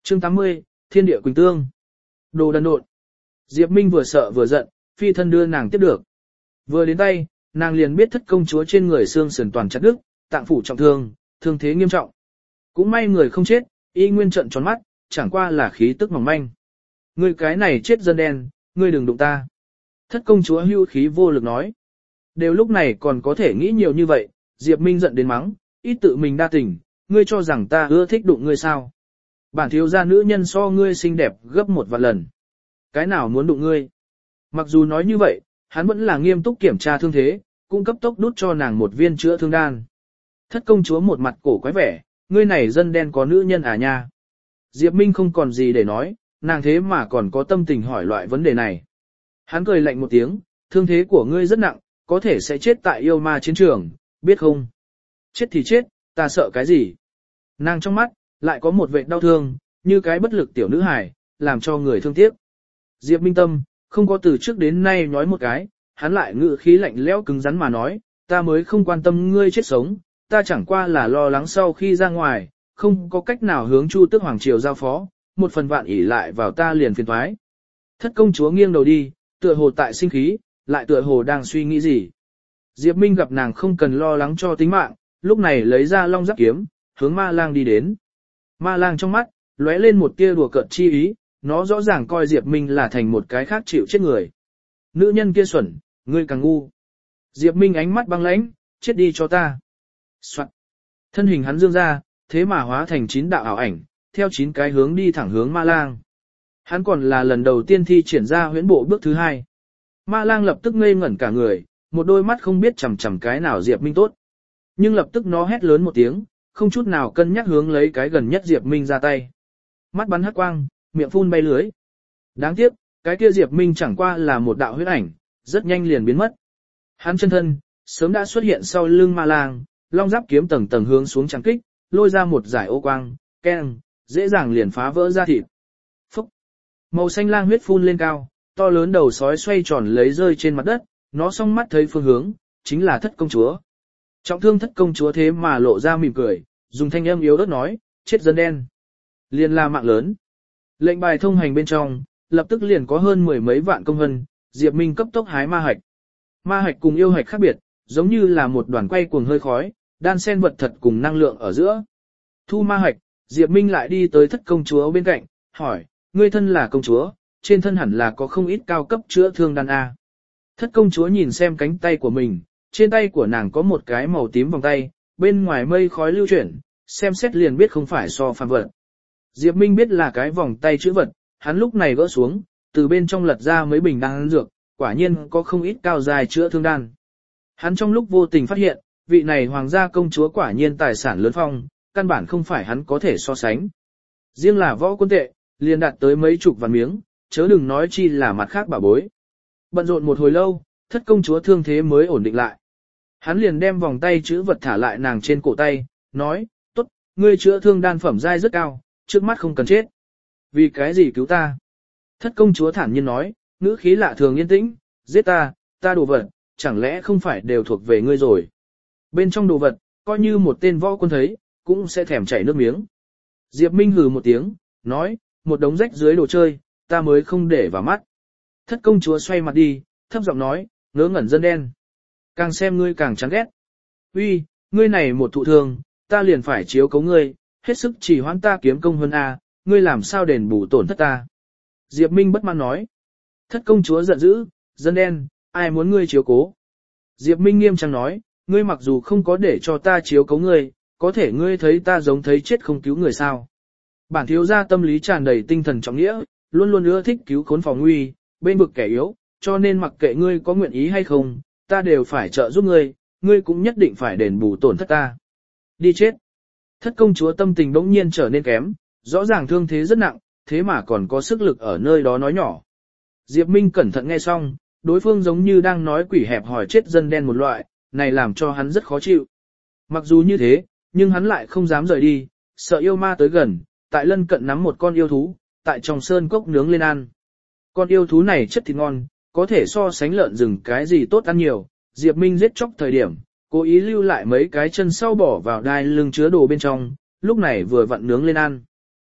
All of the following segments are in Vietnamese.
Chương 80, Thiên địa quỳnh tương. Đồ đần độn. Diệp Minh vừa sợ vừa giận, phi thân đưa nàng tiếp được. Vừa đến tay, nàng liền biết thất công chúa trên người xương sườn toàn chặt đứt, tạng phủ trọng thương, thương thế nghiêm trọng. Cũng may người không chết, y nguyên trận tròn mắt, chẳng qua là khí tức mỏng manh. Ngươi cái này chết dân đen, ngươi đừng đụng ta. Thất công chúa hưu khí vô lực nói. Đều lúc này còn có thể nghĩ nhiều như vậy, Diệp Minh giận đến mắng, ít tự mình đa tình, ngươi cho rằng ta ưa thích đụng ngươi sao. Bản thiếu gia nữ nhân so ngươi xinh đẹp gấp 1 vạn lần. Cái nào muốn đụng ngươi? Mặc dù nói như vậy, hắn vẫn là nghiêm túc kiểm tra thương thế, cũng cấp tốc đút cho nàng một viên chữa thương đan. Thất công chúa một mặt cổ quái vẻ, ngươi này dân đen có nữ nhân à nha. Diệp Minh không còn gì để nói, nàng thế mà còn có tâm tình hỏi loại vấn đề này. Hắn cười lạnh một tiếng, thương thế của ngươi rất nặng, có thể sẽ chết tại yêu ma chiến trường, biết không? Chết thì chết, ta sợ cái gì? Nàng trong mắt, lại có một vệt đau thương, như cái bất lực tiểu nữ hài, làm cho người thương tiếc. Diệp Minh tâm, không có từ trước đến nay nói một cái, hắn lại ngữ khí lạnh lẽo cứng rắn mà nói, ta mới không quan tâm ngươi chết sống, ta chẳng qua là lo lắng sau khi ra ngoài, không có cách nào hướng Chu Tước Hoàng Triều giao phó, một phần vạn ỷ lại vào ta liền phiền toái. Thất công chúa nghiêng đầu đi, tựa hồ tại sinh khí, lại tựa hồ đang suy nghĩ gì. Diệp Minh gặp nàng không cần lo lắng cho tính mạng, lúc này lấy ra long giáp kiếm, hướng ma lang đi đến. Ma lang trong mắt, lóe lên một tia đùa cợt chi ý, nó rõ ràng coi Diệp Minh là thành một cái khác chịu chết người. Nữ nhân kia xuẩn, ngươi càng ngu. Diệp Minh ánh mắt băng lãnh, chết đi cho ta. Soạn. Thân hình hắn dương ra, thế mà hóa thành 9 đạo ảo ảnh, theo 9 cái hướng đi thẳng hướng ma lang. Hắn còn là lần đầu tiên thi triển ra huyễn bộ bước thứ 2. Ma lang lập tức ngây ngẩn cả người, một đôi mắt không biết chằm chằm cái nào Diệp Minh tốt. Nhưng lập tức nó hét lớn một tiếng, không chút nào cân nhắc hướng lấy cái gần nhất Diệp Minh ra tay. Mắt bắn hắc quang, miệng phun bay lưới. Đáng tiếc, cái kia Diệp Minh chẳng qua là một đạo huyết ảnh, rất nhanh liền biến mất. Hắn chân thân, sớm đã xuất hiện sau lưng ma lang, long giáp kiếm tầng tầng hướng xuống trắng kích, lôi ra một dải ô quang, keng, dễ dàng liền phá vỡ ra thịt. Phúc! Màu xanh lang huyết phun lên cao, to lớn đầu sói xoay tròn lấy rơi trên mặt đất, nó song mắt thấy phương hướng, chính là thất công chúa. Trọng thương thất công chúa thế mà lộ ra mỉm cười, dùng thanh âm yếu ớt nói, chết dân đen. Liền là mạng lớn. Lệnh bài thông hành bên trong, lập tức liền có hơn 10 mấy vạn công hân, Diệp Minh cấp tốc hái ma hạch. Ma hạch cùng yêu hạch khác biệt, giống như là một đoàn quay cuồng hơi khói, đan xen vật thật cùng năng lượng ở giữa. Thu ma hạch, Diệp Minh lại đi tới thất công chúa bên cạnh, hỏi, ngươi thân là công chúa, trên thân hẳn là có không ít cao cấp chữa thương đan A. Thất công chúa nhìn xem cánh tay của mình, trên tay của nàng có một cái màu tím vòng tay, bên ngoài mây khói lưu chuyển, xem xét liền biết không phải so phàm vật. Diệp Minh biết là cái vòng tay chữ vật, hắn lúc này gỡ xuống, từ bên trong lật ra mấy bình đan dược, quả nhiên có không ít cao dài chữa thương đan. Hắn trong lúc vô tình phát hiện, vị này hoàng gia công chúa quả nhiên tài sản lớn phong, căn bản không phải hắn có thể so sánh. Riêng là võ quân tệ, liền đạt tới mấy chục vạn miếng, chớ đừng nói chi là mặt khác bảo bối. Bận rộn một hồi lâu, thất công chúa thương thế mới ổn định lại. Hắn liền đem vòng tay chữ vật thả lại nàng trên cổ tay, nói, tốt, ngươi chữa thương đan phẩm giai rất cao, trước mắt không cần chết. Vì cái gì cứu ta? Thất công chúa thản nhiên nói, ngữ khí lạ thường yên tĩnh, giết ta, ta đồ vật, chẳng lẽ không phải đều thuộc về ngươi rồi. Bên trong đồ vật, coi như một tên võ quân thấy, cũng sẽ thèm chảy nước miếng. Diệp Minh hừ một tiếng, nói, một đống rách dưới đồ chơi, ta mới không để vào mắt. Thất công chúa xoay mặt đi, thấp giọng nói, ngớ ngẩn dân đen. Càng xem ngươi càng chán ghét. Uy, ngươi này một thụ thương, ta liền phải chiếu cấu ngươi, hết sức chỉ hoãn ta kiếm công hơn a, ngươi làm sao đền bù tổn thất ta. Diệp Minh bất mãn nói. Thất công chúa giận dữ, dân đen, ai muốn ngươi chiếu cố. Diệp Minh nghiêm trang nói, ngươi mặc dù không có để cho ta chiếu cấu ngươi, có thể ngươi thấy ta giống thấy chết không cứu người sao. Bản thiếu gia tâm lý tràn đầy tinh thần trọng nghĩa, luôn luôn ưa thích cứu khốn phòng nguy, bên vực kẻ yếu, cho nên mặc kệ ngươi có nguyện ý hay không, ta đều phải trợ giúp ngươi, ngươi cũng nhất định phải đền bù tổn thất ta. Đi chết. Thất công chúa tâm tình bỗng nhiên trở nên kém, rõ ràng thương thế rất nặng, thế mà còn có sức lực ở nơi đó nói nhỏ. Diệp Minh cẩn thận nghe xong, đối phương giống như đang nói quỷ hẹp hỏi chết dân đen một loại, này làm cho hắn rất khó chịu. Mặc dù như thế, nhưng hắn lại không dám rời đi, sợ yêu ma tới gần, tại lân cận nắm một con yêu thú, tại trong sơn cốc nướng lên ăn. Con yêu thú này chất thịt ngon, có thể so sánh lợn rừng cái gì tốt ăn nhiều, Diệp Minh giết chóc thời điểm, cố ý lưu lại mấy cái chân sau bỏ vào đai lưng chứa đồ bên trong, lúc này vừa vặn nướng lên ăn.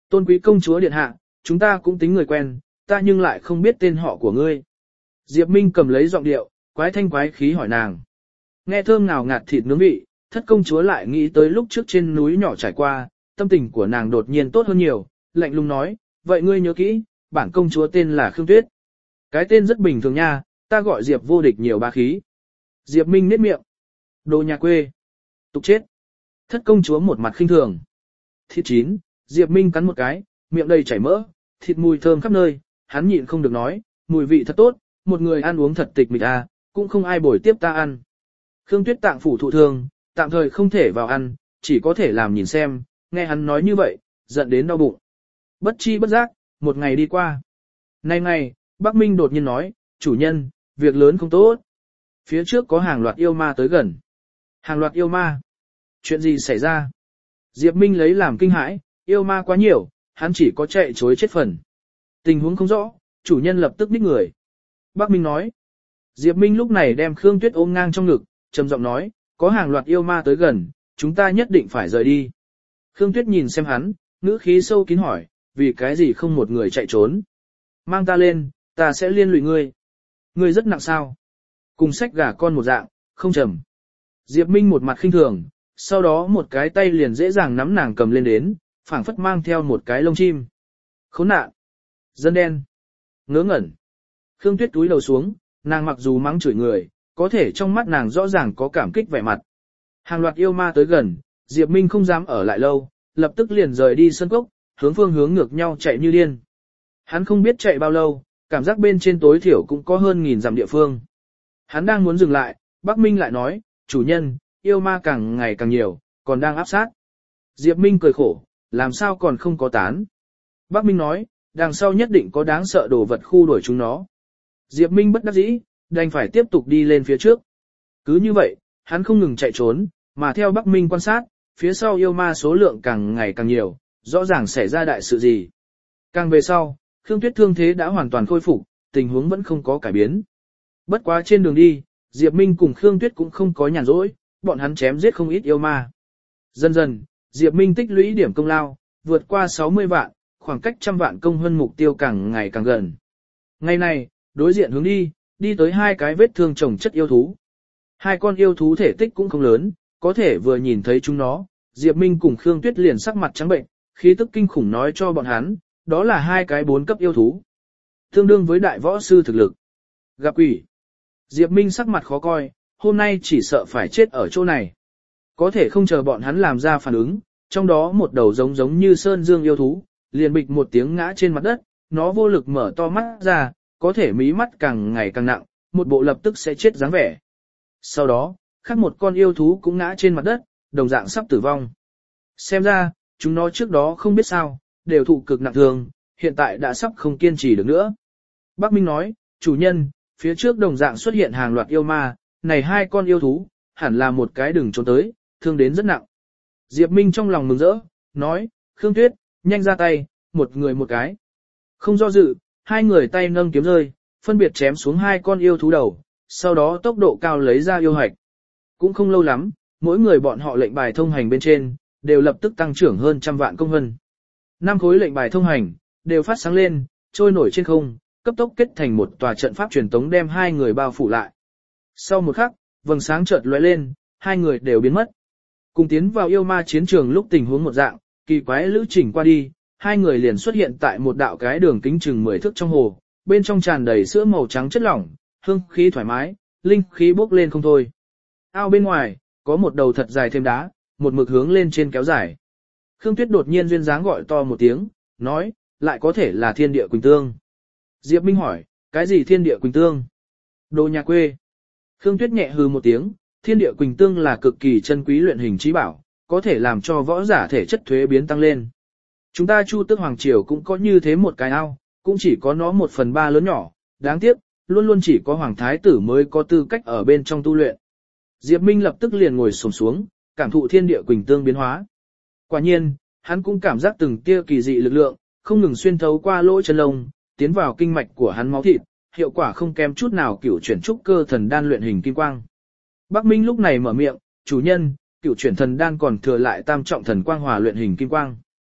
Tôn quý công chúa điện hạ, chúng ta cũng tính người quen, ta nhưng lại không biết tên họ của ngươi. Diệp Minh cầm lấy giọng điệu, quái thanh quái khí hỏi nàng. Nghe thơm ngào ngạt thịt nướng vị, thất công chúa lại nghĩ tới lúc trước trên núi nhỏ trải qua, tâm tình của nàng đột nhiên tốt hơn nhiều, lạnh lùng nói, vậy ngươi nhớ kỹ, bản công chúa tên là Khương Tuyết. Cái tên rất bình thường nha, ta gọi Diệp vô địch nhiều ba khí. Diệp Minh nhếch miệng. Đồ nhà quê. Tục chết. Thất công chúa một mặt khinh thường. Thịt chín, Diệp Minh cắn một cái, miệng đầy chảy mỡ, thịt mùi thơm khắp nơi, hắn nhịn không được nói, mùi vị thật tốt, một người ăn uống thật tịch mịch à, cũng không ai bồi tiếp ta ăn. Khương Tuyết tạng phủ thụ thương, tạm thời không thể vào ăn, chỉ có thể làm nhìn xem, nghe hắn nói như vậy, giận đến đau bụng. Bất chi bất giác, một ngày đi qua. Nay ngày, Bắc Minh đột nhiên nói, chủ nhân, việc lớn không tốt. Phía trước có hàng loạt yêu ma tới gần. Hàng loạt yêu ma. Chuyện gì xảy ra? Diệp Minh lấy làm kinh hãi, yêu ma quá nhiều, hắn chỉ có chạy chối chết phần. Tình huống không rõ, chủ nhân lập tức đích người. Bắc Minh nói. Diệp Minh lúc này đem Khương Tuyết ôm ngang trong ngực, trầm giọng nói, có hàng loạt yêu ma tới gần, chúng ta nhất định phải rời đi. Khương Tuyết nhìn xem hắn, ngữ khí sâu kín hỏi, vì cái gì không một người chạy trốn? Mang ta lên, ta sẽ liên lụy ngươi. Ngươi rất nặng sao? Cùng sách gà con một dạng, không trầm. Diệp Minh một mặt khinh thường, sau đó một cái tay liền dễ dàng nắm nàng cầm lên đến, phảng phất mang theo một cái lông chim. Khốn nạn! Dân đen! Ngớ ngẩn! Khương Tuyết túi đầu xuống, nàng mặc dù mắng chửi người, có thể trong mắt nàng rõ ràng có cảm kích vẻ mặt. Hàng loạt yêu ma tới gần, Diệp Minh không dám ở lại lâu, lập tức liền rời đi sân cốc, hướng phương hướng ngược nhau chạy như điên. Hắn không biết chạy bao lâu, cảm giác bên trên tối thiểu cũng có hơn 1000 dặm địa phương. Hắn đang muốn dừng lại, Bắc Minh lại nói, chủ nhân, yêu ma càng ngày càng nhiều, còn đang áp sát. Diệp Minh cười khổ, làm sao còn không có tán. Bắc Minh nói, đằng sau nhất định có đáng sợ đồ vật khu đuổi chúng nó. Diệp Minh bất đắc dĩ, đành phải tiếp tục đi lên phía trước. Cứ như vậy, hắn không ngừng chạy trốn, mà theo Bắc Minh quan sát, phía sau yêu ma số lượng càng ngày càng nhiều, rõ ràng xảy ra đại sự gì. Càng về sau, Khương Tuyết thương thế đã hoàn toàn khôi phục, tình huống vẫn không có cải biến. Bất quá trên đường đi, Diệp Minh cùng Khương Tuyết cũng không có nhàn rỗi, bọn hắn chém giết không ít yêu ma. Dần dần, Diệp Minh tích lũy điểm công lao, vượt qua 60 vạn, khoảng cách 100 vạn công hơn mục tiêu càng ngày càng gần. Ngày này, đối diện hướng đi tới hai cái vết thương chồng chất yêu thú. Hai con yêu thú thể tích cũng không lớn, có thể vừa nhìn thấy chúng nó, Diệp Minh cùng Khương Tuyết liền sắc mặt trắng bệnh, khí tức kinh khủng nói cho bọn hắn, đó là hai cái 4 cấp yêu thú. Tương đương với đại võ sư thực lực. Gặp quỷ. Diệp Minh sắc mặt khó coi, hôm nay chỉ sợ phải chết ở chỗ này. Có thể không chờ bọn hắn làm ra phản ứng, trong đó một đầu giống như sơn dương yêu thú, liền bịch một tiếng ngã trên mặt đất, nó vô lực mở to mắt ra, có thể mí mắt càng ngày càng nặng, một bộ lập tức sẽ chết dáng vẻ. Sau đó, khác một con yêu thú cũng ngã trên mặt đất, đồng dạng sắp tử vong. Xem ra, chúng nó trước đó không biết sao, đều thụ cực nặng thương, hiện tại đã sắp không kiên trì được nữa. Bắc Minh nói, chủ nhân, phía trước đồng dạng xuất hiện hàng loạt yêu ma, này hai con yêu thú, hẳn là một cái đừng trốn tới, thương đến rất nặng. Diệp Minh trong lòng mừng rỡ, nói, Khương Tuyết, nhanh ra tay, một người một cái. Không do dự, hai người tay nâng kiếm rơi, phân biệt chém xuống hai con yêu thú đầu, sau đó tốc độ cao lấy ra yêu hạch. Cũng không lâu lắm, mỗi người bọn họ lệnh bài thông hành bên trên, đều lập tức tăng trưởng hơn 100 vạn công vân. 5 khối lệnh bài thông hành, đều phát sáng lên, trôi nổi trên không, cấp tốc kết thành một tòa trận pháp truyền tống đem hai người bao phủ lại. Sau một khắc, vầng sáng chợt lóe lên, hai người đều biến mất. Cùng tiến vào yêu ma chiến trường lúc tình huống một dạng, kỳ quái lữ trình qua đi, hai người liền xuất hiện tại một đạo cái đường kính chừng 10 thước trong hồ, bên trong tràn đầy sữa màu trắng chất lỏng, hương khí thoải mái, linh khí bốc lên không thôi. Ao bên ngoài, có một đầu thật dài thêm đá, một mực hướng lên trên kéo dài. Khương Tuyết đột nhiên duyên dáng gọi to một tiếng, nói, lại có thể là thiên địa quỳnh tương. Diệp Minh hỏi, cái gì thiên địa quỳnh tương? Đồ nhà quê. Khương Tuyết nhẹ hừ một tiếng, thiên địa quỳnh tương là cực kỳ chân quý luyện hình trí bảo, có thể làm cho võ giả thể chất thuế biến tăng lên. Chúng ta Chu Tước Hoàng Triều cũng có như thế một cái ao, cũng chỉ có nó 1/3 lớn nhỏ, đáng tiếc, luôn luôn chỉ có Hoàng Thái tử mới có tư cách ở bên trong tu luyện. Diệp Minh lập tức liền ngồi xổm xuống, cảm thụ thiên địa quỳnh tương biến hóa. Quả nhiên, hắn cũng cảm giác từng tia kỳ dị lực lượng, không ngừng xuyên thấu qua lỗ chân lông, tiến vào kinh mạch của hắn máu thịt, hiệu quả không kém chút nào cửu chuyển trúc cơ thần đan luyện hình kim quang. Bắc Minh lúc này mở miệng, chủ nhân, cửu chuyển thần đan còn thừa lại tam trọng thần quang hòa luyện hình kim quang.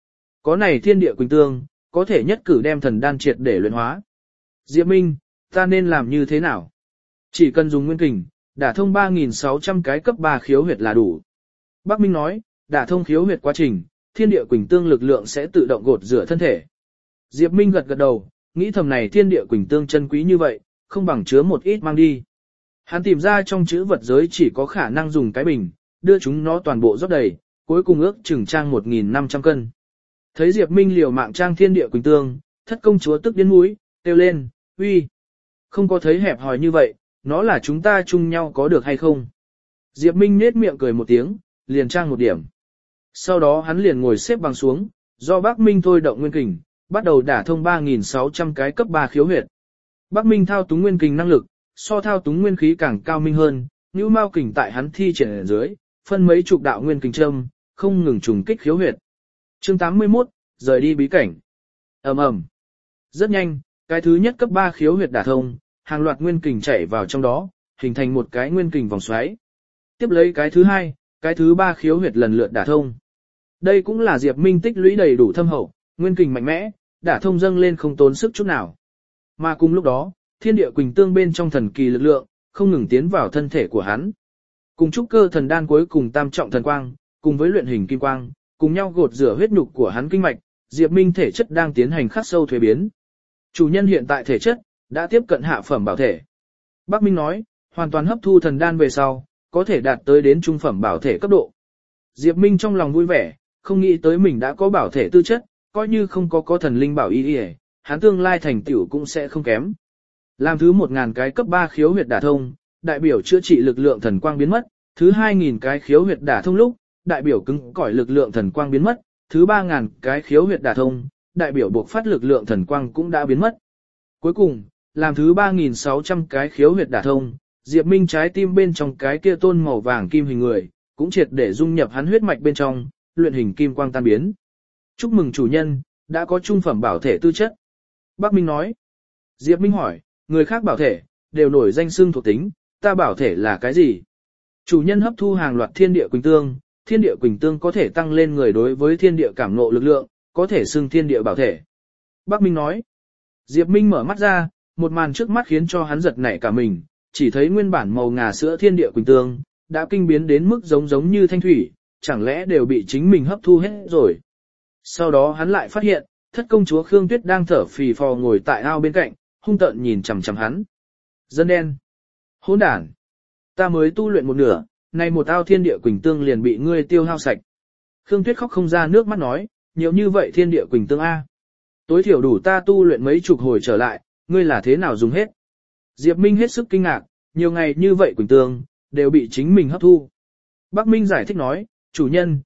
Có này thiên địa quỳnh tương, có thể nhất cử đem thần đan triệt để luyện hóa. Diệp Minh, ta nên làm như thế nào? Chỉ cần dùng nguyên kình, đả thông 3.600 cái cấp 3 khiếu huyệt là đủ. Bắc Minh nói, đả thông khiếu huyệt quá trình, thiên địa quỳnh tương lực lượng sẽ tự động gột rửa thân thể. Diệp Minh gật gật đầu, nghĩ thầm này thiên địa quỳnh tương chân quý như vậy, không bằng chứa một ít mang đi. Hắn tìm ra trong chữ vật giới chỉ có khả năng dùng cái bình, đưa chúng nó toàn bộ rót đầy, cuối cùng ước chừng trang 1.500 cân. Thấy Diệp Minh liều mạng trang thiên địa quỳnh tương, thất công chúa tức điên mũi, kêu lên, uy, không có thấy hẹp hòi như vậy, nó là chúng ta chung nhau có được hay không? Diệp Minh nết miệng cười một tiếng, liền trang một điểm. Sau đó hắn liền ngồi xếp bằng xuống, do Bắc Minh thôi động nguyên kình, bắt đầu đả thông 3.600 cái cấp 3 khiếu huyệt. Bắc Minh thao túng nguyên kình năng lực, so thao túng nguyên khí càng cao minh hơn, như mao kình tại hắn thi triển ở dưới, phân mấy chục đạo nguyên kình châm, không ngừng trùng kích khiếu huyệt. Chương 81, rời đi bí cảnh. Ầm ầm. Rất nhanh, cái thứ nhất cấp 3 khiếu huyệt đả thông, hàng loạt nguyên kình chảy vào trong đó, hình thành một cái nguyên kình vòng xoáy. Tiếp lấy cái thứ hai, cái thứ ba khiếu huyệt lần lượt đả thông. Đây cũng là Diệp Minh tích lũy đầy đủ thâm hậu, nguyên kình mạnh mẽ, đả thông dâng lên không tốn sức chút nào. Mà cùng lúc đó, thiên địa quỳnh tương bên trong thần kỳ lực lượng, không ngừng tiến vào thân thể của hắn. Cùng trúc cơ thần đan cuối cùng tam trọng thần quang, cùng với luyện hình kim quang, cùng nhau gột rửa huyết nhục của hắn kinh mạch, Diệp Minh thể chất đang tiến hành khắc sâu thuế biến. Chủ nhân hiện tại thể chất đã tiếp cận hạ phẩm bảo thể. Bắc Minh nói, hoàn toàn hấp thu thần đan về sau, có thể đạt tới đến trung phẩm bảo thể cấp độ. Diệp Minh trong lòng vui vẻ, không nghĩ tới mình đã có bảo thể tư chất, coi như không có thần linh bảo y, hắn tương lai thành tựu cũng sẽ không kém. Làm thứ 1.000 cái cấp 3 khiếu huyệt đả thông, đại biểu chữa trị lực lượng thần quang biến mất, thứ 2.000 cái khiếu huyệt đả thông lúc, đại biểu cứng cỏi lực lượng thần quang biến mất, thứ 3.000 cái khiếu huyệt đả thông, đại biểu buộc phát lực lượng thần quang cũng đã biến mất. Cuối cùng, làm thứ 3.600 cái khiếu huyệt đả thông, Diệp Minh trái tim bên trong cái kia tôn màu vàng kim hình người, cũng triệt để dung nhập hắn huyết mạch bên trong, luyện hình kim quang tan biến. Chúc mừng chủ nhân, đã có trung phẩm bảo thể tư chất. Bắc Minh nói. Diệp Minh hỏi, người khác bảo thể, đều nổi danh xưng thuộc tính, ta bảo thể là cái gì? Chủ nhân hấp thu hàng loạt thiên địa quỳnh tương có thể tăng lên người đối với thiên địa cảm ngộ lực lượng, có thể xưng thiên địa bảo thể. Bắc Minh nói. Diệp Minh mở mắt ra, một màn trước mắt khiến cho hắn giật nảy cả mình, chỉ thấy nguyên bản màu ngà sữa thiên địa quỳnh tương, đã kinh biến đến mức giống như thanh thủy, chẳng lẽ đều bị chính mình hấp thu hết rồi. Sau đó hắn lại phát hiện, thất công chúa Khương Tuyết đang thở phì phò ngồi tại ao bên cạnh, hung tợn nhìn chằm chằm hắn. Dân đen. Hỗn đản. Ta mới tu luyện một nửa, nay một ao thiên địa quỳnh tương liền bị ngươi tiêu hao sạch. Khương Tuyết khóc không ra nước mắt nói, nhiều như vậy thiên địa quỳnh tương A. Tối thiểu đủ ta tu luyện mấy chục hồi trở lại, ngươi là thế nào dùng hết. Diệp Minh hết sức kinh ngạc, nhiều ngày như vậy quỳnh tương, đều bị chính mình hấp thu. Bắc Minh giải thích nói, chủ nhân,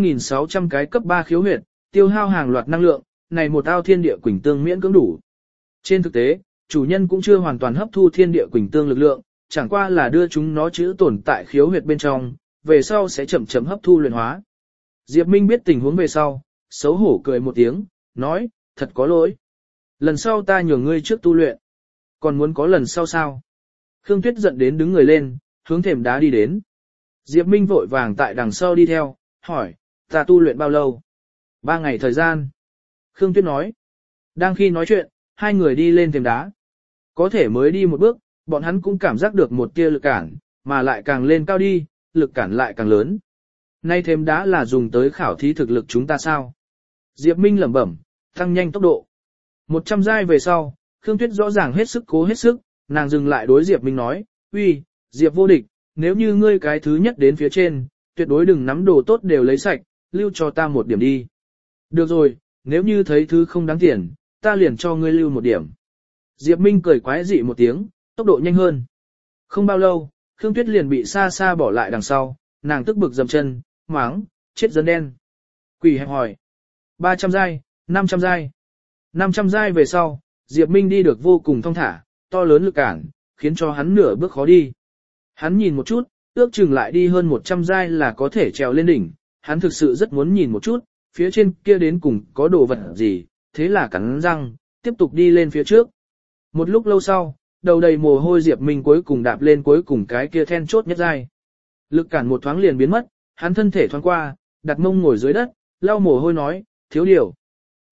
3.600 cái cấp 3 khiếu huyệt, tiêu hao hàng loạt năng lượng, này một ao thiên địa quỳnh tương miễn cưỡng đủ. Trên thực tế, chủ nhân cũng chưa hoàn toàn hấp thu thiên địa quỳnh tương lực lượng, chẳng qua là đưa chúng nó chữ tồn tại khiếu huyệt bên trong, về sau sẽ chậm chậm hấp thu luyện hóa. Diệp Minh biết tình huống về sau, xấu hổ cười một tiếng, nói, thật có lỗi. Lần sau ta nhường ngươi trước tu luyện. Còn muốn có lần sau sao? Khương Tuyết giận đến đứng người lên, hướng thềm đá đi đến. Diệp Minh vội vàng tại đằng sau đi theo, hỏi, ta tu luyện bao lâu? 3 ngày thời gian. Khương Tuyết nói. Đang khi nói chuyện, hai người đi lên thềm đá. Có thể mới đi một bước, bọn hắn cũng cảm giác được một tia lực cản, mà lại càng lên cao đi, lực cản lại càng lớn. Nay thềm đá là dùng tới khảo thí thực lực chúng ta sao? Diệp Minh lẩm bẩm, tăng nhanh tốc độ. 100 giai về sau, Khương Tuyết rõ ràng hết sức cố hết sức, nàng dừng lại đối Diệp Minh nói, uy, Diệp vô địch, nếu như ngươi cái thứ nhất đến phía trên, tuyệt đối đừng nắm đồ tốt đều lấy sạch, lưu cho ta một điểm đi. Được rồi, nếu như thấy thứ không đáng tiền, ta liền cho ngươi lưu một điểm. Diệp Minh cười quái dị một tiếng, tốc độ nhanh hơn. Không bao lâu, Khương Tuyết liền bị xa xa bỏ lại đằng sau, nàng tức bực dầm chân, máng, chết dân đen. Quỷ hẹp hỏi. 300 giai, 500 giai. 500 giai về sau, Diệp Minh đi được vô cùng thong thả, to lớn lực cản, khiến cho hắn nửa bước khó đi. Hắn nhìn một chút, ước chừng lại đi hơn 100 giai là có thể trèo lên đỉnh, hắn thực sự rất muốn nhìn một chút, phía trên kia đến cùng có đồ vật gì, thế là cắn răng, tiếp tục đi lên phía trước. Một lúc lâu sau, đầu đầy mồ hôi Diệp Minh cuối cùng đạp lên cuối cùng cái kia then chốt nhất giai. Lực cản một thoáng liền biến mất, hắn thân thể thoáng qua, đặt mông ngồi dưới đất, lau mồ hôi nói, thiếu điều,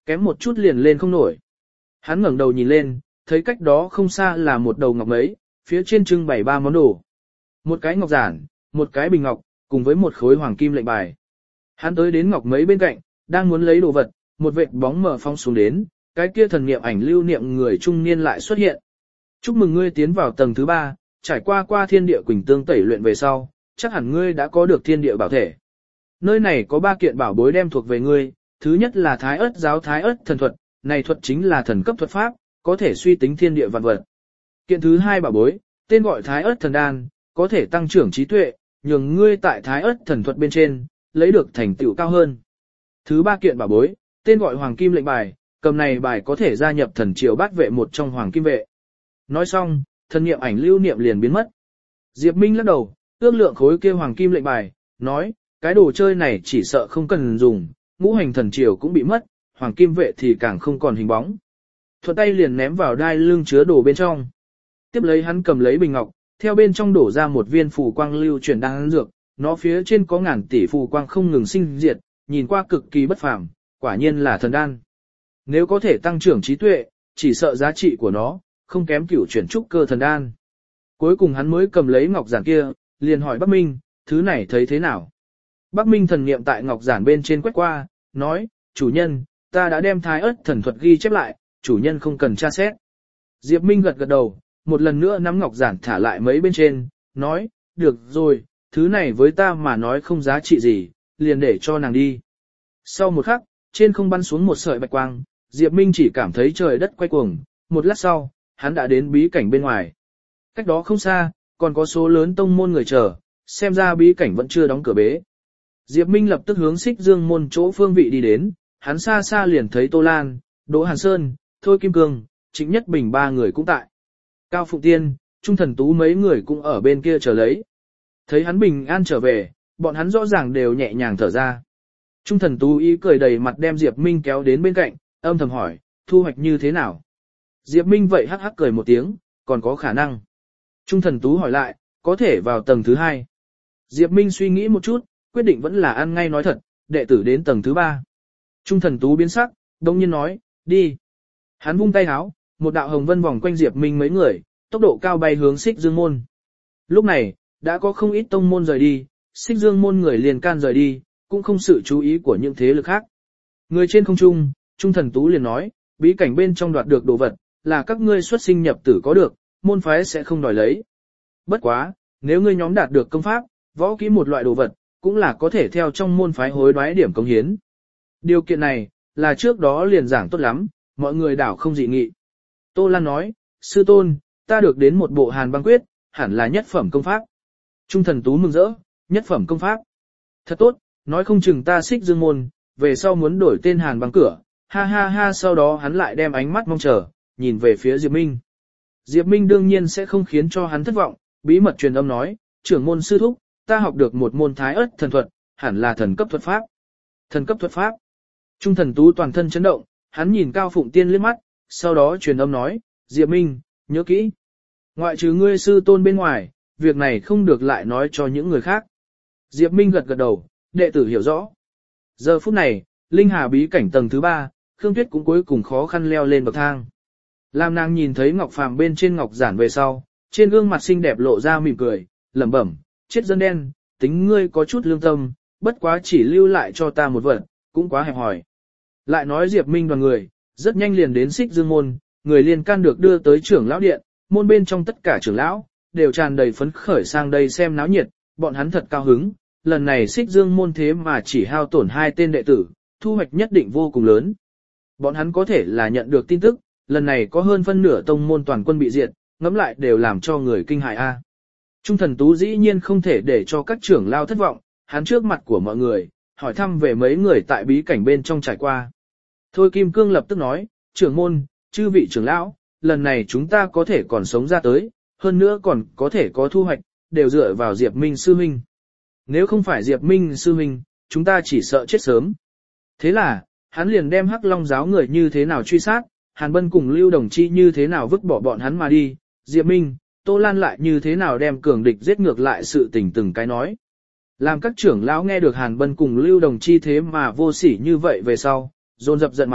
Kém một chút liền lên không nổi. Hắn ngẩng đầu nhìn lên, thấy cách đó không xa là một đầu ngọc mấy, phía trên trưng bày 3 món đồ. Một cái ngọc giản, một cái bình ngọc, cùng với một khối hoàng kim lệnh bài. Hắn tới đến ngọc mấy bên cạnh, đang muốn lấy đồ vật, một vệt bóng mờ phong xuống đến, cái kia thần niệm ảnh lưu niệm người trung niên lại xuất hiện. Chúc mừng ngươi tiến vào tầng thứ 3, trải qua thiên địa quỳnh tương tẩy luyện về sau, chắc hẳn ngươi đã có được thiên địa bảo thể. Nơi này có 3 kiện bảo bối đem thuộc về ngươi, thứ nhất là Thái Ức giáo Thái Ức thần thuật, này thuật chính là thần cấp thuật pháp, có thể suy tính thiên địa vạn vật. Kiện thứ 2 bảo bối, tên gọi Thái Ức thần đan, có thể tăng trưởng trí tuệ, nhường ngươi tại Thái Ức thần thuật bên trên, lấy được thành tựu cao hơn. Thứ 3 kiện bảo bối, tên gọi Hoàng Kim lệnh bài, cầm này bài có thể gia nhập thần triều bát vệ một trong Hoàng Kim vệ. Nói xong, thần niệm ảnh lưu niệm liền biến mất. Diệp Minh lắc đầu, ước lượng khối kia Hoàng Kim lệnh bài, nói, cái đồ chơi này chỉ sợ không cần dùng, ngũ hành thần triều cũng bị mất, Hoàng Kim vệ thì càng không còn hình bóng. Thuận tay liền ném vào đai lưng chứa đồ bên trong. Tiếp lấy hắn cầm lấy bình ngọc, theo bên trong đổ ra một viên phù quang lưu chuyển đan dược, nó phía trên có ngàn tỷ phù quang không ngừng sinh diệt, nhìn qua cực kỳ bất phàm, quả nhiên là thần đan. Nếu có thể tăng trưởng trí tuệ, chỉ sợ giá trị của nó không kém cửu chuyển trúc cơ thần đan. Cuối cùng hắn mới cầm lấy ngọc giản kia, liền hỏi Bắc Minh, thứ này thấy thế nào? Bắc Minh thần niệm tại ngọc giản bên trên quét qua, nói, chủ nhân, ta đã đem Thái Ức thần thuật ghi chép lại, chủ nhân không cần tra xét. Diệp Minh gật gật đầu, một lần nữa nắm ngọc giản thả lại mấy bên trên, nói, được rồi, thứ này với ta mà nói không giá trị gì, liền để cho nàng đi. Sau một khắc, trên không bắn xuống một sợi bạch quang, Diệp Minh chỉ cảm thấy trời đất quay cuồng, một lát sau, hắn đã đến bí cảnh bên ngoài. Cách đó không xa, còn có số lớn tông môn người chờ, xem ra bí cảnh vẫn chưa đóng cửa bế. Diệp Minh lập tức hướng Xích Dương môn chỗ phương vị đi đến, hắn xa xa liền thấy Tô Lan, Đỗ Hàn Sơn, Thôi Kim Cương, Trịnh Nhất Bình 3 người cũng tại. Cao Phụng Tiên, Trung Thần Tú mấy người cũng ở bên kia chờ lấy. Thấy hắn bình an trở về, bọn hắn rõ ràng đều nhẹ nhàng thở ra. Trung Thần Tú ý cười đầy mặt đem Diệp Minh kéo đến bên cạnh, âm thầm hỏi, thu hoạch như thế nào? Diệp Minh vậy hắc hắc cười một tiếng, còn có khả năng. Trung Thần Tú hỏi lại, có thể vào tầng thứ 2. Diệp Minh suy nghĩ một chút, quyết định vẫn là ăn ngay nói thật, đệ tử đến tầng thứ 3. Trung Thần Tú biến sắc, đông nhiên nói, đi. Hắn vung tay háo, một đạo hồng vân vòng quanh Diệp Minh mấy người, tốc độ cao bay hướng Xích Dương môn. Lúc này, đã có không ít tông môn rời đi, Xích Dương môn người liền can rời đi, cũng không sự chú ý của những thế lực khác. Người trên không trung, Trung Thần Tú liền nói, bí cảnh bên trong đoạt được đồ vật, là các ngươi xuất sinh nhập tử có được, môn phái sẽ không đòi lấy. Bất quá, nếu ngươi nhóm đạt được công pháp, võ kỹ một loại đồ vật, cũng là có thể theo trong môn phái hối đoái điểm công hiến. Điều kiện này, là trước đó liền giảng tốt lắm, mọi người đảo không dị nghị. Tô Lan nói, sư tôn, ta được đến một bộ Hàn băng quyết, hẳn là nhất phẩm công pháp. Trung Thần Tú mừng rỡ, nhất phẩm công pháp. Thật tốt, nói không chừng ta Xích Dương môn, về sau muốn đổi tên Hàn băng cửa, ha ha ha. Sau đó hắn lại đem ánh mắt mong chờ, nhìn về phía Diệp Minh. Diệp Minh đương nhiên sẽ không khiến cho hắn thất vọng, bí mật truyền âm nói, trưởng môn sư thúc, ta học được một môn Thái Ức thần thuật, hẳn là thần cấp thuật pháp. Thần cấp thuật pháp. Trung Thần Tú toàn thân chấn động, hắn nhìn Cao Phụng Tiên liếc mắt, sau đó truyền âm nói, Diệp Minh, nhớ kỹ. Ngoại trừ ngươi sư tôn bên ngoài, việc này không được lại nói cho những người khác. Diệp Minh gật gật đầu, đệ tử hiểu rõ. Giờ phút này, Linh Hà bí cảnh tầng thứ 3, Khương Tuyết cũng cuối cùng khó khăn leo lên bậc thang. Lam nàng nhìn thấy Ngọc Phàm bên trên ngọc giản về sau, trên gương mặt xinh đẹp lộ ra mỉm cười, lẩm bẩm, chết dân đen, tính ngươi có chút lương tâm, bất quá chỉ lưu lại cho ta một vật, cũng quá hẹp hòi. Lại nói Diệp Minh đoàn người, rất nhanh liền đến Xích Dương môn, người liên can được đưa tới trưởng lão điện, môn bên trong tất cả trưởng lão, đều tràn đầy phấn khởi sang đây xem náo nhiệt, bọn hắn thật cao hứng, lần này Xích Dương môn thế mà chỉ hao tổn 2 tên đệ tử, thu hoạch nhất định vô cùng lớn. Bọn hắn có thể là nhận được tin tức, lần này có hơn phân nửa tông môn toàn quân bị diệt, ngẫm lại đều làm cho người kinh hại a. Trung Thần Tú dĩ nhiên không thể để cho các trưởng lão thất vọng, hắn trước mặt của mọi người, hỏi thăm về mấy người tại bí cảnh bên trong trải qua. Thôi Kim Cương lập tức nói, trưởng môn, chư vị trưởng lão, lần này chúng ta có thể còn sống ra tới, hơn nữa còn có thể có thu hoạch, đều dựa vào Diệp Minh sư huynh. Nếu không phải Diệp Minh sư huynh, chúng ta chỉ sợ chết sớm. Thế là, hắn liền đem Hắc Long giáo người như thế nào truy sát, Hàn Bân cùng Lưu Đồng Chi như thế nào vứt bỏ bọn hắn mà đi, Diệp Minh, Tô Lan lại như thế nào đem cường địch giết ngược lại sự tình từng cái nói. Làm các trưởng lão nghe được Hàn Bân cùng Lưu Đồng Chi thế mà vô sỉ như vậy về sau, dồn dập giận mắng,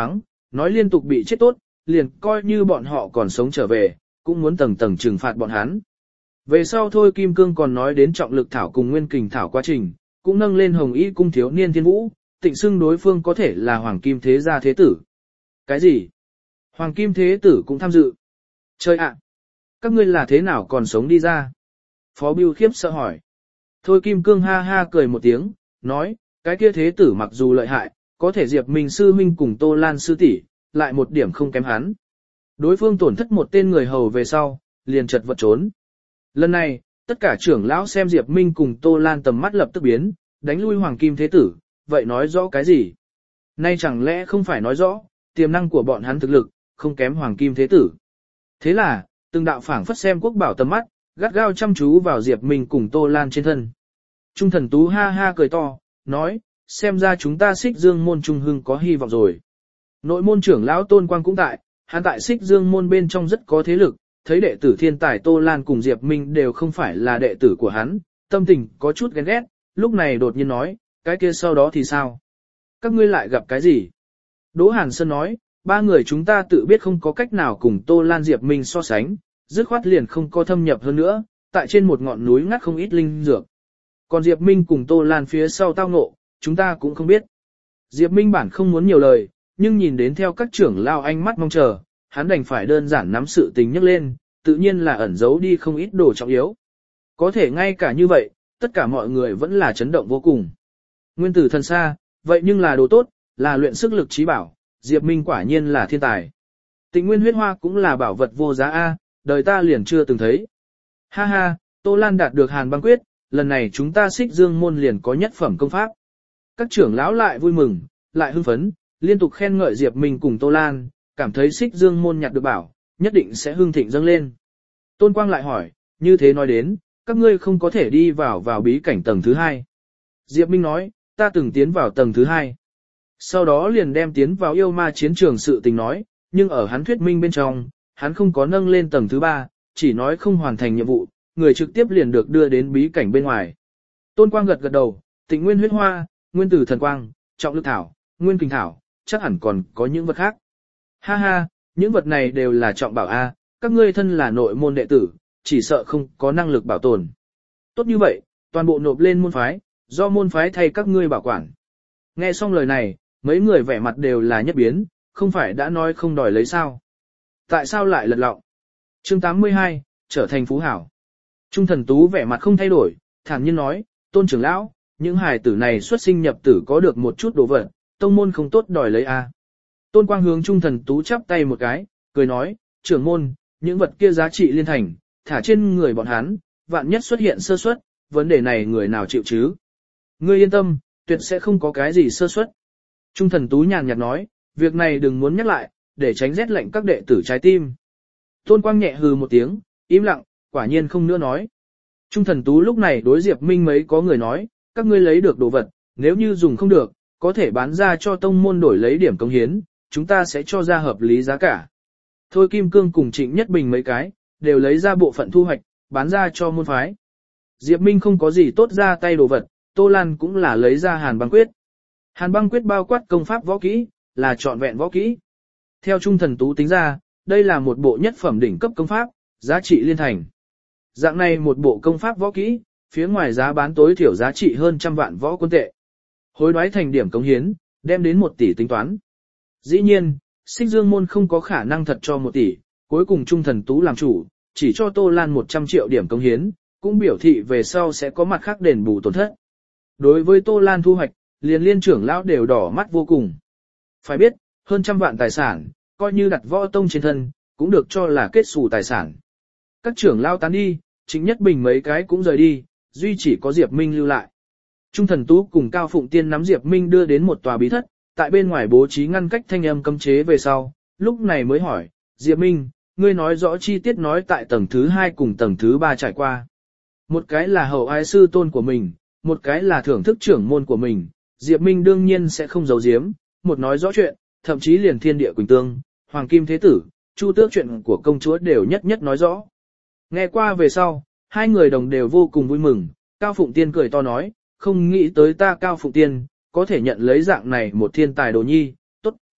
nói liên tục bị chết tốt, liền coi như bọn họ còn sống trở về, cũng muốn tầng tầng trừng phạt bọn hắn. Về sau thôi Kim Cương còn nói đến trọng lực thảo cùng nguyên kình thảo quá trình, cũng nâng lên hồng y cung thiếu niên thiên vũ, tịnh xưng đối phương có thể là hoàng kim thế gia thế tử. Cái gì? Hoàng kim thế tử cũng tham dự. Trời ạ! Các ngươi là thế nào còn sống đi ra? Phó Bưu khiếp sợ hỏi. Thôi Kim Cương ha ha cười một tiếng, nói, cái kia thế tử mặc dù lợi hại, có thể Diệp Minh sư huynh cùng Tô Lan sư tỷ, lại một điểm không kém hắn. Đối phương tổn thất một tên người hầu về sau, liền chật vật trốn. Lần này, tất cả trưởng lão xem Diệp Minh cùng Tô Lan tầm mắt lập tức biến, đánh lui hoàng kim thế tử, vậy nói rõ cái gì? Nay chẳng lẽ không phải nói rõ, tiềm năng của bọn hắn thực lực, không kém hoàng kim thế tử. Thế là, từng đạo phảng phất xem quốc bảo tầm mắt, gắt gao chăm chú vào Diệp Minh cùng Tô Lan trên thân. Trung thần tú ha ha cười to, nói, xem ra chúng ta Xích Dương môn trung hưng có hy vọng rồi. Nội môn trưởng lão Tôn Quang cũng tại, hắn tại Xích Dương môn bên trong rất có thế lực, thấy đệ tử thiên tài Tô Lan cùng Diệp Minh đều không phải là đệ tử của hắn, tâm tình có chút ghen ghét, lúc này đột nhiên nói, cái kia sau đó thì sao? Các ngươi lại gặp cái gì? Đỗ Hàn Sơn nói, ba người chúng ta tự biết không có cách nào cùng Tô Lan Diệp Minh so sánh, dứt khoát liền không có thâm nhập hơn nữa, tại trên một ngọn núi ngắt không ít linh dược. Còn Diệp Minh cùng Tô Lan phía sau tao ngộ, chúng ta cũng không biết. Diệp Minh bản không muốn nhiều lời, nhưng nhìn đến theo các trưởng lao ánh mắt mong chờ, hắn đành phải đơn giản nắm sự tình nhắc lên, tự nhiên là ẩn giấu đi không ít đồ trọng yếu. Có thể ngay cả như vậy, tất cả mọi người vẫn là chấn động vô cùng. Nguyên tử thần xa, vậy nhưng là đồ tốt, là luyện sức lực trí bảo, Diệp Minh quả nhiên là thiên tài. Tịnh nguyên huyết hoa cũng là bảo vật vô giá A, đời ta liền chưa từng thấy. Ha ha, Tô Lan đạt được Hàn băng quyết, lần này chúng ta Xích Dương môn liền có nhất phẩm công pháp. Các trưởng lão lại vui mừng, lại hưng phấn, liên tục khen ngợi Diệp Minh cùng Tô Lan, cảm thấy Xích Dương môn nhặt được bảo, nhất định sẽ hưng thịnh dâng lên. Tôn Quang lại hỏi, như thế nói đến, các ngươi không có thể đi vào bí cảnh tầng thứ 2. Diệp Minh nói, ta từng tiến vào tầng thứ 2. Sau đó liền đem tiến vào yêu ma chiến trường sự tình nói, nhưng ở hắn thuyết minh bên trong, hắn không có nâng lên tầng thứ 3, chỉ nói không hoàn thành nhiệm vụ, người trực tiếp liền được đưa đến bí cảnh bên ngoài. Tôn Quang gật gật đầu, Tịnh nguyên huyết hoa, nguyên tử thần quang, trọng lực thảo, nguyên kình thảo, chắc hẳn còn có những vật khác. Ha ha, những vật này đều là trọng bảo A, các ngươi thân là nội môn đệ tử, chỉ sợ không có năng lực bảo tồn. Tốt như vậy, toàn bộ nộp lên môn phái, do môn phái thay các ngươi bảo quản. Nghe xong lời này, mấy người vẻ mặt đều là nhất biến, không phải đã nói không đòi lấy sao. Tại sao lại lật lọng? Chương 82, trở thành phú hảo. Trung thần tú vẻ mặt không thay đổi, thản nhiên nói, Tôn trưởng lão, những hài tử này xuất sinh nhập tử có được một chút đồ vật, tông môn không tốt đòi lấy a. Tôn Quang hướng Trung thần tú chắp tay một cái, cười nói, trưởng môn, những vật kia giá trị liên thành, thả trên người bọn hắn, vạn nhất xuất hiện sơ suất, vấn đề này người nào chịu chứ? Ngươi yên tâm, tuyệt sẽ không có cái gì sơ suất. Trung thần tú nhàn nhạt nói, việc này đừng muốn nhắc lại, để tránh rét lạnh các đệ tử trái tim. Tôn Quang nhẹ hừ một tiếng, im lặng, quả nhiên không nữa nói. Trung thần tú lúc này đối Diệp Minh mấy có người nói, các ngươi lấy được đồ vật, nếu như dùng không được, có thể bán ra cho tông môn đổi lấy điểm công hiến, chúng ta sẽ cho ra hợp lý giá cả. Thôi Kim Cương cùng Trịnh Nhất Bình mấy cái, đều lấy ra bộ phận thu hoạch, bán ra cho môn phái. Diệp Minh không có gì tốt ra tay đồ vật, Tô Lan cũng là lấy ra Hàn băng quyết. Hàn băng quyết bao quát công pháp võ kỹ, là trọn vẹn võ kỹ. Theo Trung thần tú tính ra, đây là một bộ nhất phẩm đỉnh cấp công pháp, giá trị liên thành. Dạng này một bộ công pháp võ kỹ, phía ngoài giá bán tối thiểu giá trị hơn 100 vạn võ quân tệ. Hối đoái thành điểm cống hiến, đem đến 1 tỷ tính toán. Dĩ nhiên, Xích Dương môn không có khả năng thật cho 1 tỷ, cuối cùng Trung thần tú làm chủ, chỉ cho Tô Lan 100 triệu điểm cống hiến, cũng biểu thị về sau sẽ có mặt khác đền bù tổn thất. Đối với Tô Lan thu hoạch, liền liên trưởng lão đều đỏ mắt vô cùng. Phải biết, hơn 100 vạn tài sản, coi như đặt võ tông trên thân, cũng được cho là kết xù tài sản. Các trưởng lão tán đi, Trịnh Nhất Bình mấy cái cũng rời đi, duy chỉ có Diệp Minh lưu lại. Trung thần tú cùng Cao Phụng Tiên nắm Diệp Minh đưa đến một tòa bí thất, tại bên ngoài bố trí ngăn cách thanh âm cấm chế về sau, lúc này mới hỏi, Diệp Minh, ngươi nói rõ chi tiết nói tại tầng thứ 2 cùng tầng thứ 3 trải qua. Một cái là hậu ái sư tôn của mình, một cái là thưởng thức trưởng môn của mình, Diệp Minh đương nhiên sẽ không giấu giếm, một nói rõ chuyện, thậm chí liền thiên địa quỳnh tương, hoàng kim thế tử, chu tước chuyện của công chúa đều nhất nhất nói rõ. Nghe qua về sau, hai người đồng đều vô cùng vui mừng, Cao Phụng Tiên cười to nói, không nghĩ tới ta Cao Phụng Tiên, có thể nhận lấy dạng này một thiên tài đồ nhi, tốt.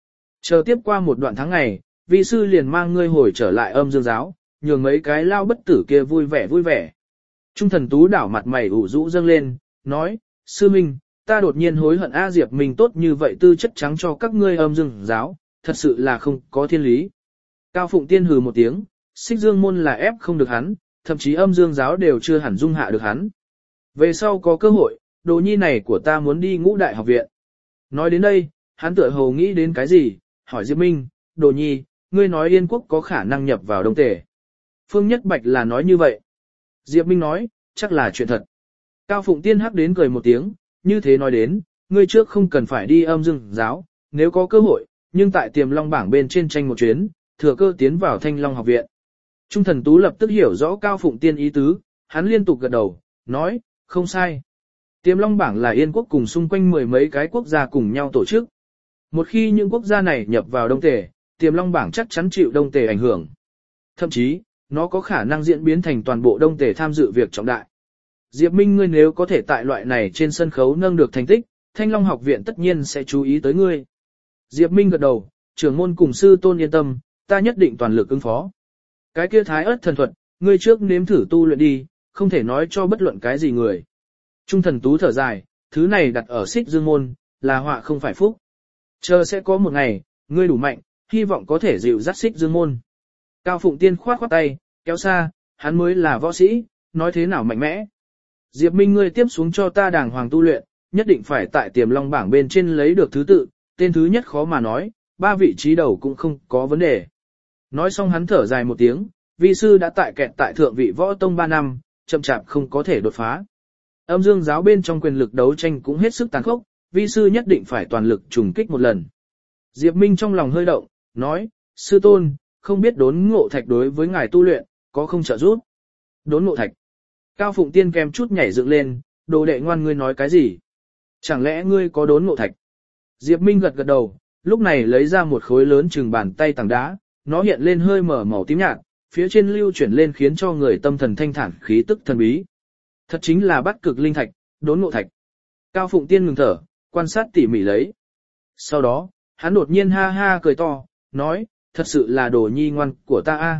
Chờ tiếp qua một đoạn tháng ngày, vi sư liền mang ngươi hồi trở lại âm dương giáo, nhường mấy cái lao bất tử kia vui vẻ vui vẻ. Trung thần tú đảo mặt mày ủ rũ dâng lên, nói, sư minh, ta đột nhiên hối hận A Diệp mình tốt như vậy tư chất trắng cho các ngươi âm dương giáo, thật sự là không có thiên lý. Cao Phụng Tiên hừ một tiếng, Xích Dương môn là ép không được hắn, thậm chí âm dương giáo đều chưa hẳn dung hạ được hắn. Về sau có cơ hội, đồ nhi này của ta muốn đi Ngũ Đại học viện. Nói đến đây, hắn tựa hồ nghĩ đến cái gì, hỏi Diệp Minh, đồ nhi, ngươi nói Yên quốc có khả năng nhập vào Đông Tề. Phương Nhất Bạch là nói như vậy. Diệp Minh nói, chắc là chuyện thật. Cao Phụng Tiên hắc đến cười một tiếng, như thế nói đến, ngươi trước không cần phải đi âm dương giáo, nếu có cơ hội, nhưng tại Tiềm Long bảng bên trên tranh một chuyến, thừa cơ tiến vào Thanh Long học viện. Trung thần tú lập tức hiểu rõ Cao Phụng Tiên ý tứ, hắn liên tục gật đầu, nói, không sai. Tiềm Long bảng là Yên quốc cùng xung quanh mười mấy cái quốc gia cùng nhau tổ chức. Một khi những quốc gia này nhập vào Đông Tề, Tiềm Long bảng chắc chắn chịu Đông Tề ảnh hưởng. Thậm chí, nó có khả năng diễn biến thành toàn bộ Đông Tề tham dự việc trọng đại. Diệp Minh ngươi nếu có thể tại loại này trên sân khấu nâng được thành tích, Thanh Long học viện tất nhiên sẽ chú ý tới ngươi. Diệp Minh gật đầu, trưởng môn cùng sư tôn yên tâm, ta nhất định toàn lực ứng phó. Cái kia thái ớt thần thuật, ngươi trước nếm thử tu luyện đi, không thể nói cho bất luận cái gì người. Trung thần tú thở dài, thứ này đặt ở Xích Dương môn, là họa không phải phúc. Chờ sẽ có một ngày, ngươi đủ mạnh, hy vọng có thể dịu dắt Xích Dương môn. Cao Phụng Tiên khoát khoát tay, kéo xa, hắn mới là võ sĩ, nói thế nào mạnh mẽ. Diệp Minh ngươi tiếp xuống cho ta đàng hoàng tu luyện, nhất định phải tại Tiềm Long bảng bên trên lấy được thứ tự, tên thứ nhất khó mà nói, 3 vị trí đầu cũng không có vấn đề. Nói xong hắn thở dài một tiếng, vi sư đã tại kẹt tại thượng vị võ tông 3 năm, chậm chạp không có thể đột phá. Âm dương giáo bên trong quyền lực đấu tranh cũng hết sức tàn khốc, vi sư nhất định phải toàn lực trùng kích một lần. Diệp Minh trong lòng hơi động, nói, sư tôn, không biết đốn ngộ thạch đối với ngài tu luyện, có không trợ giúp? Đốn ngộ thạch. Cao Phụng Tiên kèm chút nhảy dựng lên, đồ đệ ngoan ngươi nói cái gì? Chẳng lẽ ngươi có đốn ngộ thạch? Diệp Minh gật gật đầu, lúc này lấy ra một khối lớn chừng bàn tay tảng đá, nó hiện lên hơi mở màu tím nhạt, phía trên lưu chuyển lên khiến cho người tâm thần thanh thản khí tức thần bí. Thật chính là Bát Cực linh thạch, đốn ngộ thạch. Cao Phụng Tiên ngừng thở, quan sát tỉ mỉ lấy. Sau đó, hắn đột nhiên ha ha cười to, nói, thật sự là đồ nhi ngoan của ta a.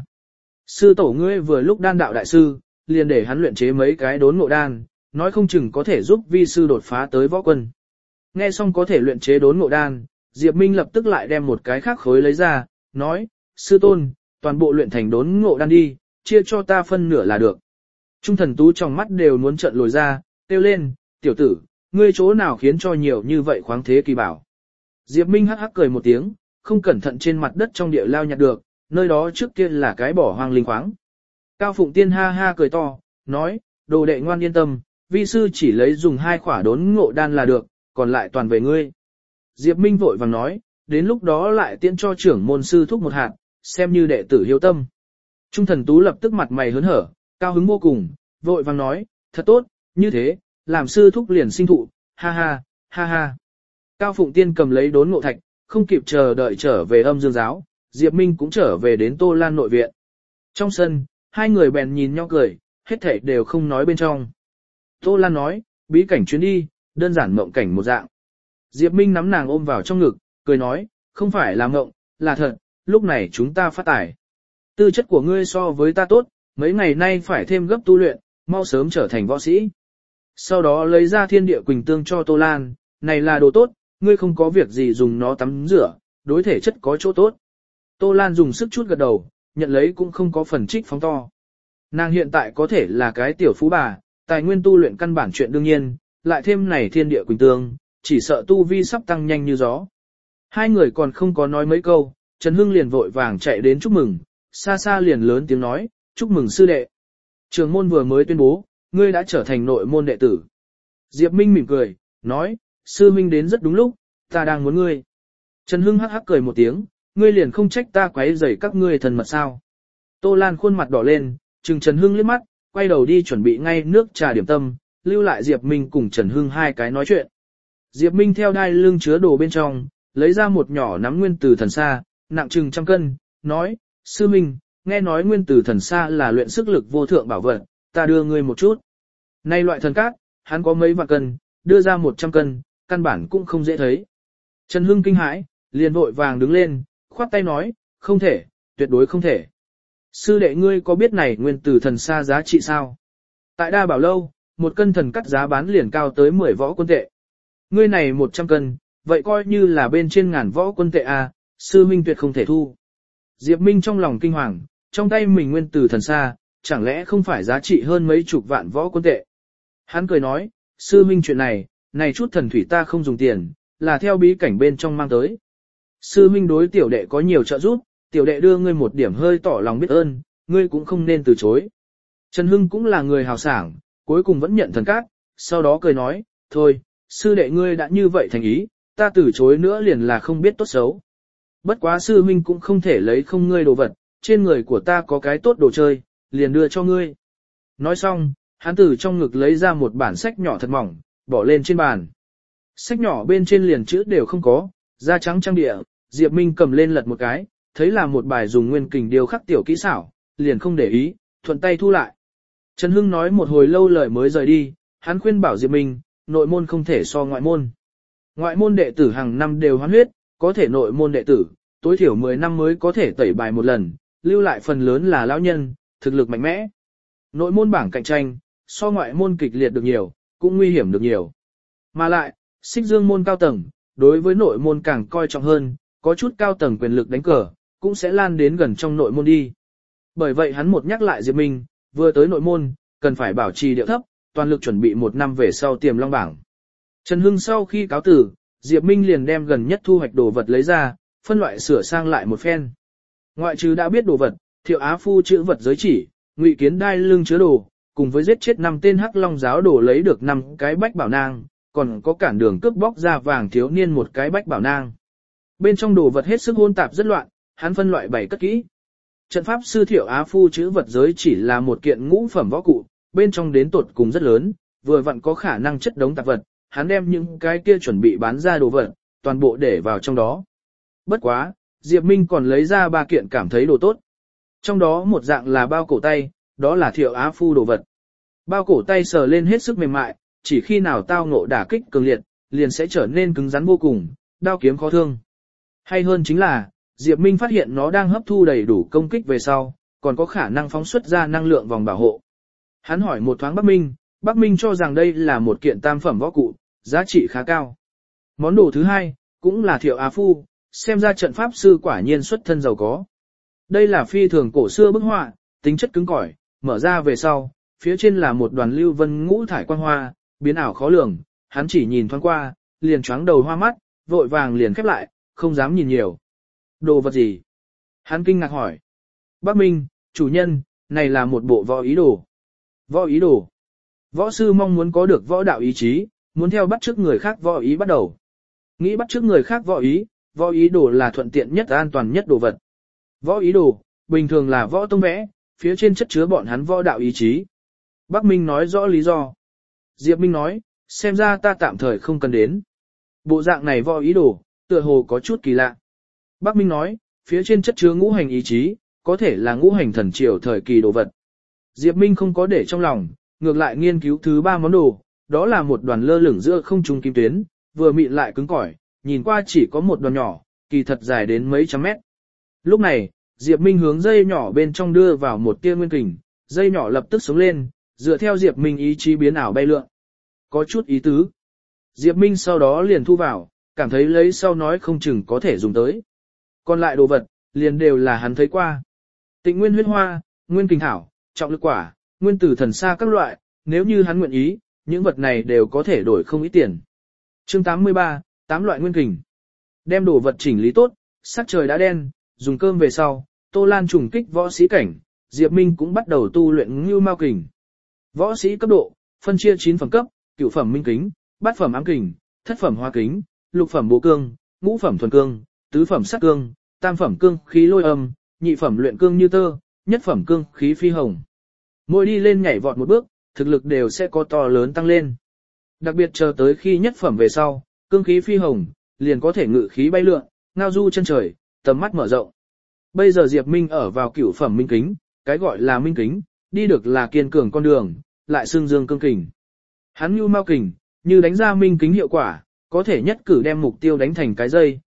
Sư tổ ngươi vừa lúc đan đạo đại sư, liền để hắn luyện chế mấy cái đốn ngộ đan, nói không chừng có thể giúp vi sư đột phá tới võ quân. Nghe xong có thể luyện chế đốn ngộ đan, Diệp Minh lập tức lại đem một cái khác khối lấy ra, nói, sư tôn, toàn bộ luyện thành đốn ngộ đan đi, chia cho ta phân nửa là được. Trung thần tú trong mắt đều muốn trợn lồi ra, kêu lên, tiểu tử, ngươi chỗ nào khiến cho nhiều như vậy khoáng thế kỳ bảo. Diệp Minh hắc hắc cười một tiếng, không cẩn thận trên mặt đất trong địa lao nhặt được, nơi đó trước kia là cái bỏ hoang linh khoáng. Cao Phụng Tiên ha ha cười to, nói, đồ đệ ngoan yên tâm, vi sư chỉ lấy dùng 2 khỏa đốn ngộ đan là được, còn lại toàn về ngươi. Diệp Minh vội vàng nói, đến lúc đó lại tiễn cho trưởng môn sư thúc một hạt, xem như đệ tử hiếu tâm. Trung thần tú lập tức mặt mày hớn hở, cao hứng vô cùng, vội vàng nói, thật tốt, như thế, làm sư thúc liền sinh thụ, ha ha, ha ha. Cao Phụng Tiên cầm lấy đốn ngộ thạch, không kịp chờ đợi trở về âm dương giáo, Diệp Minh cũng trở về đến Tô Lan nội viện. Trong sân, hai người bèn nhìn nhau cười, hết thảy đều không nói bên trong. Tô Lan nói, bí cảnh chuyến đi, đơn giản mộng cảnh một dạng. Diệp Minh nắm nàng ôm vào trong ngực, cười nói, không phải là mộng, là thật, lúc này chúng ta phát tài. Tư chất của ngươi so với ta tốt, mấy ngày nay phải thêm gấp tu luyện, mau sớm trở thành võ sĩ. Sau đó lấy ra thiên địa quỳnh tương cho Tô Lan, này là đồ tốt, ngươi không có việc gì dùng nó tắm rửa, đối thể chất có chỗ tốt. Tô Lan dùng sức chút gật đầu, nhận lấy cũng không có phần trích phóng to. Nàng hiện tại có thể là cái tiểu phú bà, tài nguyên tu luyện căn bản chuyện đương nhiên, lại thêm này thiên địa quỳnh tương, chỉ sợ tu vi sắp tăng nhanh như gió. Hai người còn không có nói mấy câu, Trần Hưng liền vội vàng chạy đến chúc mừng, xa xa liền lớn tiếng nói, chúc mừng sư đệ. Trường môn vừa mới tuyên bố, ngươi đã trở thành nội môn đệ tử. Diệp Minh mỉm cười, nói, sư minh đến rất đúng lúc, ta đang muốn ngươi. Trần Hưng hắc hắc cười một tiếng, ngươi liền không trách ta quấy rầy các ngươi thân mật sao. Tô Lan khuôn mặt đỏ lên, trừng Trần Hưng liếc mắt, quay đầu đi chuẩn bị ngay nước trà điểm tâm, lưu lại Diệp Minh cùng Trần Hưng hai cái nói chuyện. Diệp Minh theo đai lưng chứa đồ bên trong, lấy ra một nhỏ nắm nguyên tử thần sa, nặng chừng 100 cân, nói, sư minh, nghe nói nguyên tử thần sa là luyện sức lực vô thượng bảo vật, ta đưa ngươi một chút. Nay loại thần cát, hắn có mấy vạn cân, đưa ra 100 cân, căn bản cũng không dễ thấy. Trần Hưng kinh hãi, liền vội vàng đứng lên, khoát tay nói, không thể, tuyệt đối không thể. Sư đệ ngươi có biết này nguyên tử thần xa giá trị sao? Tại Đa Bảo Lâu, một cân thần cắt giá bán liền cao tới 10 võ quân tệ. Ngươi này 100 cân, vậy coi như là bên trên ngàn võ quân tệ à, sư minh tuyệt không thể thu. Diệp Minh trong lòng kinh hoàng, trong tay mình nguyên tử thần xa, chẳng lẽ không phải giá trị hơn mấy chục vạn võ quân tệ. Hắn cười nói, sư minh chuyện này chút thần thủy ta không dùng tiền, là theo bí cảnh bên trong mang tới. Sư minh đối tiểu đệ có nhiều trợ giúp, tiểu đệ đưa ngươi một điểm hơi tỏ lòng biết ơn, ngươi cũng không nên từ chối. Trần Hưng cũng là người hào sảng, cuối cùng vẫn nhận thần cát, sau đó cười nói, thôi, sư đệ ngươi đã như vậy thành ý, ta từ chối nữa liền là không biết tốt xấu. Bất quá sư huynh cũng không thể lấy không ngươi đồ vật, trên người của ta có cái tốt đồ chơi, liền đưa cho ngươi. Nói xong, hắn từ trong ngực lấy ra một bản sách nhỏ thật mỏng, bỏ lên trên bàn. Sách nhỏ bên trên liền chữ đều không có, da trắng trang địa, Diệp Minh cầm lên lật một cái, thấy là một bài dùng nguyên kình điêu khắc tiểu kỹ xảo, liền không để ý, thuận tay thu lại. Trần Hưng nói một hồi lâu lời mới rời đi, hắn khuyên bảo Diệp Minh, nội môn không thể so ngoại môn. Ngoại môn đệ tử hàng năm đều hoán huyết, có thể nội môn đệ tử, tối thiểu 10 năm mới có thể tẩy bài một lần, lưu lại phần lớn là lão nhân, thực lực mạnh mẽ. Nội môn bảng cạnh tranh, so ngoại môn kịch liệt được nhiều, cũng nguy hiểm được nhiều. Mà lại, Xích Dương môn cao tầng, đối với nội môn càng coi trọng hơn, có chút cao tầng quyền lực đánh cờ, cũng sẽ lan đến gần trong nội môn đi. Bởi vậy hắn một nhắc lại Diệp Minh, vừa tới nội môn, cần phải bảo trì điệu thấp, toàn lực chuẩn bị 1 năm về sau tiềm long bảng. Trần Hưng sau khi cáo tử, Diệp Minh liền đem gần nhất thu hoạch đồ vật lấy ra, phân loại sửa sang lại một phen. Ngoại trừ đã biết đồ vật, Thiệu Á Phu chữ vật giới chỉ, Ngụy Kiến đai lưng chứa đồ, cùng với giết chết 5 tên Hắc Long giáo đồ lấy được 5 cái bách bảo nang, còn có cản đường cướp bóc ra vàng thiếu niên một cái bách bảo nang. Bên trong đồ vật hết sức hỗn tạp rất loạn, hắn phân loại 7 cất kỹ. Trận pháp sư Thiệu Á Phu chữ vật giới chỉ là một kiện ngũ phẩm võ cụ, bên trong đến tột cùng rất lớn, vừa vặn có khả năng chất đống tạp vật, hắn đem những cái kia chuẩn bị bán ra đồ vật, toàn bộ để vào trong đó. Bất quá, Diệp Minh còn lấy ra 3 kiện cảm thấy đồ tốt. Trong đó một dạng là bao cổ tay, đó là Thiệu Á Phu đồ vật. Bao cổ tay sờ lên hết sức mềm mại, chỉ khi nào tao ngộ đả kích cường liệt, liền sẽ trở nên cứng rắn vô cùng, đao kiếm khó thương. Hay hơn chính là, Diệp Minh phát hiện nó đang hấp thu đầy đủ công kích về sau, còn có khả năng phóng xuất ra năng lượng vòng bảo hộ. Hắn hỏi một thoáng Bắc Minh cho rằng đây là một kiện tam phẩm võ cụ, giá trị khá cao. Món đồ thứ hai, cũng là Thiệu Á Phu, xem ra trận pháp sư quả nhiên xuất thân giàu có. Đây là phi thường cổ xưa bức họa, tính chất cứng cỏi, mở ra về sau, phía trên là một đoàn lưu vân ngũ thải quang hoa, biến ảo khó lường, hắn chỉ nhìn thoáng qua, liền choáng đầu hoa mắt, vội vàng liền khép lại, không dám nhìn nhiều. Đồ vật gì? Hắn kinh ngạc hỏi. Bắc Minh, chủ nhân, này là một bộ võ ý đồ. Võ ý đồ. Võ sư mong muốn có được võ đạo ý chí, muốn theo bắt chước người khác võ ý bắt đầu. Nghĩ bắt chước người khác võ ý đồ là thuận tiện nhất an toàn nhất đồ vật. Võ ý đồ, bình thường là võ tông vẽ, phía trên chất chứa bọn hắn võ đạo ý chí. Bắc Minh nói rõ lý do. Diệp Minh nói, xem ra ta tạm thời không cần đến. Bộ dạng này võ ý đồ, tựa hồ có chút kỳ lạ. Bắc Minh nói, phía trên chất chứa ngũ hành ý chí, có thể là ngũ hành thần triều thời kỳ đồ vật. Diệp Minh không có để trong lòng, ngược lại nghiên cứu thứ 3 món đồ, đó là một đoàn lơ lửng giữa không trung kim tuyến, vừa mịn lại cứng cỏi, nhìn qua chỉ có một đoàn nhỏ, kỳ thật dài đến mấy trăm mét. Lúc này, Diệp Minh hướng dây nhỏ bên trong đưa vào một tia nguyên kình, dây nhỏ lập tức sống lên, dựa theo Diệp Minh ý chí biến ảo bay lượn. Có chút ý tứ. Diệp Minh sau đó liền thu vào, cảm thấy lấy sau nói không chừng có thể dùng tới. Còn lại đồ vật, liền đều là hắn thấy qua. Tịnh nguyên huyết hoa, nguyên kình thảo, trọng lực quả, nguyên tử thần sa các loại, nếu như hắn nguyện ý, những vật này đều có thể đổi không ít tiền. Chương 83, 8 loại nguyên kình. Đem đồ vật chỉnh lý tốt, sắc trời đã đen, dùng cơm về sau, Tô Lan trùng kích võ sĩ cảnh, Diệp Minh cũng bắt đầu tu luyện Ngưu Mao kình. Võ sĩ cấp độ, phân chia 9 phẩm cấp, cửu phẩm minh kính, bát phẩm ám kình, thất phẩm hoa kính, lục phẩm bố cương, ngũ phẩm thuần cương, tứ phẩm sát cương, tam phẩm cương khí lôi âm, nhị phẩm luyện cương như tơ, nhất phẩm cương khí phi hồng. Mỗi đi lên nhảy vọt một bước, thực lực đều sẽ có to lớn tăng lên. Đặc biệt chờ tới khi nhất phẩm về sau, cương khí phi hồng, liền có thể ngự khí bay lượn, ngao du chân trời, tầm mắt mở rộng. Bây giờ Diệp Minh ở vào cửu phẩm minh kính, cái gọi là minh kính, đi được là kiên cường con đường, lại xương dương cương kình. Hắn Ngưu Mao kình, như đánh ra minh kính hiệu quả, có thể nhất cử đem mục tiêu đánh thành cái dây,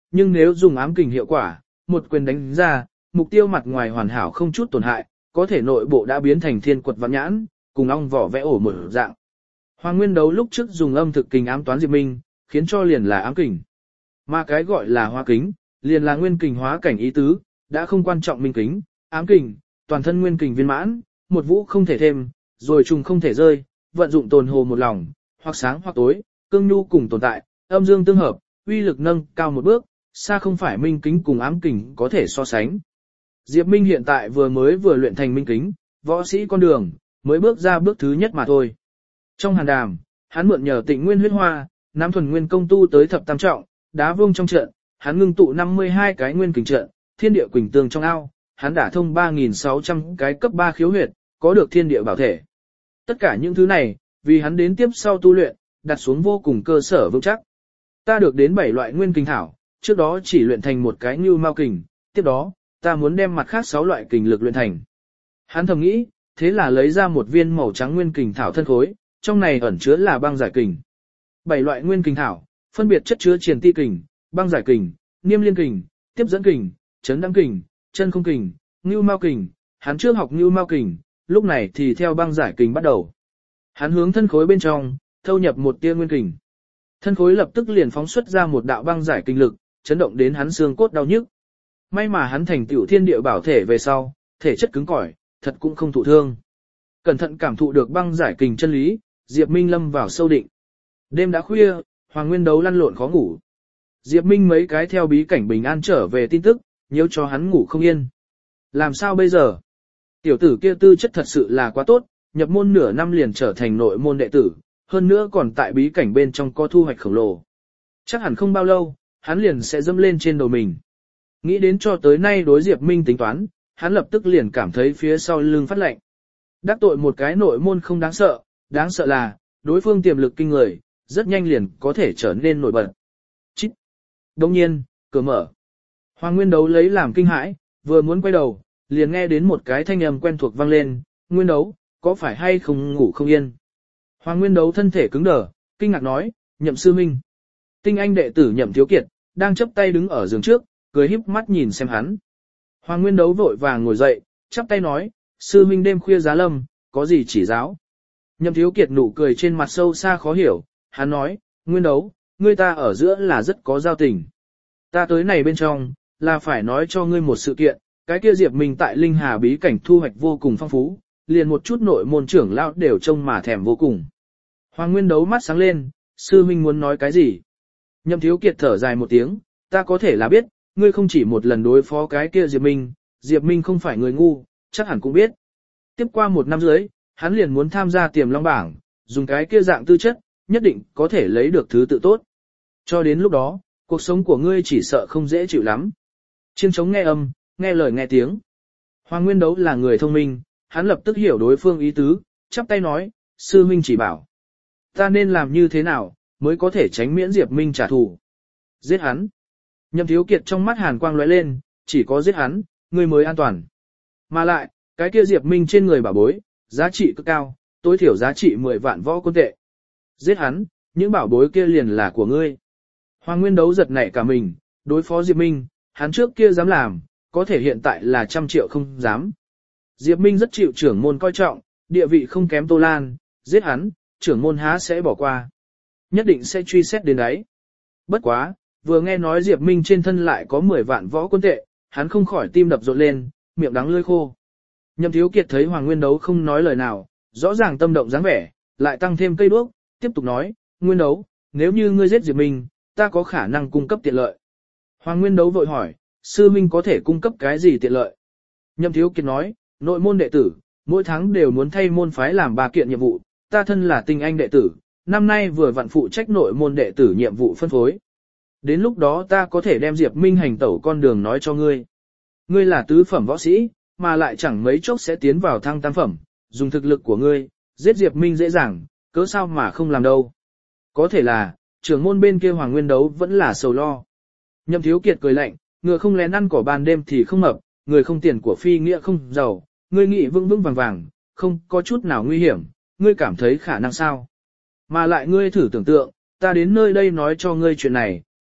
nhưng nếu dùng ám kình hiệu quả, một quyền đánh ra, mục tiêu mặt ngoài hoàn hảo không chút tổn hại, có thể nội bộ đã biến thành thiên quật vạn nhãn, cùng ong vỏ vẽ ổ một dạng. Hoàng Nguyên Đấu lúc trước dùng âm thực kình ám toán Diệp Minh, khiến cho liền là ám kình. Mà cái gọi là hóa kính, liền là nguyên kình hóa cảnh ý tứ, đã không quan trọng minh kính, ám kình, toàn thân nguyên kình viên mãn, một vũ không thể thêm, rồi trùng không thể rơi, vận dụng tồn hồ một lòng, hoặc sáng hoặc tối, cương nhu cùng tồn tại, âm dương tương hợp, uy lực nâng cao một bước, xa không phải minh kính cùng ám kình có thể so sánh. Diệp Minh hiện tại vừa luyện thành minh kính, võ sĩ con đường, mới bước ra bước thứ nhất mà thôi. Trong hàn đàm, hắn mượn nhờ Tịnh Nguyên huyết hoa, nam thuần nguyên công tu tới thập tam trọng, đá vương trong trận, hắn ngưng tụ 52 cái nguyên kình trận, thiên địa quỳnh tương trong ao, hắn đả thông 3.600 cái cấp 3 khiếu huyệt, có được thiên địa bảo thể. Tất cả những thứ này, vì hắn đến tiếp sau tu luyện, đặt xuống vô cùng cơ sở vững chắc. Ta được đến 7 loại nguyên kình thảo, trước đó chỉ luyện thành một cái như mao kình, tiếp đó, ta muốn đem mặt khác 6 loại kình lực luyện thành. Hắn thầm nghĩ, thế là lấy ra một viên màu trắng nguyên kình thảo thân khối, trong này ẩn chứa là băng giải kình. 7 loại nguyên kình thảo, phân biệt chất chứa triền ti kình, băng giải kình, niêm liên kình, tiếp dẫn kình, chấn đăng kình, chân không kình, ngưu mao kình. Hắn trước học ngưu mao kình, lúc này thì theo băng giải kình bắt đầu. Hắn hướng thân khối bên trong, thâu nhập một tia nguyên kình. Thân khối lập tức liền phóng xuất ra một đạo băng giải kình lực, chấn động đến hắn xương cốt đau nhức. May mà hắn thành tựu thiên địa bảo thể về sau, thể chất cứng cỏi, thật cũng không thụ thương. Cẩn thận cảm thụ được băng giải kình chân lý, Diệp Minh lâm vào sâu định. Đêm đã khuya, Hoàng Nguyên Đấu lăn lộn khó ngủ. Diệp Minh mấy cái theo bí cảnh bình an trở về tin tức, nhiễu cho hắn ngủ không yên. Làm sao bây giờ? Tiểu tử kia tư chất thật sự là quá tốt, nhập môn nửa năm liền trở thành nội môn đệ tử, hơn nữa còn tại bí cảnh bên trong có thu hoạch khổng lồ. Chắc hẳn không bao lâu, hắn liền sẽ dẫm lên trên đầu mình. Nghĩ đến cho tới nay đối Diệp Minh tính toán, hắn lập tức liền cảm thấy phía sau lưng phát lạnh. Đắc tội một cái nội môn không đáng sợ là, đối phương tiềm lực kinh người, rất nhanh liền có thể trở nên nổi bật. Chít! Đồng nhiên, cửa mở. Hoàng Nguyên Đấu lấy làm kinh hãi, vừa muốn quay đầu, liền nghe đến một cái thanh âm quen thuộc vang lên, Nguyên Đấu, có phải hay không ngủ không yên? Hoàng Nguyên Đấu thân thể cứng đờ, kinh ngạc nói, Nhậm sư huynh. Tinh anh đệ tử Nhậm Thiếu Kiệt, đang chấp tay đứng ở giường trước, cười híp mắt nhìn xem hắn. Hoàng Nguyên Đấu vội vàng ngồi dậy, chắp tay nói, sư huynh đêm khuya giá lâm, có gì chỉ giáo? Nhậm Thiếu Kiệt nụ cười trên mặt sâu xa khó hiểu, hắn nói, Nguyên Đấu, ngươi ta ở giữa là rất có giao tình. Ta tới này bên trong, là phải nói cho ngươi một sự kiện, cái kia Diệp Minh tại Linh Hà bí cảnh thu hoạch vô cùng phong phú, liền một chút nội môn trưởng lão đều trông mà thèm vô cùng. Hoàng Nguyên Đấu mắt sáng lên, sư huynh muốn nói cái gì? Nhậm Thiếu Kiệt thở dài một tiếng, ta có thể là biết, ngươi không chỉ một lần đối phó cái kia Diệp Minh không phải người ngu, chắc hẳn cũng biết. Tiếp qua một năm dưới, hắn liền muốn tham gia tiềm long bảng, dùng cái kia dạng tư chất, nhất định có thể lấy được thứ tự tốt. Cho đến lúc đó, cuộc sống của ngươi chỉ sợ không dễ chịu lắm. Chiêng trống nghe âm, nghe lời nghe tiếng. Hoàng Nguyên Đấu là người thông minh, hắn lập tức hiểu đối phương ý tứ, chắp tay nói, sư huynh chỉ bảo. Ta nên làm như thế nào, mới có thể tránh miễn Diệp Minh trả thù. Giết hắn. Nhậm Thiếu Kiệt trong mắt hàn quang lóe lên, chỉ có giết hắn, ngươi mới an toàn. Mà lại, cái kia Diệp Minh trên người bảo bối, giá trị cực cao, tối thiểu giá trị 10 vạn võ quân tệ. Giết hắn, những bảo bối kia liền là của ngươi. Hoàng Nguyên Đấu giật nảy cả mình, đối phó Diệp Minh, hắn trước kia dám làm, có thể hiện tại là 100 triệu không dám. Diệp Minh rất chịu trưởng môn coi trọng, địa vị không kém Tô Lan, giết hắn, trưởng môn há sẽ bỏ qua. Nhất định sẽ truy xét đến đấy. Bất quá, vừa nghe nói Diệp Minh trên thân lại có 10 vạn võ quân tệ, hắn không khỏi tim đập rộn lên, miệng đắng lưỡi khô. Nhậm Thiếu Kiệt thấy Hoàng Nguyên Đấu không nói lời nào, rõ ràng tâm động dáng vẻ, lại tăng thêm cây đuốc, tiếp tục nói, Nguyên Đấu, nếu như ngươi giết Diệp Minh, ta có khả năng cung cấp tiện lợi. Hoàng Nguyên Đấu vội hỏi, sư minh có thể cung cấp cái gì tiện lợi? Nhậm Thiếu Kiệt nói, nội môn đệ tử, mỗi tháng đều muốn thay môn phái làm 3 kiện nhiệm vụ, ta thân là tinh anh đệ tử, năm nay vừa vặn phụ trách nội môn đệ tử nhiệm vụ phân phối. Đến lúc đó ta có thể đem Diệp Minh hành tẩu con đường nói cho ngươi. Ngươi là tứ phẩm võ sĩ, mà lại chẳng mấy chốc sẽ tiến vào thăng tam phẩm, dùng thực lực của ngươi, giết Diệp Minh dễ dàng, cớ sao mà không làm đâu. Có thể là, trưởng môn bên kia Hoàng Nguyên Đấu vẫn là sầu lo. Nhậm Thiếu Kiệt cười lạnh, ngựa không lén ăn cỏ ban đêm thì không mập, người không tiền của phi nghĩa không giàu, ngươi nghĩ vững vững vàng vàng, không có chút nào nguy hiểm, ngươi cảm thấy khả năng sao? Mà lại ngươi thử tưởng tượng, ta đến nơi đây nói cho ngươi chuyện này,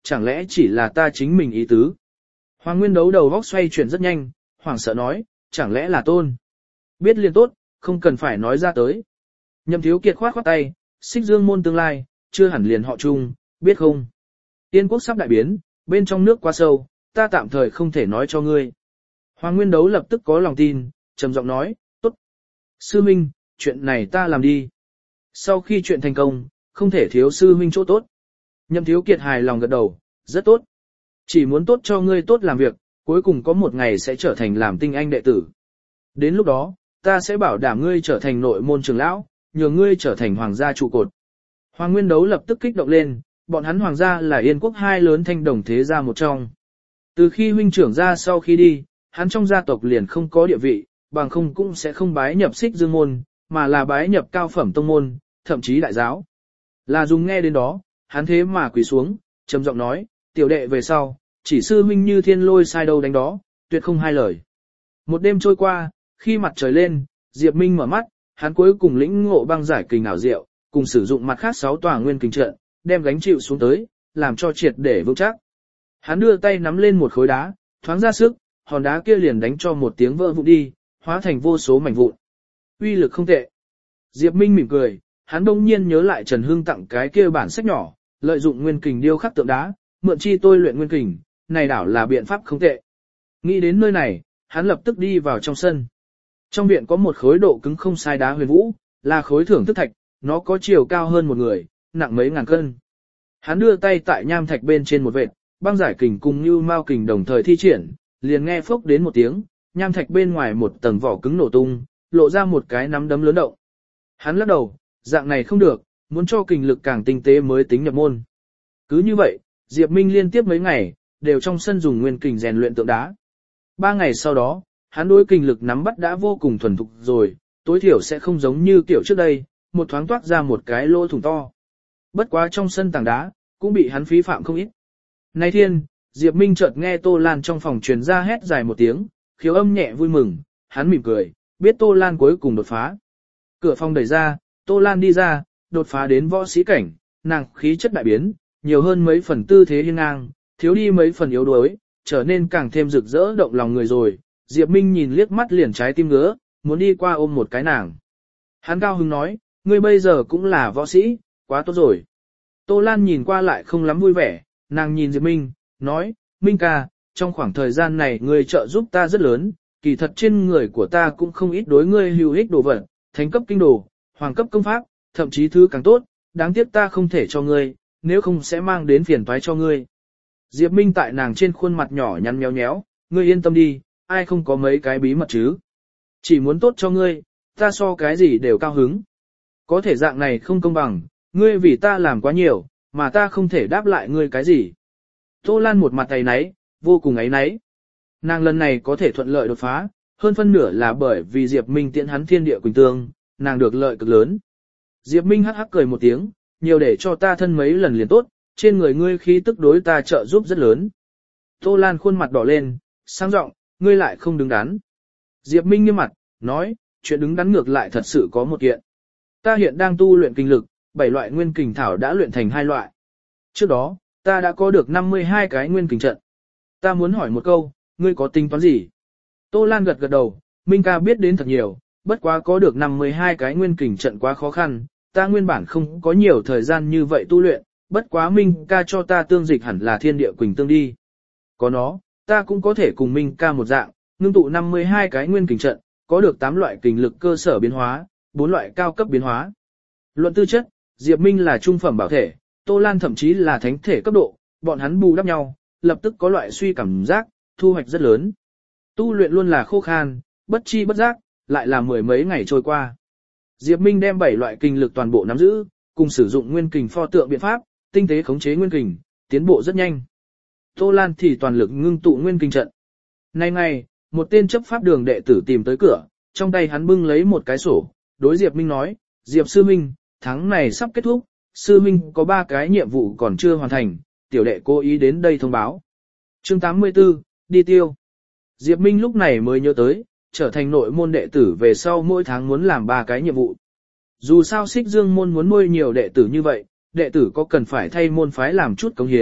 chẳng lẽ chỉ là ta chính mình ý tứ. Hoàng Nguyên Đấu đầu góc xoay chuyển rất nhanh, hoảng sợ nói, chẳng lẽ là Tôn. Biết liền tốt, không cần phải nói ra tới. Nhậm Thiếu Kiệt khoát khoát tay, Xích Dương môn tương lai, chưa hẳn liền họ chung, biết không? Yên quốc sắp đại biến, bên trong nước quá sâu, ta tạm thời không thể nói cho ngươi. Hoàng Nguyên Đấu lập tức có lòng tin, trầm giọng nói, tốt. Sư Minh, chuyện này ta làm đi. Sau khi chuyện thành công, không thể thiếu Sư Minh chỗ tốt. Nhậm Thiếu Kiệt hài lòng gật đầu, rất tốt. Chỉ muốn tốt cho ngươi tốt làm việc, cuối cùng có một ngày sẽ trở thành làm tinh anh đệ tử. Đến lúc đó, ta sẽ bảo đảm ngươi trở thành nội môn trưởng lão, nhường ngươi trở thành hoàng gia trụ cột. Hoàng Nguyên Đấu lập tức kích động lên, bọn hắn hoàng gia là Yên quốc hai lớn thanh đồng thế gia một trong. Từ khi huynh trưởng ra sau khi đi, hắn trong gia tộc liền không có địa vị, bằng không cũng sẽ không bái nhập Xích Dương môn, mà là bái nhập cao phẩm tông môn, thậm chí đại giáo. Là dùng nghe đến đó, hắn thế mà quỳ xuống, trầm giọng nói, tiểu đệ về sau, chỉ sư huynh như thiên lôi sai đâu đánh đó, tuyệt không hai lời. Một đêm trôi qua, khi mặt trời lên, Diệp Minh mở mắt, hắn cuối cùng lĩnh ngộ băng giải kình ảo diệu, cùng sử dụng mặt khác 6 tòa nguyên kình trận, đem gánh chịu xuống tới, làm cho triệt để vững chắc. Hắn đưa tay nắm lên một khối đá, thoáng ra sức, hòn đá kia liền đánh cho một tiếng vỡ vụn đi, hóa thành vô số mảnh vụn. Uy lực không tệ. Diệp Minh mỉm cười, hắn đông nhiên nhớ lại Trần Hưng tặng cái kia bản sách nhỏ, lợi dụng nguyên kình điêu khắc tượng đá, mượn chi tôi luyện nguyên kình, này đảo là biện pháp không tệ. Nghĩ đến nơi này, hắn lập tức đi vào trong sân. Trong viện có một khối độ cứng không sai đá huyền vũ, là khối thưởng thức thạch, nó có chiều cao hơn một người, nặng mấy ngàn cân. Hắn đưa tay tại nham thạch bên trên một vệt, băng giải kình cùng như mao kình đồng thời thi triển, liền nghe phốc đến một tiếng, nham thạch bên ngoài một tầng vỏ cứng nổ tung, lộ ra một cái nắm đấm lớn động. Hắn lắc đầu, dạng này không được, muốn cho kình lực càng tinh tế mới tính nhập môn. Cứ như vậy, Diệp Minh liên tiếp mấy ngày, đều trong sân dùng nguyên kình rèn luyện tượng đá. 3 ngày sau đó, hắn đối kình lực nắm bắt đã vô cùng thuần thục rồi, tối thiểu sẽ không giống như kiểu trước đây, một thoáng toát ra một cái lỗ thủng to. Bất quá trong sân tảng đá, cũng bị hắn phí phạm không ít. Nay thiên, Diệp Minh chợt nghe Tô Lan trong phòng truyền ra hét dài một tiếng, khiếu âm nhẹ vui mừng, hắn mỉm cười, biết Tô Lan cuối cùng đột phá. Cửa phòng đẩy ra, Tô Lan đi ra, đột phá đến võ sĩ cảnh, nàng khí chất đại biến, nhiều hơn mấy phần tư thế hiên ngang, thiếu đi mấy phần yếu đuối, trở nên càng thêm rực rỡ động lòng người rồi. Diệp Minh nhìn liếc mắt liền trái tim ngứa, muốn đi qua ôm một cái nàng. Hắn cao hứng nói, ngươi bây giờ cũng là võ sĩ, quá tốt rồi. Tô Lan nhìn qua lại không lắm vui vẻ, nàng nhìn Diệp Minh, nói, Minh ca, trong khoảng thời gian này ngươi trợ giúp ta rất lớn, kỳ thật trên người của ta cũng không ít đối ngươi hữu ích đồ vật, thánh cấp kinh đồ, hoàng cấp công pháp, thậm chí thứ càng tốt, đáng tiếc ta không thể cho ngươi, nếu không sẽ mang đến phiền toái cho ngươi. Diệp Minh tại nàng trên khuôn mặt nhỏ nhăn nhéo nhéo, ngươi yên tâm đi, ai không có mấy cái bí mật chứ. Chỉ muốn tốt cho ngươi, ta so cái gì đều cao hứng. Có thể dạng này không công bằng, ngươi vì ta làm quá nhiều, mà ta không thể đáp lại ngươi cái gì. Tô Lan một mặt áy náy, vô cùng áy náy. Nàng lần này có thể thuận lợi đột phá, hơn phân nửa là bởi vì Diệp Minh tiễn hắn thiên địa quỳnh tương, nàng được lợi cực lớn. Diệp Minh hắc hắc cười một tiếng, nhiều để cho ta thân mấy lần liền tốt, trên người ngươi khí tức đối ta trợ giúp rất lớn. Tô Lan khuôn mặt đỏ lên, sang giọng, ngươi lại không đứng đắn. Diệp Minh nghiêm mặt, nói, chuyện đứng đắn ngược lại thật sự có một kiện. Ta hiện đang tu luyện kinh lực, 7 loại nguyên kình thảo đã luyện thành 2 loại. Trước đó, ta đã có được 52 cái nguyên kình trận. Ta muốn hỏi một câu, ngươi có tính toán gì? Tô Lan gật gật đầu, Minh ca biết đến thật nhiều, bất quá có được 52 cái nguyên kình trận quá khó khăn, ta nguyên bản không có nhiều thời gian như vậy tu luyện, bất quá Minh ca cho ta tương dịch hẳn là thiên địa quỳnh tương đi. Có nó, ta cũng có thể cùng Minh ca một dạng, ngưng tụ 52 cái nguyên kình trận, có được 8 loại kình lực cơ sở biến hóa, 4 loại cao cấp biến hóa. Luận tư chất, Diệp Minh là trung phẩm bảo thể, Tô Lan thậm chí là thánh thể cấp độ, bọn hắn bù đắp nhau, lập tức có loại suy cảm giác, thu hoạch rất lớn. Tu luyện luôn là khô khan, bất chi bất giác, lại là mười mấy ngày trôi qua. Diệp Minh đem 7 loại kình lực toàn bộ nắm giữ, cùng sử dụng nguyên kình pho tượng biện pháp, tinh tế khống chế nguyên kình, tiến bộ rất nhanh. Tô Lan thì toàn lực ngưng tụ nguyên kình trận. Nay ngày, một tên chấp pháp đường đệ tử tìm tới cửa, trong tay hắn bưng lấy một cái sổ, đối Diệp Minh nói, Diệp Sư Minh, tháng này sắp kết thúc, Sư Minh có 3 cái nhiệm vụ còn chưa hoàn thành, tiểu đệ cố ý đến đây thông báo. Chương 84, đi tiêu. Diệp Minh lúc này mới nhớ tới, trở thành nội môn đệ tử về sau mỗi tháng muốn làm 3 cái nhiệm vụ. Dù sao Xích Dương môn muốn nuôi nhiều đệ tử như vậy, đệ tử có cần phải thay môn phái làm chút cống hiến,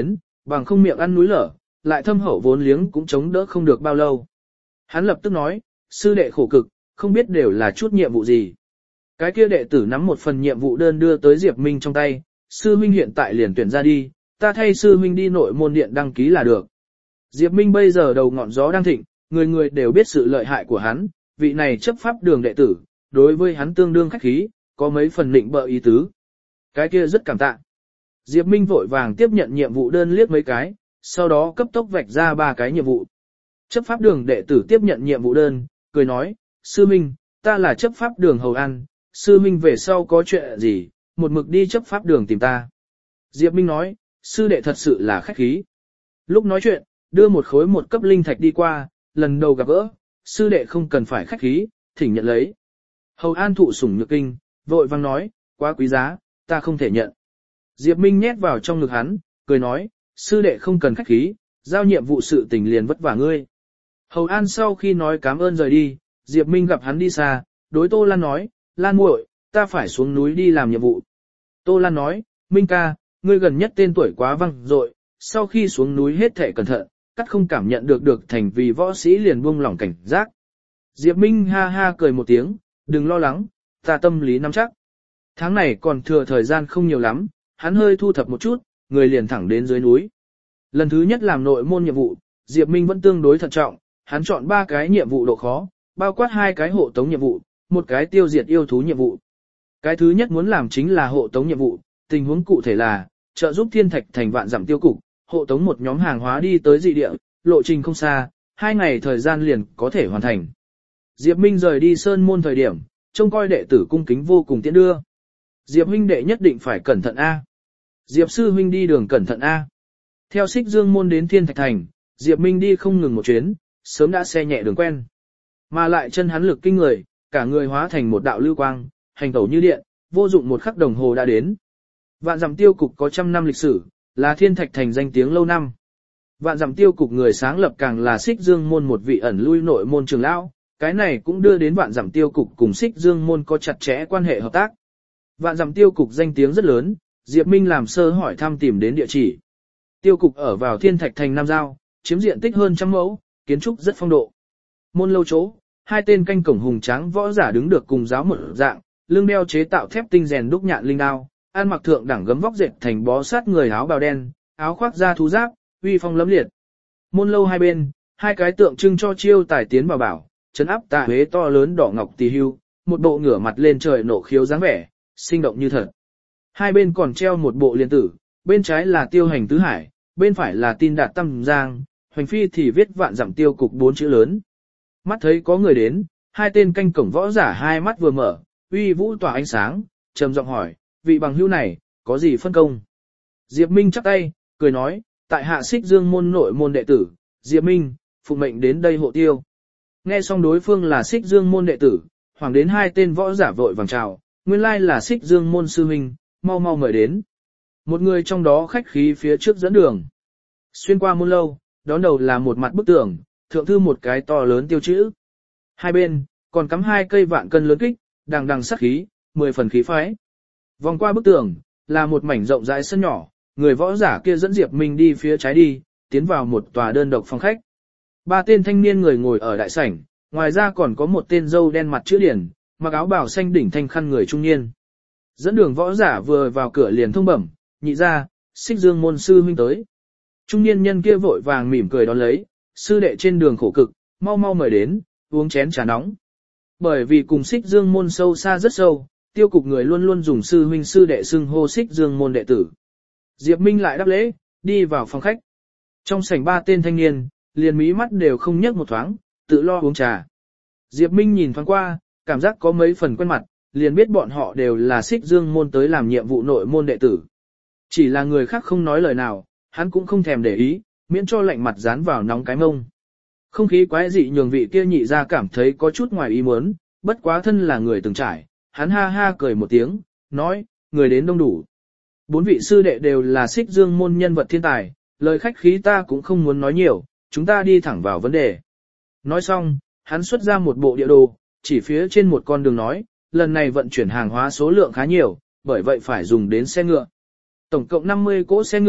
bằng không miệng ăn núi lở, lại thâm hậu vốn liếng cũng chống đỡ không được bao lâu. Hắn lập tức nói, sư đệ khổ cực, không biết đều là chút nhiệm vụ gì. Cái kia đệ tử nắm một phần nhiệm vụ đơn đưa tới Diệp Minh trong tay, sư huynh hiện tại liền tuyển ra đi, ta thay sư huynh đi nội môn điện đăng ký là được. Diệp Minh bây giờ đầu ngọn gió đang thịnh, người người đều biết sự lợi hại của hắn, vị này chấp pháp đường đệ tử, đối với hắn tương đương khách khí, có mấy phần định bợ ý tứ. Cái kia rất cảm tạ. Diệp Minh vội vàng tiếp nhận nhiệm vụ đơn liếc mấy cái, sau đó cấp tốc vạch ra 3 cái nhiệm vụ. Chấp pháp đường đệ tử tiếp nhận nhiệm vụ đơn, cười nói, sư minh, ta là chấp pháp đường hầu an, sư minh về sau có chuyện gì, một mực đi chấp pháp đường tìm ta. Diệp Minh nói, sư đệ thật sự là khách khí. Lúc nói chuyện, đưa một khối 1 cấp linh thạch đi qua, lần đầu gặp gỡ, sư đệ không cần phải khách khí, thỉnh nhận lấy. Hầu an thụ sủng nhược kinh, vội vang nói, quá quý giá, ta không thể nhận. Diệp Minh nhét vào trong ngực hắn, cười nói, sư đệ không cần khách khí, giao nhiệm vụ sự tình liền vất vả ngươi. Hầu An sau khi nói cảm ơn rời đi, Diệp Minh gặp hắn đi xa, đối Tô Lan nói, Lan muội, ta phải xuống núi đi làm nhiệm vụ. Tô Lan nói, Minh ca, ngươi gần nhất tên tuổi quá vang dội, sau khi xuống núi hết thể cẩn thận, cắt không cảm nhận được thành vì võ sĩ liền buông lỏng cảnh giác. Diệp Minh ha ha cười một tiếng, đừng lo lắng, ta tâm lý nắm chắc. Tháng này còn thừa thời gian không nhiều lắm, hắn hơi thu thập một chút, người liền thẳng đến dưới núi. Lần thứ nhất làm nội môn nhiệm vụ, Diệp Minh vẫn tương đối thận trọng, hắn chọn 3 cái nhiệm vụ độ khó, bao quát 2 cái hộ tống nhiệm vụ, 1 cái tiêu diệt yêu thú nhiệm vụ. Cái thứ nhất muốn làm chính là hộ tống nhiệm vụ, tình huống cụ thể là trợ giúp Thiên Thạch thành vạn dặm tiêu cục, hộ tống một nhóm hàng hóa đi tới dị địa, lộ trình không xa, 2 ngày thời gian liền có thể hoàn thành. Diệp Minh rời đi sơn môn thời điểm, trông coi đệ tử cung kính vô cùng tiễn đưa. Diệp huynh đệ nhất định phải cẩn thận a. Diệp sư huynh đi đường cẩn thận a. Theo Xích Dương môn đến Thiên Thạch thành, Diệp Minh đi không ngừng một chuyến, sớm đã xe nhẹ đường quen. Mà lại chân hắn lực kinh người, cả người hóa thành một đạo lưu quang, hành tẩu như điện, vô dụng 1 khắc đồng hồ đã đến. Vạn dặm tiêu cục có 100 năm lịch sử, là Thiên Thạch thành danh tiếng lâu năm. Vạn dặm tiêu cục người sáng lập càng là Xích Dương môn một vị ẩn lui nội môn trưởng lão, cái này cũng đưa đến vạn dặm tiêu cục cùng Xích Dương môn có chặt chẽ quan hệ hợp tác. Vạn dặm tiêu cục danh tiếng rất lớn, Diệp Minh làm sơ hỏi thăm tìm đến địa chỉ. Tiêu cục ở vào Thiên Thạch thành Nam Giao, chiếm diện tích hơn 100 mẫu, kiến trúc rất phong độ. Môn lâu chỗ, 2 tên canh cổng hùng tráng võ giả đứng được cùng giáo một dạng, lưng đeo chế tạo thép tinh rèn đúc nhạn linh đao, ăn mặc thượng đẳng gấm vóc dệt thành bó sát người áo bào đen, áo khoác da thú giáp, uy phong lẫm liệt. Môn lâu hai bên, 2 cái tượng trưng cho chiêu tài tiến bảo bảo, trấn áp tà huế to lớn đỏ ngọc tỳ hưu, một bộ ngửa mặt lên trời nộ khiếu dáng vẻ, sinh động như thật. 2 bên còn treo một bộ liên tử, bên trái là tiêu hành tứ hải, bên phải là tin đạt tam giang, hoành phi thì viết vạn dặm tiêu cục 4 chữ lớn. Mắt thấy có người đến, 2 tên canh cổng võ giả hai mắt vừa mở, uy vũ tỏa ánh sáng, trầm giọng hỏi, vị bằng hữu này, có gì phân công? Diệp Minh chắp tay, cười nói, tại hạ Xích Dương môn nội môn đệ tử, Diệp Minh, phụ mệnh đến đây hộ tiêu. Nghe xong đối phương là Xích Dương môn đệ tử, hoàng đến 2 tên võ giả vội vàng chào, nguyên lai là Xích Dương môn sư huynh, mau mau mời đến. Một người trong đó khách khí phía trước dẫn đường. Xuyên qua môn lâu, đón đầu là một mặt bức tường, thượng thư một cái to lớn tiêu chữ. 2 bên, còn cắm 2 cây vạn cân lớn kích, đằng đằng sắc khí, 10 phần khí phái. Vòng qua bức tường, là một mảnh rộng rãi sân nhỏ, người võ giả kia dẫn Diệp Minh đi phía trái đi, tiến vào một tòa đơn độc phòng khách. 3 tên thanh niên người ngồi ở đại sảnh, ngoài ra còn có một tên râu đen mặt chữ điển, mặc áo bào xanh đỉnh thanh khăn người trung niên. Dẫn đường võ giả vừa vào cửa liền thông bẩm, nhị ra, Xích Dương môn sư huynh tới. Trung niên nhân kia vội vàng mỉm cười đón lấy, sư đệ trên đường khổ cực, mau mau mời đến, uống chén trà nóng. Bởi vì cùng Xích Dương môn sâu xa rất sâu, tiêu cục người luôn luôn dùng sư huynh sư đệ xưng hô Xích Dương môn đệ tử. Diệp Minh lại đáp lễ, đi vào phòng khách. Trong sảnh 3 tên thanh niên, liền mí mắt đều không nhấc một thoáng, tự lo uống trà. Diệp Minh nhìn thoáng qua, cảm giác có mấy phần quen mặt, liền biết bọn họ đều là Xích Dương môn tới làm nhiệm vụ nội môn đệ tử. Chỉ là người khác không nói lời nào, hắn cũng không thèm để ý, miễn cho lạnh mặt dán vào nóng cái mông. Không khí quái dị nhường vị kia nhị ra cảm thấy có chút ngoài ý muốn, bất quá thân là người từng trải, hắn ha ha cười một tiếng, nói, người đến đông đủ. 4 vị sư đệ đều là Xích Dương môn nhân vật thiên tài, lời khách khí ta cũng không muốn nói nhiều, chúng ta đi thẳng vào vấn đề. Nói xong, hắn xuất ra một bộ địa đồ, chỉ phía trên một con đường nói, lần này vận chuyển hàng hóa số lượng khá nhiều, bởi vậy phải dùng đến xe ngựa. Tổng cộng 50 cỗ xe ngựa,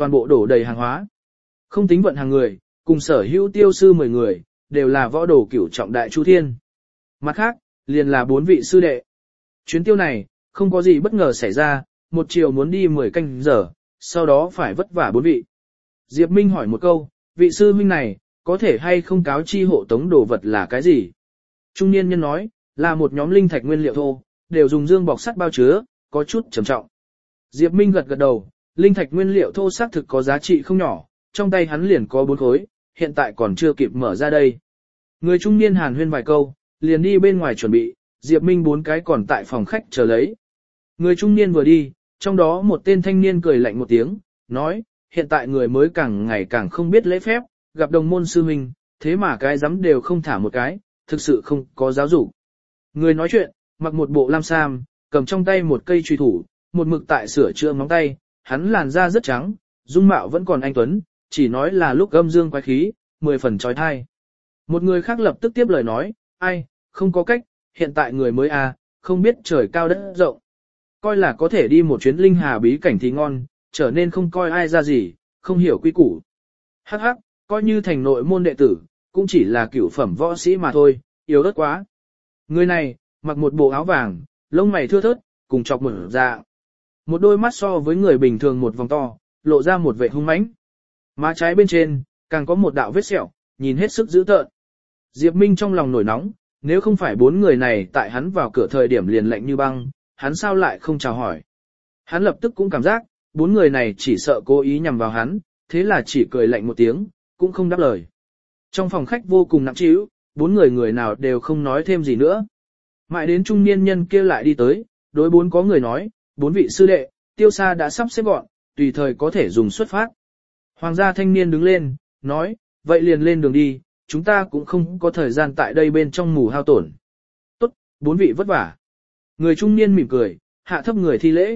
toàn bộ đổ đầy hàng hóa. Không tính vận hàng người, cùng sở hữu tiêu sư 10 người, đều là võ đồ cửu trọng đại chu thiên. Mặt khác, liền là 4 vị sư đệ. Chuyến tiêu này, không có gì bất ngờ xảy ra, một chiều muốn đi 10 canh giờ, sau đó phải vất vả 4 vị. Diệp Minh hỏi một câu, vị sư huynh này, có thể hay không cáo chi hộ tống đồ vật là cái gì? Trung niên nhân nói, là một nhóm linh thạch nguyên liệu thô, đều dùng dương bọc sắt bao chứa, có chút trầm trọng. Diệp Minh gật gật đầu, linh thạch nguyên liệu thô xác thực có giá trị không nhỏ, trong tay hắn liền có 4 khối, hiện tại còn chưa kịp mở ra đây. Người trung niên hàn huyên vài câu, liền đi bên ngoài chuẩn bị, Diệp Minh 4 cái còn tại phòng khách chờ lấy. Người trung niên vừa đi, trong đó một tên thanh niên cười lạnh một tiếng, nói, hiện tại người mới càng ngày càng không biết lễ phép, gặp đồng môn sư huynh, thế mà cái dám đều không thả một cái, thực sự không có giáo dục. Người nói chuyện, mặc một bộ lam sam, cầm trong tay một cây truy thủ, một mực tại sửa chữa móng tay, hắn làn da rất trắng, dung mạo vẫn còn anh tuấn, chỉ nói là lúc âm dương quái khí, 10 phần trói thai. Một người khác lập tức tiếp lời nói, ai, không có cách, hiện tại người mới không biết trời cao đất rộng. Coi là có thể đi một chuyến linh hà bí cảnh thì ngon, trở nên không coi ai ra gì, không hiểu quy củ. Hắc hắc, coi như thành nội môn đệ tử, cũng chỉ là cửu phẩm võ sĩ mà thôi, yếu ớt quá. Người này, mặc một bộ áo vàng, lông mày thưa thớt, cùng chọc mở dạ. Một đôi mắt so với người bình thường một vòng to, lộ ra một vẻ hung mãnh. Má trái bên trên, càng có một đạo vết sẹo, nhìn hết sức dữ tợn. Diệp Minh trong lòng nổi nóng, nếu không phải 4 người này tại hắn vào cửa thời điểm liền lạnh như băng, hắn sao lại không chào hỏi. Hắn lập tức cũng cảm giác, 4 người này chỉ sợ cố ý nhằm vào hắn, thế là chỉ cười lạnh một tiếng, cũng không đáp lời. Trong phòng khách vô cùng nặng trĩu, 4 người nào đều không nói thêm gì nữa. Mãi đến trung niên nhân kia lại đi tới, đối 4 có người nói, 4 vị sư đệ, tiêu xa đã sắp xếp gọn, tùy thời có thể dùng xuất phát. Hoàng gia thanh niên đứng lên, nói, vậy liền lên đường đi, chúng ta cũng không có thời gian tại đây bên trong mù hao tổn. Tốt, 4 vị vất vả. Người trung niên mỉm cười, hạ thấp người thi lễ.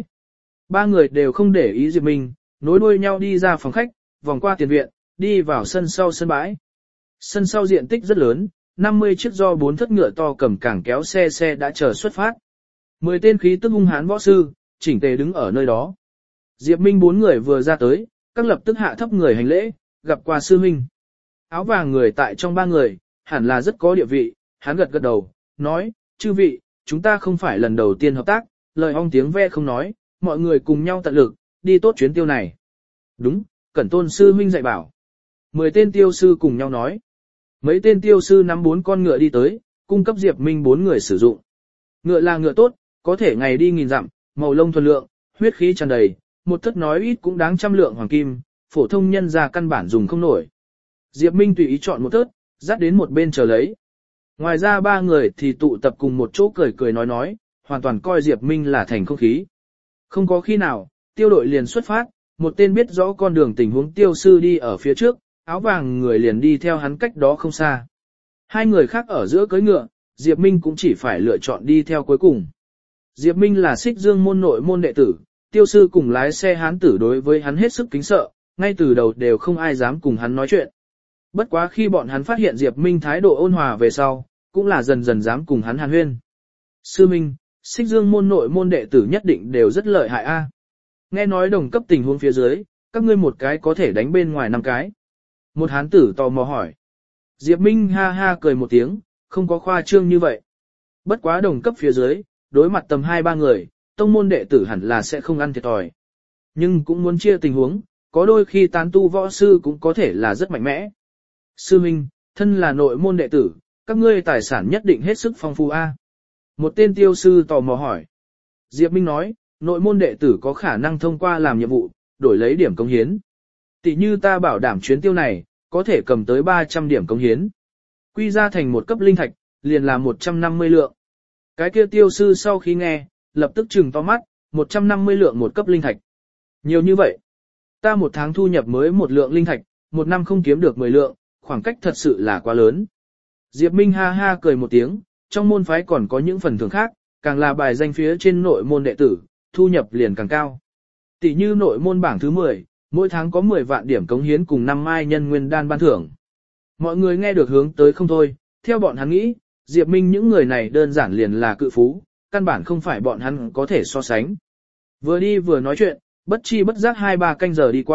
3 người đều không để ý Diệp Minh, nối đuôi nhau đi ra phòng khách, vòng qua tiền viện, đi vào sân sau sân bãi. Sân sau diện tích rất lớn, 50 chiếc do 4 thất ngựa to cầm cảng kéo xe đã chờ xuất phát. 10 tên khí tức hung hãn võ sư, chỉnh tề đứng ở nơi đó. Diệp Minh 4 người vừa ra tới, các lập tức hạ thấp người hành lễ, gặp qua sư huynh. Áo vàng người tại trong 3 người, hẳn là rất có địa vị, hắn gật gật đầu, nói, chư vị, chúng ta không phải lần đầu tiên hợp tác, lời ong tiếng ve không nói, mọi người cùng nhau tận lực, đi tốt chuyến tiêu này. Đúng, Cẩn Tôn sư huynh dạy bảo. 10 tên tiêu sư cùng nhau nói. Mấy tên tiêu sư nắm 4 con ngựa đi tới, cung cấp Diệp Minh 4 người sử dụng. Ngựa là ngựa tốt, có thể ngày đi nghìn dặm, màu lông thuần lượng, huyết khí tràn đầy, một thất nói ít cũng đáng trăm lượng hoàng kim, phổ thông nhân ra căn bản dùng không nổi. Diệp Minh tùy ý chọn một thớt, dắt đến một bên chờ lấy. Ngoài ra 3 người thì tụ tập cùng một chỗ cười nói, hoàn toàn coi Diệp Minh là thành không khí. Không có khi nào, tiêu đội liền xuất phát, một tên biết rõ con đường tình huống tiêu sư đi ở phía trước, áo vàng người liền đi theo hắn cách đó không xa. 2 người khác ở giữa cưỡi ngựa, Diệp Minh cũng chỉ phải lựa chọn đi theo cuối cùng. Diệp Minh là Xích Dương môn nội môn đệ tử, tiêu sư cùng lái xe hán tử đối với hắn hết sức kính sợ, ngay từ đầu đều không ai dám cùng hắn nói chuyện. Bất quá khi bọn hắn phát hiện Diệp Minh thái độ ôn hòa về sau, cũng là dần dần dám cùng hắn hàn huyên. Sư Minh, Xích Dương môn nội môn đệ tử nhất định đều rất lợi hại a. Nghe nói đồng cấp tình huống phía dưới, các ngươi một cái có thể đánh bên ngoài 5 cái. Một hán tử tò mò hỏi. Diệp Minh ha ha cười một tiếng, không có khoa trương như vậy. Bất quá đồng cấp phía dưới, đối mặt tầm 2-3 người, tông môn đệ tử hẳn là sẽ không ăn thiệt thòi. Nhưng cũng muốn chia tình huống, có đôi khi tán tu võ sư cũng có thể là rất mạnh mẽ. Sư Minh, thân là nội môn đệ tử, các ngươi tài sản nhất định hết sức phong phú a. Một tên tiêu sư tò mò hỏi. Diệp Minh nói, nội môn đệ tử có khả năng thông qua làm nhiệm vụ, đổi lấy điểm cống hiến. Tỷ như ta bảo đảm chuyến tiêu này, có thể cầm tới 300 điểm cống hiến. Quy ra thành một cấp linh thạch, liền là 150 lượng. Cái kia tiêu sư sau khi nghe, lập tức trừng to mắt, 150 lượng một cấp linh thạch. Nhiều như vậy. Ta một tháng thu nhập mới 1 lượng linh thạch, một năm không kiếm được 10 lượng, khoảng cách thật sự là quá lớn. Diệp Minh ha ha cười một tiếng, trong môn phái còn có những phần thưởng khác, càng là bài danh phía trên nội môn đệ tử, thu nhập liền càng cao. Tỷ như nội môn bảng thứ 10, mỗi tháng có 10 vạn điểm cống hiến cùng 5 mai nhân nguyên đan ban thưởng. Mọi người nghe được hướng tới không thôi, theo bọn hắn nghĩ, Diệp Minh những người này đơn giản liền là cự phú, căn bản không phải bọn hắn có thể so sánh. Vừa đi vừa nói chuyện, bất chi bất giác 2-3 canh giờ đi qua,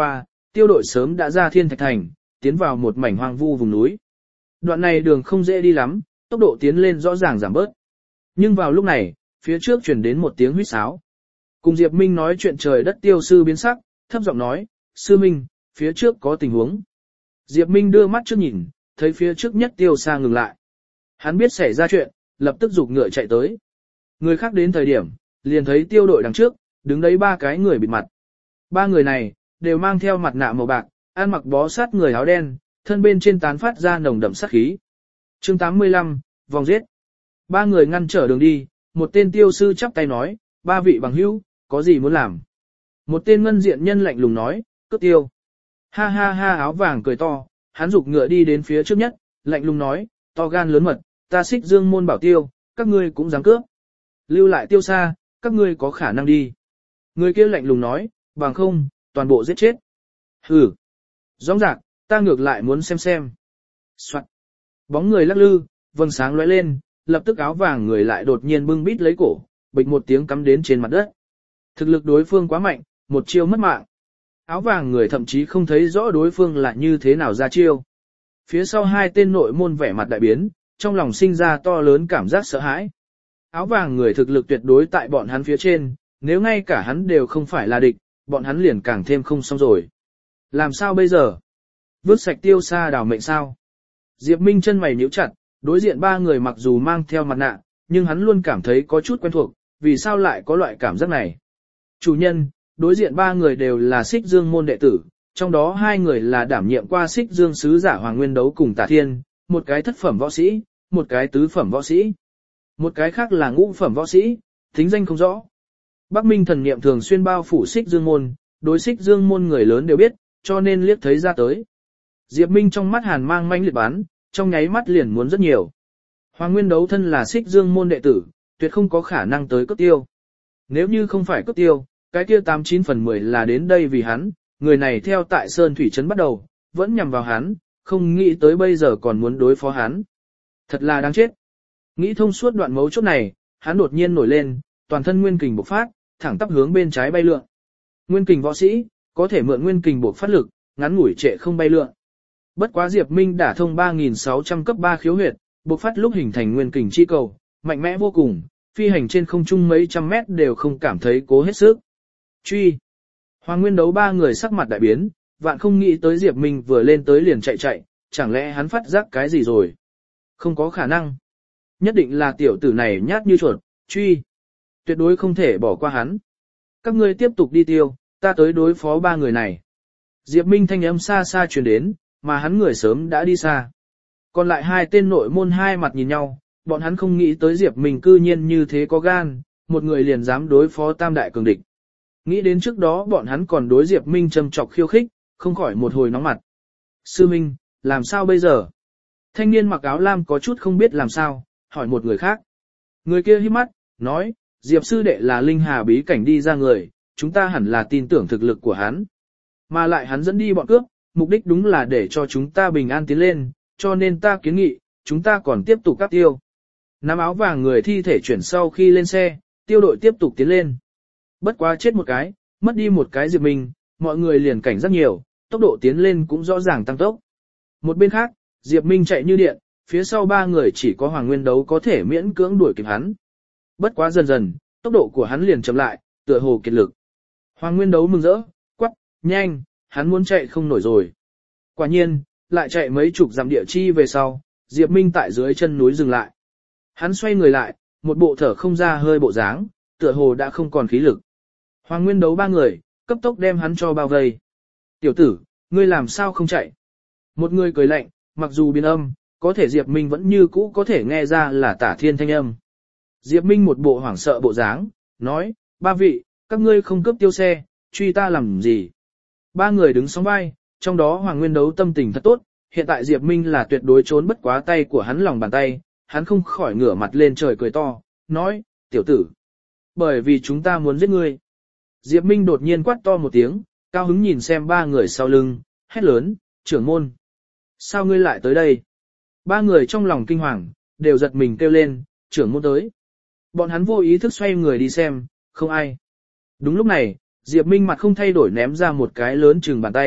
tiêu đội sớm đã ra Thiên Thạch Thành, tiến vào một mảnh hoang vu vùng núi. Đoạn này đường không dễ đi lắm, tốc độ tiến lên rõ ràng giảm bớt. Nhưng vào lúc này, phía trước truyền đến một tiếng huýt sáo. Cùng Diệp Minh nói chuyện trời đất tiêu sư biến sắc, thấp giọng nói, sư Minh, phía trước có tình huống. Diệp Minh đưa mắt trước nhìn, thấy phía trước nhất tiêu xa ngừng lại. Hắn biết xảy ra chuyện, lập tức giục ngựa chạy tới. Người khác đến thời điểm, liền thấy tiêu đội đằng trước, đứng đấy 3 cái người bịt mặt. 3 người này, đều mang theo mặt nạ màu bạc, ăn mặc bó sát người áo đen, thân bên trên tán phát ra nồng đậm sát khí. Chương 85, vòng giết. 3 người ngăn trở đường đi, một tên tiêu sư chắp tay nói, 3 vị bằng hữu, có gì muốn làm? Một tên ngân diện nhân lạnh lùng nói, cướp tiêu. Ha ha ha, áo vàng cười to, hắn giục ngựa đi đến phía trước nhất, lạnh lùng nói, to gan lớn mật, ta Xích Dương môn bảo tiêu, các ngươi cũng dám cướp. Lưu lại tiêu xa, các ngươi có khả năng đi. Người kia lạnh lùng nói, bằng không, toàn bộ giết chết. Hừ. Rõ ràng, ta ngược lại muốn xem. Soạn. Bóng người lắc lư, vầng sáng lóe lên, lập tức áo vàng người lại đột nhiên bưng bít lấy cổ, bịch một tiếng cắm đến trên mặt đất. Thực lực đối phương quá mạnh, một chiêu mất mạng. Áo vàng người thậm chí không thấy rõ đối phương là như thế nào ra chiêu. Phía sau 2 tên nội môn vẻ mặt đại biến, trong lòng sinh ra to lớn cảm giác sợ hãi. Áo vàng người thực lực tuyệt đối tại bọn hắn phía trên, nếu ngay cả hắn đều không phải là địch, bọn hắn liền càng thêm không xong rồi. Làm sao bây giờ? Vứt sạch tiêu xa đảo mệnh sao? Diệp Minh chân mày nhíu chặt, đối diện 3 người mặc dù mang theo mặt nạ, nhưng hắn luôn cảm thấy có chút quen thuộc, vì sao lại có loại cảm giác này? Chủ nhân, đối diện 3 người đều là Xích Dương môn đệ tử, trong đó 2 người là đảm nhiệm qua Xích Dương sứ giả Hoàng Nguyên đấu cùng Tả Thiên, một cái thất phẩm võ sĩ, một cái tứ phẩm võ sĩ. Một cái khác là ngũ phẩm võ sĩ, tính danh không rõ. Bắc Minh thần niệm thường xuyên bao phủ Xích Dương môn, đối Xích Dương môn người lớn đều biết, cho nên liếc thấy ra tới. Diệp Minh trong mắt hàn mang manh liệt bán, trong nháy mắt liền muốn rất nhiều. Hoàng Nguyên đấu thân là Xích Dương môn đệ tử, tuyệt không có khả năng tới cướp tiêu. Nếu như không phải cướp tiêu, cái kia 89 phần 10 là đến đây vì hắn, người này theo tại Sơn Thủy Trấn bắt đầu, vẫn nhằm vào hắn, không nghĩ tới bây giờ còn muốn đối phó hắn. Thật là đáng chết. Nghĩ thông suốt đoạn mấu chốt này, hắn đột nhiên nổi lên, toàn thân nguyên kình bộc phát, thẳng tắp hướng bên trái bay lượn. Nguyên kình võ sĩ, có thể mượn nguyên kình bộc phát lực, ngắn ngủi trệ không bay lượn. Bất quá Diệp Minh đả thông 3600 cấp 3 khiếu huyệt, bộc phát lúc hình thành nguyên kình chi cầu, mạnh mẽ vô cùng, phi hành trên không trung mấy trăm mét đều không cảm thấy cố hết sức. Truy. Hoàng Nguyên đấu 3 người sắc mặt đại biến, vạn không nghĩ tới Diệp Minh vừa lên tới liền chạy, chẳng lẽ hắn phát giác cái gì rồi? Không có khả năng. Nhất định là tiểu tử này nhát như chuột, truy. Tuyệt đối không thể bỏ qua hắn. Các ngươi tiếp tục đi tiêu, ta tới đối phó 3 người này. Diệp Minh thanh âm xa xa truyền đến, mà hắn người sớm đã đi xa. Còn lại 2 tên nội môn hai mặt nhìn nhau, bọn hắn không nghĩ tới Diệp Minh cư nhiên như thế có gan, một người liền dám đối phó tam đại cường địch. Nghĩ đến trước đó bọn hắn còn đối Diệp Minh châm chọc khiêu khích, không khỏi một hồi nóng mặt. Sư Minh, làm sao bây giờ? Thanh niên mặc áo lam có chút không biết làm sao, hỏi một người khác. Người kia híp mắt, nói, Diệp sư đệ là linh hà bí cảnh đi ra người, chúng ta hẳn là tin tưởng thực lực của hắn. Mà lại hắn dẫn đi bọn cướp, mục đích đúng là để cho chúng ta bình an tiến lên, cho nên ta kiến nghị, chúng ta còn tiếp tục cắt tiêu. Nắm áo vàng người thi thể chuyển sau khi lên xe, tiêu đội tiếp tục tiến lên. Bất quá chết một cái, mất đi một cái Diệp Minh, mọi người liền cảnh giác nhiều, tốc độ tiến lên cũng rõ ràng tăng tốc. Một bên khác, Diệp Minh chạy như điện, phía sau 3 người chỉ có Hoàng Nguyên đấu có thể miễn cưỡng đuổi kịp hắn. Bất quá dần dần, tốc độ của hắn liền chậm lại, tựa hồ kiệt lực. Hoàng Nguyên đấu mừng rỡ, quắc, nhanh, hắn muốn chạy không nổi rồi. Quả nhiên, lại chạy mấy chục dặm địa chi về sau, Diệp Minh tại dưới chân núi dừng lại. Hắn xoay người lại, một bộ thở không ra hơi bộ dáng, tựa hồ đã không còn khí lực. Hoàng Nguyên đấu 3 người, cấp tốc đem hắn cho bao vây. Tiểu tử, ngươi làm sao không chạy? Một người cười lạnh, mặc dù biến âm, có thể Diệp Minh vẫn như cũ có thể nghe ra là Tả Thiên thanh âm. Diệp Minh một bộ hoảng sợ bộ dáng, nói, 3 vị, các ngươi không cướp tiêu xe, truy ta làm gì? 3 người đứng sóng vai, trong đó Hoàng Nguyên đấu tâm tình thật tốt, hiện tại Diệp Minh là tuyệt đối trốn bất quá tay của hắn lòng bàn tay, hắn không khỏi ngửa mặt lên trời cười to, nói, tiểu tử, bởi vì chúng ta muốn giết ngươi. Diệp Minh đột nhiên quát to một tiếng, cao hứng nhìn xem 3 người sau lưng, hét lớn, trưởng môn. Sao ngươi lại tới đây? 3 người trong lòng kinh hoàng, đều giật mình kêu lên, trưởng môn tới. Bọn hắn vô ý thức xoay người đi xem, không ai. Đúng lúc này, Diệp Minh mặt không thay đổi ném ra một cái lớn chừng bàn tay,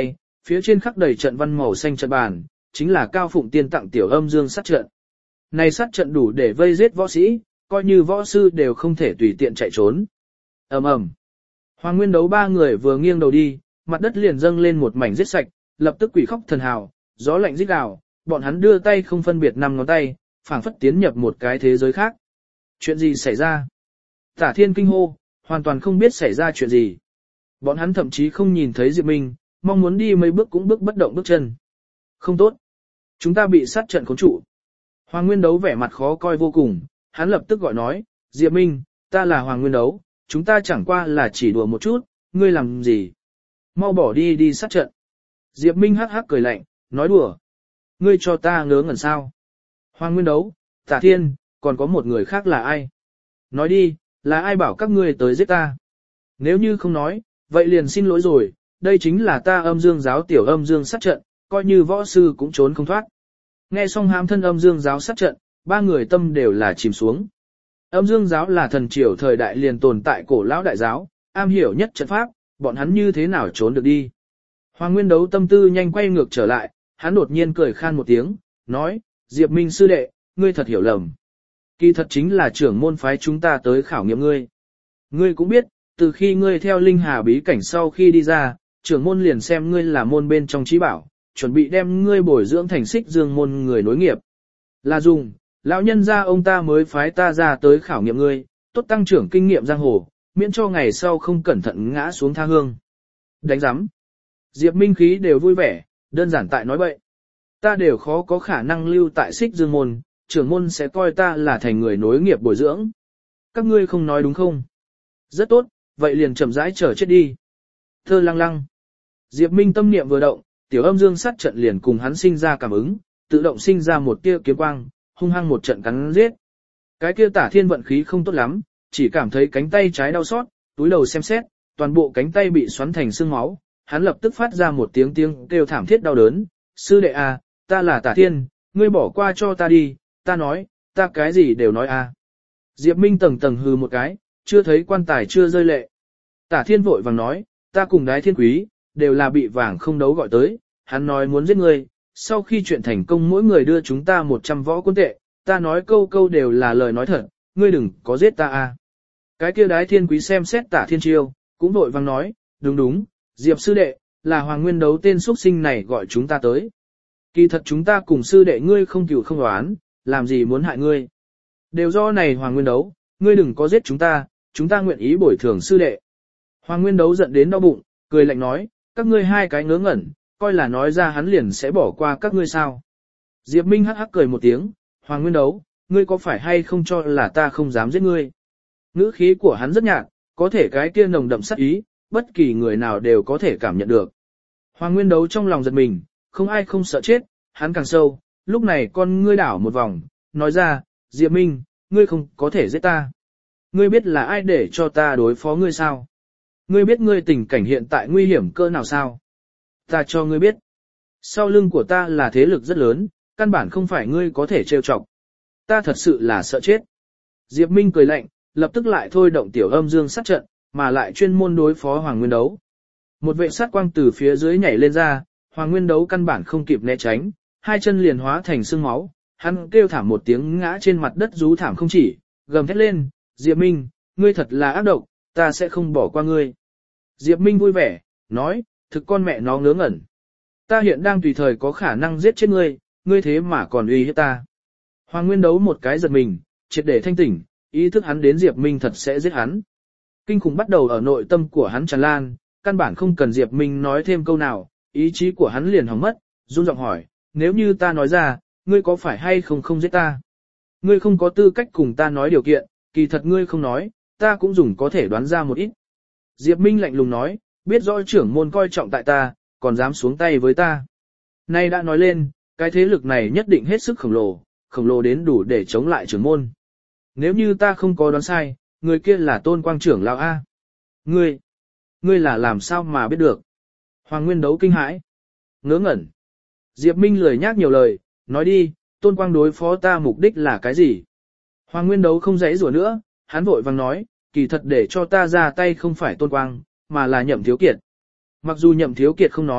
phía trên khắc đầy trận văn màu xanh trận bàn, chính là Cao Phụng Tiên tặng tiểu âm dương sát trận. Này sát trận đủ để vây giết võ sĩ, coi như võ sư đều không thể tùy tiện chạy trốn. Ầm ầm. Hoàng Nguyên Đấu ba người vừa nghiêng đầu đi, mặt đất liền dâng lên một mảnh giết sạch, lập tức quỷ khóc thần hào, gió lạnh rít gào, bọn hắn đưa tay không phân biệt năm ngón tay, phảng phất tiến nhập một cái thế giới khác. Chuyện gì xảy ra? Tả Thiên kinh hô, hoàn toàn không biết xảy ra chuyện gì. Bọn hắn thậm chí không nhìn thấy Diệp Minh, mong muốn đi mấy bước cũng bước bất động bước chân. Không tốt. Chúng ta bị sát trận khống trụ. Hoàng Nguyên Đấu vẻ mặt khó coi vô cùng, hắn lập tức gọi nói, Diệp Minh, ta là Hoàng Nguyên Đấu, chúng ta chẳng qua là chỉ đùa một chút, ngươi làm gì? Mau bỏ đi đi sát trận. Diệp Minh hắc hắc cười lạnh, nói đùa. Ngươi cho ta ngớ ngẩn sao? Hoàng Nguyên Đấu, Tả Thiên, còn có một người khác là ai? Nói đi, là ai bảo các ngươi tới giết ta? Nếu như không nói, vậy liền xin lỗi rồi, đây chính là ta âm dương giáo tiểu âm dương sát trận, coi như võ sư cũng trốn không thoát. Nghe xong hám thân âm dương giáo sát trận, ba người tâm đều là chìm xuống. Âm dương giáo là thần triều thời đại liền tồn tại cổ lão đại giáo, am hiểu nhất trận pháp, bọn hắn như thế nào trốn được đi. Hoàng Nguyên Đấu tâm tư nhanh quay ngược trở lại, hắn đột nhiên cười khan một tiếng, nói, Diệp Minh sư đệ, ngươi thật hiểu lầm. Kỳ thật chính là trưởng môn phái chúng ta tới khảo nghiệm ngươi. Ngươi cũng biết, từ khi ngươi theo Linh Hà bí cảnh sau khi đi ra, trưởng môn liền xem ngươi là môn bên trong trí bảo, chuẩn bị đem ngươi bồi dưỡng thành Xích Dương môn người nối nghiệp. Là dùng, lão nhân gia ông ta mới phái ta ra tới khảo nghiệm ngươi, tốt tăng trưởng kinh nghiệm giang hồ, miễn cho ngày sau không cẩn thận ngã xuống tha hương. Đánh giám. Diệp Minh khí đều vui vẻ, đơn giản tại nói bậy. Ta đều khó có khả năng lưu tại Xích Dương môn, trưởng môn sẽ coi ta là thành người nối nghiệp bồi dưỡng. Các ngươi không nói đúng không? Rất tốt, vậy liền chậm rãi chờ chết đi. Thơ lăng lăng. Diệp Minh tâm niệm vừa động, tiểu âm dương sát trận liền cùng hắn sinh ra cảm ứng, tự động sinh ra một tia kiếm quang, hung hăng một trận cắn giết. Cái kia Tả Thiên vận khí không tốt lắm, chỉ cảm thấy cánh tay trái đau xót, túi đầu xem xét, toàn bộ cánh tay bị xoắn thành xương máu, hắn lập tức phát ra một tiếng kêu thảm thiết đau đớn. Sư đệ à, ta là Tả Thiên, ngươi bỏ qua cho ta đi, ta nói, ta cái gì đều nói à. Diệp Minh tầng tầng hừ một cái, chưa thấy quan tài chưa rơi lệ. Tả Thiên vội vàng nói, ta cùng Đái Thiên Quý, đều là bị vàng không đấu gọi tới, hắn nói muốn giết ngươi, sau khi chuyện thành công mỗi người đưa chúng ta 100 võ quân tệ, ta nói câu câu đều là lời nói thật, ngươi đừng có giết ta à. Cái kia Đái Thiên Quý xem xét Tả Thiên chiêu, cũng vội vàng nói, đúng đúng, Diệp sư đệ, là Hoàng Nguyên Đấu tên xuất sinh này gọi chúng ta tới. Kỳ thật chúng ta cùng sư đệ ngươi không cửu không oán, làm gì muốn hại ngươi. Đều do này Hoàng Nguyên Đấu, ngươi đừng có giết chúng ta nguyện ý bồi thường sư đệ. Hoàng Nguyên Đấu giận đến đau bụng, cười lạnh nói, các ngươi hai cái ngớ ngẩn, coi là nói ra hắn liền sẽ bỏ qua các ngươi sao. Diệp Minh hắc hắc cười một tiếng, Hoàng Nguyên Đấu, ngươi có phải hay không cho là ta không dám giết ngươi. Ngữ khí của hắn rất nhạt, có thể cái kia nồng đậm sát ý, bất kỳ người nào đều có thể cảm nhận được. Hoàng Nguyên Đấu trong lòng giật mình, không ai không sợ chết, hắn càng sâu, lúc này con ngươi đảo một vòng, nói ra, Diệp Minh, ngươi không có thể giết ta. Ngươi biết là ai để cho ta đối phó ngươi sao? Ngươi biết ngươi tình cảnh hiện tại nguy hiểm cỡ nào sao? Ta cho ngươi biết. Sau lưng của ta là thế lực rất lớn, căn bản không phải ngươi có thể trêu chọc. Ta thật sự là sợ chết. Diệp Minh cười lạnh, lập tức lại thôi động tiểu âm dương sát trận, mà lại chuyên môn đối phó Hoàng Nguyên Đấu. Một vệ sát quang từ phía dưới nhảy lên ra, Hoàng Nguyên Đấu căn bản không kịp né tránh, hai chân liền hóa thành xương máu, hắn kêu thảm một tiếng ngã trên mặt đất rú thảm không chỉ, gầm thét lên, Diệp Minh, ngươi thật là ác độc, ta sẽ không bỏ qua ngươi. Diệp Minh vui vẻ, nói, thực con mẹ nó ngớ ngẩn. Ta hiện đang tùy thời có khả năng giết chết ngươi, ngươi thế mà còn uy hiếp ta. Hoàng Nguyên Đấu một cái giật mình, triệt để thanh tỉnh, ý thức hắn đến Diệp Minh thật sẽ giết hắn. Kinh khủng bắt đầu ở nội tâm của hắn tràn lan, căn bản không cần Diệp Minh nói thêm câu nào, ý chí của hắn liền hỏng mất, run giọng hỏi, nếu như ta nói ra, ngươi có phải hay không giết ta? Ngươi không có tư cách cùng ta nói điều kiện, kỳ thật ngươi không nói, ta cũng dùng có thể đoán ra một ít. Diệp Minh lạnh lùng nói, biết rõ trưởng môn coi trọng tại ta, còn dám xuống tay với ta. Nay đã nói lên, cái thế lực này nhất định hết sức khổng lồ đến đủ để chống lại trưởng môn. Nếu như ta không có đoán sai, người kia là Tôn Quang trưởng lão A. Ngươi là làm sao mà biết được? Hoàng Nguyên Đấu kinh hãi. Ngớ ngẩn. Diệp Minh lười nhác nhiều lời, nói đi, Tôn Quang đối phó ta mục đích là cái gì? Hoàng Nguyên Đấu không giãy giụa nữa, hắn vội vàng nói, kỳ thật để cho ta ra tay không phải Tôn Quang, mà là Nhậm Thiếu Kiệt. Mặc dù Nhậm Thiếu Kiệt không nói,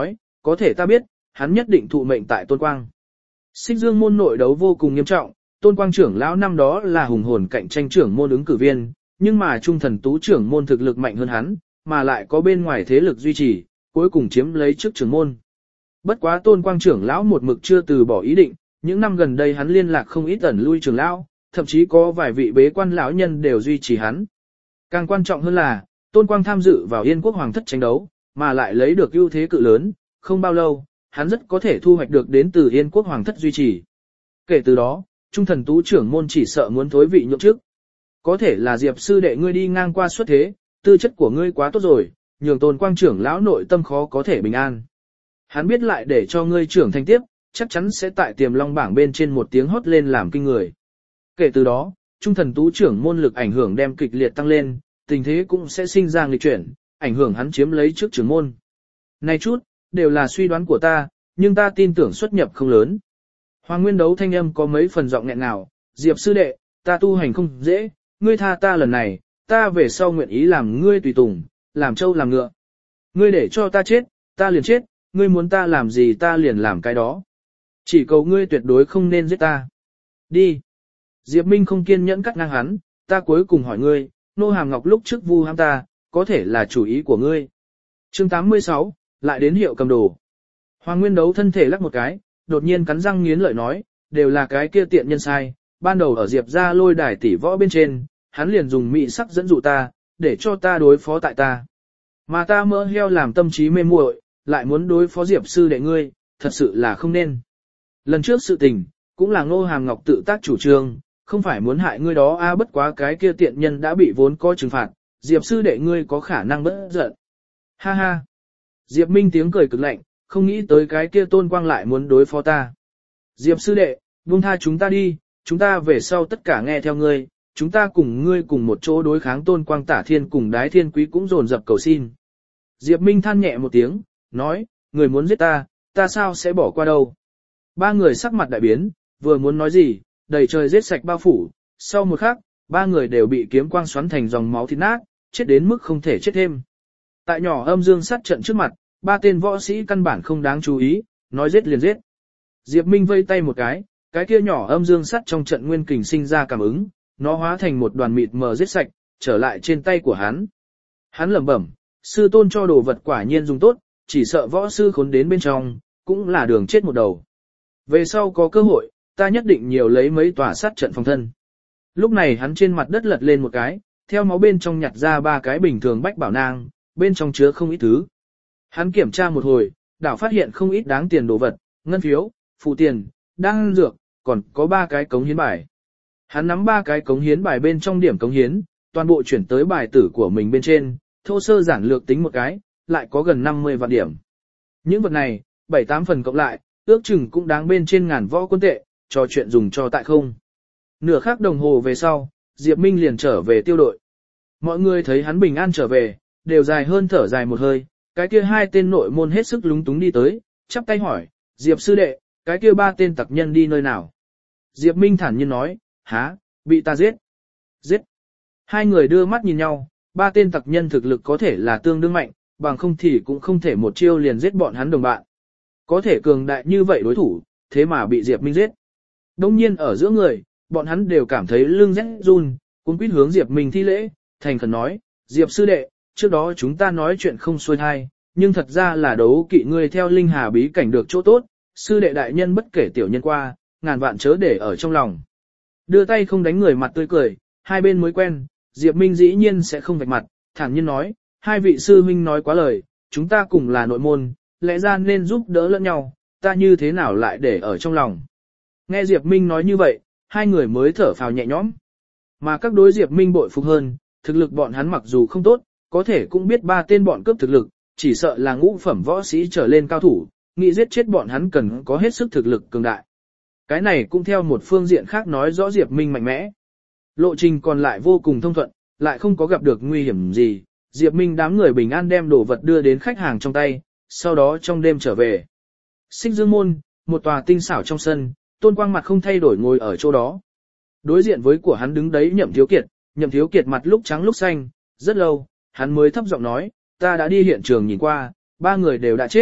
có thể ta biết, hắn nhất định thụ mệnh tại Tôn Quang. Xích Dương môn nội đấu vô cùng nghiêm trọng, Tôn Quang trưởng lão năm đó là hùng hồn cạnh tranh trưởng môn ứng cử viên, nhưng mà Trung Thần Tú trưởng môn thực lực mạnh hơn hắn, mà lại có bên ngoài thế lực duy trì, cuối cùng chiếm lấy chức trưởng môn. Bất quá Tôn Quang trưởng lão một mực chưa từ bỏ ý định, những năm gần đây hắn liên lạc không ít ẩn lui trưởng lão, thậm chí có vài vị bế quan lão nhân đều duy trì hắn. Càng quan trọng hơn là, Tôn Quang tham dự vào Yên Quốc Hoàng thất tranh đấu, mà lại lấy được ưu thế cự lớn, không bao lâu, hắn rất có thể thu hoạch được đến từ Yên Quốc Hoàng thất duy trì. Kể từ đó, Trung Thần Tú trưởng môn chỉ sợ muốn thối vị nhượng chức. Có thể là Diệp sư đệ ngươi đi ngang qua xuất thế, tư chất của ngươi quá tốt rồi, nhường Tôn Quang trưởng lão nội tâm khó có thể bình an. Hắn biết lại để cho ngươi trưởng thành tiếp, chắc chắn sẽ tại Tiềm Long bảng bên trên một tiếng hót lên làm kinh người. Kể từ đó, Trung Thần Tú trưởng môn lực ảnh hưởng đem kịch liệt tăng lên, tình thế cũng sẽ sinh ra nghịch chuyển, ảnh hưởng hắn chiếm lấy chức trưởng môn. Này chút, đều là suy đoán của ta, nhưng ta tin tưởng xuất nhập không lớn. Hoàng Nguyên Đấu thanh âm có mấy phần giọng nghẹn ngào, Diệp sư đệ, ta tu hành không dễ, ngươi tha ta lần này, ta về sau nguyện ý làm ngươi tùy tùng, làm trâu làm ngựa. Ngươi để cho ta chết, ta liền chết, ngươi muốn ta làm gì ta liền làm cái đó. Chỉ cầu ngươi tuyệt đối không nên giết ta. Đi. Diệp Minh không kiên nhẫn cắt ngang hắn, ta cuối cùng hỏi ngươi, Nô Hàm Ngọc lúc trước vu ham ta, có thể là chủ ý của ngươi. Chương 86, lại đến hiệu cầm đồ. Hoàng Nguyên Đấu thân thể lắc một cái, đột nhiên cắn răng nghiến lợi nói, đều là cái kia tiện nhân sai, ban đầu ở Diệp gia lôi đài tỷ võ bên trên, hắn liền dùng mị sắc dẫn dụ ta, để cho ta đối phó tại ta. Mà ta mỡ heo làm tâm trí mê muội, lại muốn đối phó Diệp sư đệ ngươi, thật sự là không nên. Lần trước sự tình, cũng là Ngô Hàm Ngọc tự tác chủ trương, không phải muốn hại ngươi đó bất quá cái kia tiện nhân đã bị vốn có trừng phạt, Diệp sư đệ ngươi có khả năng bất giận. Ha ha. Diệp Minh tiếng cười cực lạnh, không nghĩ tới cái kia Tôn Quang lại muốn đối phó ta. Diệp sư đệ, buông tha chúng ta đi, chúng ta về sau tất cả nghe theo ngươi, chúng ta cùng ngươi cùng một chỗ đối kháng Tôn Quang Tả Thiên cùng Đái Thiên Quý cũng dồn dập cầu xin. Diệp Minh than nhẹ một tiếng, nói, người muốn giết ta, ta sao sẽ bỏ qua đâu. Ba người sắc mặt đại biến, vừa muốn nói gì, đầy trời giết sạch bao phủ, sau một khắc, ba người đều bị kiếm quang xoắn thành dòng máu thịt nát, chết đến mức không thể chết thêm. Tại nhỏ âm dương sát trận trước mặt, ba tên võ sĩ căn bản không đáng chú ý, nói giết liền giết. Diệp Minh vây tay một cái kia nhỏ âm dương sắt trong trận nguyên kình sinh ra cảm ứng, nó hóa thành một đoàn mịt mờ giết sạch, trở lại trên tay của hắn. Hắn lẩm bẩm, sư tôn cho đồ vật quả nhiên dùng tốt, chỉ sợ võ sư khốn đến bên trong, cũng là đường chết một đầu. Về sau có cơ hội, ta nhất định nhiều lấy mấy tòa sát trận phòng thân. Lúc này hắn trên mặt đất lật lên một cái, theo máu bên trong nhặt ra ba cái bình thường bách bảo nang, bên trong chứa không ít thứ. Hắn kiểm tra một hồi, đảo phát hiện không ít đáng tiền đồ vật, ngân phiếu, phụ tiền, đan dược, còn có ba cái cống hiến bài. Hắn nắm ba cái cống hiến bài bên trong điểm cống hiến, toàn bộ chuyển tới bài tử của mình bên trên, thô sơ giản lược tính một cái, lại có gần 50 vạn điểm. Những vật này, 7-8 phần cộng lại, ước chừng cũng đáng bên trên ngàn võ quân tệ, cho chuyện dùng cho tại không. Nửa khắc đồng hồ về sau, Diệp Minh liền trở về tiêu đội. Mọi người thấy hắn bình an trở về, đều dài hơn thở dài một hơi, cái kia hai tên nội môn hết sức lúng túng đi tới, chắp tay hỏi, Diệp sư đệ, cái kia ba tên tặc nhân đi nơi nào? Diệp Minh thản nhiên nói, há, bị ta giết. Giết. Hai người đưa mắt nhìn nhau, ba tên tặc nhân thực lực có thể là tương đương mạnh, bằng không thì cũng không thể một chiêu liền giết bọn hắn đồng bạn. Có thể cường đại như vậy đối thủ, thế mà bị Diệp Minh giết. Đông nhiên ở giữa người, bọn hắn đều cảm thấy lưng rét run, cuống quýt hướng Diệp Minh thi lễ, thành khẩn nói, Diệp sư đệ, trước đó chúng ta nói chuyện không xuôi thai, nhưng thật ra là đấu kỵ ngươi theo linh hà bí cảnh được chỗ tốt, sư đệ đại nhân bất kể tiểu nhân qua, ngàn vạn chớ để ở trong lòng. Đưa tay không đánh người mặt tươi cười, hai bên mới quen, Diệp Minh dĩ nhiên sẽ không vạch mặt, thản nhiên nói, hai vị sư huynh nói quá lời, chúng ta cùng là nội môn, lẽ ra nên giúp đỡ lẫn nhau, ta như thế nào lại để ở trong lòng. Nghe Diệp Minh nói như vậy, hai người mới thở phào nhẹ nhõm. Mà các đối Diệp Minh bội phục hơn, thực lực bọn hắn mặc dù không tốt, có thể cũng biết ba tên bọn cướp thực lực, chỉ sợ là ngũ phẩm võ sĩ trở lên cao thủ, nghĩ giết chết bọn hắn cần có hết sức thực lực cường đại. Cái này cũng theo một phương diện khác nói rõ Diệp Minh mạnh mẽ. Lộ trình còn lại vô cùng thông thuận, lại không có gặp được nguy hiểm gì, Diệp Minh đám người bình an đem đồ vật đưa đến khách hàng trong tay, sau đó trong đêm trở về. Xích Dương môn, một tòa tinh xảo trong sân, Tôn Quang mặt không thay đổi ngồi ở chỗ đó. Đối diện với của hắn đứng đấy Nhậm Thiếu Kiệt mặt lúc trắng lúc xanh, rất lâu, hắn mới thấp giọng nói, ta đã đi hiện trường nhìn qua, ba người đều đã chết,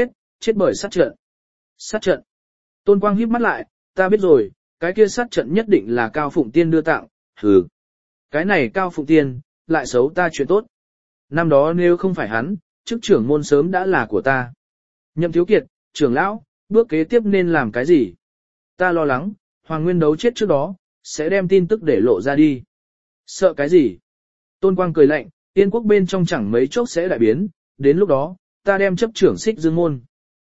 chết bởi sát trận. Sát trận. Tôn Quang híp mắt lại, ta biết rồi, cái kia sát trận nhất định là Cao Phụng Tiên đưa tặng, hừ. Cái này Cao Phụng Tiên, lại xấu ta chuyện tốt. Năm đó nếu không phải hắn, chức trưởng môn sớm đã là của ta. Nhậm Thiếu Kiệt, trưởng lão, bước kế tiếp nên làm cái gì? Ta lo lắng, Hoàng Nguyên đấu chết trước đó, sẽ đem tin tức để lộ ra đi. Sợ cái gì? Tôn Quang cười lạnh, Yên quốc bên trong chẳng mấy chốc sẽ đại biến, đến lúc đó, ta đem chấp trưởng Xích Dương môn.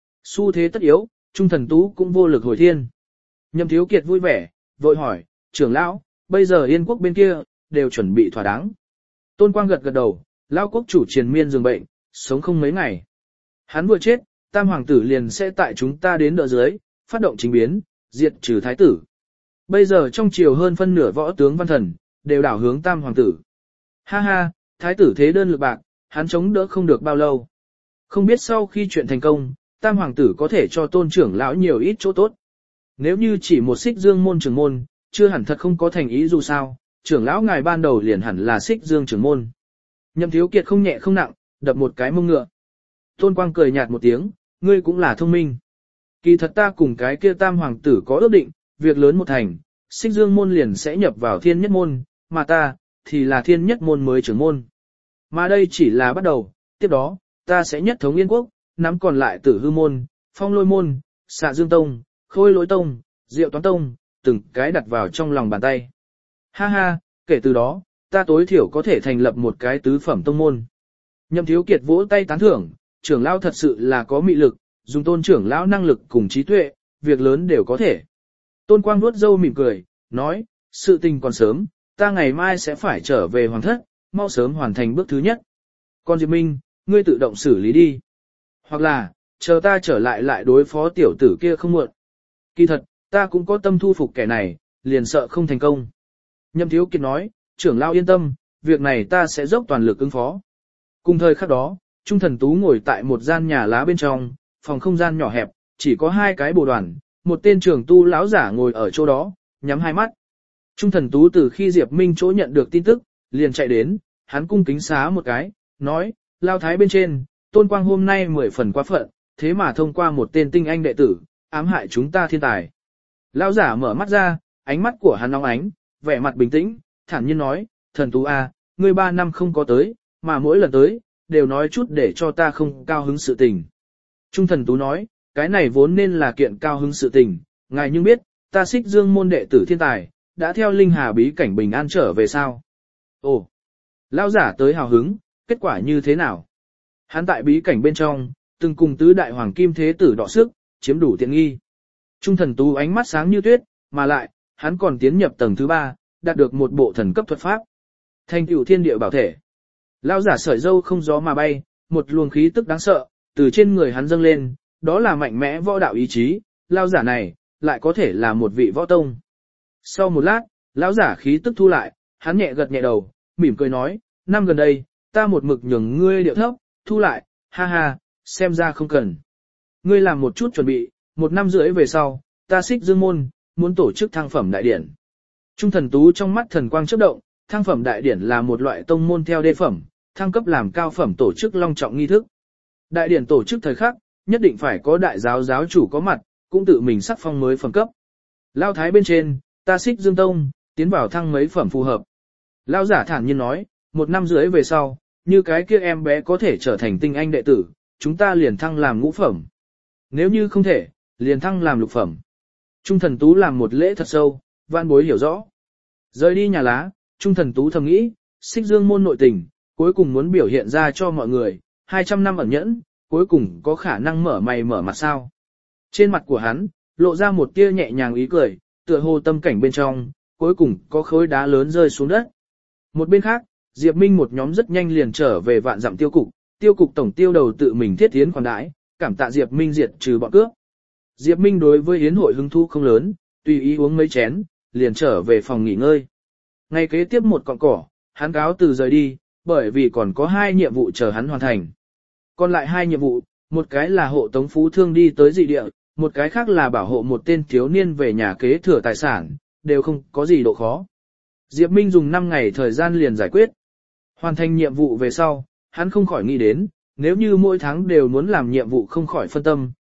Xu thế tất yếu, Trung Thần Tú cũng vô lực hồi thiên. Nhậm Thiếu Kiệt vui vẻ, vội hỏi, trưởng lão, bây giờ Yên quốc bên kia, đều chuẩn bị thỏa đáng. Tôn Quang gật gật đầu, lão quốc chủ triền miên giường bệnh, sống không mấy ngày. Hắn vừa chết, Tam Hoàng tử liền sẽ tại chúng ta đến đỡ dưới, phát động chính biến, diệt trừ thái tử. Bây giờ trong triều hơn phân nửa võ tướng văn thần, đều đảo hướng Tam Hoàng tử. Ha ha, thái tử thế đơn lực bạc, hắn chống đỡ không được bao lâu. Không biết sau khi chuyện thành công, Tam Hoàng tử có thể cho Tôn trưởng lão nhiều ít chỗ tốt. Nếu như chỉ một Xích Dương môn trưởng môn, chưa hẳn thật không có thành ý dù sao, trưởng lão ngài ban đầu liền hẳn là Xích Dương trưởng môn. Nhậm Thiếu Kiệt không nhẹ không nặng, đập một cái mông ngựa. Tôn Quang cười nhạt một tiếng, ngươi cũng là thông minh. Kỳ thật ta cùng cái kia Tam Hoàng tử có ước định, việc lớn một thành, Xích Dương môn liền sẽ nhập vào Thiên Nhất môn, mà ta, thì là Thiên Nhất môn mới trưởng môn. Mà đây chỉ là bắt đầu, tiếp đó, ta sẽ nhất thống Yên quốc, nắm còn lại Tử Hư môn, Phong Lôi môn, Xạ Dương tông, Khôi Lỗi tông, Diệu Toán tông, từng cái đặt vào trong lòng bàn tay. Ha ha, kể từ đó, ta tối thiểu có thể thành lập một cái tứ phẩm tông môn. Nhậm Thiếu Kiệt vỗ tay tán thưởng, trưởng lão thật sự là có mị lực, dùng Tôn trưởng lão năng lực cùng trí tuệ, việc lớn đều có thể. Tôn Quang vuốt râu mỉm cười, nói, sự tình còn sớm, ta ngày mai sẽ phải trở về hoàng thất, mau sớm hoàn thành bước thứ nhất. Còn Diệp Minh, ngươi tự động xử lý đi. Hoặc là, chờ ta trở lại lại đối phó tiểu tử kia không muộn. Kỳ thật, ta cũng có tâm thu phục kẻ này, liền sợ không thành công. Nhậm Thiếu Kiệt nói, trưởng lão yên tâm, việc này ta sẽ dốc toàn lực ứng phó. Cùng thời khắc đó, Trung Thần Tú ngồi tại một gian nhà lá bên trong, phòng không gian nhỏ hẹp, chỉ có hai cái bồ đoàn, một tên trưởng tu lão giả ngồi ở chỗ đó, nhắm hai mắt. Trung Thần Tú từ khi Diệp Minh chỗ nhận được tin tức, liền chạy đến, hắn cung kính xá một cái, nói, lao thái bên trên, Tôn Quang hôm nay 10 phần quá phận, thế mà thông qua một tên tinh anh đệ tử, ám hại chúng ta thiên tài. Lão giả mở mắt ra, ánh mắt của hắn nóng ánh, vẻ mặt bình tĩnh, thản nhiên nói, Thần Tú a, ngươi 3 năm không có tới, mà mỗi lần tới, đều nói chút để cho ta không cao hứng sự tình. Trung Thần Tú nói, cái này vốn nên là kiện cao hứng sự tình, ngài nhưng biết, ta Xích Dương môn đệ tử thiên tài, đã theo Linh Hà bí cảnh bình an trở về sao? Ồ, lão giả tới hào hứng, kết quả như thế nào? Hắn tại bí cảnh bên trong, từng cùng tứ đại hoàng kim thế tử đọ sức, chiếm đủ tiện nghi. Trung Thần Tú ánh mắt sáng như tuyết, mà lại, hắn còn tiến nhập tầng thứ 3, đạt được một bộ thần cấp thuật pháp. Thành tựu thiên địa bảo thể. Lão giả sợi râu không gió mà bay, một luồng khí tức đáng sợ, từ trên người hắn dâng lên, đó là mạnh mẽ võ đạo ý chí, lão giả này, lại có thể là một vị võ tông. Sau một lát, lão giả khí tức thu lại, hắn nhẹ gật nhẹ đầu, mỉm cười nói, năm gần đây, ta một mực nhường ngươi điệu thấp, thu lại, ha ha, xem ra không cần. Ngươi làm một chút chuẩn bị, 1 năm rưỡi về sau, ta Xích Dương môn, muốn tổ chức thăng phẩm đại điển. Trung Thần Tú trong mắt thần quang chớp động, thăng phẩm đại điển là một loại tông môn theo đê phẩm, thăng cấp làm cao phẩm tổ chức long trọng nghi thức. Đại điển tổ chức thời khắc, nhất định phải có đại giáo giáo chủ có mặt, cũng tự mình sắc phong mới phẩm cấp. Lao thái bên trên, ta Xích Dương tông, tiến vào thăng mấy phẩm phù hợp. Lao giả thản nhiên nói, 1 năm rưỡi về sau, như cái kia em bé có thể trở thành tinh anh đệ tử, chúng ta liền thăng làm ngũ phẩm. Nếu như không thể, liền thăng làm lục phẩm. Trung Thần Tú làm một lễ thật sâu, van bối hiểu rõ. Rời đi nhà lá, Trung Thần Tú thầm nghĩ, Xích Dương môn nội tình, cuối cùng muốn biểu hiện ra cho mọi người, 200 năm ẩn nhẫn, cuối cùng có khả năng mở mày mở mặt sao. Trên mặt của hắn, lộ ra một tia nhẹ nhàng ý cười, tựa hồ tâm cảnh bên trong, cuối cùng có khối đá lớn rơi xuống đất. Một bên khác, Diệp Minh một nhóm rất nhanh liền trở về Vạn Dặm tiêu cục tổng tiêu đầu tự mình thiết tiến khoản đãi, cảm tạ Diệp Minh diệt trừ bọn cướp. Diệp Minh đối với yến hội hứng thú không lớn, tùy ý uống mấy chén, liền trở về phòng nghỉ ngơi. Ngày kế tiếp một cọng cỏ, hắn cáo từ rời đi, bởi vì còn có 2 nhiệm vụ chờ hắn hoàn thành. Còn lại 2 nhiệm vụ, một cái là hộ tống phú thương đi tới dị địa, một cái khác là bảo hộ một tên thiếu niên về nhà kế thừa tài sản, đều không có gì độ khó. Diệp Minh dùng 5 ngày thời gian liền giải quyết. Hoàn thành nhiệm vụ về sau, hắn không khỏi nghĩ đến, nếu như mỗi tháng đều muốn làm nhiệm vụ không khỏi phân tâm,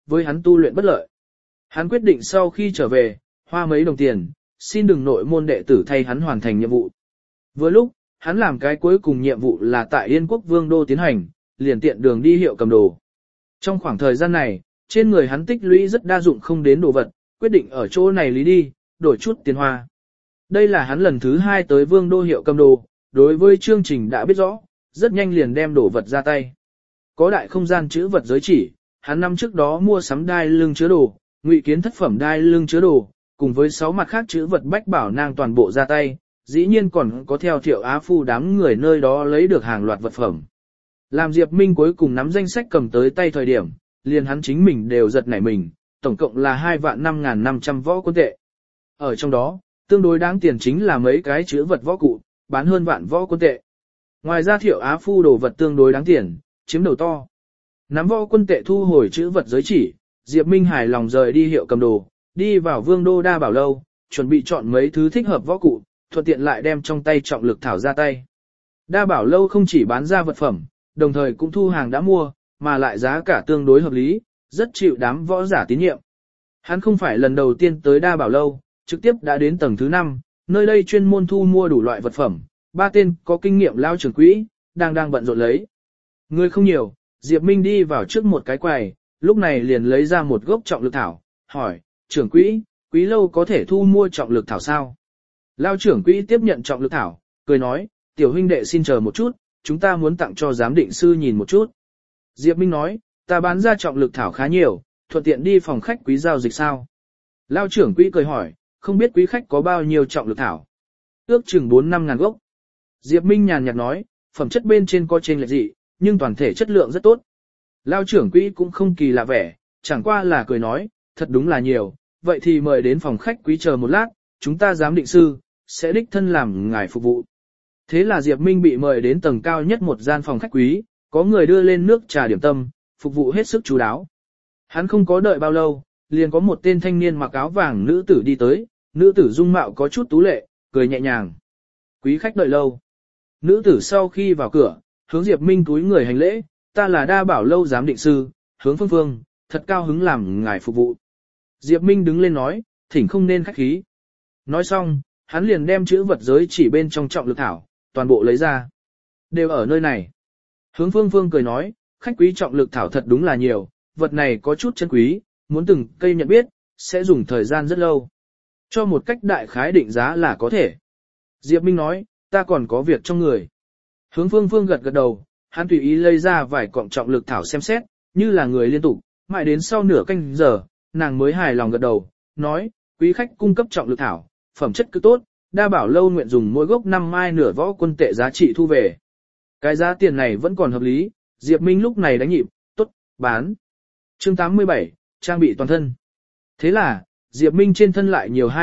với hắn tu luyện bất lợi. Hắn quyết định sau khi trở về, hoa mấy đồng tiền, xin đừng nội môn đệ tử thay hắn hoàn thành nhiệm vụ. Vừa lúc, hắn làm cái cuối cùng nhiệm vụ là tại Yên Quốc Vương Đô tiến hành, liền tiện đường đi hiệu cầm đồ. Trong khoảng thời gian này, trên người hắn tích lũy rất đa dụng không đến đồ vật, quyết định ở chỗ này lý đi, đổi chút tiền hoa. Đây là hắn lần thứ 2 tới Vương Đô hiệu cầm đồ, đối với chương trình đã biết rõ, rất nhanh liền đem đồ vật ra tay. Có đại không gian chữ vật giới chỉ, hắn năm trước đó mua sắm đai lưng chứa đồ, ngụy kiến thất phẩm đai lưng chứa đồ, cùng với 6 mặt khác chữ vật bách bảo nang toàn bộ ra tay, dĩ nhiên còn có theo Thiệu Á Phu đám người nơi đó lấy được hàng loạt vật phẩm. Làm Diệp Minh cuối cùng nắm danh sách cầm tới tay thời điểm, liền hắn chính mình đều giật nảy mình, tổng cộng là 2.5.500 võ quân tệ. Ở trong đó, tương đối đáng tiền chính là mấy cái chữ vật võ cụ, bán hơn vạn võ quân tệ. Ngoài ra Thiệu Á Phu đồ vật tương đối đáng tiền, chiếm đầu to. Nắm võ quân tệ thu hồi chữ vật giới chỉ, Diệp Minh hài lòng rời đi hiệu cầm đồ, đi vào Vương Đô Đa Bảo Lâu, chuẩn bị chọn mấy thứ thích hợp võ cụ, thuận tiện lại đem trong tay trọng lực thảo ra tay. Đa Bảo Lâu không chỉ bán ra vật phẩm, đồng thời cũng thu hàng đã mua, mà lại giá cả tương đối hợp lý, rất chịu đám võ giả tín nhiệm. Hắn không phải lần đầu tiên tới Đa Bảo Lâu, trực tiếp đã đến tầng thứ 5, nơi đây chuyên môn thu mua đủ loại vật phẩm, 3 tên có kinh nghiệm lao trưởng quỹ, đang bận rộn lấy. Người không nhiều, Diệp Minh đi vào trước một cái quầy, lúc này liền lấy ra một gốc trọng lực thảo, hỏi, trưởng quỹ, quý lâu có thể thu mua trọng lực thảo sao? Lao trưởng quỹ tiếp nhận trọng lực thảo, cười nói, tiểu huynh đệ xin chờ một chút, chúng ta muốn tặng cho giám định sư nhìn một chút. Diệp Minh nói, ta bán ra trọng lực thảo khá nhiều, thuận tiện đi phòng khách quý giao dịch sao? Lao trưởng quỹ cười hỏi, không biết quý khách có bao nhiêu trọng lực thảo? Ước chừng 4-5 ngàn gốc. Diệp Minh nhàn nhạt nói, phẩm chất bên trên có chênh lệch dị, nhưng toàn thể chất lượng rất tốt. Lao trưởng quỹ cũng không kỳ lạ vẻ, chẳng qua là cười nói, thật đúng là nhiều, vậy thì mời đến phòng khách quý chờ một lát, chúng ta giám định sư, sẽ đích thân làm ngài phục vụ. Thế là Diệp Minh bị mời đến tầng cao nhất một gian phòng khách quý, có người đưa lên nước trà điểm tâm, phục vụ hết sức chú đáo. Hắn không có đợi bao lâu, liền có một tên thanh niên mặc áo vàng nữ tử đi tới, nữ tử dung mạo có chút tú lệ, cười nhẹ nhàng. Quý khách đợi lâu. Nữ tử sau khi vào cửa, hướng Diệp Minh cúi người hành lễ, ta là Đa Bảo Lâu giám định sư, hướng Phương Phương, thật cao hứng làm ngài phục vụ. Diệp Minh đứng lên nói, thỉnh không nên khách khí. Nói xong, hắn liền đem chữ vật giới chỉ bên trong trọng lực thảo, toàn bộ lấy ra. Đều ở nơi này. Hướng Phương Phương cười nói, khách quý trọng lực thảo thật đúng là nhiều, vật này có chút chân quý, muốn từng cây nhận biết, sẽ dùng thời gian rất lâu. Cho một cách đại khái định giá là có thể. Diệp Minh nói, ta còn có việc trong người. Hướng Phương Phương gật gật đầu, hắn tùy ý lấy ra vài cọng trọng lực thảo xem xét, như là người liên tục, mãi đến sau nửa canh giờ, nàng mới hài lòng gật đầu, nói, quý khách cung cấp trọng lực thảo, phẩm chất cứ tốt, Đa Bảo Lâu nguyện dùng mỗi gốc 5 mai nửa võ quân tệ giá trị thu về. Cái giá tiền này vẫn còn hợp lý, Diệp Minh lúc này đánh nhịp, tốt, bán. Chương 87, trang bị toàn thân. Thế là, Diệp Minh trên thân lại nhiều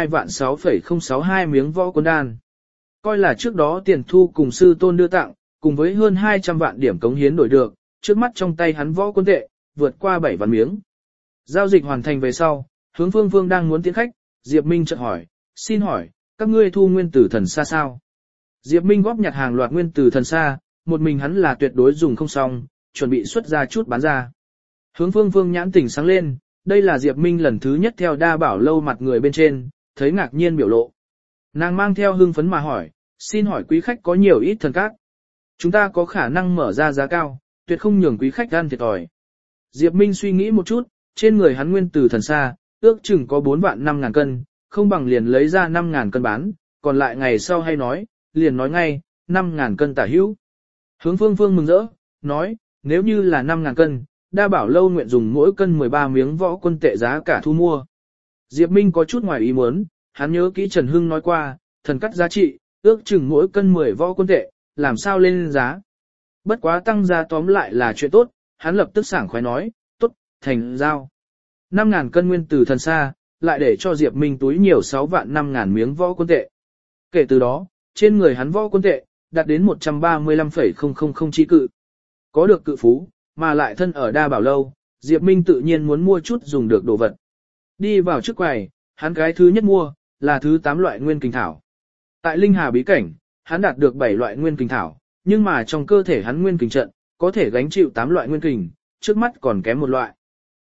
2.6,062 miếng võ quân đan. Coi là trước đó tiền thu cùng sư tôn đưa tặng, cùng với hơn 200 vạn điểm cống hiến đổi được, trước mắt trong tay hắn võ quân tệ, vượt qua 7 vạn miếng. Giao dịch hoàn thành về sau, hướng Phương Phương đang muốn tiến khách, Diệp Minh chợt hỏi, xin hỏi, các ngươi thu nguyên tử thần xa sao? Diệp Minh góp nhặt hàng loạt nguyên tử thần xa, một mình hắn là tuyệt đối dùng không xong, chuẩn bị xuất ra chút bán ra. Hướng Phương Phương nhãn tỉnh sáng lên, đây là Diệp Minh lần thứ nhất theo Đa Bảo Lâu mặt người bên trên, thấy ngạc nhiên biểu lộ. Nàng mang theo hưng phấn mà hỏi, xin hỏi quý khách có nhiều ít thần cát? Chúng ta có khả năng mở ra giá cao, tuyệt không nhường quý khách ăn thiệt thòi. Diệp Minh suy nghĩ một chút, trên người hắn nguyên tử thần xa, ước chừng có 4 vạn 5 ngàn cân, không bằng liền lấy ra 5 ngàn cân bán, còn lại ngày sau hay nói, liền nói ngay, 5 ngàn cân tả hữu. Hướng Phương Phương mừng rỡ, nói, nếu như là 5 ngàn cân, Đa Bảo Lâu nguyện dùng mỗi cân 13 miếng võ quân tệ giá cả thu mua. Diệp Minh có chút ngoài ý muốn, hắn nhớ kỹ Trần Hưng nói qua, thần cắt giá trị, ước chừng mỗi cân 10 võ quân tệ, làm sao lên giá. Bất quá tăng giá tóm lại là chuyện tốt, hắn lập tức sảng khoái nói, tốt, thành giao. 5 ngàn cân nguyên tử thần xa, lại để cho Diệp Minh túi nhiều 6 vạn 5 ngàn miếng võ quân tệ. Kể từ đó, trên người hắn võ quân tệ, đạt đến 135,000 chi cự. Có được cự phú, mà lại thân ở Đa Bảo Lâu, Diệp Minh tự nhiên muốn mua chút dùng được đồ vật. Đi vào trước quầy, hắn cái thứ nhất mua, là thứ 8 loại nguyên kình thảo. Tại Linh Hà bí cảnh, hắn đạt được 7 loại nguyên kình thảo, nhưng mà trong cơ thể hắn nguyên kình trận, có thể gánh chịu 8 loại nguyên kình, trước mắt còn kém một loại.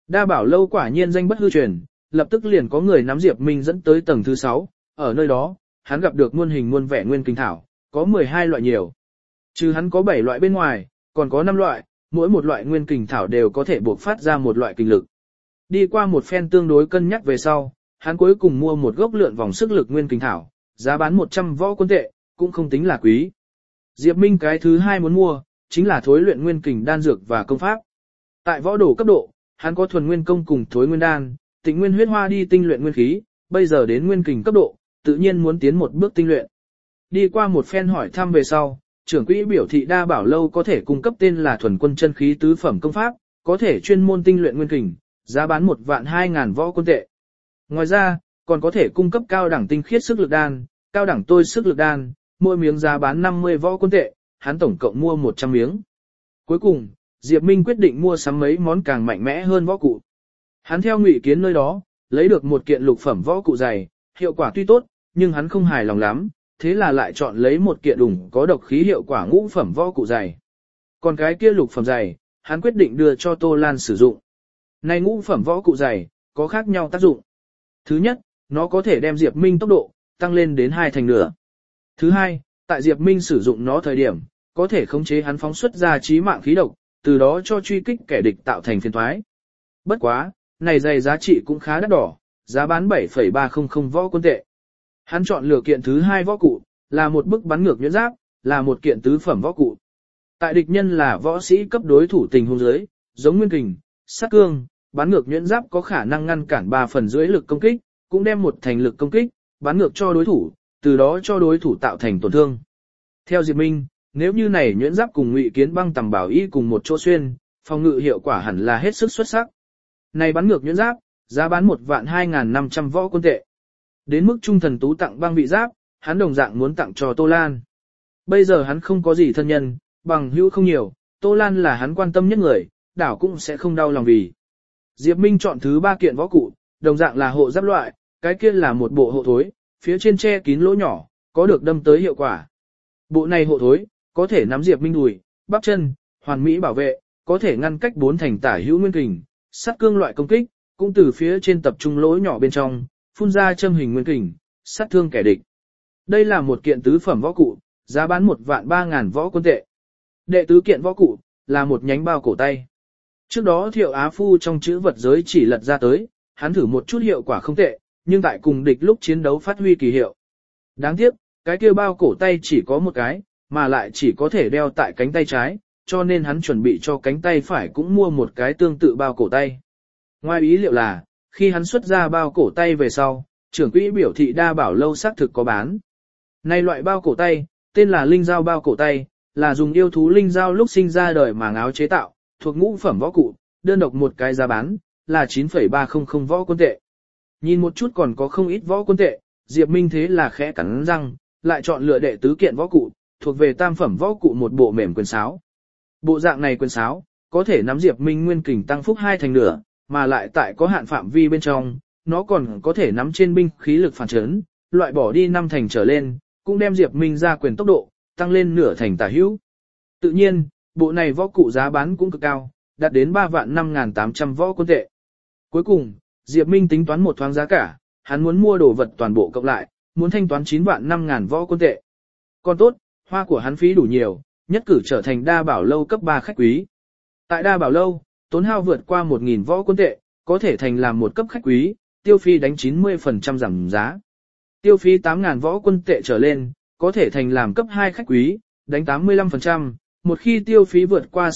Đa bảo lâu quả nhiên danh bất hư truyền, lập tức liền có người nắm Diệp Minh dẫn tới tầng thứ 6, ở nơi đó, hắn gặp được muôn hình muôn vẻ nguyên kình thảo, có 12 loại nhiều. Trừ hắn có 7 loại bên ngoài, còn có 5 loại, mỗi một loại nguyên kình thảo đều có thể buộc phát ra một loại kinh lực. Đi qua một phen tương đối cân nhắc về sau, hắn cuối cùng mua một gốc lượn vòng sức lực nguyên kình thảo, giá bán 100 võ quân tệ, cũng không tính là quý. Diệp Minh cái thứ hai muốn mua, chính là thối luyện nguyên kình đan dược và công pháp. Tại võ đồ cấp độ, hắn có thuần nguyên công cùng thối nguyên đan, tịnh nguyên huyết hoa đi tinh luyện nguyên khí, bây giờ đến nguyên kình cấp độ, tự nhiên muốn tiến một bước tinh luyện. Đi qua một phen hỏi thăm về sau, trưởng quỹ biểu thị Đa Bảo Lâu có thể cung cấp tên là thuần quân chân khí tứ phẩm công pháp, có thể chuyên môn tinh luyện nguyên kình, giá bán 1.200.000 võ quân tệ. Ngoài ra, còn có thể cung cấp cao đẳng tinh khiết sức lực đan, cao đẳng tôi sức lực đan, mỗi miếng giá bán 50 võ quân tệ, hắn tổng cộng mua 100 miếng. Cuối cùng, Diệp Minh quyết định mua sắm mấy món càng mạnh mẽ hơn võ cụ. Hắn theo Ngụy Kiến nơi đó, lấy được một kiện lục phẩm võ cụ dày, hiệu quả tuy tốt, nhưng hắn không hài lòng lắm, thế là lại chọn lấy một kiện đủng có độc khí hiệu quả ngũ phẩm võ cụ dày. Còn cái kia lục phẩm dày, hắn quyết định đưa cho Tô Lan sử dụng. Này ngũ phẩm võ cụ dày, có khác nhau tác dụng. Thứ nhất, nó có thể đem Diệp Minh tốc độ tăng lên đến 2 thành nửa. Thứ hai, tại Diệp Minh sử dụng nó thời điểm, có thể khống chế hắn phóng xuất ra chí mạng khí độc, từ đó cho truy kích kẻ địch tạo thành phiền toái. Bất quá, này giày giá trị cũng khá đắt đỏ, giá bán 7,300 võ quân tệ. Hắn chọn lựa kiện thứ hai võ cụ, là một bức bắn ngược nhuyễn giáp, là một kiện tứ phẩm võ cụ. Tại địch nhân là võ sĩ cấp đối thủ tình huống dưới, giống nguyên kình, sát cương, bắn ngược nhuyễn giáp có khả năng ngăn cản 3 phần rưỡi lực công kích, cũng đem một thành lực công kích, bắn ngược cho đối thủ, từ đó cho đối thủ tạo thành tổn thương. Theo Diệp Minh, nếu như này nhuyễn giáp cùng Ngụy Kiến băng tầm bảo y cùng một chỗ xuyên, phòng ngự hiệu quả hẳn là hết sức xuất sắc. Này bắn ngược nhuyễn giáp, giá bán 1.200.500 võ quân tệ. Đến mức trung thần tú tặng băng vị giáp, hắn đồng dạng muốn tặng cho Tô Lan. Bây giờ hắn không có gì thân nhân, bằng hữu không nhiều, Tô Lan là hắn quan tâm nhất người, đảo cũng sẽ không đau lòng vì. Diệp Minh chọn thứ 3 kiện võ cụ, đồng dạng là hộ giáp loại, cái kia là một bộ hộ thối, phía trên che kín lỗ nhỏ, có được đâm tới hiệu quả. Bộ này hộ thối, có thể nắm Diệp Minh đùi, bắp chân, hoàn mỹ bảo vệ, có thể ngăn cách 4 thành tả hữu nguyên kình, sát cương loại công kích, cũng từ phía trên tập trung lỗ nhỏ bên trong, phun ra châm hình nguyên kình, sát thương kẻ địch. Đây là một kiện tứ phẩm võ cụ, giá bán 1.300.000 võ quân tệ. Đệ tứ kiện võ cụ, là một nhánh bao cổ tay. Trước đó Thiệu Á Phu trong chữ vật giới chỉ lật ra tới, hắn thử một chút hiệu quả không tệ, nhưng tại cùng địch lúc chiến đấu phát huy kỳ hiệu. Đáng tiếc, cái kia bao cổ tay chỉ có một cái, mà lại chỉ có thể đeo tại cánh tay trái, cho nên hắn chuẩn bị cho cánh tay phải cũng mua một cái tương tự bao cổ tay. Ngoài ý liệu là, khi hắn xuất ra bao cổ tay về sau, trưởng quỹ biểu thị Đa Bảo Lâu xác thực có bán. Này loại bao cổ tay, tên là linh dao bao cổ tay, là dùng yêu thú linh dao lúc sinh ra đời màng áo chế tạo, thuộc ngũ phẩm võ cụ, đơn độc một cái giá bán, là 9,300 võ quân tệ. Nhìn một chút còn có không ít võ quân tệ, Diệp Minh thế là khẽ cắn răng, lại chọn lựa đệ tứ kiện võ cụ, thuộc về tam phẩm võ cụ một bộ mềm quyền sáo. Bộ dạng này quyền sáo, có thể nắm Diệp Minh nguyên kình tăng phúc 2 thành nửa, mà lại tại có hạn phạm vi bên trong, nó còn có thể nắm trên binh khí lực phản chấn, loại bỏ đi 5 thành trở lên, cũng đem Diệp Minh ra quyền tốc độ, tăng lên nửa thành tả hữu. Tự nhiên, bộ này võ cụ giá bán cũng cực cao, đạt đến 3.5.800 võ quân tệ. Cuối cùng, Diệp Minh tính toán một thoáng giá cả, hắn muốn mua đồ vật toàn bộ cộng lại, muốn thanh toán 9.500.000 võ quân tệ. Còn tốt, hoa của hắn phí đủ nhiều, nhất cử trở thành Đa Bảo Lâu cấp 3 khách quý. Tại Đa Bảo Lâu, tốn hao vượt qua 1.000 võ quân tệ, có thể thành làm một cấp khách quý, tiêu phí đánh 90% giảm giá. Tiêu phí 8.000 võ quân tệ trở lên, có thể thành làm cấp 2 khách quý, đánh 85%. Một khi tiêu phí vượt qua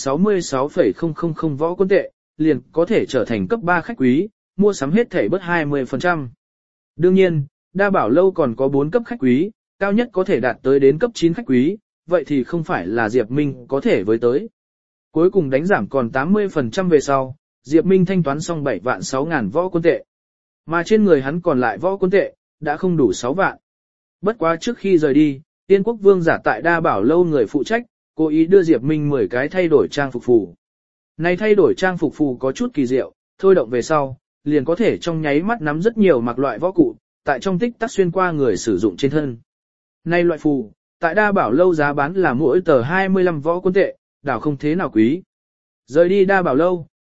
66,000 võ quân tệ, liền có thể trở thành cấp 3 khách quý, mua sắm hết thảy bớt 20%. Đương nhiên, Đa Bảo Lâu còn có 4 cấp khách quý, cao nhất có thể đạt tới đến cấp 9 khách quý, vậy thì không phải là Diệp Minh có thể với tới. Cuối cùng đánh giảm còn 80% về sau, Diệp Minh thanh toán xong 7.600.000 võ quân tệ. Mà trên người hắn còn lại võ quân tệ, đã không đủ 6 vạn. Bất quá trước khi rời đi, Tiên Quốc Vương giả tại Đa Bảo Lâu người phụ trách, cố ý đưa Diệp Minh 10 cái thay đổi trang phục phù. Này thay đổi trang phục phù có chút kỳ diệu, thôi động về sau, liền có thể trong nháy mắt nắm rất nhiều mặc loại võ cụ, tại trong tích tắc xuyên qua người sử dụng trên thân. Này loại phù, tại Đa Bảo Lâu giá bán là mỗi tờ 25 võ quân tệ, đảo không thế nào quý. Rời đi Đa Bảo Lâu,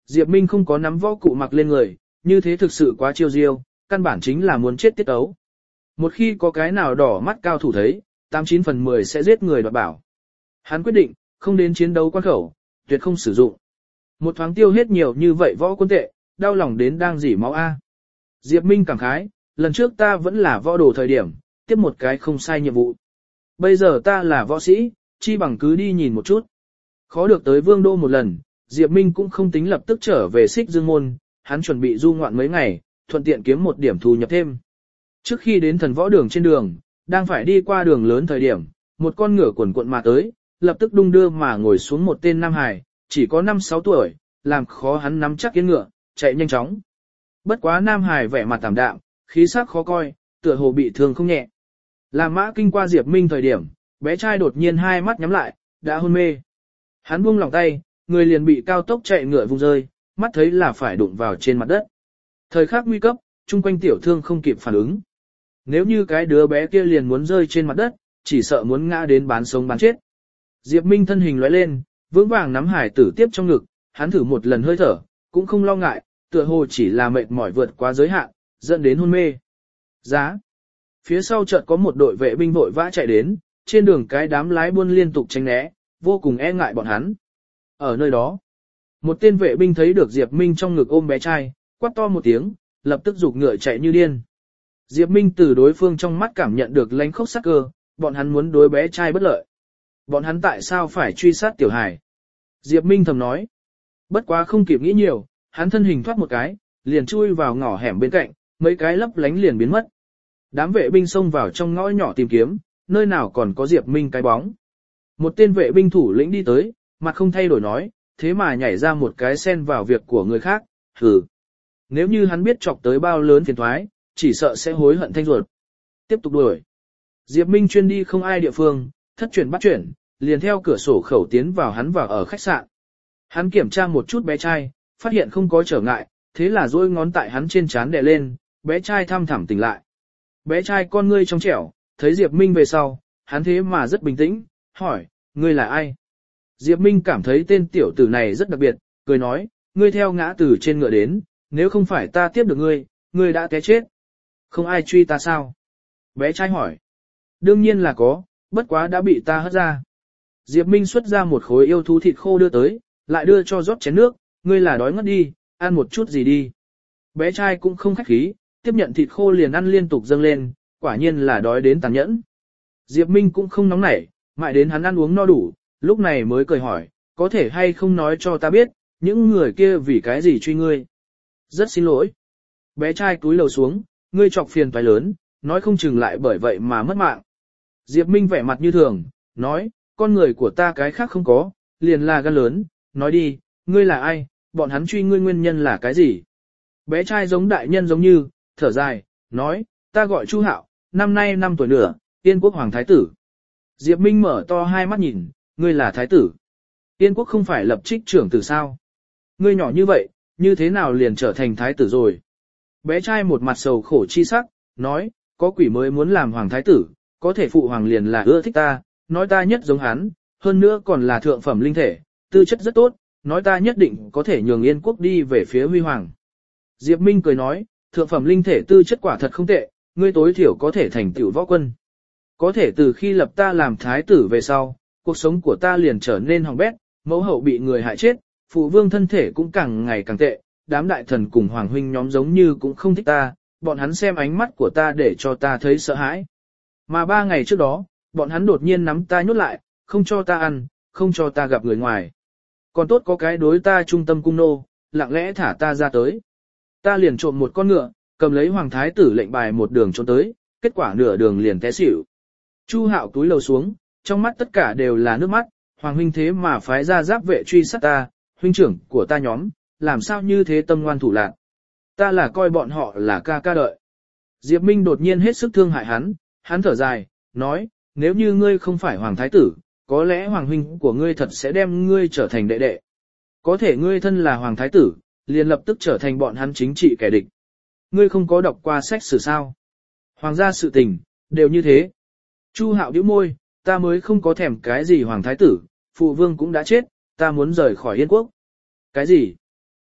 Diệp Minh không có nắm võ cụ mặc lên người, như thế thực sự quá chiêu diêu, căn bản chính là muốn chết tiết ấu. Một khi có cái nào đỏ mắt cao thủ thấy, 89 phần 10 sẽ giết người đoạt bảo. Hắn quyết định, không đến chiến đấu quan khẩu, tuyệt không sử dụng. Một thoáng tiêu hết nhiều như vậy võ quân tệ, đau lòng đến đang dỉ máu A. Diệp Minh cảm khái, lần trước ta vẫn là võ đồ thời điểm, tiếp một cái không sai nhiệm vụ. Bây giờ ta là võ sĩ, chi bằng cứ đi nhìn một chút. Khó được tới Vương Đô một lần, Diệp Minh cũng không tính lập tức trở về Xích Dương Môn, hắn chuẩn bị du ngoạn mấy ngày, thuận tiện kiếm một điểm thu nhập thêm. Trước khi đến thần võ đường trên đường, đang phải đi qua đường lớn thời điểm, một con ngựa quần cuộn mà tới, lập tức đung đưa mà ngồi xuống một tên Nam Hải, chỉ có 5-6 tuổi, làm khó hắn nắm chắc yên ngựa, chạy nhanh chóng. Bất quá Nam Hải vẻ mặt tảm đạm, khí sắc khó coi, tựa hồ bị thương không nhẹ. Làm mã kinh qua Diệp Minh thời điểm, bé trai đột nhiên hai mắt nhắm lại, đã hôn mê. Hắn buông lòng tay, người liền bị cao tốc chạy ngựa vung rơi, mắt thấy là phải đụng vào trên mặt đất. Thời khắc nguy cấp, chung quanh tiểu thương không kịp phản ứng. Nếu như cái đứa bé kia liền muốn rơi trên mặt đất, chỉ sợ muốn ngã đến bán sống bán chết. Diệp Minh thân hình lóe lên, vững vàng nắm hải tử tiếp trong ngực, hắn thử một lần hơi thở, cũng không lo ngại, tựa hồ chỉ là mệt mỏi vượt quá giới hạn, dẫn đến hôn mê. Giá. Phía sau chợt có một đội vệ binh vội vã chạy đến, trên đường cái đám lái buôn liên tục tránh né, vô cùng e ngại bọn hắn. Ở nơi đó, một tên vệ binh thấy được Diệp Minh trong ngực ôm bé trai, quát to một tiếng, lập tức giục ngựa chạy như điên. Diệp Minh từ đối phương trong mắt cảm nhận được lánh khốc sắc cơ, bọn hắn muốn đối bé trai bất lợi. Bọn hắn tại sao phải truy sát tiểu hải? Diệp Minh thầm nói. Bất quá không kịp nghĩ nhiều, hắn thân hình thoát một cái, liền chui vào ngõ hẻm bên cạnh, mấy cái lấp lánh liền biến mất. Đám vệ binh xông vào trong ngõ nhỏ tìm kiếm, nơi nào còn có Diệp Minh cái bóng. Một tên vệ binh thủ lĩnh đi tới, mặt không thay đổi nói, thế mà nhảy ra một cái xen vào việc của người khác, hừ. Nếu như hắn biết chọc tới bao lớn phiền toái, chỉ sợ sẽ hối hận thanh ruột. Tiếp tục đuổi. Diệp Minh chuyên đi không ai địa phương, thất chuyển bắt chuyển, liền theo cửa sổ khẩu tiến vào hắn vào ở khách sạn. Hắn kiểm tra một chút bé trai, phát hiện không có trở ngại, thế là duỗi ngón tại hắn trên trán đè lên, bé trai thăm thẳm tỉnh lại. Bé trai con ngươi trong trẻo, thấy Diệp Minh về sau, hắn thế mà rất bình tĩnh, hỏi, ngươi là ai? Diệp Minh cảm thấy tên tiểu tử này rất đặc biệt, cười nói, ngươi theo ngã từ trên ngựa đến, nếu không phải ta tiếp được ngươi, ngươi đã té chết. Không ai truy ta sao? Bé trai hỏi. Đương nhiên là có, bất quá đã bị ta hất ra. Diệp Minh xuất ra một khối yêu thú thịt khô đưa tới, lại đưa cho rót chén nước, ngươi là đói ngất đi, ăn một chút gì đi. Bé trai cũng không khách khí, tiếp nhận thịt khô liền ăn liên tục dâng lên, quả nhiên là đói đến tàn nhẫn. Diệp Minh cũng không nóng nảy, mãi đến hắn ăn uống no đủ, lúc này mới cười hỏi, có thể hay không nói cho ta biết, những người kia vì cái gì truy ngươi. Rất xin lỗi. Bé trai cúi đầu xuống, ngươi chọc phiền toái lớn, nói không chừng lại bởi vậy mà mất mạng. Diệp Minh vẻ mặt như thường, nói, con người của ta cái khác không có, liền là gan lớn, nói đi, ngươi là ai, bọn hắn truy ngươi nguyên nhân là cái gì. Bé trai giống đại nhân giống như, thở dài, nói, ta gọi Chu Hạo, năm nay 5 tuổi nữa, Yên Quốc Hoàng Thái Tử. Diệp Minh mở to hai mắt nhìn, ngươi là Thái Tử. Yên Quốc không phải lập trích trưởng tử sao? Ngươi nhỏ như vậy, như thế nào liền trở thành Thái Tử rồi? Bé trai một mặt sầu khổ chi sắc, nói, có quỷ mới muốn làm Hoàng Thái Tử, có thể phụ hoàng liền là ưa thích ta, nói ta nhất giống hắn, hơn nữa còn là thượng phẩm linh thể, tư chất rất tốt, nói ta nhất định có thể nhường Yên Quốc đi về phía huy hoàng. Diệp Minh cười nói, thượng phẩm linh thể tư chất quả thật không tệ, ngươi tối thiểu có thể thành tựu võ quân. Có thể từ khi lập ta làm thái tử về sau, cuộc sống của ta liền trở nên hỏng bét, mẫu hậu bị người hại chết, phụ vương thân thể cũng càng ngày càng tệ, đám đại thần cùng hoàng huynh nhóm giống như cũng không thích ta, bọn hắn xem ánh mắt của ta để cho ta thấy sợ hãi. Mà 3 ngày trước đó, bọn hắn đột nhiên nắm ta nhốt lại, không cho ta ăn, không cho ta gặp người ngoài. Còn tốt có cái đối ta trung tâm cung nô, lặng lẽ thả ta ra tới. Ta liền trộm một con ngựa, cầm lấy hoàng thái tử lệnh bài một đường trốn tới, kết quả nửa đường liền té xỉu. Chu Hạo túi lầu xuống, trong mắt tất cả đều là nước mắt, hoàng huynh thế mà phái ra giáp vệ truy sát ta, huynh trưởng của ta nhóm, làm sao như thế tâm ngoan thủ lạn. Ta là coi bọn họ là ca ca đợi. Diệp Minh đột nhiên hết sức thương hại hắn thở dài, nói, nếu như ngươi không phải hoàng thái tử, có lẽ hoàng huynh của ngươi thật sẽ đem ngươi trở thành đệ đệ. Có thể ngươi thân là hoàng thái tử, liền lập tức trở thành bọn hắn chính trị kẻ địch. Ngươi không có đọc qua sách sử sao? Hoàng gia sự tình, đều như thế. Chu Hạo nhíu môi, ta mới không có thèm cái gì hoàng thái tử, phụ vương cũng đã chết, ta muốn rời khỏi Yên Quốc. Cái gì?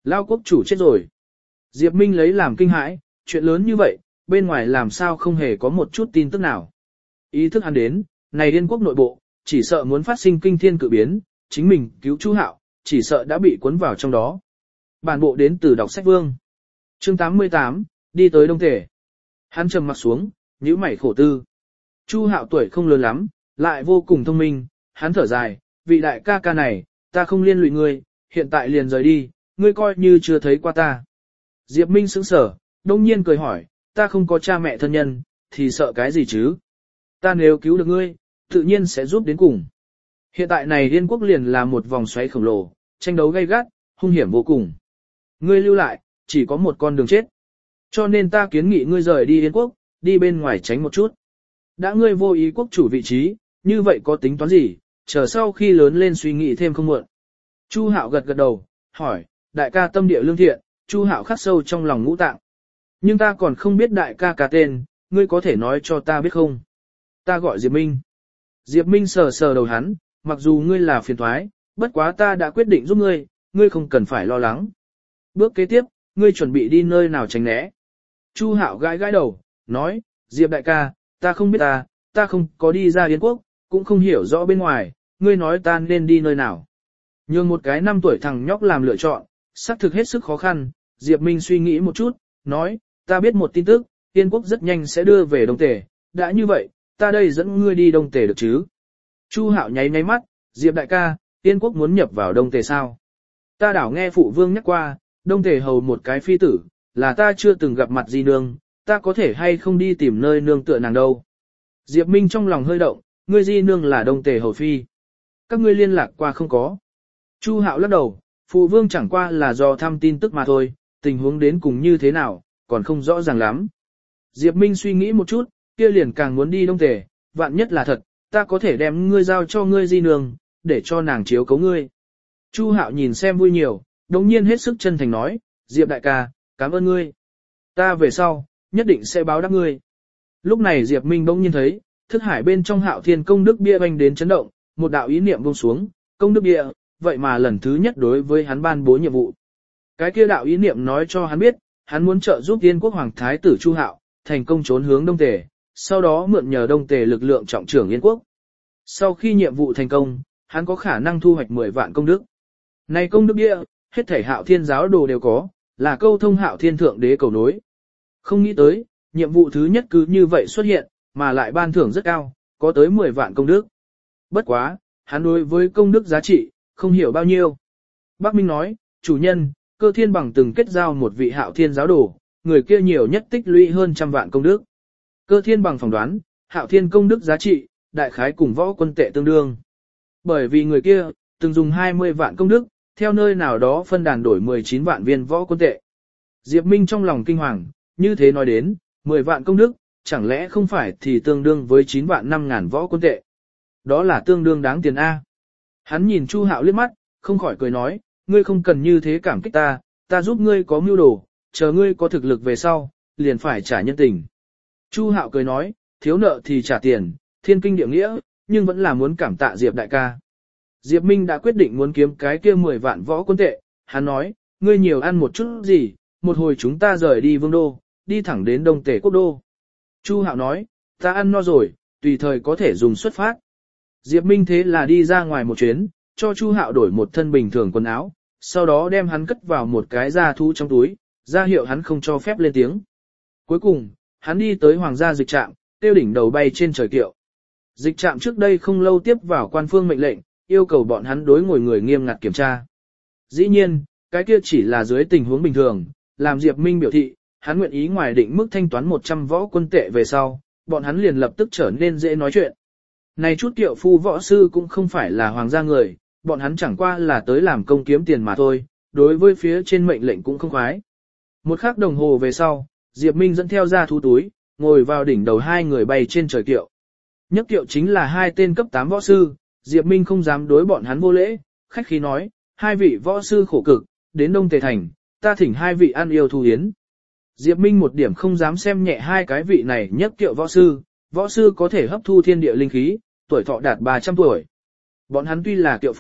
Lao quốc chủ chết rồi. Diệp Minh lấy làm kinh hãi, chuyện lớn như vậy, bên ngoài làm sao không hề có một chút tin tức nào. Ý thức hắn đến, này Yên quốc nội bộ, chỉ sợ muốn phát sinh kinh thiên cự biến, chính mình cứu Chu Hạo, chỉ sợ đã bị cuốn vào trong đó. Bản bộ đến từ đọc sách vương. Chương 88, đi tới Đông Tề. Hắn trầm mặt xuống, nhíu mày khổ tư. Chu Hạo tuổi không lớn lắm, lại vô cùng thông minh, hắn thở dài, vị đại ca ca này, ta không liên lụy ngươi, hiện tại liền rời đi, ngươi coi như chưa thấy qua ta. Diệp Minh sững sờ, đông nhiên cười hỏi, ta không có cha mẹ thân nhân, thì sợ cái gì chứ? Ta nếu cứu được ngươi, tự nhiên sẽ giúp đến cùng. Hiện tại này Yên quốc liền là một vòng xoáy khổng lồ, tranh đấu gay gắt, hung hiểm vô cùng. Ngươi lưu lại, chỉ có một con đường chết. Cho nên ta kiến nghị ngươi rời đi Yên quốc, đi bên ngoài tránh một chút. Đã ngươi vô ý quốc chủ vị trí, như vậy có tính toán gì, chờ sau khi lớn lên suy nghĩ thêm không muộn. Chu Hạo gật gật đầu, hỏi, đại ca tâm địa lương thiện, Chu Hạo khắc sâu trong lòng ngũ tạng. Nhưng ta còn không biết đại ca ca tên, ngươi có thể nói cho ta biết không? Ta gọi Diệp Minh. Diệp Minh sờ sờ đầu hắn, mặc dù ngươi là phiền toái, bất quá ta đã quyết định giúp ngươi, ngươi không cần phải lo lắng. Bước kế tiếp, ngươi chuẩn bị đi nơi nào tránh né. Chu Hạo gãi gãi đầu, nói, Diệp đại ca, ta không biết ta không có đi ra Yên quốc, cũng không hiểu rõ bên ngoài, ngươi nói ta nên đi nơi nào. Nhưng một cái 5 tuổi thằng nhóc làm lựa chọn, xác thực hết sức khó khăn, Diệp Minh suy nghĩ một chút, nói, ta biết một tin tức, Yên quốc rất nhanh sẽ đưa về Đông Tề, đã như vậy, ta đây dẫn ngươi đi Đông Tề được chứ. Chu Hạo nháy nháy mắt, Diệp đại ca, Yên quốc muốn nhập vào Đông Tề sao? Ta đảo nghe phụ vương nhắc qua, Đông Tề hầu một cái phi tử, là ta chưa từng gặp mặt di nương, ta có thể hay không đi tìm nơi nương tựa nàng đâu. Diệp Minh trong lòng hơi động, ngươi di nương là Đông Tề hầu phi. Các ngươi liên lạc qua không có. Chu Hạo lắc đầu, phụ vương chẳng qua là do thăm tin tức mà thôi, tình huống đến cùng như thế nào, còn không rõ ràng lắm. Diệp Minh suy nghĩ một chút, kia liền càng muốn đi Đông Tề, vạn nhất là thật, ta có thể đem ngươi giao cho ngươi di nương, để cho nàng chiếu cố ngươi. Chu Hạo nhìn xem vui nhiều, đồng nhiên hết sức chân thành nói, Diệp đại ca, cảm ơn ngươi. Ta về sau, nhất định sẽ báo đáp ngươi. Lúc này Diệp Minh bỗng nhiên thấy, thức hải bên trong Hạo Thiên công đức bia oanh đến chấn động, một đạo ý niệm buông xuống, công đức bia, vậy mà lần thứ nhất đối với hắn ban bố nhiệm vụ. Cái kia đạo ý niệm nói cho hắn biết, hắn muốn trợ giúp Yên quốc hoàng thái tử Chu Hạo, thành công trốn hướng Đông Tề, sau đó mượn nhờ Đông Tề lực lượng trọng trưởng Yên quốc. Sau khi nhiệm vụ thành công, hắn có khả năng thu hoạch 10 vạn công đức. Này công đức bia, hết thảy Hạo Thiên giáo đồ đều có, là câu thông Hạo Thiên thượng đế cầu nối. Không nghĩ tới, nhiệm vụ thứ nhất cứ như vậy xuất hiện, mà lại ban thưởng rất cao, có tới 10 vạn công đức. Bất quá, hắn đối với công đức giá trị, không hiểu bao nhiêu. Bác Minh nói, chủ nhân, Cơ Thiên Bằng từng kết giao một vị Hạo Thiên giáo đồ, người kia nhiều nhất tích lũy hơn 100 vạn công đức. Cơ Thiên Bằng phỏng đoán, Hạo Thiên công đức giá trị, đại khái cùng võ quân tệ tương đương. Bởi vì người kia, từng dùng 20 vạn công đức, theo nơi nào đó phân đàn đổi 19 vạn viên võ quân tệ. Diệp Minh trong lòng kinh hoàng, như thế nói đến, 10 vạn công đức, chẳng lẽ không phải thì tương đương với 9 vạn 5 ngàn võ quân tệ. Đó là tương đương đáng tiền A. Hắn nhìn Chu Hạo liếc mắt, không khỏi cười nói, ngươi không cần như thế cảm kích ta, ta giúp ngươi có mưu đồ, chờ ngươi có thực lực về sau, liền phải trả nhân tình. Chu Hạo cười nói, thiếu nợ thì trả tiền, thiên kinh địa nghĩa, nhưng vẫn là muốn cảm tạ Diệp đại ca. Diệp Minh đã quyết định muốn kiếm cái kia 10 vạn võ quân tệ, hắn nói, ngươi nhiều ăn một chút gì, một hồi chúng ta rời đi Vương đô, đi thẳng đến Đông Tề quốc đô. Chu Hạo nói, ta ăn no rồi, tùy thời có thể dùng xuất phát. Diệp Minh thế là đi ra ngoài một chuyến, cho Chu Hạo đổi một thân bình thường quần áo, sau đó đem hắn cất vào một cái da thú trong túi, ra hiệu hắn không cho phép lên tiếng. Cuối cùng, hắn đi tới hoàng gia dịch trạm, tiêu đỉnh đầu bay trên trời kiệu. Dịch trạm trước đây không lâu tiếp vào quan phương mệnh lệnh, yêu cầu bọn hắn đối ngồi người nghiêm ngặt kiểm tra. Dĩ nhiên, cái kia chỉ là dưới tình huống bình thường, làm Diệp Minh biểu thị, hắn nguyện ý ngoài định mức thanh toán 100 võ quân tệ về sau, bọn hắn liền lập tức trở nên dễ nói chuyện. Này chút kiệu phu võ sư cũng không phải là hoàng gia người, bọn hắn chẳng qua là tới làm công kiếm tiền mà thôi, đối với phía trên mệnh lệnh cũng không khoái. Một khắc đồng hồ về sau, Diệp Minh dẫn theo ra thú túi, ngồi vào đỉnh đầu hai người bay trên trời kiệu. Nhất kiệu chính là hai tên cấp 8 võ sư, Diệp Minh không dám đối bọn hắn vô lễ, khách khí nói, hai vị võ sư khổ cực, đến Đông Tề Thành, ta thỉnh hai vị ăn yêu thu yến. Diệp Minh một điểm không dám xem nhẹ hai cái vị này nhất kiệu võ sư có thể hấp thu thiên địa linh khí, tuổi thọ đạt 300 tuổi. Bọn hắn tuy là kiệu phu,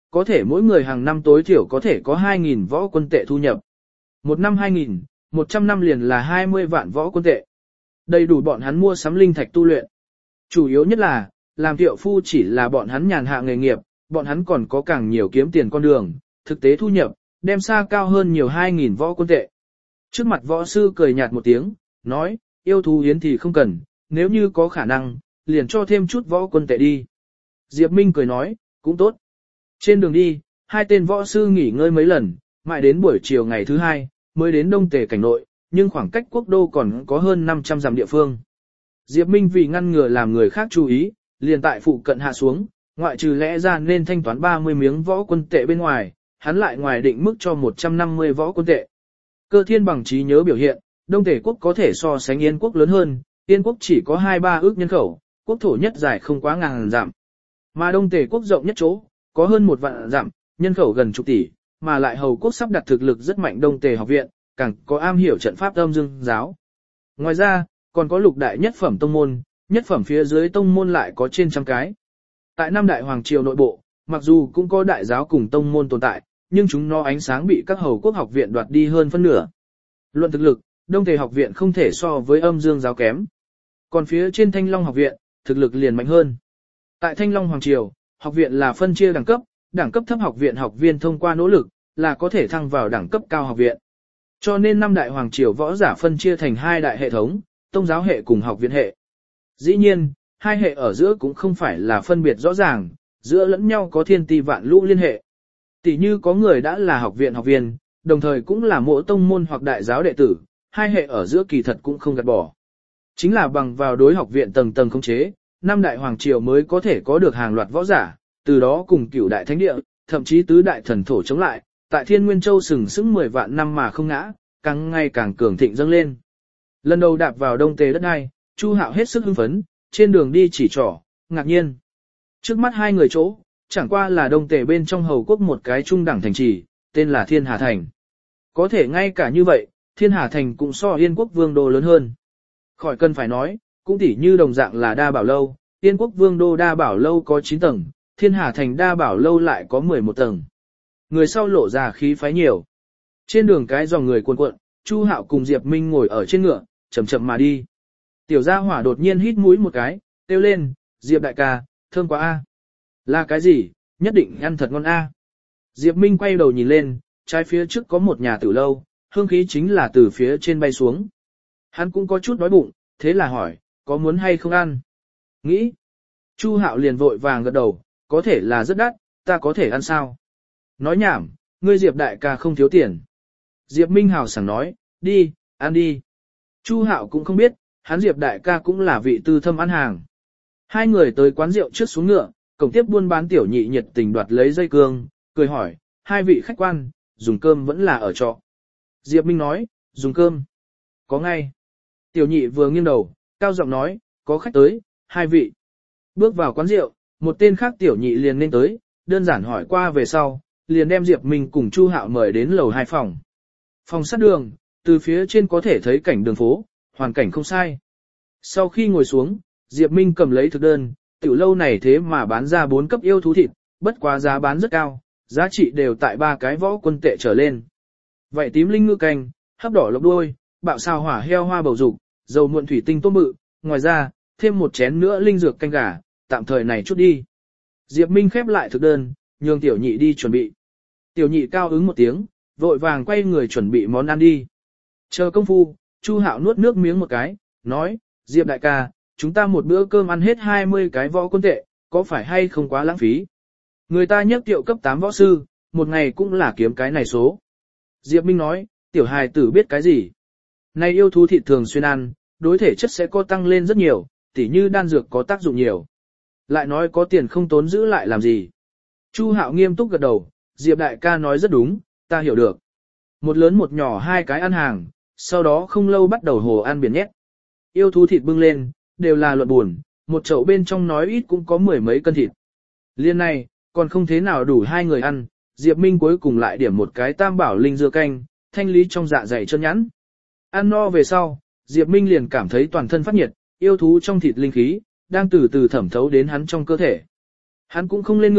có thể mỗi người hàng năm tối thiểu có thể có 2.000 võ quân tệ thu nhập. Một năm 2.000, 100 năm liền là 20 vạn võ quân tệ. Đầy đủ bọn hắn mua sắm linh thạch tu luyện. Chủ yếu nhất là, làm tiệu phu chỉ là bọn hắn nhàn hạ nghề nghiệp, bọn hắn còn có càng nhiều kiếm tiền con đường, thực tế thu nhập, đem xa cao hơn nhiều 2.000 võ quân tệ. Trước mặt võ sư cười nhạt một tiếng, nói, yêu thú yến thì không cần, nếu như có khả năng, liền cho thêm chút võ quân tệ đi. Diệp Minh cười nói, cũng tốt. Trên đường đi, hai tên võ sư nghỉ ngơi mấy lần, mãi đến buổi chiều ngày thứ hai, mới đến Đông Tề cảnh nội, nhưng khoảng cách quốc đô còn có hơn 500 dặm địa phương. Diệp Minh vì ngăn ngừa làm người khác chú ý, liền tại phụ cận hạ xuống, ngoại trừ lẽ ra nên thanh toán 30 miếng võ quân tệ bên ngoài, hắn lại ngoài định mức cho 150 võ quân tệ. Cơ Thiên bằng trí nhớ biểu hiện, Đông Tề quốc có thể so sánh Yên quốc lớn hơn, Yên quốc chỉ có 2-3 ước nhân khẩu, quốc thổ nhất dài không quá ngàn dặm. Mà Đông Tề quốc rộng nhất chỗ, có hơn 1 vạn dặm, nhân khẩu gần chục tỷ, mà lại hầu quốc sắp đặt thực lực rất mạnh Đông Tề học viện, càng có am hiểu trận pháp âm dương giáo. Ngoài ra, còn có lục đại nhất phẩm tông môn, nhất phẩm phía dưới tông môn lại có trên trăm cái. Tại năm đại hoàng triều nội bộ, mặc dù cũng có đại giáo cùng tông môn tồn tại, nhưng chúng nó ánh sáng bị các hầu quốc học viện đoạt đi hơn phân nửa. Luận thực lực, Đông Tề học viện không thể so với âm dương giáo kém. Còn phía trên Thanh Long học viện, thực lực liền mạnh hơn. Tại Thanh Long hoàng triều, học viện là phân chia đẳng cấp thấp học viện học viên thông qua nỗ lực, là có thể thăng vào đẳng cấp cao học viện. Cho nên năm đại hoàng triều võ giả phân chia thành hai đại hệ thống, tông giáo hệ cùng học viện hệ. Dĩ nhiên, hai hệ ở giữa cũng không phải là phân biệt rõ ràng, giữa lẫn nhau có thiên ti vạn lũ liên hệ. Tỷ như có người đã là học viện học viên, đồng thời cũng là mỗi tông môn hoặc đại giáo đệ tử, hai hệ ở giữa kỳ thật cũng không gạt bỏ. Chính là bằng vào đối học viện tầng tầng khống chế, năm đại hoàng triều mới có thể có được hàng loạt võ giả, từ đó cùng cửu đại thánh địa, thậm chí tứ đại thần thổ chống lại, tại Thiên Nguyên Châu sừng sững 10 vạn năm mà không ngã, càng ngày càng cường thịnh dâng lên. Lần đầu đạp vào Đông Tề đất đai, Chu Hạo hết sức hưng phấn, trên đường đi chỉ trỏ, ngạc nhiên. Trước mắt hai người chỗ, chẳng qua là Đông Tề bên trong hầu quốc một cái trung đẳng thành trì, tên là Thiên Hà Thành. Có thể ngay cả như vậy, Thiên Hà Thành cũng so Yên quốc vương đô lớn hơn. Khỏi cần phải nói, cũng tỉ như đồng dạng là đa bảo lâu, Yên quốc vương đô đa bảo lâu có 9 tầng, Thiên Hà Thành đa bảo lâu lại có 11 tầng. Người sau lộ ra khí phái nhiều. Trên đường cái dòng người cuồn cuộn, Chu Hạo cùng Diệp Minh ngồi ở trên ngựa, chậm chậm mà đi. Tiểu gia hỏa đột nhiên hít mũi một cái, kêu lên, Diệp đại ca, thơm quá a. Là cái gì, nhất định ăn thật ngon a. Diệp Minh quay đầu nhìn lên, trái phía trước có một nhà tử lâu, hương khí chính là từ phía trên bay xuống. Hắn cũng có chút đói bụng, thế là hỏi, có muốn hay không ăn? Nghĩ. Chu Hạo liền vội vàng gật đầu, có thể là rất đắt, ta có thể ăn sao? Nói nhảm, ngươi Diệp đại ca không thiếu tiền. Diệp Minh hào sảng nói, đi, ăn đi. Chu Hạo cũng không biết, hắn Diệp đại ca cũng là vị tư thâm ăn hàng. Hai người tới quán rượu trước xuống ngựa, cổng tiếp buôn bán tiểu nhị nhiệt tình đoạt lấy dây cương, cười hỏi, hai vị khách quan, dùng cơm vẫn là ở trọ. Diệp Minh nói, dùng cơm. Có ngay. Tiểu nhị vừa nghiêng đầu, cao giọng nói, có khách tới, hai vị. Bước vào quán rượu, một tên khác tiểu nhị liền lên tới, đơn giản hỏi qua về sau, liền đem Diệp Minh cùng Chu Hạo mời đến lầu 2 phòng. Phòng sát đường, từ phía trên có thể thấy cảnh đường phố, hoàn cảnh không sai. Sau khi ngồi xuống, Diệp Minh cầm lấy thực đơn, tiểu lâu này thế mà bán ra 4 cấp yêu thú thịt, bất quá giá bán rất cao, giá trị đều tại 3 cái võ quân tệ trở lên. Vậy tím linh ngư canh, hấp đỏ lộc đuôi, bạo xào hỏa heo hoa bầu dục, dầu muộn thủy tinh tôm mự, ngoài ra, thêm một chén nữa linh dược canh gà, tạm thời này chút đi. Diệp Minh khép lại thực đơn, nhường tiểu nhị đi chuẩn bị. Tiểu nhị cao ứng một tiếng, vội vàng quay người chuẩn bị món ăn đi. Chờ công phu, Chu Hạo nuốt nước miếng một cái, nói, Diệp đại ca, chúng ta một bữa cơm ăn hết 20 cái võ quân tệ, có phải hay không quá lãng phí? Người ta nhất tiệu cấp 8 võ sư, một ngày cũng là kiếm cái này số. Diệp Minh nói, tiểu hài tử biết cái gì? Này yêu thú thịt thường xuyên ăn, đối thể chất sẽ có tăng lên rất nhiều, tỉ như đan dược có tác dụng nhiều. Lại nói có tiền không tốn giữ lại làm gì? Chu Hạo nghiêm túc gật đầu, Diệp đại ca nói rất đúng, ta hiểu được. Một lớn một nhỏ hai cái ăn hàng, sau đó không lâu bắt đầu hồ ăn biển nhét. Yêu thú thịt bưng lên, đều là luận buồn, một chậu bên trong nói ít cũng có 10 mấy cân thịt. Liên này, còn không thế nào đủ hai người ăn, Diệp Minh cuối cùng lại điểm một cái tam bảo linh dưa canh, thanh lý trong dạ dày chân nhẵn. Ăn no về sau, Diệp Minh liền cảm thấy toàn thân phát nhiệt, yêu thú trong thịt linh khí, đang từ từ thẩm thấu đến hắn trong cơ thể. Hắn cũng không lên ngựa,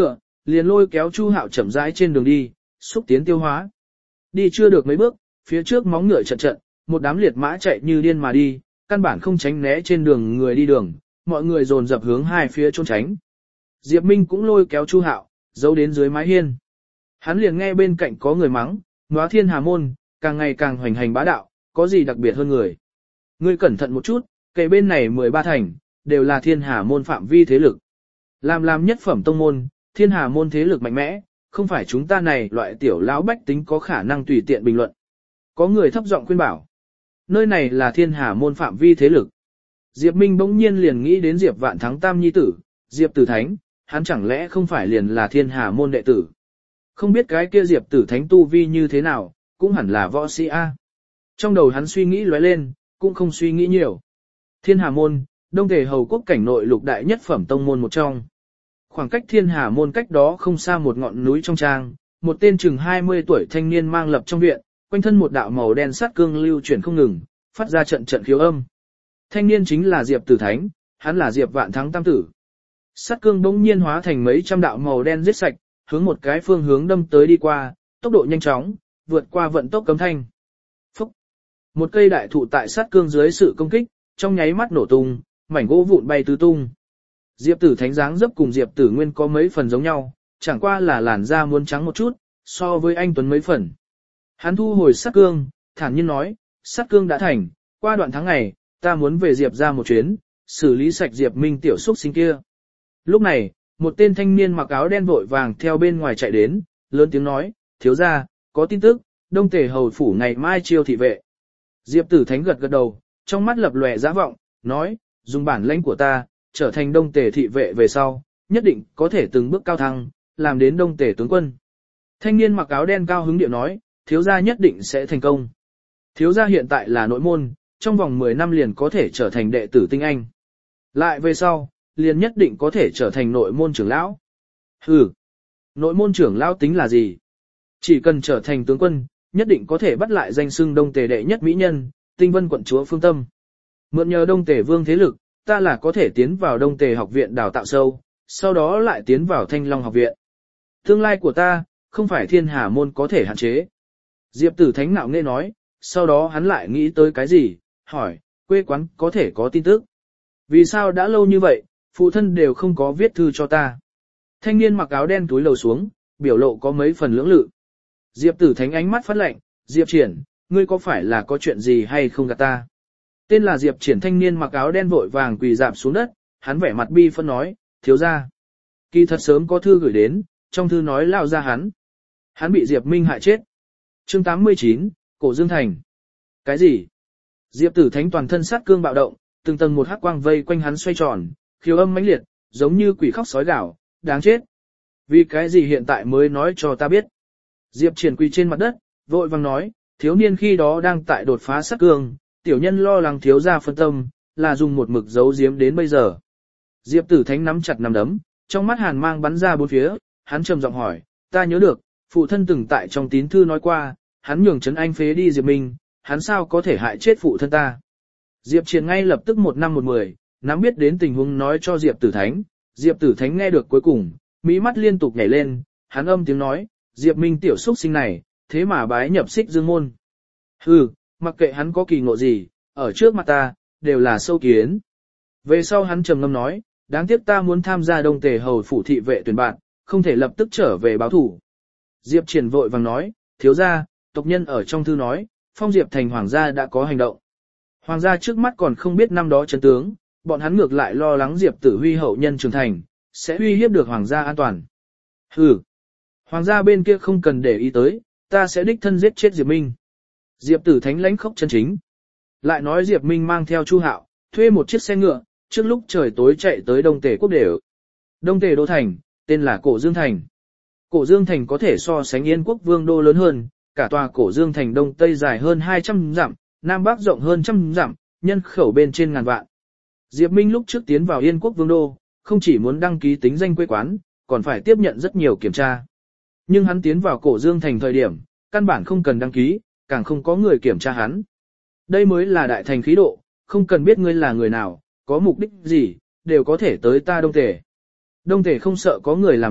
liền lôi kéo Chu Hạo chậm rãi trên đường đi, xúc tiến tiêu hóa. Đi chưa được mấy bước, phía trước móng ngựa trận trận, một đám liệt mã chạy như điên mà đi, căn bản không tránh né trên đường người đi đường, mọi người dồn dập hướng hai phía trốn tránh. Diệp Minh cũng lôi kéo Chu Hạo, giấu đến dưới mái hiên. Hắn liền nghe bên cạnh có người mắng, "Nóa Thiên Hà môn, càng ngày càng hoành hành bá đạo, có gì đặc biệt hơn người? Ngươi cẩn thận một chút, kể bên này 13 thành, đều là Thiên Hà môn phạm vi thế lực. Làm nhất phẩm tông môn, Thiên Hà môn thế lực mạnh mẽ, không phải chúng ta này loại tiểu lão bách tính có khả năng tùy tiện bình luận." Có người thấp giọng khuyên bảo, nơi này là Thiên Hà môn phạm vi thế lực. Diệp Minh bỗng nhiên liền nghĩ đến Diệp Vạn Thắng tam nhi tử, Diệp Tử Thánh, hắn chẳng lẽ không phải liền là Thiên Hà môn đệ tử? Không biết cái kia Diệp Tử Thánh tu vi như thế nào, cũng hẳn là võ sĩ A. Trong đầu hắn suy nghĩ lóe lên, cũng không suy nghĩ nhiều. Thiên Hà môn, Đông Tề Hầu quốc cảnh nội lục đại nhất phẩm tông môn một trong. Khoảng cách Thiên Hà môn cách đó không xa một ngọn núi trong trang, một tên chừng 20 tuổi thanh niên mang lập trong viện, quanh thân một đạo màu đen sát cương lưu chuyển không ngừng, phát ra trận trận khiếu âm. Thanh niên chính là Diệp Tử Thánh, hắn là Diệp Vạn Thắng tam tử. Sát cương bỗng nhiên hóa thành mấy trăm đạo màu đen giết sạch, hướng một cái phương hướng đâm tới đi qua, tốc độ nhanh chóng, vượt qua vận tốc cấm thanh. Phúc! Một cây đại thụ tại sát cương dưới sự công kích, trong nháy mắt nổ tung, mảnh gỗ vụn bay tứ tung. Diệp Tử Thánh dáng dấp cùng Diệp Tử Nguyên có mấy phần giống nhau, chẳng qua là làn da muốn trắng một chút, so với anh Tuấn mấy phần. Hắn thu hồi sát cương, thản nhiên nói, sát cương đã thành, qua đoạn tháng ngày, ta muốn về Diệp ra một chuyến, xử lý sạch Diệp Minh tiểu xuất sinh kia. Lúc này, một tên thanh niên mặc áo đen vội vàng theo bên ngoài chạy đến, lớn tiếng nói, thiếu gia, có tin tức, Đông Tề Hầu phủ ngày mai chiêu thị vệ. Diệp Tử Thánh gật gật đầu, trong mắt lập lòe dã vọng, nói, dùng bản lãnh của ta, trở thành Đông Tề thị vệ về sau, nhất định có thể từng bước cao thăng, làm đến Đông Tề tướng quân. Thanh niên mặc áo đen cao hứng điệu nói, thiếu gia nhất định sẽ thành công. Thiếu gia hiện tại là nội môn, trong vòng 10 năm liền có thể trở thành đệ tử tinh anh. Lại về sau, liền nhất định có thể trở thành nội môn trưởng lão. Hừ, nội môn trưởng lão tính là gì? Chỉ cần trở thành tướng quân, nhất định có thể bắt lại danh xưng Đông Tề đệ nhất mỹ nhân, Tinh Vân quận chúa Phương Tâm. Mượn nhờ Đông Tề vương thế lực, ta là có thể tiến vào Đông Tề học viện đào tạo sâu, sau đó lại tiến vào Thanh Long học viện. Tương lai của ta, không phải Thiên Hà môn có thể hạn chế. Diệp Tử Thánh nạo nghe nói, sau đó hắn lại nghĩ tới cái gì, hỏi, quê quán có thể có tin tức. Vì sao đã lâu như vậy, phụ thân đều không có viết thư cho ta. Thanh niên mặc áo đen túi lầu xuống, biểu lộ có mấy phần lưỡng lự. Diệp Tử Thánh ánh mắt phát lạnh, Diệp Triển, ngươi có phải là có chuyện gì hay không gạt ta? Tên là Diệp Triển thanh niên mặc áo đen vội vàng quỳ rạp xuống đất, hắn vẻ mặt bi phân nói, thiếu gia. Kỳ thật sớm có thư gửi đến, trong thư nói lao ra hắn. Hắn bị Diệp Minh hại chết. Chương 89, Cổ Dương Thành. Cái gì? Diệp Tử Thánh toàn thân sát cương bạo động, từng tầng một hắc quang vây quanh hắn xoay tròn, khiếu âm mãnh liệt, giống như quỷ khóc sói gào, đáng chết. Vì cái gì hiện tại mới nói cho ta biết? Diệp Triển quỳ trên mặt đất, vội vàng nói, thiếu niên khi đó đang tại đột phá sát cương, tiểu nhân lo lắng thiếu gia phân tâm, là dùng một mực giấu giếm đến bây giờ. Diệp Tử Thánh nắm chặt nắm đấm, trong mắt hàn mang bắn ra bốn phía, hắn trầm giọng hỏi, ta nhớ được, phụ thân từng tại trong tín thư nói qua, hắn nhường Trấn Anh phế đi Diệp Minh, hắn sao có thể hại chết phụ thân ta. Diệp Triển ngay lập tức 1 năm 1 10, nắm biết đến tình huống nói cho Diệp Tử Thánh, Diệp Tử Thánh nghe được cuối cùng, mỹ mắt liên tục nhảy lên, hắn âm tiếng nói, Diệp Minh tiểu xuất sinh này, thế mà bái nhập Xích Dương môn. Hừ, mặc kệ hắn có kỳ ngộ gì, ở trước mặt ta, đều là sâu kiến. Về sau hắn trầm ngâm nói, đáng tiếc ta muốn tham gia Đông Tề Hầu phủ thị vệ tuyển bạn, không thể lập tức trở về báo thủ. Diệp Triển vội vàng nói, thiếu gia, tộc nhân ở trong thư nói, phong Diệp thành hoàng gia đã có hành động. Hoàng gia trước mắt còn không biết năm đó chân tướng, bọn hắn ngược lại lo lắng Diệp Tử Huy hậu nhân trưởng thành, sẽ uy hiếp được hoàng gia an toàn. Hừ, hoàng gia bên kia không cần để ý tới, ta sẽ đích thân giết chết Diệp Minh. Diệp Tử Thánh lãnh khốc chân chính. Lại nói Diệp Minh mang theo Chu Hạo, thuê một chiếc xe ngựa, trước lúc trời tối chạy tới Đông Tề quốc đều. Đông Tề đô thành, tên là Cổ Dương thành. Cổ Dương thành có thể so sánh Yên quốc vương đô lớn hơn, cả tòa Cổ Dương thành đông tây dài hơn 200 dặm, nam bắc rộng hơn 100 dặm, nhân khẩu bên trên ngàn vạn. Diệp Minh lúc trước tiến vào Yên quốc vương đô, không chỉ muốn đăng ký tính danh quê quán, còn phải tiếp nhận rất nhiều kiểm tra. Nhưng hắn tiến vào Cổ Dương thành thời điểm, căn bản không cần đăng ký, càng không có người kiểm tra hắn. Đây mới là đại thành khí độ, không cần biết ngươi là người nào, có mục đích gì, đều có thể tới ta Đông Tề. Đông Tề không sợ có người làm loạn,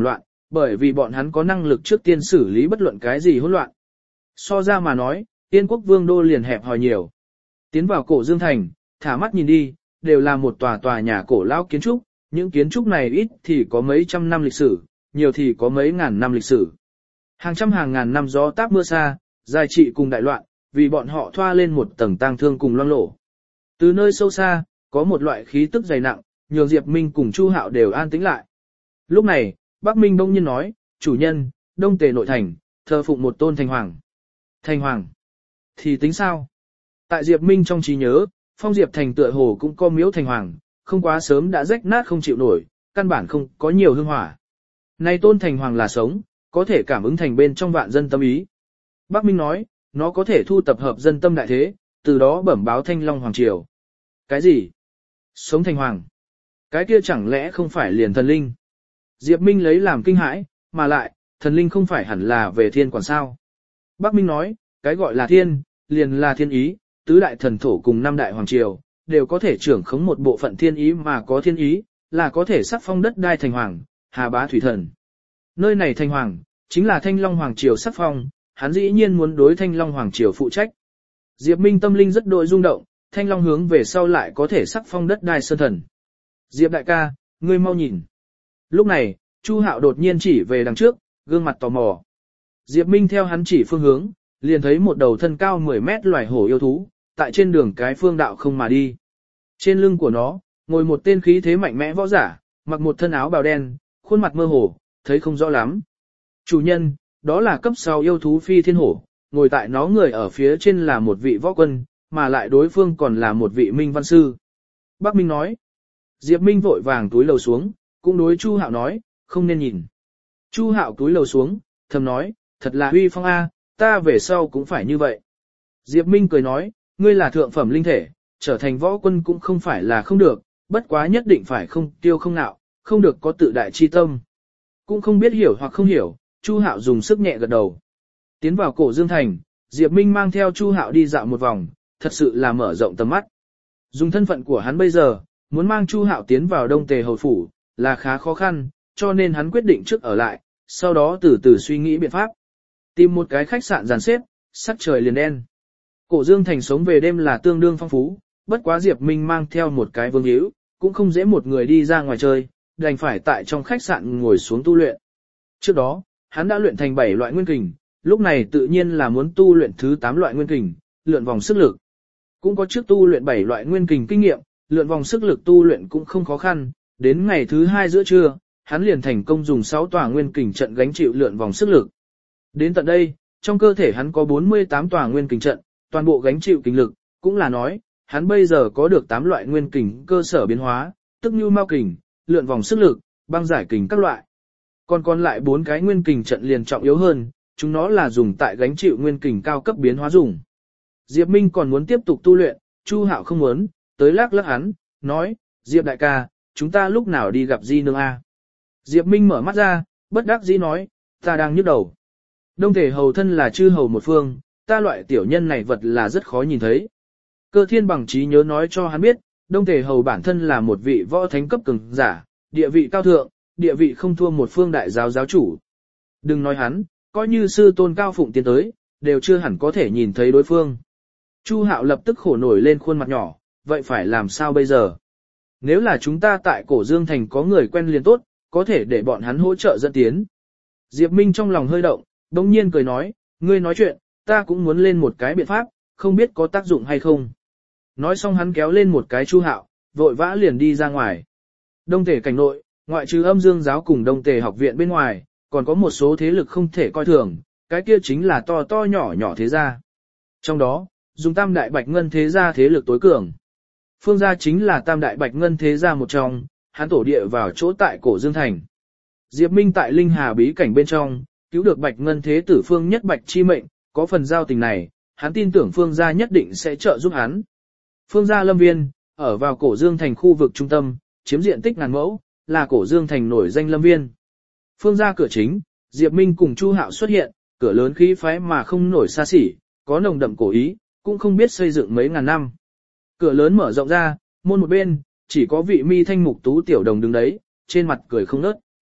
bởi vì bọn hắn có năng lực trước tiên xử lý bất luận cái gì hỗn loạn. So ra mà nói, Yên quốc vương đô liền hẹp hòi nhiều. Tiến vào cổ Dương Thành, thả mắt nhìn đi, đều là một tòa tòa nhà cổ lão kiến trúc, những kiến trúc này ít thì có mấy trăm năm lịch sử, nhiều thì có mấy ngàn năm lịch sử. Hàng trăm hàng ngàn năm gió táp mưa xa, dài trị cùng đại loạn, vì bọn họ thoa lên một tầng tang thương cùng loang lổ. Từ nơi sâu xa, có một loại khí tức dày nặng, nhường Diệp Minh cùng Chu Hạo đều an tĩnh lại. Lúc này, Bắc Minh bỗng nhiên nói, chủ nhân, Đông Tề nội thành, thờ phụng một tôn thành hoàng. Thành hoàng? Thì tính sao? Tại Diệp Minh trong trí nhớ, Phong Diệp thành tựa hồ cũng có miếu thành hoàng, không quá sớm đã rách nát không chịu nổi, căn bản không có nhiều hương hỏa. Này tôn thành hoàng là sống, có thể cảm ứng thành bên trong vạn dân tâm ý. Bắc Minh nói, nó có thể thu tập hợp dân tâm đại thế, từ đó bẩm báo Thanh Long Hoàng Triều. Cái gì? Sống thành hoàng? Cái kia chẳng lẽ không phải liền thần linh? Diệp Minh lấy làm kinh hãi, mà lại, thần linh không phải hẳn là về thiên quản sao? Bắc Minh nói, cái gọi là thiên, liền là thiên ý, tứ đại thần thổ cùng năm đại hoàng triều, đều có thể trưởng khống một bộ phận thiên ý mà có thiên ý, là có thể sắc phong đất đai thành hoàng, hà bá thủy thần. Nơi này thành hoàng, chính là Thanh Long Hoàng Triều sắc phong, hắn dĩ nhiên muốn đối Thanh Long Hoàng Triều phụ trách. Diệp Minh tâm linh rất đội rung động, Thanh Long hướng về sau lại có thể sắc phong đất đai sơn thần. Diệp đại ca, ngươi mau nhìn. Lúc này, Chu Hạo đột nhiên chỉ về đằng trước, gương mặt tò mò. Diệp Minh theo hắn chỉ phương hướng, liền thấy một đầu thân cao 10 mét loài hổ yêu thú, tại trên đường cái phương đạo không mà đi. Trên lưng của nó, ngồi một tên khí thế mạnh mẽ võ giả, mặc một thân áo bào đen, khuôn mặt mơ hồ, thấy không rõ lắm. Chủ nhân, đó là cấp 6 yêu thú phi thiên hổ, ngồi tại nó người ở phía trên là một vị võ quân, mà lại đối phương còn là một vị minh văn sư. Bắc Minh nói. Diệp Minh vội vàng túi lầu xuống, cũng đối Chu Hạo nói, không nên nhìn. Chu Hạo túi lầu xuống, thầm nói, thật là huy phong a, ta về sau cũng phải như vậy. Diệp Minh cười nói, ngươi là thượng phẩm linh thể, trở thành võ quân cũng không phải là không được, bất quá nhất định phải không tiêu không nạo, không được có tự đại chi tâm. Cũng không biết hiểu hoặc không hiểu, Chu Hạo dùng sức nhẹ gật đầu. Tiến vào cổ Dương Thành, Diệp Minh mang theo Chu Hạo đi dạo một vòng, thật sự là mở rộng tầm mắt. Dùng thân phận của hắn bây giờ, muốn mang Chu Hạo tiến vào Đông Tề hầu phủ, là khá khó khăn, cho nên hắn quyết định trước ở lại, sau đó từ từ suy nghĩ biện pháp. Tìm một cái khách sạn dàn xếp, sắc trời liền đen. Cổ Dương Thành sống về đêm là tương đương phong phú, bất quá Diệp Minh mang theo một cái vương hữu, cũng không dễ một người đi ra ngoài chơi, đành phải tại trong khách sạn ngồi xuống tu luyện. Trước đó, hắn đã luyện thành 7 loại nguyên kình, lúc này tự nhiên là muốn tu luyện thứ 8 loại nguyên kình, lượn vòng sức lực. Cũng có trước tu luyện 7 loại nguyên kình kinh nghiệm, lượn vòng sức lực tu luyện cũng không khó khăn, đến ngày thứ 2 giữa trưa, hắn liền thành công dùng 6 tòa nguyên kình trận gánh chịu lượn vòng sức lực. Đến tận đây, trong cơ thể hắn có 48 tòa nguyên kình trận, toàn bộ gánh chịu kình lực, cũng là nói, hắn bây giờ có được 8 loại nguyên kình cơ sở biến hóa, tức như mao kình, lượn vòng sức lực, băng giải kình các loại. Còn lại 4 cái nguyên kình trận liền trọng yếu hơn, chúng nó là dùng tại gánh chịu nguyên kình cao cấp biến hóa dùng. Diệp Minh còn muốn tiếp tục tu luyện, Chu Hạo không muốn, tới lắc lắc hắn, nói, Diệp đại ca, chúng ta lúc nào đi gặp Di nương a? Diệp Minh mở mắt ra, bất đắc dĩ nói, ta đang nhức đầu. Đông Thể hầu thân là chư hầu một phương, ta loại tiểu nhân này vật là rất khó nhìn thấy. Cơ Thiên bằng trí nhớ nói cho hắn biết, Đông Thể hầu bản thân là một vị võ thánh cấp cường giả, địa vị cao thượng, địa vị không thua một phương đại giáo giáo chủ. Đừng nói hắn, coi như sư tôn cao phụng tiến tới, đều chưa hẳn có thể nhìn thấy đối phương. Chu Hạo lập tức khổ nổi lên khuôn mặt nhỏ, vậy phải làm sao bây giờ? Nếu là chúng ta tại Cổ Dương Thành có người quen liền tốt, có thể để bọn hắn hỗ trợ dẫn tiến. Diệp Minh trong lòng hơi động, đồng nhiên cười nói, ngươi nói chuyện, ta cũng muốn lên một cái biện pháp, không biết có tác dụng hay không. Nói xong hắn kéo lên một cái Chu Hạo, vội vã liền đi ra ngoài. Đông Tề cảnh nội, ngoại trừ Âm Dương giáo cùng Đông Tề học viện bên ngoài, còn có một số thế lực không thể coi thường, cái kia chính là to to nhỏ nhỏ thế gia. Trong đó, dùng Tam Đại Bạch Ngân thế gia thế lực tối cường. Phương gia chính là Tam Đại Bạch Ngân thế gia một trong, hắn tổ địa vào chỗ tại Cổ Dương Thành. Diệp Minh tại Linh Hà bí cảnh bên trong, cứu được Bạch Ngân thế tử Phương Nhất Bạch chi mệnh, có phần giao tình này, hắn tin tưởng Phương gia nhất định sẽ trợ giúp hắn. Phương gia lâm viên, ở vào Cổ Dương Thành khu vực trung tâm, chiếm diện tích ngàn mẫu, là Cổ Dương Thành nổi danh lâm viên. Phương gia cửa chính, Diệp Minh cùng Chu Hạo xuất hiện, cửa lớn khí phái mà không nổi xa xỉ, có nồng đậm cổ ý, cũng không biết xây dựng mấy ngàn năm. Cửa lớn mở rộng ra, môn một bên, chỉ có vị mi thanh mục tú tiểu đồng đứng đấy, trên mặt cười không ngớt.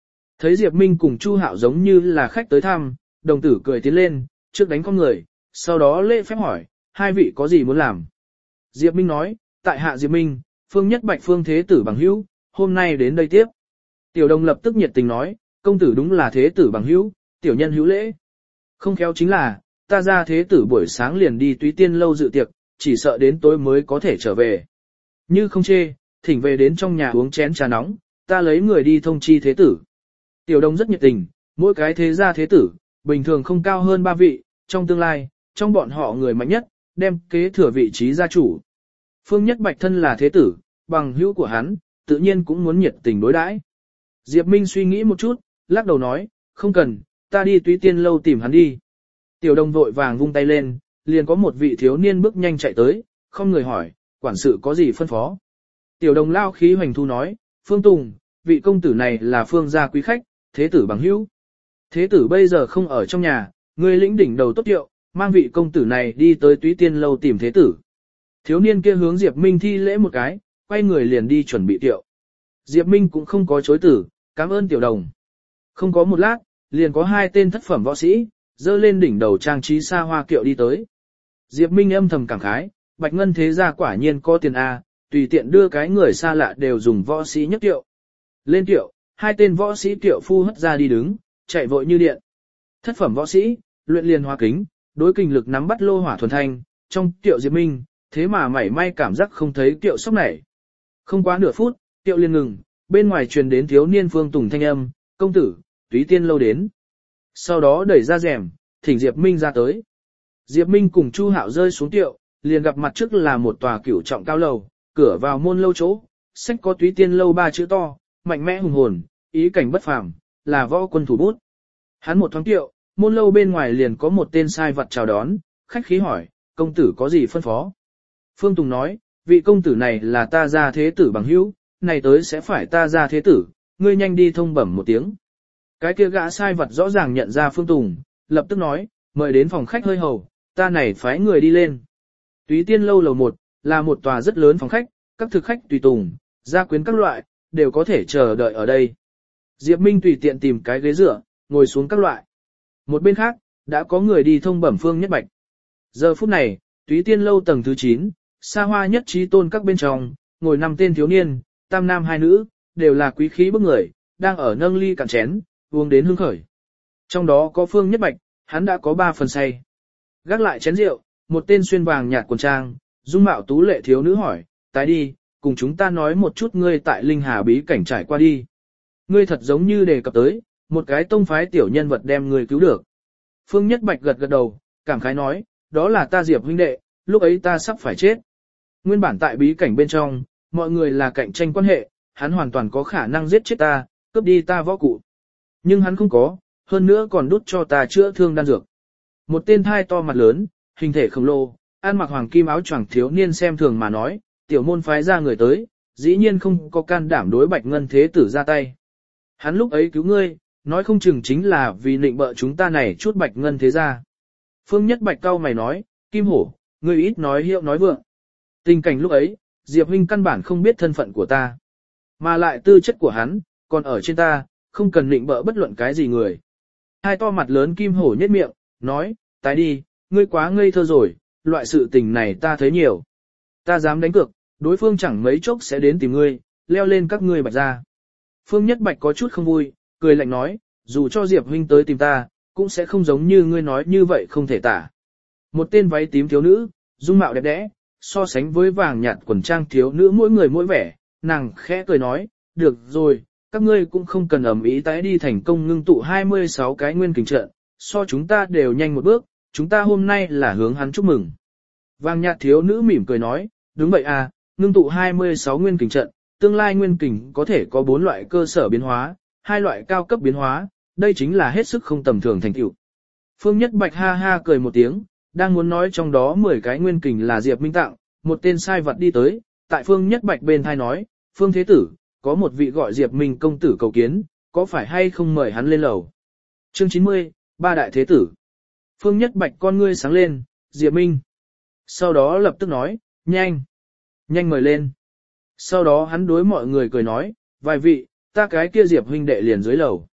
Thấy Diệp Minh cùng Chu Hạo giống như là khách tới thăm, đồng tử cười tiến lên, trước đánh con người, sau đó lễ phép hỏi, hai vị có gì muốn làm? Diệp Minh nói, tại hạ Diệp Minh, Phương Nhất Bạch Phương Thế Tử bằng hữu, hôm nay đến đây tiếp. Tiểu đồng lập tức nhiệt tình nói, công tử đúng là Thế Tử bằng hữu, tiểu nhân hữu lễ. Không khéo chính là, ta ra Thế Tử buổi sáng liền đi Túy Tiên lâu dự tiệc, chỉ sợ đến tối mới có thể trở về. Như không chê, thỉnh về đến trong nhà uống chén trà nóng, ta lấy người đi thông chi Thế Tử. Tiểu đồng rất nhiệt tình, mỗi cái thế gia Thế Tử, bình thường không cao hơn 3 vị, trong tương lai, trong bọn họ người mạnh nhất, đem kế thừa vị trí gia chủ. Phương Nhất Bạch thân là Thế Tử, bằng hữu của hắn, tự nhiên cũng muốn nhiệt tình đối đãi. Diệp Minh suy nghĩ một chút, lắc đầu nói, không cần, ta đi Túy Tiên lâu tìm hắn đi. Tiểu đồng vội vàng vung tay lên, liền có một vị thiếu niên bước nhanh chạy tới, không người hỏi, quản sự có gì phân phó. Tiểu đồng lao khí hoành thu nói, Phương Tùng, vị công tử này là Phương gia quý khách, Thế Tử bằng hữu. Thế Tử bây giờ không ở trong nhà, người lĩnh đỉnh đầu tốt tiệu, mang vị công tử này đi tới Túy Tiên lâu tìm Thế Tử. Thiếu niên kia hướng Diệp Minh thi lễ một cái, quay người liền đi chuẩn bị tiệu. Diệp Minh cũng không có chối từ, cảm ơn tiểu đồng. Không có một lát, liền có hai tên thất phẩm võ sĩ, dơ lên đỉnh đầu trang trí xa hoa kiệu đi tới. Diệp Minh âm thầm cảm khái, Bạch Ngân thế gia quả nhiên có tiền A, tùy tiện đưa cái người xa lạ đều dùng võ sĩ nhất kiệu. Lên kiệu, hai tên võ sĩ kiệu phu hất ra đi đứng, chạy vội như điện. Thất phẩm võ sĩ, luyện liền hóa kính, đối kinh lực nắm bắt lô hỏa thuần thanh, trong kiệu Diệp Minh, thế mà mảy may cảm giác không thấy kiệu sốc nảy. Không quá nửa phút, kiệu liền ngừng, bên ngoài truyền đến thiếu niên Phương Tùng thanh âm, công tử, Túy Tiên lâu đến. Sau đó đẩy ra rèm, thỉnh Diệp Minh ra tới. Diệp Minh cùng Chu Hạo rơi xuống kiệu, liền gặp mặt trước là một tòa cửu trọng cao lầu, cửa vào môn lâu chỗ, sách có Túy Tiên lâu 3 chữ to, mạnh mẽ hùng hồn, ý cảnh bất phàm, là võ quân thủ bút. Hắn một thoáng kiệu, môn lâu bên ngoài liền có một tên sai vật chào đón, khách khí hỏi, công tử có gì phân phó? Phương Tùng nói, vị công tử này là ta gia Thế Tử bằng hữu, này tới sẽ phải ta gia Thế Tử, ngươi nhanh đi thông bẩm một tiếng. Cái kia gã sai vật rõ ràng nhận ra Phương Tùng, lập tức nói, mời đến phòng khách hơi hầu, ta này phái người đi lên. Túy Tiên lâu lầu 1, là một tòa rất lớn phòng khách, các thực khách tùy tùng, gia quyến các loại, đều có thể chờ đợi ở đây. Diệp Minh tùy tiện tìm cái ghế dựa, ngồi xuống các loại. Một bên khác, đã có người đi thông bẩm Phương Nhất Bạch. Giờ phút này, Túy Tiên lâu tầng thứ 9, xa hoa nhất trí tôn các bên trong, ngồi 5 tên thiếu niên, tam nam hai nữ, đều là quý khí bức người, đang ở nâng ly cạn chén, uống đến hưng khởi. Trong đó có Phương Nhất Bạch, hắn đã có 3 phần say. Gác lại chén rượu, một tên xuyên vàng nhạt quần trang, dung mạo tú lệ thiếu nữ hỏi, tái đi, cùng chúng ta nói một chút ngươi tại Linh Hà bí cảnh trải qua đi. Ngươi thật giống như đề cập tới, một cái tông phái tiểu nhân vật đem ngươi cứu được. Phương Nhất Bạch gật gật đầu, cảm khái nói, đó là ta Diệp huynh đệ, lúc ấy ta sắp phải chết. Nguyên bản tại bí cảnh bên trong, mọi người là cạnh tranh quan hệ, hắn hoàn toàn có khả năng giết chết ta, cướp đi ta võ cụ. Nhưng hắn không có, hơn nữa còn đút cho ta chữa thương đan dược. Một tên thai to mặt lớn, hình thể khổng lồ, ăn mặc hoàng kim áo choàng thiếu niên xem thường mà nói, tiểu môn phái ra người tới, dĩ nhiên không có can đảm đối Bạch Ngân thế tử ra tay. Hắn lúc ấy cứu ngươi, nói không chừng chính là vì nịnh bợ chúng ta này chút Bạch Ngân thế ra. Phương Nhất Bạch cau mày nói, Kim Hổ, ngươi ít nói hiệu nói vượng. Tình cảnh lúc ấy, Diệp huynh căn bản không biết thân phận của ta. Mà lại tư chất của hắn, còn ở trên ta, không cần nịnh bợ bất luận cái gì người. Hai to mặt lớn Kim Hổ nhếch miệng, nói, tái đi, ngươi quá ngây thơ rồi, loại sự tình này ta thấy nhiều. Ta dám đánh cược, đối phương chẳng mấy chốc sẽ đến tìm ngươi, leo lên các ngươi Bạch gia. Phương Nhất Bạch có chút không vui, cười lạnh nói, dù cho Diệp huynh tới tìm ta, cũng sẽ không giống như ngươi nói như vậy không thể tả. Một tên váy tím thiếu nữ, dung mạo đẹp đẽ, so sánh với vàng nhạt quần trang thiếu nữ mỗi người mỗi vẻ, nàng khẽ cười nói, được rồi, các ngươi cũng không cần ầm ĩ tái đi thành công ngưng tụ 26 cái nguyên kình trận, so chúng ta đều nhanh một bước, chúng ta hôm nay là hướng hắn chúc mừng. Vàng nhạt thiếu nữ mỉm cười nói, đúng vậy à, ngưng tụ 26 nguyên kình trận, tương lai nguyên kình có thể có 4 loại cơ sở biến hóa, 2 loại cao cấp biến hóa, đây chính là hết sức không tầm thường thành tựu. Phương Nhất Bạch ha ha cười một tiếng, đang muốn nói trong đó 10 cái nguyên kình là Diệp Minh tặng, một tên sai vật đi tới, tại Phương Nhất Bạch bên thai nói, Phương Thế Tử, có một vị gọi Diệp Minh công tử cầu kiến, có phải hay không mời hắn lên lầu. Chương 90, ba đại thế tử. Phương Nhất Bạch con ngươi sáng lên, Diệp Minh. Sau đó lập tức nói, nhanh, nhanh mời lên. Sau đó hắn đối mọi người cười nói, vài vị, ta cái kia Diệp huynh đệ liền dưới lầu.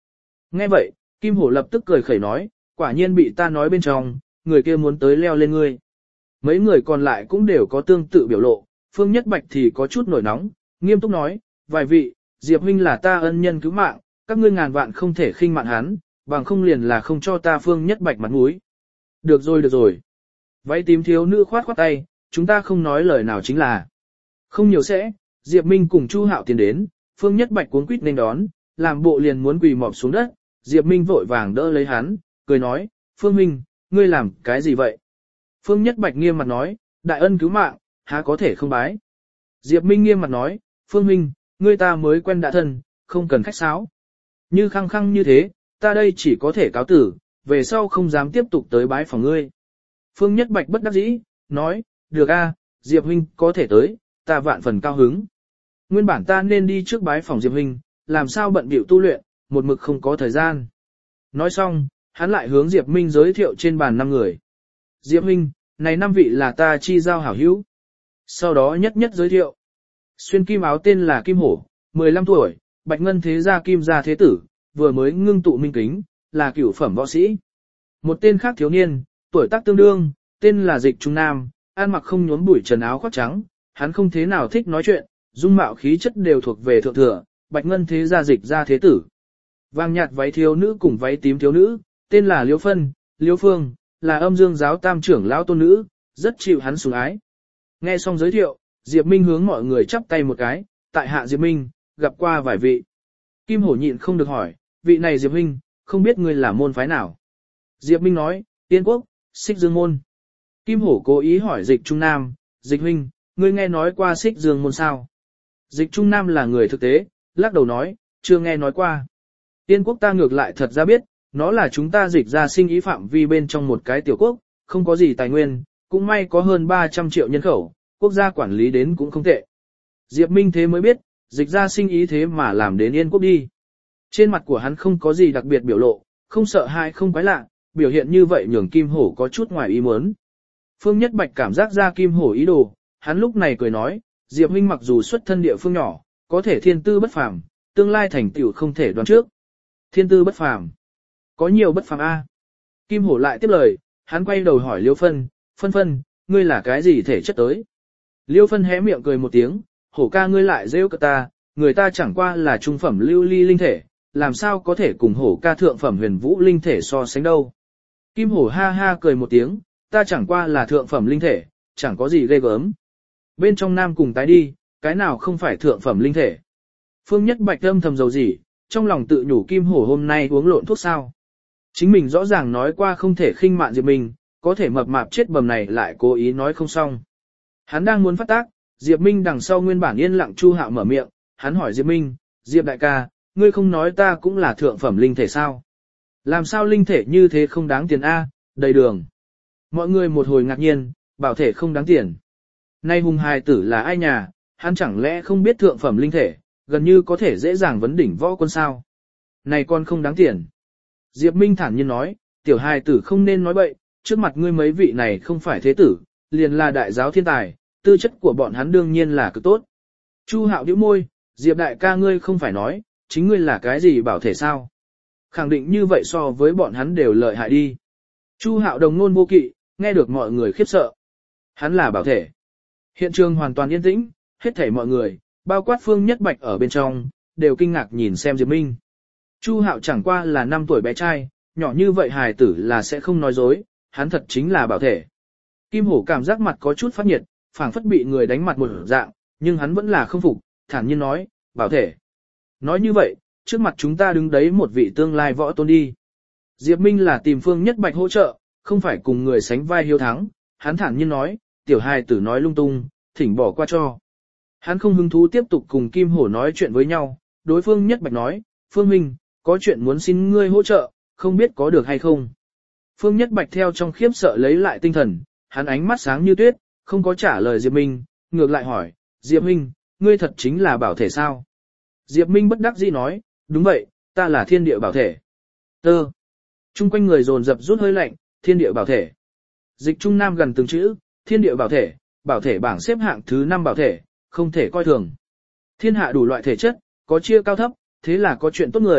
Nghe vậy, Kim Hổ lập tức cười khẩy nói, quả nhiên bị ta nói bên trong, người kia muốn tới leo lên ngươi. Mấy người còn lại cũng đều có tương tự biểu lộ, Phương Nhất Bạch thì có chút nổi nóng, nghiêm túc nói, vài vị, Diệp huynh là ta ân nhân cứu mạng, các ngươi ngàn vạn không thể khinh mạn hắn, bằng không liền là không cho ta Phương Nhất Bạch mặt mũi. Được rồi được rồi. Váy tím thiếu nữ khoát khoát tay, chúng ta không nói lời nào chính là. Không nhiều sẽ, Diệp Minh cùng Chu Hạo tiến đến, Phương Nhất Bạch cuống quýt nên đón, làm bộ liền muốn quỳ mọp xuống đất, Diệp Minh vội vàng đỡ lấy hắn, cười nói, Phương Minh, ngươi làm cái gì vậy? Phương Nhất Bạch nghiêm mặt nói, đại ân cứu mạng, há có thể không bái. Diệp Minh nghiêm mặt nói, Phương Minh, ngươi ta mới quen đã thân, không cần khách sáo. Như khăng khăng như thế, ta đây chỉ có thể cáo tử, về sau không dám tiếp tục tới bái phòng ngươi. Phương Nhất Bạch bất đắc dĩ, nói, được a, Diệp huynh có thể tới, ta vạn phần cao hứng. Nguyên bản ta nên đi trước bái phòng Diệp huynh, làm sao bận bịu tu luyện, một mực không có thời gian. Nói xong, hắn lại hướng Diệp Minh giới thiệu trên bàn 5 người. Diệp huynh, này 5 vị là ta chi giao hảo hữu. Sau đó nhất nhất giới thiệu. Xuyên kim áo tên là Kim Hổ, 15 tuổi, Bạch Ngân thế gia Kim gia thế tử, vừa mới ngưng tụ minh kính, là cửu phẩm võ sĩ. Một tên khác thiếu niên, tuổi tác tương đương, tên là Dịch Trung Nam, ăn mặc không nhuốm bụi trần áo khoác trắng, hắn không thế nào thích nói chuyện, dung mạo khí chất đều thuộc về thượng thừa, Bạch Ngân thế gia Dịch gia thế tử. Vàng nhạt váy thiếu nữ cùng váy tím thiếu nữ, tên là Liễu Phân, Liễu Phương, là âm dương giáo tam trưởng lão tôn nữ, rất chịu hắn sủng ái. Nghe xong giới thiệu, Diệp Minh hướng mọi người chắp tay một cái, tại hạ Diệp Minh, gặp qua vài vị. Kim Hổ nhịn không được hỏi, vị này Diệp Minh, không biết ngươi là môn phái nào. Diệp Minh nói, Tiên Quốc, Xích Dương môn. Kim Hổ cố ý hỏi Dịch Trung Nam, Dịch huynh, ngươi nghe nói qua Xích Dương môn sao? Dịch Trung Nam là người thực tế, lắc đầu nói, chưa nghe nói qua. Tiên Quốc ta ngược lại thật ra biết, nó là chúng ta dịch ra sinh ý phạm vi bên trong một cái tiểu quốc, không có gì tài nguyên, cũng may có hơn 300 triệu nhân khẩu, quốc gia quản lý đến cũng không tệ. Diệp Minh thế mới biết, dịch ra sinh ý thế mà làm đến Yên Quốc đi. Trên mặt của hắn không có gì đặc biệt biểu lộ, không sợ hãi không quái lạ, biểu hiện như vậy nhường Kim Hổ có chút ngoài ý muốn. Phương Nhất Bạch cảm giác ra Kim Hổ ý đồ, hắn lúc này cười nói, Diệp huynh mặc dù xuất thân địa phương nhỏ, có thể thiên tư bất phàm, tương lai thành tựu không thể đoán trước. Thiên tư bất phàm. Có nhiều bất phàm a. Kim Hổ lại tiếp lời, hắn quay đầu hỏi Liêu Phân, Phân, ngươi là cái gì thể chất tới? Liêu Phân hé miệng cười một tiếng, Hổ ca ngươi lại rêu cả ta, người ta chẳng qua là trung phẩm lưu ly linh thể, làm sao có thể cùng Hổ ca thượng phẩm huyền vũ linh thể so sánh đâu. Kim Hổ ha ha cười một tiếng, ta chẳng qua là thượng phẩm linh thể, chẳng có gì ghê gớm. Bên trong nam cùng tái đi, cái nào không phải thượng phẩm linh thể. Phương Nhất Bạch âm thầm dầu gì, trong lòng tự nhủ Kim Hổ hôm nay uống lộn thuốc sao. Chính mình rõ ràng nói qua không thể khinh mạn Diệp Minh, có thể mập mạp chết bầm này lại cố ý nói không xong. Hắn đang muốn phát tác, Diệp Minh đằng sau nguyên bản yên lặng Chu Hạo mở miệng, hắn hỏi Diệp Minh, Diệp đại ca, ngươi không nói ta cũng là thượng phẩm linh thể sao? Làm sao linh thể như thế không đáng tiền a? Đầy đường. Mọi người một hồi ngạc nhiên, bảo thể không đáng tiền. Nay hùng hài tử là ai nhà, hắn chẳng lẽ không biết thượng phẩm linh thể, gần như có thể dễ dàng vấn đỉnh võ quân sao? Này con không đáng tiền. Diệp Minh thản nhiên nói, tiểu hài tử không nên nói bậy, trước mặt ngươi mấy vị này không phải thế tử, liền là đại giáo thiên tài, tư chất của bọn hắn đương nhiên là cực tốt. Chu Hạo nhíu môi, Diệp đại ca ngươi không phải nói, chính ngươi là cái gì bảo thể sao? Khẳng định như vậy so với bọn hắn đều lợi hại đi. Chu Hạo đồng ngôn vô kỵ, nghe được mọi người khiếp sợ. Hắn là bảo thể. Hiện trường hoàn toàn yên tĩnh, hết thảy mọi người, bao quát Phương Nhất Bạch ở bên trong, đều kinh ngạc nhìn xem Diệp Minh. Chu Hạo chẳng qua là 5 tuổi bé trai, nhỏ như vậy hài tử là sẽ không nói dối, hắn thật chính là bảo thể. Kim Hổ cảm giác mặt có chút phát nhiệt, phảng phất bị người đánh mặt một dạng, nhưng hắn vẫn là không phục, thản nhiên nói, bảo thể. Nói như vậy, trước mặt chúng ta đứng đấy một vị tương lai võ tôn đi. Diệp Minh là tìm Phương Nhất Bạch hỗ trợ, không phải cùng người sánh vai hiếu thắng, hắn thản nhiên nói, tiểu hài tử nói lung tung, thỉnh bỏ qua cho. Hắn không hứng thú tiếp tục cùng Kim Hổ nói chuyện với nhau, đối phương Nhất Bạch nói, Phương Minh, có chuyện muốn xin ngươi hỗ trợ, không biết có được hay không. Phương Nhất Bạch theo trong khiếp sợ lấy lại tinh thần, hắn ánh mắt sáng như tuyết, không có trả lời Diệp Minh, ngược lại hỏi, Diệp Minh, ngươi thật chính là bảo thể sao? Diệp Minh bất đắc dĩ nói, đúng vậy, ta là thiên địa bảo thể. Tơ. Trung quanh người dồn dập rút hơi lạnh, thiên địa bảo thể. Dịch Trung Nam gần từng chữ, thiên địa bảo thể bảng xếp hạng thứ 5 bảo thể, không thể coi thường. Thiên hạ đủ loại thể chất, có chia cao thấp, thế là có chuyện tốt người,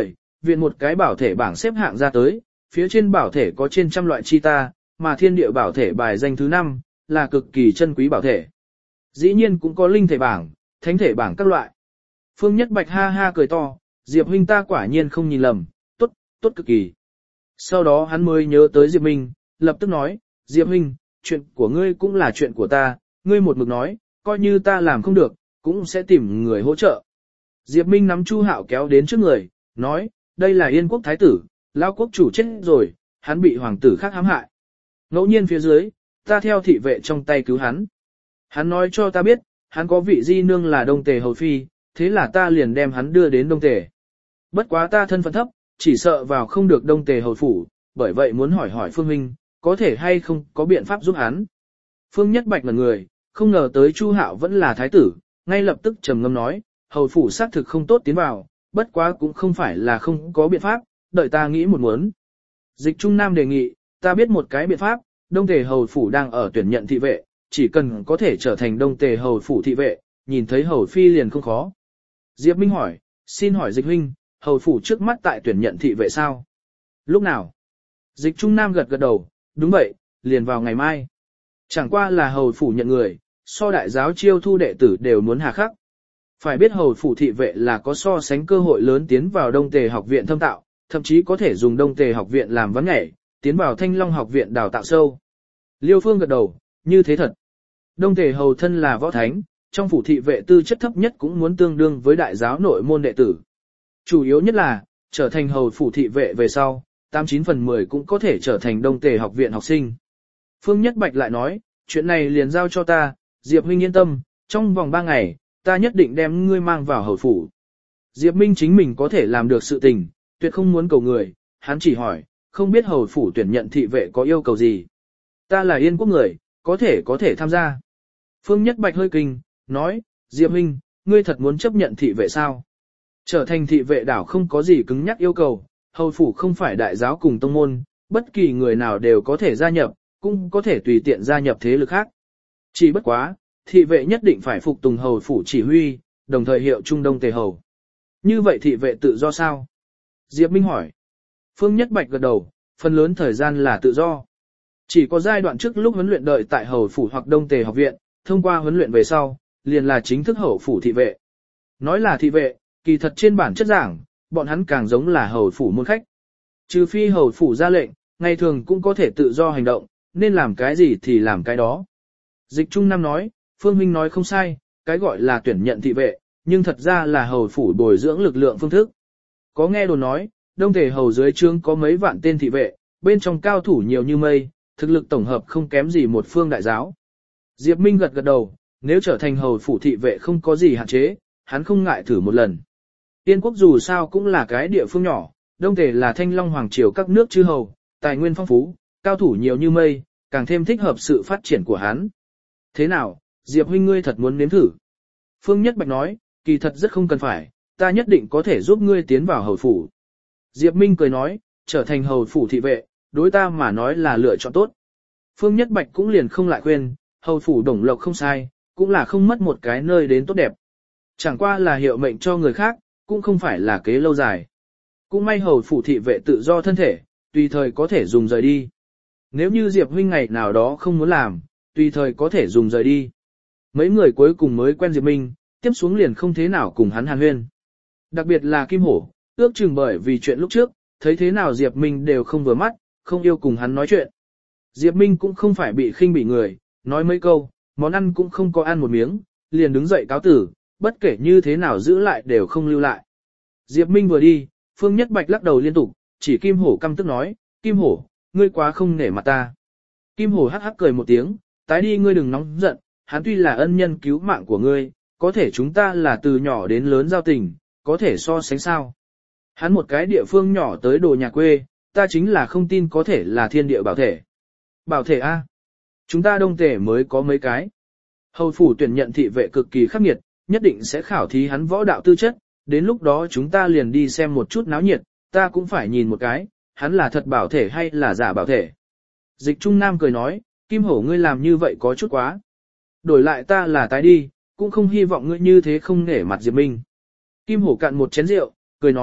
viện một cái bảo thể bảng xếp hạng ra tới, phía trên bảo thể có trên trăm loại chi ta, mà thiên địa bảo thể bài danh thứ 5, là cực kỳ chân quý bảo thể. Dĩ nhiên cũng có linh thể bảng, thánh thể bảng các loại. Phương Nhất Bạch ha ha cười to, Diệp huynh ta quả nhiên không nhìn lầm, tốt, tốt cực kỳ. Sau đó hắn mới nhớ tới Diệp Minh, lập tức nói, Diệp huynh, chuyện của ngươi cũng là chuyện của ta, ngươi một mực nói, coi như ta làm không được, cũng sẽ tìm người hỗ trợ. Diệp Minh nắm Chu Hạo kéo đến trước người, nói, đây là Yên quốc thái tử, lão quốc chủ chết rồi, hắn bị hoàng tử khác hãm hại. Ngẫu nhiên phía dưới, ta theo thị vệ trong tay cứu hắn. Hắn nói cho ta biết, hắn có vị di nương là Đông Tề hầu phi, thế là ta liền đem hắn đưa đến Đông Tề. Bất quá ta thân phận thấp, chỉ sợ vào không được Đông Tề hầu phủ, bởi vậy muốn hỏi hỏi Phương huynh, có thể hay không có biện pháp giúp hắn. Phương Nhất Bạch ngẩn người, không ngờ tới Chu Hạo vẫn là thái tử, ngay lập tức trầm ngâm nói, hầu phủ xác thực không tốt tiến vào, bất quá cũng không phải là không có biện pháp, đợi ta nghĩ một muốn. Dịch Trung Nam đề nghị, ta biết một cái biện pháp, Đông Tề hầu phủ đang ở tuyển nhận thị vệ, chỉ cần có thể trở thành Đông Tề hầu phủ thị vệ, nhìn thấy hầu phi liền không khó. Diệp Minh hỏi, xin hỏi Dịch huynh, hầu phủ trước mắt tại tuyển nhận thị vệ sao? Lúc nào? Dịch Trung Nam gật gật đầu, đúng vậy, liền vào ngày mai. Chẳng qua là hầu phủ nhận người, so đại giáo chiêu thu đệ tử đều muốn hà khắc. Phải biết hầu phủ thị vệ là có so sánh cơ hội lớn tiến vào Đông Tề học viện thâm tạo, thậm chí có thể dùng Đông Tề học viện làm vấn nhảy, tiến vào Thanh Long học viện đào tạo sâu. Liêu Phương gật đầu, như thế thật. Đông Tề hầu thân là võ thánh, trong phủ thị vệ tư chất thấp nhất cũng muốn tương đương với đại giáo nội môn đệ tử. Chủ yếu nhất là, trở thành hầu phủ thị vệ về sau, 89 phần 10 cũng có thể trở thành Đông Tề học viện học sinh. Phương Nhất Bạch lại nói, chuyện này liền giao cho ta, Diệp huynh yên tâm, trong vòng 3 ngày, ta nhất định đem ngươi mang vào hầu phủ. Diệp Minh chính mình có thể làm được sự tình, tuyệt không muốn cầu người, hắn chỉ hỏi, không biết hầu phủ tuyển nhận thị vệ có yêu cầu gì. Ta là Yên quốc người, có thể tham gia. Phương Nhất Bạch hơi kinh, nói, Diệp huynh, ngươi thật muốn chấp nhận thị vệ sao? Trở thành thị vệ đảo không có gì cứng nhắc yêu cầu, hầu phủ không phải đại giáo cùng tông môn, bất kỳ người nào đều có thể gia nhập, cũng có thể tùy tiện gia nhập thế lực khác. Chỉ bất quá, thị vệ nhất định phải phục tùng hầu phủ chỉ huy, đồng thời hiệu Trung Đông Tề hầu. Như vậy thị vệ tự do sao? Diệp Minh hỏi. Phương Nhất Bạch gật đầu, phần lớn thời gian là tự do. Chỉ có giai đoạn trước lúc huấn luyện đợi tại hầu phủ hoặc Đông Tề học viện, thông qua huấn luyện về sau, liền là chính thức hầu phủ thị vệ. Nói là thị vệ, kỳ thật trên bản chất giảng, bọn hắn càng giống là hầu phủ môn khách. Trừ phi hầu phủ ra lệnh, ngày thường cũng có thể tự do hành động, nên làm cái gì thì làm cái đó. Dịch Trung Nam nói, Phương huynh nói không sai, cái gọi là tuyển nhận thị vệ, nhưng thật ra là hầu phủ bồi dưỡng lực lượng phương thức. Có nghe đồn nói, Đông Tề hầu dưới trướng có mấy vạn tên thị vệ, bên trong cao thủ nhiều như mây, thực lực tổng hợp không kém gì một phương đại giáo. Diệp Minh gật gật đầu, nếu trở thành hầu phủ thị vệ không có gì hạn chế, hắn không ngại thử một lần. Yên quốc dù sao cũng là cái địa phương nhỏ, Đông Tề là Thanh Long hoàng triều các nước chư hầu, tài nguyên phong phú, cao thủ nhiều như mây, càng thêm thích hợp sự phát triển của hắn. Thế nào, Diệp huynh ngươi thật muốn nếm thử? Phương Nhất Bạch nói, kỳ thật rất không cần phải, ta nhất định có thể giúp ngươi tiến vào hầu phủ. Diệp Minh cười nói, trở thành hầu phủ thị vệ, đối ta mà nói là lựa chọn tốt. Phương Nhất Bạch cũng liền không lại khuyên, hầu phủ Đồng Lộc không sai, cũng là không mất một cái nơi đến tốt đẹp. Chẳng qua là hiệu mệnh cho người khác, cũng không phải là kế lâu dài. Cũng may hầu phủ thị vệ tự do thân thể, tùy thời có thể dùng rời đi. Nếu như Diệp huynh ngày nào đó không muốn làm, tùy thời có thể dùng rời đi. Mấy người cuối cùng mới quen Diệp Minh, tiếp xuống liền không thế nào cùng hắn hàn huyên. Đặc biệt là Kim Hổ, ước chừng bởi vì chuyện lúc trước, thấy thế nào Diệp Minh đều không vừa mắt, không yêu cùng hắn nói chuyện. Diệp Minh cũng không phải bị khinh bỉ người, nói mấy câu, món ăn cũng không có ăn một miếng, liền đứng dậy cáo tử, bất kể như thế nào giữ lại đều không lưu lại. Diệp Minh vừa đi, Phương Nhất Bạch lắc đầu liên tục, chỉ Kim Hổ căm tức nói, Kim Hổ, ngươi quá không nể mặt ta. Kim Hổ hắc hắc cười một tiếng, tái đi ngươi đừng nóng giận, hắn tuy là ân nhân cứu mạng của ngươi, có thể chúng ta là từ nhỏ đến lớn giao tình, có thể so sánh sao. Hắn một cái địa phương nhỏ tới đồ nhà quê, ta chính là không tin có thể là thiên địa bảo thể. Bảo thể A. Chúng ta Đông Tề mới có mấy cái. Hầu phủ tuyển nhận thị vệ cực kỳ khắc nghiệt, nhất định sẽ khảo thí hắn võ đạo tư chất, đến lúc đó chúng ta liền đi xem một chút náo nhiệt, ta cũng phải nhìn một cái, hắn là thật bảo thể hay là giả bảo thể. Dịch Trung Nam cười nói, Kim Hổ ngươi làm như vậy có chút quá. Đổi lại ta là tái đi, cũng không hy vọng ngươi như thế không nể mặt Diệp Minh. Kim Hổ cạn một chén rượu, cười nói,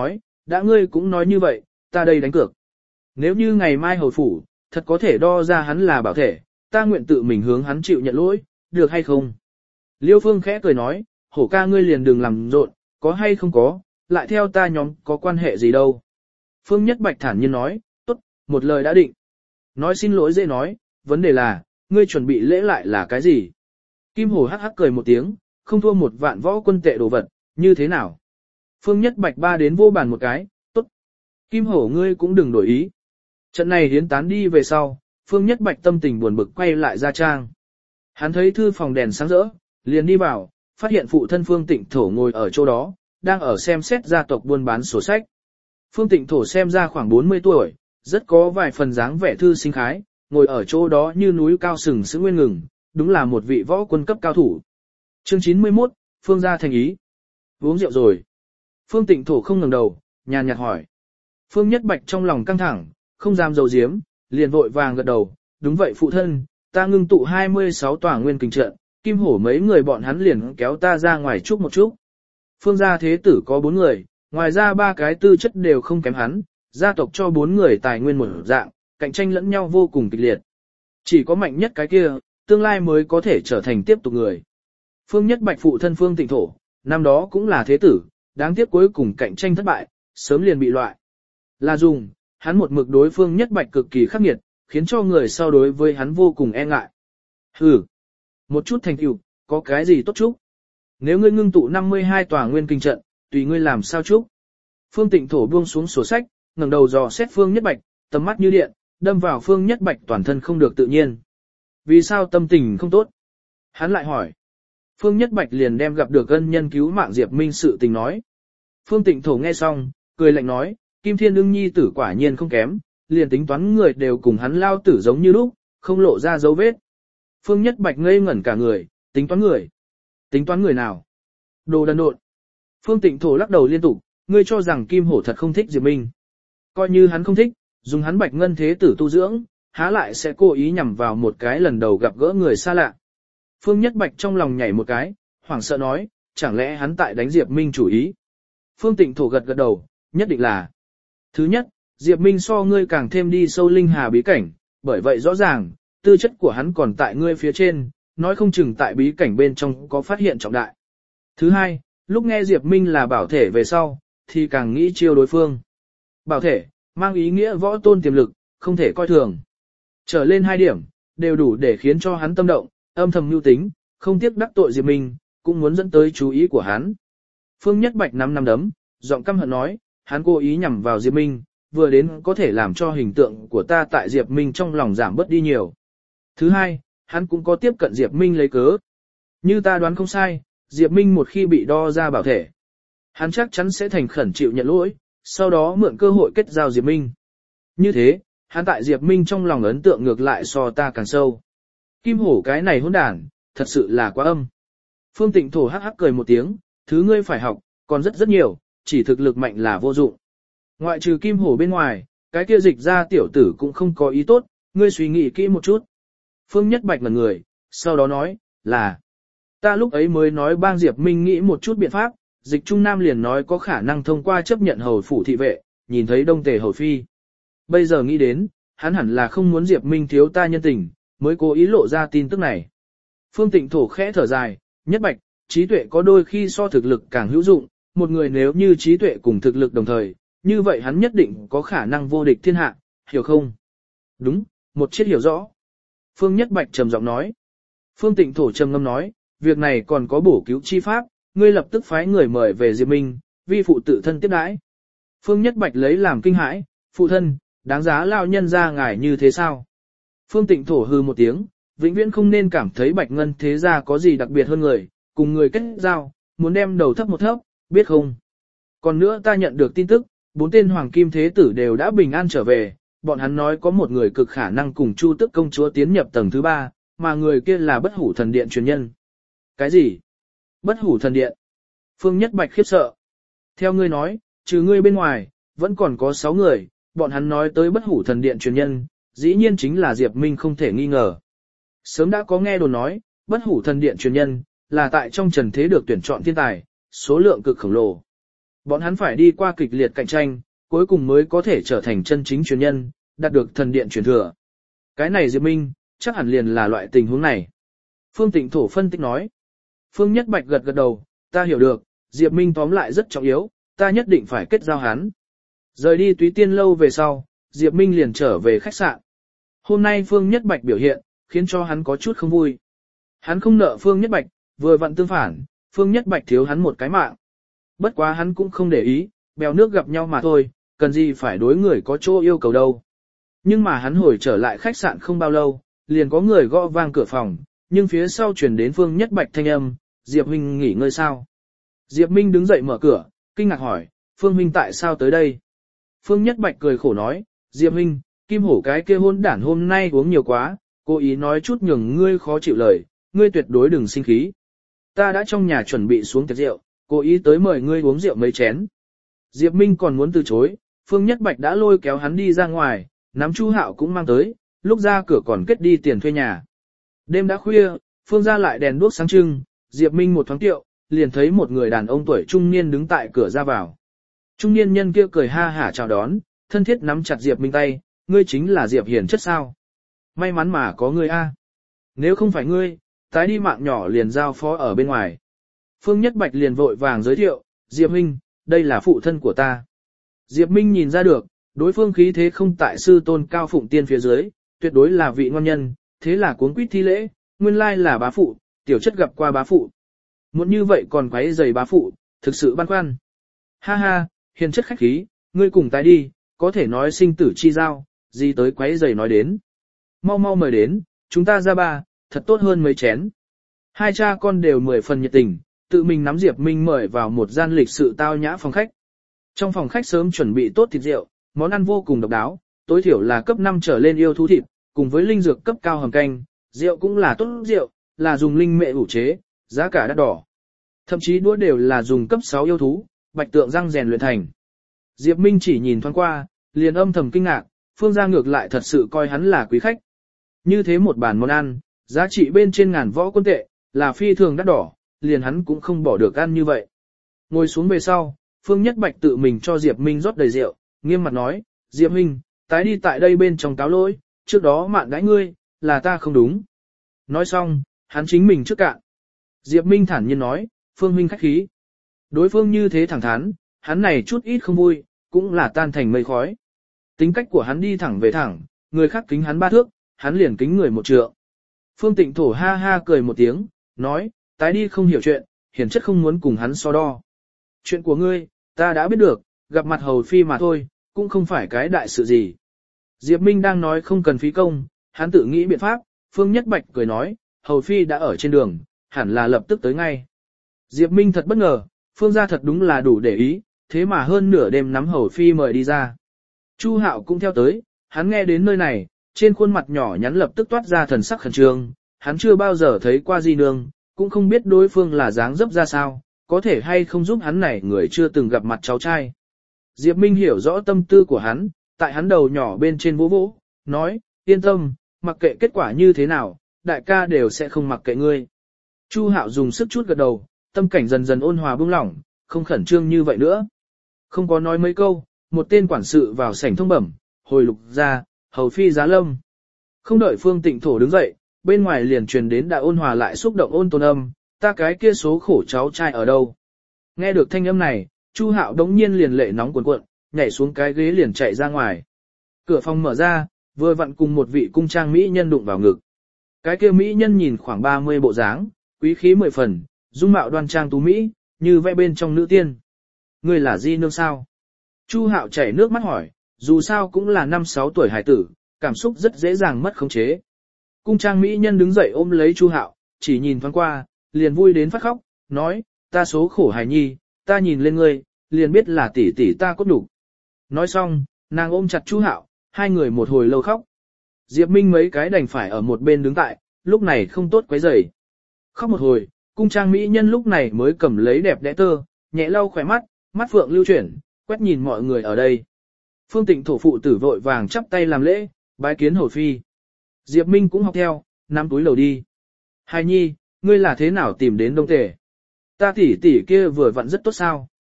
đã ngươi cũng nói như vậy, ta đây đánh cược. Nếu như ngày mai hầu phủ, thật có thể đo ra hắn là bảo thể, ta nguyện tự mình hướng hắn chịu nhận lỗi, được hay không? Liêu Phương khẽ cười nói, hổ ca ngươi liền đừng làm rộn, có hay không có, lại theo ta nhóm có quan hệ gì đâu. Phương Nhất Bạch thản nhiên nói, tốt, một lời đã định. Nói xin lỗi dễ nói, vấn đề là, ngươi chuẩn bị lễ lại là cái gì? Kim Hổ hắc hắc cười một tiếng, không thua một vạn võ quân tệ đồ vật, như thế nào? Phương Nhất Bạch ba đến vô bàn một cái, tốt. Kim Hổ ngươi cũng đừng đổi ý. Trận này hiến tán đi về sau, Phương Nhất Bạch tâm tình buồn bực quay lại ra trang. Hắn thấy thư phòng đèn sáng rỡ, liền đi vào, phát hiện phụ thân Phương Tịnh Thổ ngồi ở chỗ đó, đang ở xem xét gia tộc buôn bán sổ sách. Phương Tịnh Thổ xem ra khoảng 40 tuổi, rất có vài phần dáng vẻ thư sinh khái, ngồi ở chỗ đó như núi cao sừng sững nguyên ngừng, đúng là một vị võ quân cấp cao thủ. Chương 91, Phương gia thành ý. Uống rượu rồi. Phương Tịnh Thổ không ngẩng đầu, nhàn nhạt hỏi. Phương Nhất Bạch trong lòng căng thẳng, không dám giấu giếm, liền vội vàng gật đầu, đúng vậy phụ thân, ta ngưng tụ 26 tòa nguyên kình trận, Kim Hổ mấy người bọn hắn liền kéo ta ra ngoài chúc một chút. Phương gia thế tử có 4 người, ngoài ra 3 cái tư chất đều không kém hắn, gia tộc cho 4 người tài nguyên một dạng, cạnh tranh lẫn nhau vô cùng kịch liệt. Chỉ có mạnh nhất cái kia, tương lai mới có thể trở thành tiếp tục người. Phương Nhất Bạch phụ thân Phương Tịnh Thổ, năm đó cũng là thế tử, đáng tiếc cuối cùng cạnh tranh thất bại, sớm liền bị loại. Là dùng, hắn một mực đối Phương Nhất Bạch cực kỳ khắc nghiệt, khiến cho người sau đối với hắn vô cùng e ngại. Hừ, một chút thành tựu, có cái gì tốt chúc? Nếu ngươi ngưng tụ 52 tòa nguyên kinh trận, tùy ngươi làm sao chúc? Phương Tịnh Thổ buông xuống sổ sách, ngẩng đầu dò xét Phương Nhất Bạch, tầm mắt như điện, đâm vào Phương Nhất Bạch toàn thân không được tự nhiên. Vì sao tâm tình không tốt? Hắn lại hỏi. Phương Nhất Bạch liền đem gặp được ân nhân cứu mạng Diệp Minh sự tình nói. Phương Tịnh Thổ nghe xong, cười lạnh nói, Kim Thiên Ưng nhi tử quả nhiên không kém, liền tính toán người đều cùng hắn lao tử giống như lúc, không lộ ra dấu vết. Phương Nhất Bạch ngây ngẩn cả người, tính toán người. Tính toán người nào? Đồ đần độn. Phương Tịnh Thổ lắc đầu liên tục, ngươi cho rằng Kim Hổ thật không thích Diệp Minh. Coi như hắn không thích, dùng hắn Bạch Ngân thế tử tu dưỡng, há lại sẽ cố ý nhằm vào một cái lần đầu gặp gỡ người xa lạ. Phương Nhất Bạch trong lòng nhảy một cái, hoảng sợ nói, chẳng lẽ hắn tại đánh Diệp Minh chủ ý. Phương Tịnh Thổ gật gật đầu, nhất định là. Thứ nhất, Diệp Minh so ngươi càng thêm đi sâu linh hà bí cảnh, bởi vậy rõ ràng, tư chất của hắn còn tại ngươi phía trên, nói không chừng tại bí cảnh bên trong có phát hiện trọng đại. Thứ hai, lúc nghe Diệp Minh là bảo thể về sau, thì càng nghĩ chiêu đối phương. Bảo thể, mang ý nghĩa võ tôn tiềm lực, không thể coi thường. Trở lên 2 điểm, đều đủ để khiến cho hắn tâm động, âm thầm mưu tính, không tiếc đắc tội Diệp Minh, cũng muốn dẫn tới chú ý của hắn. Phương Nhất Bạch nắm đấm, giọng căm hận nói, hắn cố ý nhằm vào Diệp Minh, vừa đến có thể làm cho hình tượng của ta tại Diệp Minh trong lòng giảm bớt đi nhiều. Thứ hai, hắn cũng có tiếp cận Diệp Minh lấy cớ. Như ta đoán không sai, Diệp Minh một khi bị đo ra bảo thể, hắn chắc chắn sẽ thành khẩn chịu nhận lỗi, sau đó mượn cơ hội kết giao Diệp Minh. Như thế, hắn tại Diệp Minh trong lòng ấn tượng ngược lại so ta càng sâu. Kim Hổ cái này hỗn đản, thật sự là quá âm. Phương Tịnh Thổ hắc hắc cười một tiếng, thứ ngươi phải học, còn rất rất nhiều, chỉ thực lực mạnh là vô dụng. Ngoại trừ Kim Hổ bên ngoài, cái kia dịch ra tiểu tử cũng không có ý tốt, ngươi suy nghĩ kỹ một chút. Phương Nhất Bạch ngẩn người, sau đó nói, là, ta lúc ấy mới nói bang Diệp Minh nghĩ một chút biện pháp, dịch Trung Nam liền nói có khả năng thông qua chấp nhận hầu phủ thị vệ, nhìn thấy Đông Tề hầu phi. Bây giờ nghĩ đến, hắn hẳn là không muốn Diệp Minh thiếu ta nhân tình, mới cố ý lộ ra tin tức này. Phương Tịnh Thổ khẽ thở dài, Nhất Bạch, trí tuệ có đôi khi so thực lực càng hữu dụng, một người nếu như trí tuệ cùng thực lực đồng thời, như vậy hắn nhất định có khả năng vô địch thiên hạ, hiểu không? Đúng, một chiếc hiểu rõ. Phương Nhất Bạch trầm giọng nói. Phương Tịnh Thổ trầm ngâm nói, việc này còn có bổ cứu chi pháp, ngươi lập tức phái người mời về Diệp Minh, vi phụ tự thân tiếp đãi. Phương Nhất Bạch lấy làm kinh hãi, phụ thân, đáng giá lao nhân ra ngài như thế sao? Phương Tịnh Thổ hư một tiếng, vĩnh viễn không nên cảm thấy Bạch Ngân thế gia có gì đặc biệt hơn người, cùng người kết giao, muốn đem đầu thấp một thấp, biết không? Còn nữa ta nhận được tin tức, 4 tên hoàng kim thế tử đều đã bình an trở về, bọn hắn nói có một người cực khả năng cùng Chu Tức công chúa tiến nhập tầng thứ 3, mà người kia là Bất Hủ Thần Điện truyền nhân. Cái gì? Bất Hủ Thần Điện? Phương Nhất Bạch khiếp sợ. Theo ngươi nói, trừ ngươi bên ngoài, vẫn còn có 6 người, bọn hắn nói tới Bất Hủ Thần Điện truyền nhân, dĩ nhiên chính là Diệp Minh không thể nghi ngờ. Sớm đã có nghe đồn nói, Bất Hủ Thần Điện truyền nhân, là tại trong trần thế được tuyển chọn thiên tài, số lượng cực khổng lồ. Bọn hắn phải đi qua kịch liệt cạnh tranh, cuối cùng mới có thể trở thành chân chính truyền nhân, đạt được thần điện truyền thừa. Cái này Diệp Minh, chắc hẳn liền là loại tình huống này. Phương Tịnh Thổ phân tích nói. Phương Nhất Bạch gật gật đầu, ta hiểu được, Diệp Minh tóm lại rất trọng yếu, ta nhất định phải kết giao hắn. Rời đi Túy Tiên lâu về sau, Diệp Minh liền trở về khách sạn. Hôm nay Phương Nhất Bạch biểu hiện, khiến cho hắn có chút không vui. Hắn không nợ Phương Nhất Bạch, vừa vặn tương phản, Phương Nhất Bạch thiếu hắn một cái mạng. Bất quá hắn cũng không để ý, bèo nước gặp nhau mà thôi, cần gì phải đối người có chỗ yêu cầu đâu. Nhưng mà hắn hồi trở lại khách sạn không bao lâu, liền có người gõ vang cửa phòng, nhưng phía sau truyền đến Phương Nhất Bạch thanh âm, Diệp Minh nghỉ ngơi sao? Diệp Minh đứng dậy mở cửa, kinh ngạc hỏi, Phương Minh tại sao tới đây? Phương Nhất Bạch cười khổ nói, Diệp Minh, Kim Hổ cái kia hôn đản hôm nay uống nhiều quá, cố ý nói chút nhường ngươi khó chịu lời, ngươi tuyệt đối đừng sinh khí. Ta đã trong nhà chuẩn bị xuống tiệc rượu, cố ý tới mời ngươi uống rượu mấy chén. Diệp Minh còn muốn từ chối, Phương Nhất Bạch đã lôi kéo hắn đi ra ngoài, nắm Chu Hạo cũng mang tới, lúc ra cửa còn kết đi tiền thuê nhà. Đêm đã khuya, Phương gia lại đèn đuốc sáng trưng, Diệp Minh một thoáng tiệu, liền thấy một người đàn ông tuổi trung niên đứng tại cửa ra vào. Trung niên nhân kia cười ha hả chào đón, thân thiết nắm chặt Diệp Minh tay, ngươi chính là Diệp Hiền chất sao? May mắn mà có ngươi a. Nếu không phải ngươi, tái đi mạng nhỏ liền giao phó ở bên ngoài. Phương Nhất Bạch liền vội vàng giới thiệu, Diệp Minh, đây là phụ thân của ta. Diệp Minh nhìn ra được, đối phương khí thế không tại sư tôn cao phụng tiên phía dưới, tuyệt đối là vị ngon nhân, thế là cuống quýt thi lễ, nguyên lai là bá phụ, tiểu chất gặp qua bá phụ. Muốn như vậy còn quấy rầy bá phụ, thực sự băn khoăn. Ha ha, Hiền chất khách khí, ngươi cùng tái đi, có thể nói sinh tử chi giao, gì tới quấy rầy nói đến. Mau mau mời đến, chúng ta ra ba, thật tốt hơn mấy chén. Hai cha con đều 10 phần nhiệt tình, tự mình nắm Diệp Minh mời vào một gian lịch sự tao nhã phòng khách. Trong phòng khách sớm chuẩn bị tốt thịt rượu, món ăn vô cùng độc đáo, tối thiểu là cấp 5 trở lên yêu thú thịt, cùng với linh dược cấp cao hầm canh, rượu cũng là tốt rượu, là dùng linh mệ ủ chế, giá cả đắt đỏ. Thậm chí đũa đều là dùng cấp 6 yêu thú, bạch tượng răng rèn luyện thành. Diệp Minh chỉ nhìn thoáng qua, liền âm thầm kinh ngạc, Phương gia ngược lại thật sự coi hắn là quý khách. Như thế một bàn món ăn, giá trị bên trên ngàn võ quân tệ, là phi thường đắt đỏ, liền hắn cũng không bỏ được ăn như vậy. Ngồi xuống về sau, Phương Nhất Bạch tự mình cho Diệp Minh rót đầy rượu, nghiêm mặt nói, Diệp Minh, tái đi tại đây bên trong cáo lỗi, trước đó mạn đãi ngươi, là ta không đúng. Nói xong, hắn chính mình trước cạn. Diệp Minh thản nhiên nói, Phương Minh khách khí. Đối phương như thế thẳng thắn, hắn này chút ít không vui, cũng là tan thành mây khói. Tính cách của hắn đi thẳng về thẳng, người khác kính hắn 3 thước, hắn liền kính người 1 trượng. Phương Tịnh Thổ ha ha cười một tiếng, nói, tái đi không hiểu chuyện, Hiển chất không muốn cùng hắn so đo. Chuyện của ngươi, ta đã biết được, gặp mặt hầu phi mà thôi, cũng không phải cái đại sự gì. Diệp Minh đang nói không cần phí công, hắn tự nghĩ biện pháp, Phương Nhất Bạch cười nói, hầu phi đã ở trên đường, hẳn là lập tức tới ngay. Diệp Minh thật bất ngờ, Phương gia thật đúng là đủ để ý, thế mà hơn nửa đêm nắm hầu phi mời đi ra. Chu Hạo cũng theo tới, hắn nghe đến nơi này, trên khuôn mặt nhỏ nhắn lập tức toát ra thần sắc khẩn trương, hắn chưa bao giờ thấy qua di nương, cũng không biết đối phương là dáng dấp ra sao, có thể hay không giúp hắn này người chưa từng gặp mặt cháu trai. Diệp Minh hiểu rõ tâm tư của hắn, tại hắn đầu nhỏ bên trên vỗ vỗ, nói, yên tâm, mặc kệ kết quả như thế nào, đại ca đều sẽ không mặc kệ ngươi. Chu Hạo dùng sức chút gật đầu, tâm cảnh dần dần ôn hòa buông lỏng, không khẩn trương như vậy nữa. Không có nói mấy câu, một tên quản sự vào sảnh thông bẩm, hồi lục ra, hầu phi giá lâm. Không đợi Phương Tịnh Thổ đứng dậy, bên ngoài liền truyền đến đã ôn hòa lại xúc động ôn tồn âm, ta cái kia số khổ cháu trai ở đâu. Nghe được thanh âm này, Chu Hạo đống nhiên liền lệ nóng cuồn cuộn, nhảy xuống cái ghế liền chạy ra ngoài. Cửa phòng mở ra, vừa vặn cùng một vị cung trang mỹ nhân đụng vào ngực. Cái kia mỹ nhân nhìn khoảng 30 bộ dáng, quý khí 10 phần, dung mạo đoan trang tú mỹ, như vẽ bên trong nữ tiên. Ngươi là di nương sao? Chu Hạo chảy nước mắt hỏi, dù sao cũng là 5-6 tuổi hải tử, cảm xúc rất dễ dàng mất khống chế. Cung trang mỹ nhân đứng dậy ôm lấy Chu Hạo, chỉ nhìn thoáng qua, liền vui đến phát khóc, nói, ta số khổ hài nhi, ta nhìn lên ngươi, liền biết là tỷ tỷ ta cốt đủ. Nói xong, nàng ôm chặt Chu Hạo, hai người một hồi lâu khóc. Diệp Minh mấy cái đành phải ở một bên đứng tại, lúc này không tốt quấy rầy. Khóc một hồi, cung trang mỹ nhân lúc này mới cầm lấy đẹp đẽ tơ, nhẹ lau khỏe mắt, mắt phượng lưu chuyển, quét nhìn mọi người ở đây. Phương Tịnh Thổ phụ tử vội vàng chắp tay làm lễ, bái kiến hầu phi. Diệp Minh cũng học theo, nắm túi lầu đi. Hài nhi, ngươi là thế nào tìm đến Đông Tề? Ta tỷ tỷ kia vừa vặn rất tốt sao?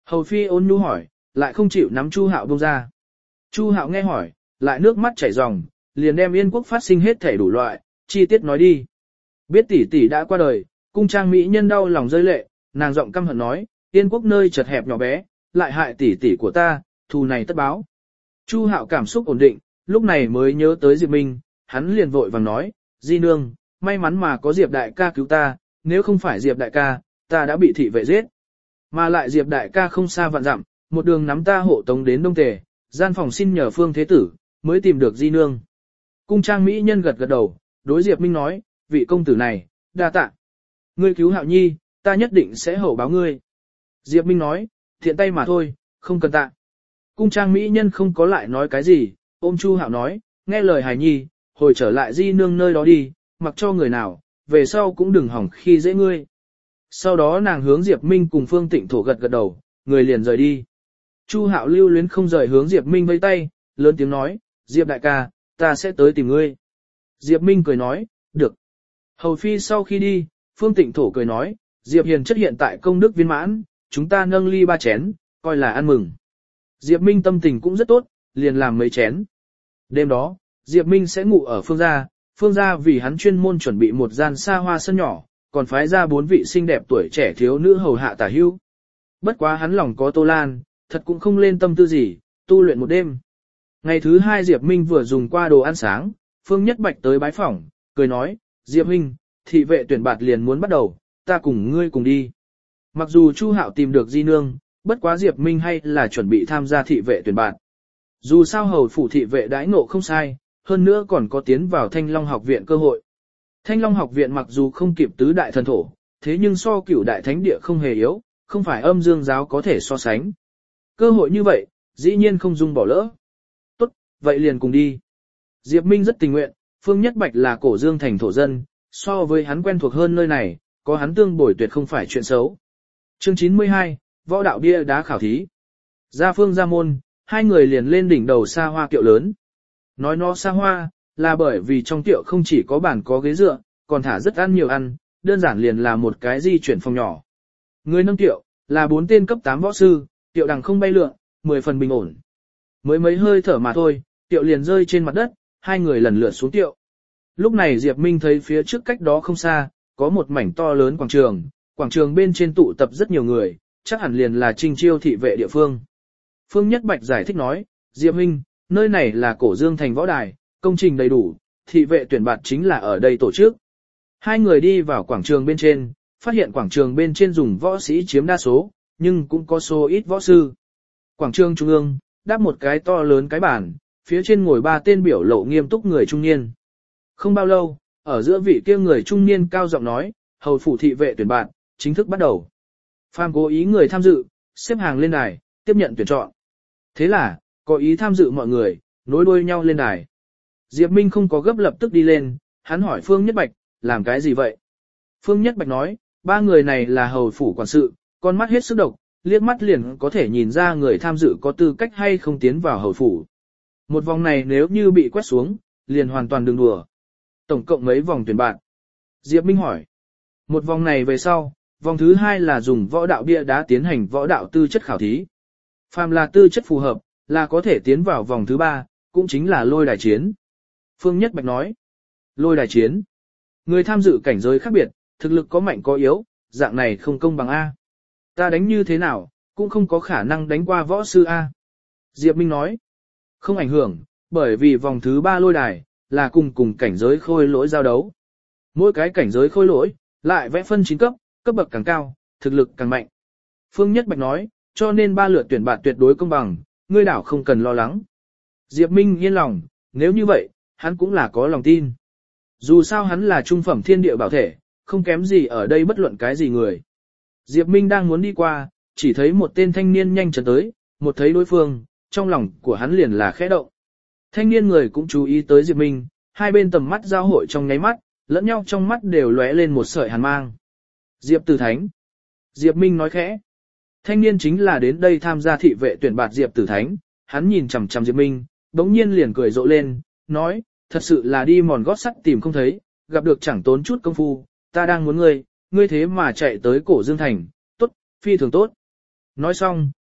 Hầu phi ôn nhu hỏi, lại không chịu nắm Chu Hạo buông ra. Chu Hạo nghe hỏi, lại nước mắt chảy ròng, liền đem Yên quốc phát sinh hết thảy đủ loại, chi tiết nói đi. Biết tỷ tỷ đã qua đời, cung trang mỹ nhân đau lòng rơi lệ, nàng giọng căm hận nói, Yên quốc nơi chật hẹp nhỏ bé, lại hại tỷ tỷ của ta, thù này tất báo. Chu Hạo cảm xúc ổn định, lúc này mới nhớ tới Diệp Minh, hắn liền vội vàng nói, Di nương, may mắn mà có Diệp đại ca cứu ta, nếu không phải Diệp đại ca, ta đã bị thị vệ giết. Mà lại Diệp đại ca không xa vạn dặm, một đường nắm ta hộ tống đến Đông Tề, gian phòng xin nhờ Phương Thế Tử, mới tìm được Di nương. Cung trang mỹ nhân gật gật đầu, đối Diệp Minh nói, vị công tử này, đa tạ. Ngươi cứu Hạo Nhi, ta nhất định sẽ hậu báo ngươi. Diệp Minh nói, thiện tay mà thôi, không cần tạ. Cung trang mỹ nhân không có lại nói cái gì, ôm Chu Hạo nói, nghe lời hài nhi, hồi trở lại Di nương nơi đó đi, mặc cho người nào, về sau cũng đừng hỏng khi dễ ngươi. Sau đó nàng hướng Diệp Minh cùng Phương Tịnh Thổ gật gật đầu, người liền rời đi. Chu Hạo lưu luyến không rời hướng Diệp Minh vẫy tay, lớn tiếng nói, Diệp đại ca, ta sẽ tới tìm ngươi. Diệp Minh cười nói, được. Hầu phi sau khi đi, Phương Tịnh Thổ cười nói, Diệp Hiền chất hiện tại công đức viên mãn, chúng ta nâng ly 3 chén, coi là ăn mừng. Diệp Minh tâm tình cũng rất tốt, liền làm mấy chén. Đêm đó, Diệp Minh sẽ ngủ ở Phương gia vì hắn chuyên môn chuẩn bị một gian xa hoa sân nhỏ, còn phái ra 4 vị xinh đẹp tuổi trẻ thiếu nữ hầu hạ tả hưu. Bất quá hắn lòng có Tô Lan, thật cũng không lên tâm tư gì, tu luyện một đêm. Ngày thứ 2 Diệp Minh vừa dùng qua đồ ăn sáng, Phương Nhất Bạch tới bái phỏng, cười nói, Diệp Minh, thị vệ tuyển bạt liền muốn bắt đầu, ta cùng ngươi cùng đi. Mặc dù Chu Hạo tìm được Di nương, bất quá Diệp Minh hay là chuẩn bị tham gia thị vệ tuyển bạt. Dù sao hầu phủ thị vệ đãi ngộ không sai, hơn nữa còn có tiến vào Thanh Long học viện cơ hội. Thanh Long học viện mặc dù không kịp tứ đại thần thổ, thế nhưng so cửu đại thánh địa không hề yếu, không phải âm dương giáo có thể so sánh. Cơ hội như vậy, dĩ nhiên không dung bỏ lỡ. Tốt, vậy liền cùng đi. Diệp Minh rất tình nguyện, Phương Nhất Bạch là cổ dương thành thổ dân, so với hắn quen thuộc hơn nơi này, có hắn tương bồi tuyệt không phải chuyện xấu. Chương 92, Võ đạo bia đá khảo thí. Ra phương ra môn, hai người liền lên đỉnh đầu xa hoa kiệu lớn. Nói nó xa hoa, là bởi vì trong tiệu không chỉ có bàn có ghế dựa, còn thả rất ăn nhiều ăn, đơn giản liền là một cái di chuyển phòng nhỏ. Người nâng tiệu, là 4 tên cấp 8 võ sư, tiệu đằng không bay lượn, 10 phần bình ổn. Mới mấy hơi thở mà thôi, tiệu liền rơi trên mặt đất, hai người lần lượt xuống tiệu. Lúc này Diệp Minh thấy phía trước cách đó không xa, có một mảnh to lớn quảng trường bên trên tụ tập rất nhiều người, chắc hẳn liền là Trinh Chiêu thị vệ địa phương. Phương Nhất Bạch giải thích nói, Diệp Minh, nơi này là cổ dương thành võ đài, công trình đầy đủ, thị vệ tuyển bạt chính là ở đây tổ chức. Hai người đi vào quảng trường bên trên, phát hiện quảng trường bên trên dùng võ sĩ chiếm đa số, nhưng cũng có số ít võ sư. Quảng trường trung ương, đáp một cái to lớn cái bàn, phía trên ngồi 3 tên biểu lộ nghiêm túc người trung niên. Không bao lâu, ở giữa vị kia người trung niên cao giọng nói, hầu phủ thị vệ tuyển bạt, chính thức bắt đầu. Phàm cố ý người tham dự, xếp hàng lên đài, tiếp nhận tuyển chọn. Thế là, có ý tham dự mọi người, nối đuôi nhau lên đài. Diệp Minh không có gấp lập tức đi lên, hắn hỏi Phương Nhất Bạch, làm cái gì vậy? Phương Nhất Bạch nói, 3 người này là hầu phủ quản sự, con mắt hết sức độc, liếc mắt liền có thể nhìn ra người tham dự có tư cách hay không tiến vào hầu phủ. Một vòng này nếu như bị quét xuống, liền hoàn toàn đừng đùa. Tổng cộng mấy vòng tuyển bạn? Diệp Minh hỏi. Một vòng này về sau, vòng thứ 2 là dùng võ đạo bia đá tiến hành võ đạo tư chất khảo thí. Phàm là tư chất phù hợp, là có thể tiến vào vòng thứ 3, cũng chính là lôi đài chiến. Phương Nhất Bạch nói. Lôi đài chiến. Người tham dự cảnh giới khác biệt, thực lực có mạnh có yếu, dạng này không công bằng A. Ta đánh như thế nào, cũng không có khả năng đánh qua võ sư A. Diệp Minh nói. Không ảnh hưởng, bởi vì vòng thứ 3 lôi đài, là cùng cảnh giới khôi lỗi giao đấu. Mỗi cái cảnh giới khôi lỗi, lại vẽ phân 9 cấp, cấp bậc càng cao, thực lực càng mạnh. Phương Nhất Bạch nói, cho nên 3 lượt tuyển bạn tuyệt đối công bằng, ngươi đảo không cần lo lắng. Diệp Minh yên lòng, nếu như vậy, hắn cũng là có lòng tin. Dù sao hắn là trung phẩm thiên địa bảo thể, không kém gì ở đây bất luận cái gì người. Diệp Minh đang muốn đi qua, chỉ thấy một tên thanh niên nhanh chóng tới, một thấy đối phương, trong lòng của hắn liền là khẽ động. Thanh niên người cũng chú ý tới Diệp Minh, hai bên tầm mắt giao hội trong nháy mắt, lẫn nhau trong mắt đều lóe lên một sợi hàn mang. Diệp Tử Thánh. Diệp Minh nói khẽ. Thanh niên chính là đến đây tham gia thị vệ tuyển bạt Diệp Tử Thánh, hắn nhìn chằm chằm Diệp Minh, đống nhiên liền cười rộ lên, nói, thật sự là đi mòn gót sắt tìm không thấy, gặp được chẳng tốn chút công phu, ta đang muốn ngươi thế mà chạy tới cổ Dương Thành, tốt, phi thường tốt. Nói xong,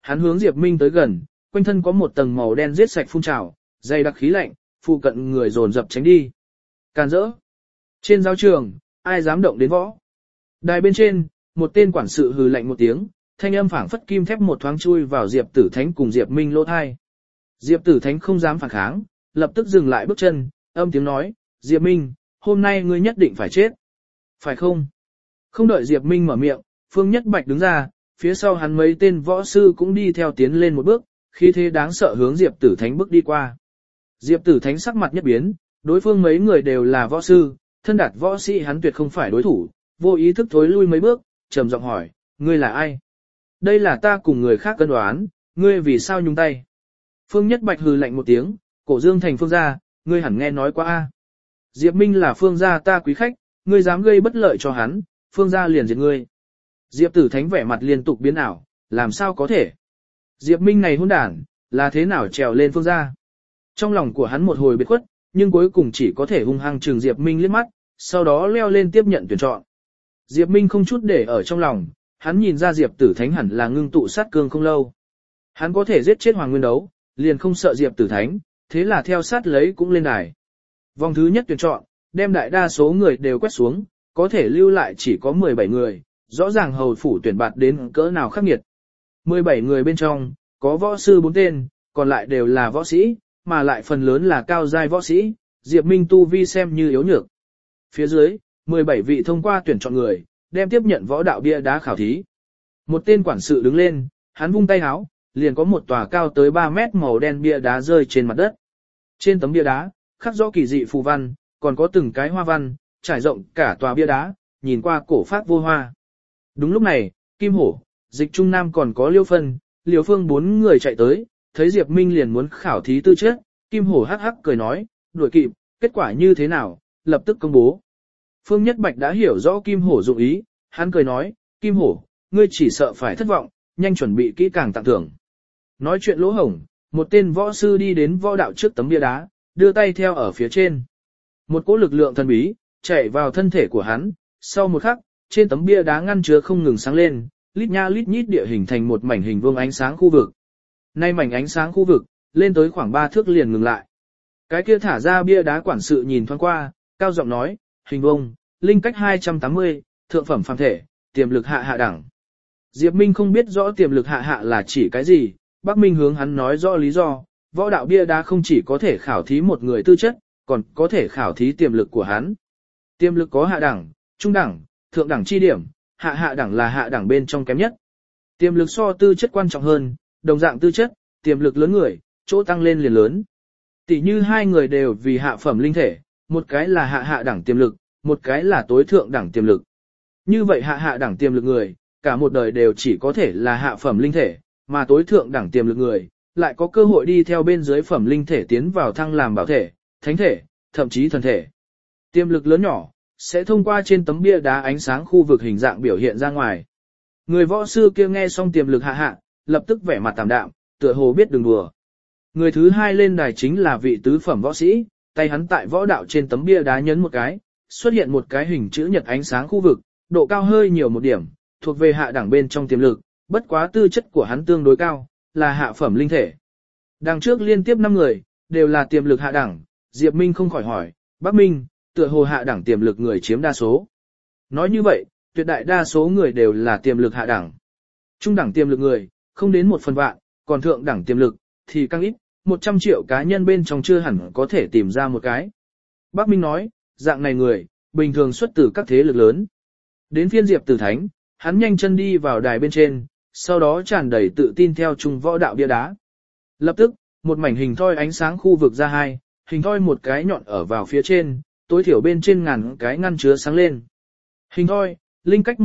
Hắn hướng Diệp Minh tới gần, quanh thân có một tầng màu đen giết sạch phun trào, dày đặc khí lạnh, phụ cận người dồn dập tránh đi. Càn rỡ. Trên giáo trường, ai dám động đến võ. Đài bên trên, một tên quản sự hừ lạnh một tiếng, thanh âm phảng phất kim thép một thoáng chui vào Diệp Tử Thánh cùng Diệp Minh lỗ thai. Diệp Tử Thánh không dám phản kháng, lập tức dừng lại bước chân, âm tiếng nói, Diệp Minh, hôm nay ngươi nhất định phải chết. Phải không? Không đợi Diệp Minh mở miệng, Phương Nhất Bạch đứng ra, phía sau hắn mấy tên võ sư cũng đi theo tiến lên một bước, khí thế đáng sợ hướng Diệp Tử Thánh bước đi qua. Diệp Tử Thánh sắc mặt nhất biến, đối phương mấy người đều là võ sư, thân đạt võ sĩ hắn tuyệt không phải đối thủ, vô ý thức thối lui mấy bước, trầm giọng hỏi, ngươi là ai? Đây là ta cùng người khác cân đoán, ngươi vì sao nhúng tay? Phương Nhất Bạch hừ lạnh một tiếng, Cổ Dương thành Phương gia, ngươi hẳn nghe nói qua a. Diệp Minh là Phương gia ta quý khách, ngươi dám gây bất lợi cho hắn, Phương gia liền diệt ngươi. Diệp Tử Thánh vẻ mặt liên tục biến ảo, làm sao có thể? Diệp Minh này hỗn đản, là thế nào trèo lên Phương gia? Trong lòng của hắn một hồi biệt khuất, nhưng cuối cùng chỉ có thể hung hăng trừng Diệp Minh liếc mắt, sau đó leo lên tiếp nhận tuyển chọn. Diệp Minh không chút để ở trong lòng, hắn nhìn ra Diệp Tử Thánh hẳn là ngưng tụ sát cương không lâu. Hắn có thể giết chết Hoàng Nguyên Đấu, liền không sợ Diệp Tử Thánh, thế là theo sát lấy cũng lên đài. Vòng thứ nhất tuyển chọn, đem đại đa số người đều quét xuống, có thể lưu lại chỉ có 17 người, rõ ràng hầu phủ tuyển bạt đến cỡ nào khắc nghiệt. 17 người bên trong, có võ sư 4 tên, còn lại đều là võ sĩ, mà lại phần lớn là cao giai võ sĩ, Diệp Minh tu vi xem như yếu nhược. Phía dưới, 17 vị thông qua tuyển chọn người, đem tiếp nhận võ đạo bia đá khảo thí. Một tên quản sự đứng lên, hắn vung tay háo, liền có một tòa cao tới 3 mét màu đen bia đá rơi trên mặt đất. Trên tấm bia đá, khắc rõ kỳ dị phù văn, còn có từng cái hoa văn, trải rộng cả tòa bia đá, nhìn qua cổ phác vô hoa. Đúng lúc này, Kim Hổ, Dịch Trung Nam còn có Liêu Phân, Liêu Phương 4 người chạy tới, thấy Diệp Minh liền muốn khảo thí tư chất, Kim Hổ hắc hắc cười nói, đuổi kịp, kết quả như thế nào, lập tức công bố. Phương Nhất Bạch đã hiểu rõ Kim Hổ dụng ý, hắn cười nói, Kim Hổ, ngươi chỉ sợ phải thất vọng, nhanh chuẩn bị kỹ càng tặng thưởng. Nói chuyện lỗ hổng, một tên võ sư đi đến võ đạo trước tấm bia đá, đưa tay theo ở phía trên. Một cỗ lực lượng thần bí, chạy vào thân thể của hắn, sau một khắc, trên tấm bia đá ngăn chứa không ngừng sáng lên, lít nha lít nhít địa hình thành một mảnh hình vuông ánh sáng khu vực. Nay mảnh ánh sáng khu vực, lên tới khoảng 3 thước liền ngừng lại. Cái kia thả ra bia đá quản sự nhìn thoáng qua, cao giọng nói, hình vuông, linh cách 280, thượng phẩm phàm thể, tiềm lực hạ đẳng. Diệp Minh không biết rõ tiềm lực hạ là chỉ cái gì, Bắc Minh hướng hắn nói rõ lý do, võ đạo bia đá không chỉ có thể khảo thí một người tư chất, còn có thể khảo thí tiềm lực của hắn. Tiềm lực có hạ đẳng, trung đẳng, thượng đẳng chi điểm, hạ đẳng là hạ đẳng bên trong kém nhất. Tiềm lực so tư chất quan trọng hơn, đồng dạng tư chất, tiềm lực lớn người, chỗ tăng lên liền lớn. Tỷ như hai người đều vì hạ phẩm linh thể, một cái là hạ đẳng tiềm lực, một cái là tối thượng đẳng tiềm lực. Như vậy hạ đẳng tiềm lực người, cả một đời đều chỉ có thể là hạ phẩm linh thể, mà tối thượng đẳng tiềm lực người, lại có cơ hội đi theo bên dưới phẩm linh thể tiến vào thăng làm bảo thể, thánh thể, thậm chí thần thể. Tiềm lực lớn nhỏ, sẽ thông qua trên tấm bia đá ánh sáng khu vực hình dạng biểu hiện ra ngoài. Người võ sư kia nghe xong tiềm lực hạ, lập tức vẻ mặt tạm đạm, tựa hồ biết đừng đùa. Người thứ hai lên đài chính là vị tứ phẩm võ sĩ, tay hắn tại võ đạo trên tấm bia đá nhấn một cái, xuất hiện một cái hình chữ nhật ánh sáng khu vực, độ cao hơi nhiều một điểm, thuộc về hạ đẳng bên trong tiềm lực, bất quá tư chất của hắn tương đối cao, là hạ phẩm linh thể. Đằng trước liên tiếp 5 người, đều là tiềm lực hạ đẳng, Diệp Minh không khỏi hỏi, Bắc Minh, tựa hồ hạ đẳng tiềm lực người chiếm đa số. Nói như vậy, tuyệt đại đa số người đều là tiềm lực hạ đẳng. Trung đẳng tiềm lực người, không đến 1 phần vạn, còn thượng đẳng tiềm lực, thì càng ít, 100 triệu cá nhân bên trong chưa hẳn có thể tìm ra một cái. Bắc Minh nói, dạng này người, bình thường xuất từ các thế lực lớn. Đến phiên Diệp Tử Thánh, hắn nhanh chân đi vào đài bên trên, sau đó tràn đầy tự tin theo trung võ đạo bia đá. Lập tức, một mảnh hình thoi ánh sáng khu vực ra hai, hình thoi một cái nhọn ở vào phía trên, tối thiểu bên trên ngàn cái ngăn chứa sáng lên. Hình thoi, linh cách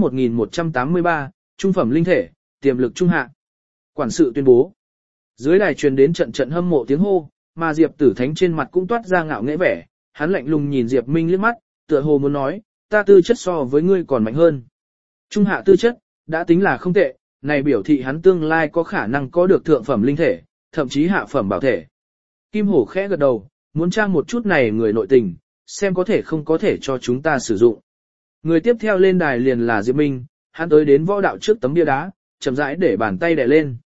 1183, trung phẩm linh thể, tiềm lực trung hạ. Quản sự tuyên bố. Dưới đài truyền đến trận trận hâm mộ tiếng hô, mà Diệp Tử Thánh trên mặt cũng toát ra ngạo nghễ vẻ, hắn lạnh lùng nhìn Diệp Minh liếc mắt, tựa hồ muốn nói, ta tư chất so với ngươi còn mạnh hơn. Trung hạ tư chất, đã tính là không tệ, này biểu thị hắn tương lai có khả năng có được thượng phẩm linh thể, thậm chí hạ phẩm bảo thể. Kim Hổ khẽ gật đầu, muốn tra một chút này người nội tình, xem có thể không có thể cho chúng ta sử dụng. Người tiếp theo lên đài liền là Diệp Minh, hắn tới đến võ đạo trước tấm bia đá, chậm rãi để bàn tay đè lên.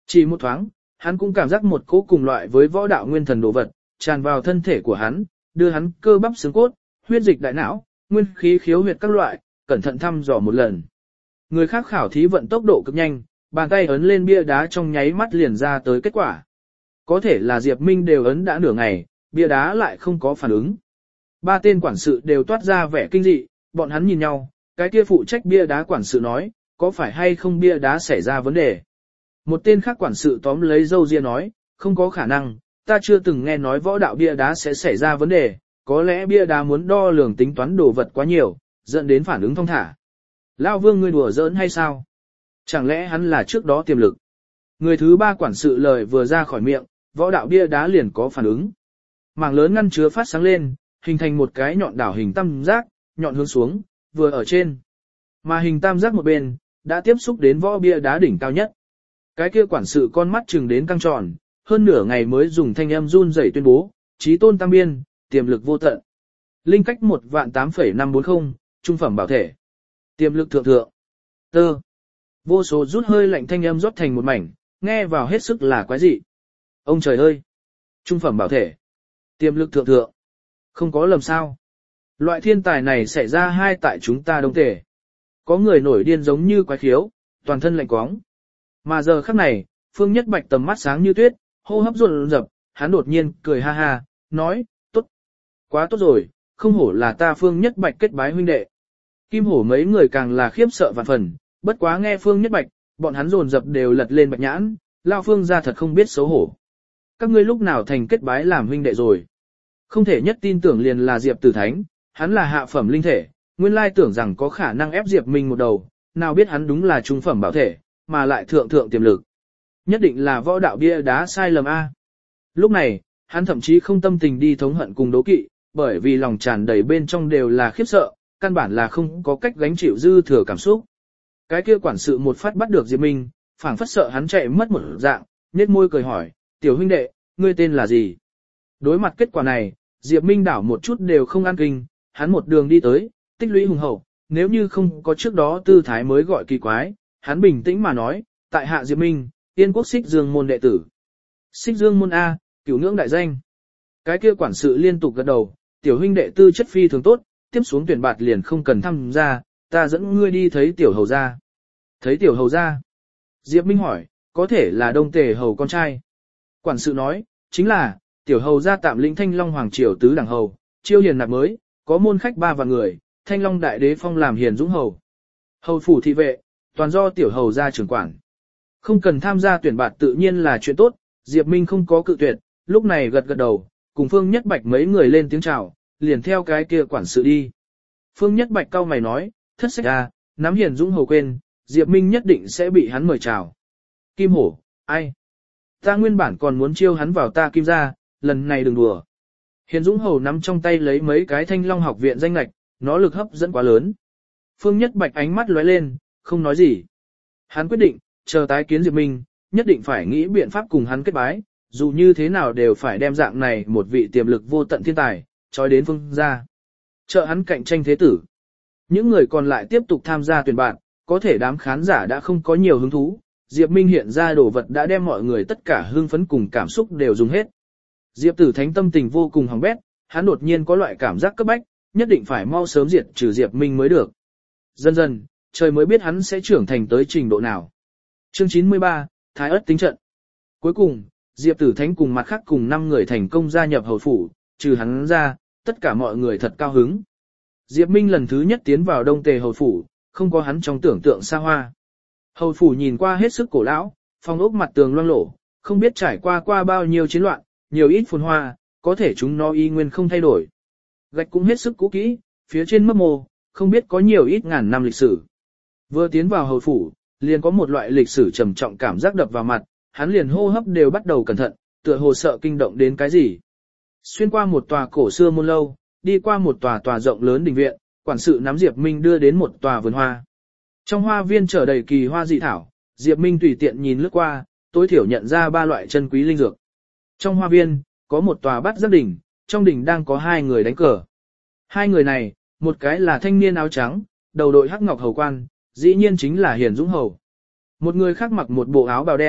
Chỉ một thoáng, hắn cũng cảm giác một cỗ cùng loại với võ đạo nguyên thần đồ vật, tràn vào thân thể của hắn, đưa hắn cơ bắp xương cốt, huyết dịch đại não, nguyên khí khiếu huyệt các loại, cẩn thận thăm dò một lần. Người khác khảo thí vận tốc độ cực nhanh, bàn tay ấn lên bia đá trong nháy mắt liền ra tới kết quả. Có thể là Diệp Minh đều ấn đã nửa ngày, bia đá lại không có phản ứng. Ba tên quản sự đều toát ra vẻ kinh dị, bọn hắn nhìn nhau, cái kia phụ trách bia đá quản sự nói, có phải hay không bia đá xảy ra vấn đề. Một tên khác quản sự tóm lấy râu ria nói, không có khả năng, ta chưa từng nghe nói võ đạo bia đá sẽ xảy ra vấn đề, có lẽ bia đá muốn đo lường tính toán đồ vật quá nhiều, dẫn đến phản ứng thong thả. Lão Vương ngươi đùa giỡn hay sao? Chẳng lẽ hắn là trước đó tiềm lực? Người thứ ba quản sự lời vừa ra khỏi miệng, võ đạo bia đá liền có phản ứng. Mảng lớn ngăn chứa phát sáng lên, hình thành một cái nhọn đảo hình tam giác, nhọn hướng xuống, vừa ở trên. Mà hình tam giác một bên, đã tiếp xúc đến võ bia đá đỉnh cao nhất. Cái kia quản sự con mắt trừng đến căng tròn, hơn nửa ngày mới dùng thanh âm run rẩy tuyên bố, chí tôn tam biên, tiềm lực vô tận. Linh cách 1.8.540, trung phẩm bảo thể. Tiềm lực thượng thượng. Tơ. Vô số rút hơi lạnh thanh âm rót thành một mảnh, nghe vào hết sức là quái dị. Ông trời ơi! Trung phẩm bảo thể. Tiềm lực thượng thượng. Không có lầm sao. Loại thiên tài này xảy ra hai tại chúng ta đông thể. Có người nổi điên giống như quái khiếu, toàn thân lạnh quóng. Mà giờ khắc này, Phương Nhất Bạch tầm mắt sáng như tuyết, hô hấp run rập, hắn đột nhiên cười ha ha, nói, tốt. Quá tốt rồi, không hổ là ta Phương Nhất Bạch kết bái huynh đệ. Kim hổ mấy người càng là khiếp sợ vạn phần, bất quá nghe Phương Nhất Bạch, bọn hắn dồn dập đều lật lên bạch nhãn, lao Phương ra thật không biết xấu hổ. Các ngươi lúc nào thành kết bái làm huynh đệ rồi? Không thể nhất tin tưởng liền là Diệp Tử Thánh, hắn là hạ phẩm linh thể, nguyên lai tưởng rằng có khả năng ép Diệp Minh một đầu, nào biết hắn đúng là trung phẩm bảo thể, mà lại thượng thượng tiềm lực. Nhất định là võ đạo bia đá sai lầm A. Lúc này, hắn thậm chí không tâm tình đi thống hận cùng đố kỵ, bởi vì lòng tràn đầy bên trong đều là khiếp sợ, căn bản là không có cách gánh chịu dư thừa cảm xúc. Cái kia quản sự một phát bắt được Diệp Minh, phảng phất sợ hắn chạy mất một dạng, nhếch môi cười hỏi, tiểu huynh đệ, ngươi tên là gì? Đối mặt kết quả này, Diệp Minh đảo một chút đều không an kinh, hắn một đường đi tới, tích lũy hùng hậu, nếu như không có trước đó tư thái mới gọi kỳ quái, hắn bình tĩnh mà nói, tại hạ Diệp Minh, Yên quốc Xích Dương môn đệ tử. Xích Dương môn A, cửu ngưỡng đại danh. Cái kia quản sự liên tục gật đầu, tiểu huynh đệ tư chất phi thường tốt, tiếp xuống tuyển bạt liền không cần tham gia, ta dẫn ngươi đi thấy tiểu hầu gia. Thấy tiểu hầu gia? Diệp Minh hỏi, có thể là Đông Tề hầu con trai. Quản sự nói, chính là, tiểu hầu gia tạm lĩnh Thanh Long Hoàng Triều tứ đẳng hầu, chiêu hiền nạp mới, có môn khách 3 vạn người, Thanh Long đại đế phong làm hiền dũng hầu. Hầu phủ thị vệ, toàn do tiểu hầu gia trưởng quản. Không cần tham gia tuyển bạt tự nhiên là chuyện tốt, Diệp Minh không có cự tuyệt, lúc này gật gật đầu, cùng Phương Nhất Bạch mấy người lên tiếng chào, liền theo cái kia quản sự đi. Phương Nhất Bạch cau mày nói, thất sách ra, nắm hiền dũng hầu quên, Diệp Minh nhất định sẽ bị hắn mời chào. Kim hổ, ai? Ta nguyên bản còn muốn chiêu hắn vào ta kim gia, lần này đừng đùa. Hiền dũng hầu nắm trong tay lấy mấy cái Thanh Long học viện danh lạch, nó lực hấp dẫn quá lớn. Phương Nhất Bạch ánh mắt lóe lên, không nói gì. Hắn quyết định, chờ tái kiến Diệp Minh, nhất định phải nghĩ biện pháp cùng hắn kết bái, dù như thế nào đều phải đem dạng này một vị tiềm lực vô tận thiên tài, trói đến Phương gia. Trợ hắn cạnh tranh thế tử. Những người còn lại tiếp tục tham gia tuyển bạn, có thể đám khán giả đã không có nhiều hứng thú, Diệp Minh hiện ra đồ vật đã đem mọi người tất cả hưng phấn cùng cảm xúc đều dùng hết. Diệp Tử Thánh tâm tình vô cùng hỏng bét, hắn đột nhiên có loại cảm giác cấp bách, nhất định phải mau sớm diệt trừ Diệp Minh mới được. Dần dần, trời mới biết hắn sẽ trưởng thành tới trình độ nào. Chương 93, Thái Ất tính trận. Cuối cùng, Diệp Tử Thánh cùng mặt khác cùng 5 người thành công gia nhập hầu phủ, trừ hắn ra, tất cả mọi người thật cao hứng. Diệp Minh lần thứ nhất tiến vào Đông Tề hầu phủ, không có hắn trong tưởng tượng xa hoa. Hầu phủ nhìn qua hết sức cổ lão, phòng ốc mặt tường loang lổ, không biết trải qua bao nhiêu chiến loạn, nhiều ít phồn hoa, có thể chúng nó y nguyên không thay đổi. Gạch cũng hết sức cũ kỹ, phía trên mấp mô, không biết có nhiều ít ngàn năm lịch sử. Vừa tiến vào hầu phủ, liền có một loại lịch sử trầm trọng cảm giác đập vào mặt, hắn liền hô hấp đều bắt đầu cẩn thận, tựa hồ sợ kinh động đến cái gì. Xuyên qua một tòa cổ xưa môn lâu, đi qua một tòa rộng lớn đình viện, quản sự nắm Diệp Minh đưa đến một tòa vườn hoa. Trong hoa viên chở đầy kỳ hoa dị thảo, Diệp Minh tùy tiện nhìn lướt qua, tối thiểu nhận ra 3 loại chân quý linh dược. Trong hoa viên, có một tòa bát giác đỉnh, trong đỉnh đang có 2 người đánh cờ. 2 người này, một cái là thanh niên áo trắng, đầu đội hắc ngọc hầu quan, dĩ nhiên chính là Hiền Dũng hầu. Một người khác mặc một bộ áo bào đen,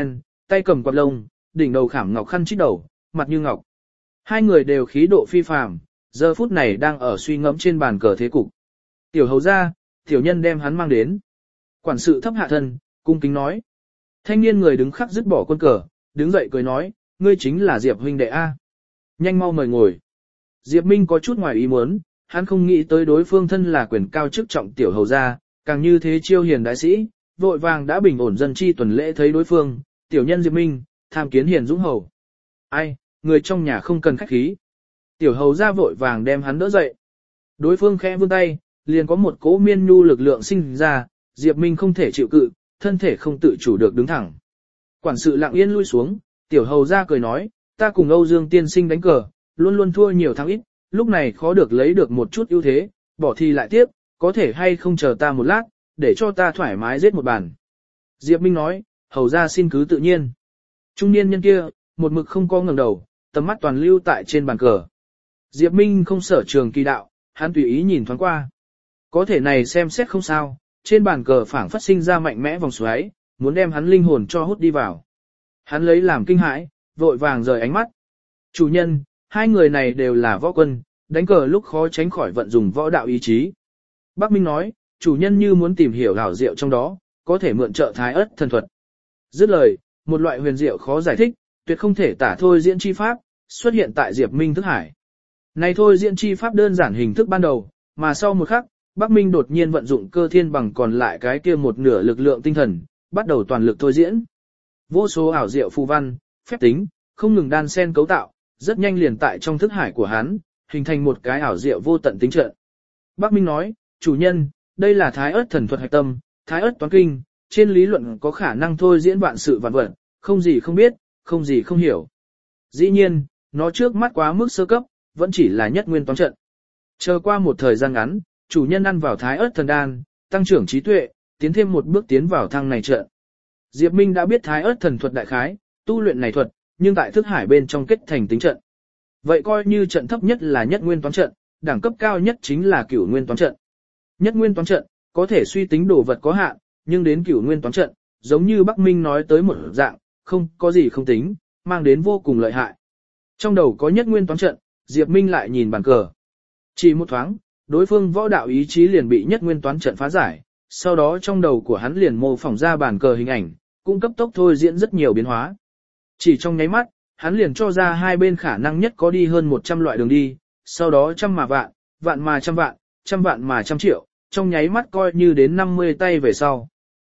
tay cầm quạt lông, đỉnh đầu khảm ngọc khăn chít đầu, mặt như ngọc. Hai người đều khí độ phi phàm, giờ phút này đang ở suy ngẫm trên bàn cờ thế cục. Tiểu hầu ra, tiểu nhân đem hắn mang đến. Quản sự thấp hạ thân, cung kính nói. Thanh niên người đứng khắc dứt bỏ quân cờ, đứng dậy cười nói, ngươi chính là Diệp huynh đệ A. Nhanh mau mời ngồi. Diệp Minh có chút ngoài ý muốn, hắn không nghĩ tới đối phương thân là quyền cao chức trọng tiểu hầu gia, càng như thế chiêu hiền đại sĩ, vội vàng đã bình ổn dân chi tuần lễ thấy đối phương, tiểu nhân Diệp Minh, tham kiến hiền dũng hầu. Ai, người trong nhà không cần khách khí. Tiểu hầu gia vội vàng đem hắn đỡ dậy. Đối phương khẽ vươn tay, liền có một cỗ miên nhu lực lượng sinh ra, Diệp Minh không thể chịu cự, thân thể không tự chủ được đứng thẳng. Quản sự lặng yên lui xuống, tiểu hầu gia cười nói, ta cùng Âu Dương tiên sinh đánh cờ, luôn luôn thua nhiều thắng ít, lúc này khó được lấy được một chút ưu thế, bỏ thì lại tiếp, có thể hay không chờ ta một lát, để cho ta thoải mái giết một bàn. Diệp Minh nói, hầu gia xin cứ tự nhiên. Trung niên nhân kia, một mực không có ngẩng đầu, tầm mắt toàn lưu tại trên bàn cờ. Diệp Minh không sở trường kỳ đạo, hắn tùy ý nhìn thoáng qua. Có thể này xem xét không sao, trên bàn cờ phảng phất sinh ra mạnh mẽ vòng xoáy, muốn đem hắn linh hồn cho hút đi vào. Hắn lấy làm kinh hãi, vội vàng rời ánh mắt. Chủ nhân, hai người này đều là võ quân, đánh cờ lúc khó tránh khỏi vận dùng võ đạo ý chí. Bắc Minh nói, chủ nhân như muốn tìm hiểu hảo diệu trong đó, có thể mượn trợ thái ất thần thuật. Dứt lời, một loại huyền diệu khó giải thích, tuyệt không thể tả thôi diễn chi pháp, xuất hiện tại Diệp Minh thức hải. Này thôi diễn chi pháp đơn giản hình thức ban đầu, mà sau một khắc, Bắc Minh đột nhiên vận dụng cơ thiên bằng còn lại cái kia một nửa lực lượng tinh thần, bắt đầu toàn lực thôi diễn. Vô số ảo diệu phù văn, phép tính, không ngừng đan xen cấu tạo, rất nhanh liền tại trong thức hải của hắn, hình thành một cái ảo diệu vô tận tính trận. Bắc Minh nói, chủ nhân, đây là thái ớt thần thuật hạch tâm, thái ớt toán kinh, trên lý luận có khả năng thôi diễn vạn sự vạn vật, không gì không biết, không gì không hiểu. Dĩ nhiên, nó trước mắt quá mức sơ cấp, vẫn chỉ là nhất nguyên toán trận. Chờ qua một thời gian ngắn, chủ nhân ăn vào thái ớt thần đan, tăng trưởng trí tuệ, tiến thêm một bước tiến vào thăng này trận. Diệp Minh đã biết thái ớt thần thuật đại khái, tu luyện này thuật, nhưng tại thức hải bên trong kết thành tính trận. Vậy coi như trận thấp nhất là nhất nguyên toán trận, đẳng cấp cao nhất chính là cửu nguyên toán trận. Nhất nguyên toán trận, có thể suy tính đồ vật có hạn, nhưng đến cửu nguyên toán trận, giống như Bắc Minh nói tới một dạng, không có gì không tính, mang đến vô cùng lợi hại. Trong đầu có nhất nguyên toán trận, Diệp Minh lại nhìn bàn cờ. Chỉ một thoáng, đối phương võ đạo ý chí liền bị nhất nguyên toán trận phá giải, sau đó trong đầu của hắn liền mô phỏng ra bàn cờ hình ảnh, cung cấp tốc thôi diễn rất nhiều biến hóa. Chỉ trong nháy mắt, hắn liền cho ra hai bên khả năng nhất có đi hơn 100 loại đường đi, sau đó trăm mà vạn, vạn mà trăm vạn, trăm vạn mà trăm triệu, trong nháy mắt coi như đến 50 tay về sau.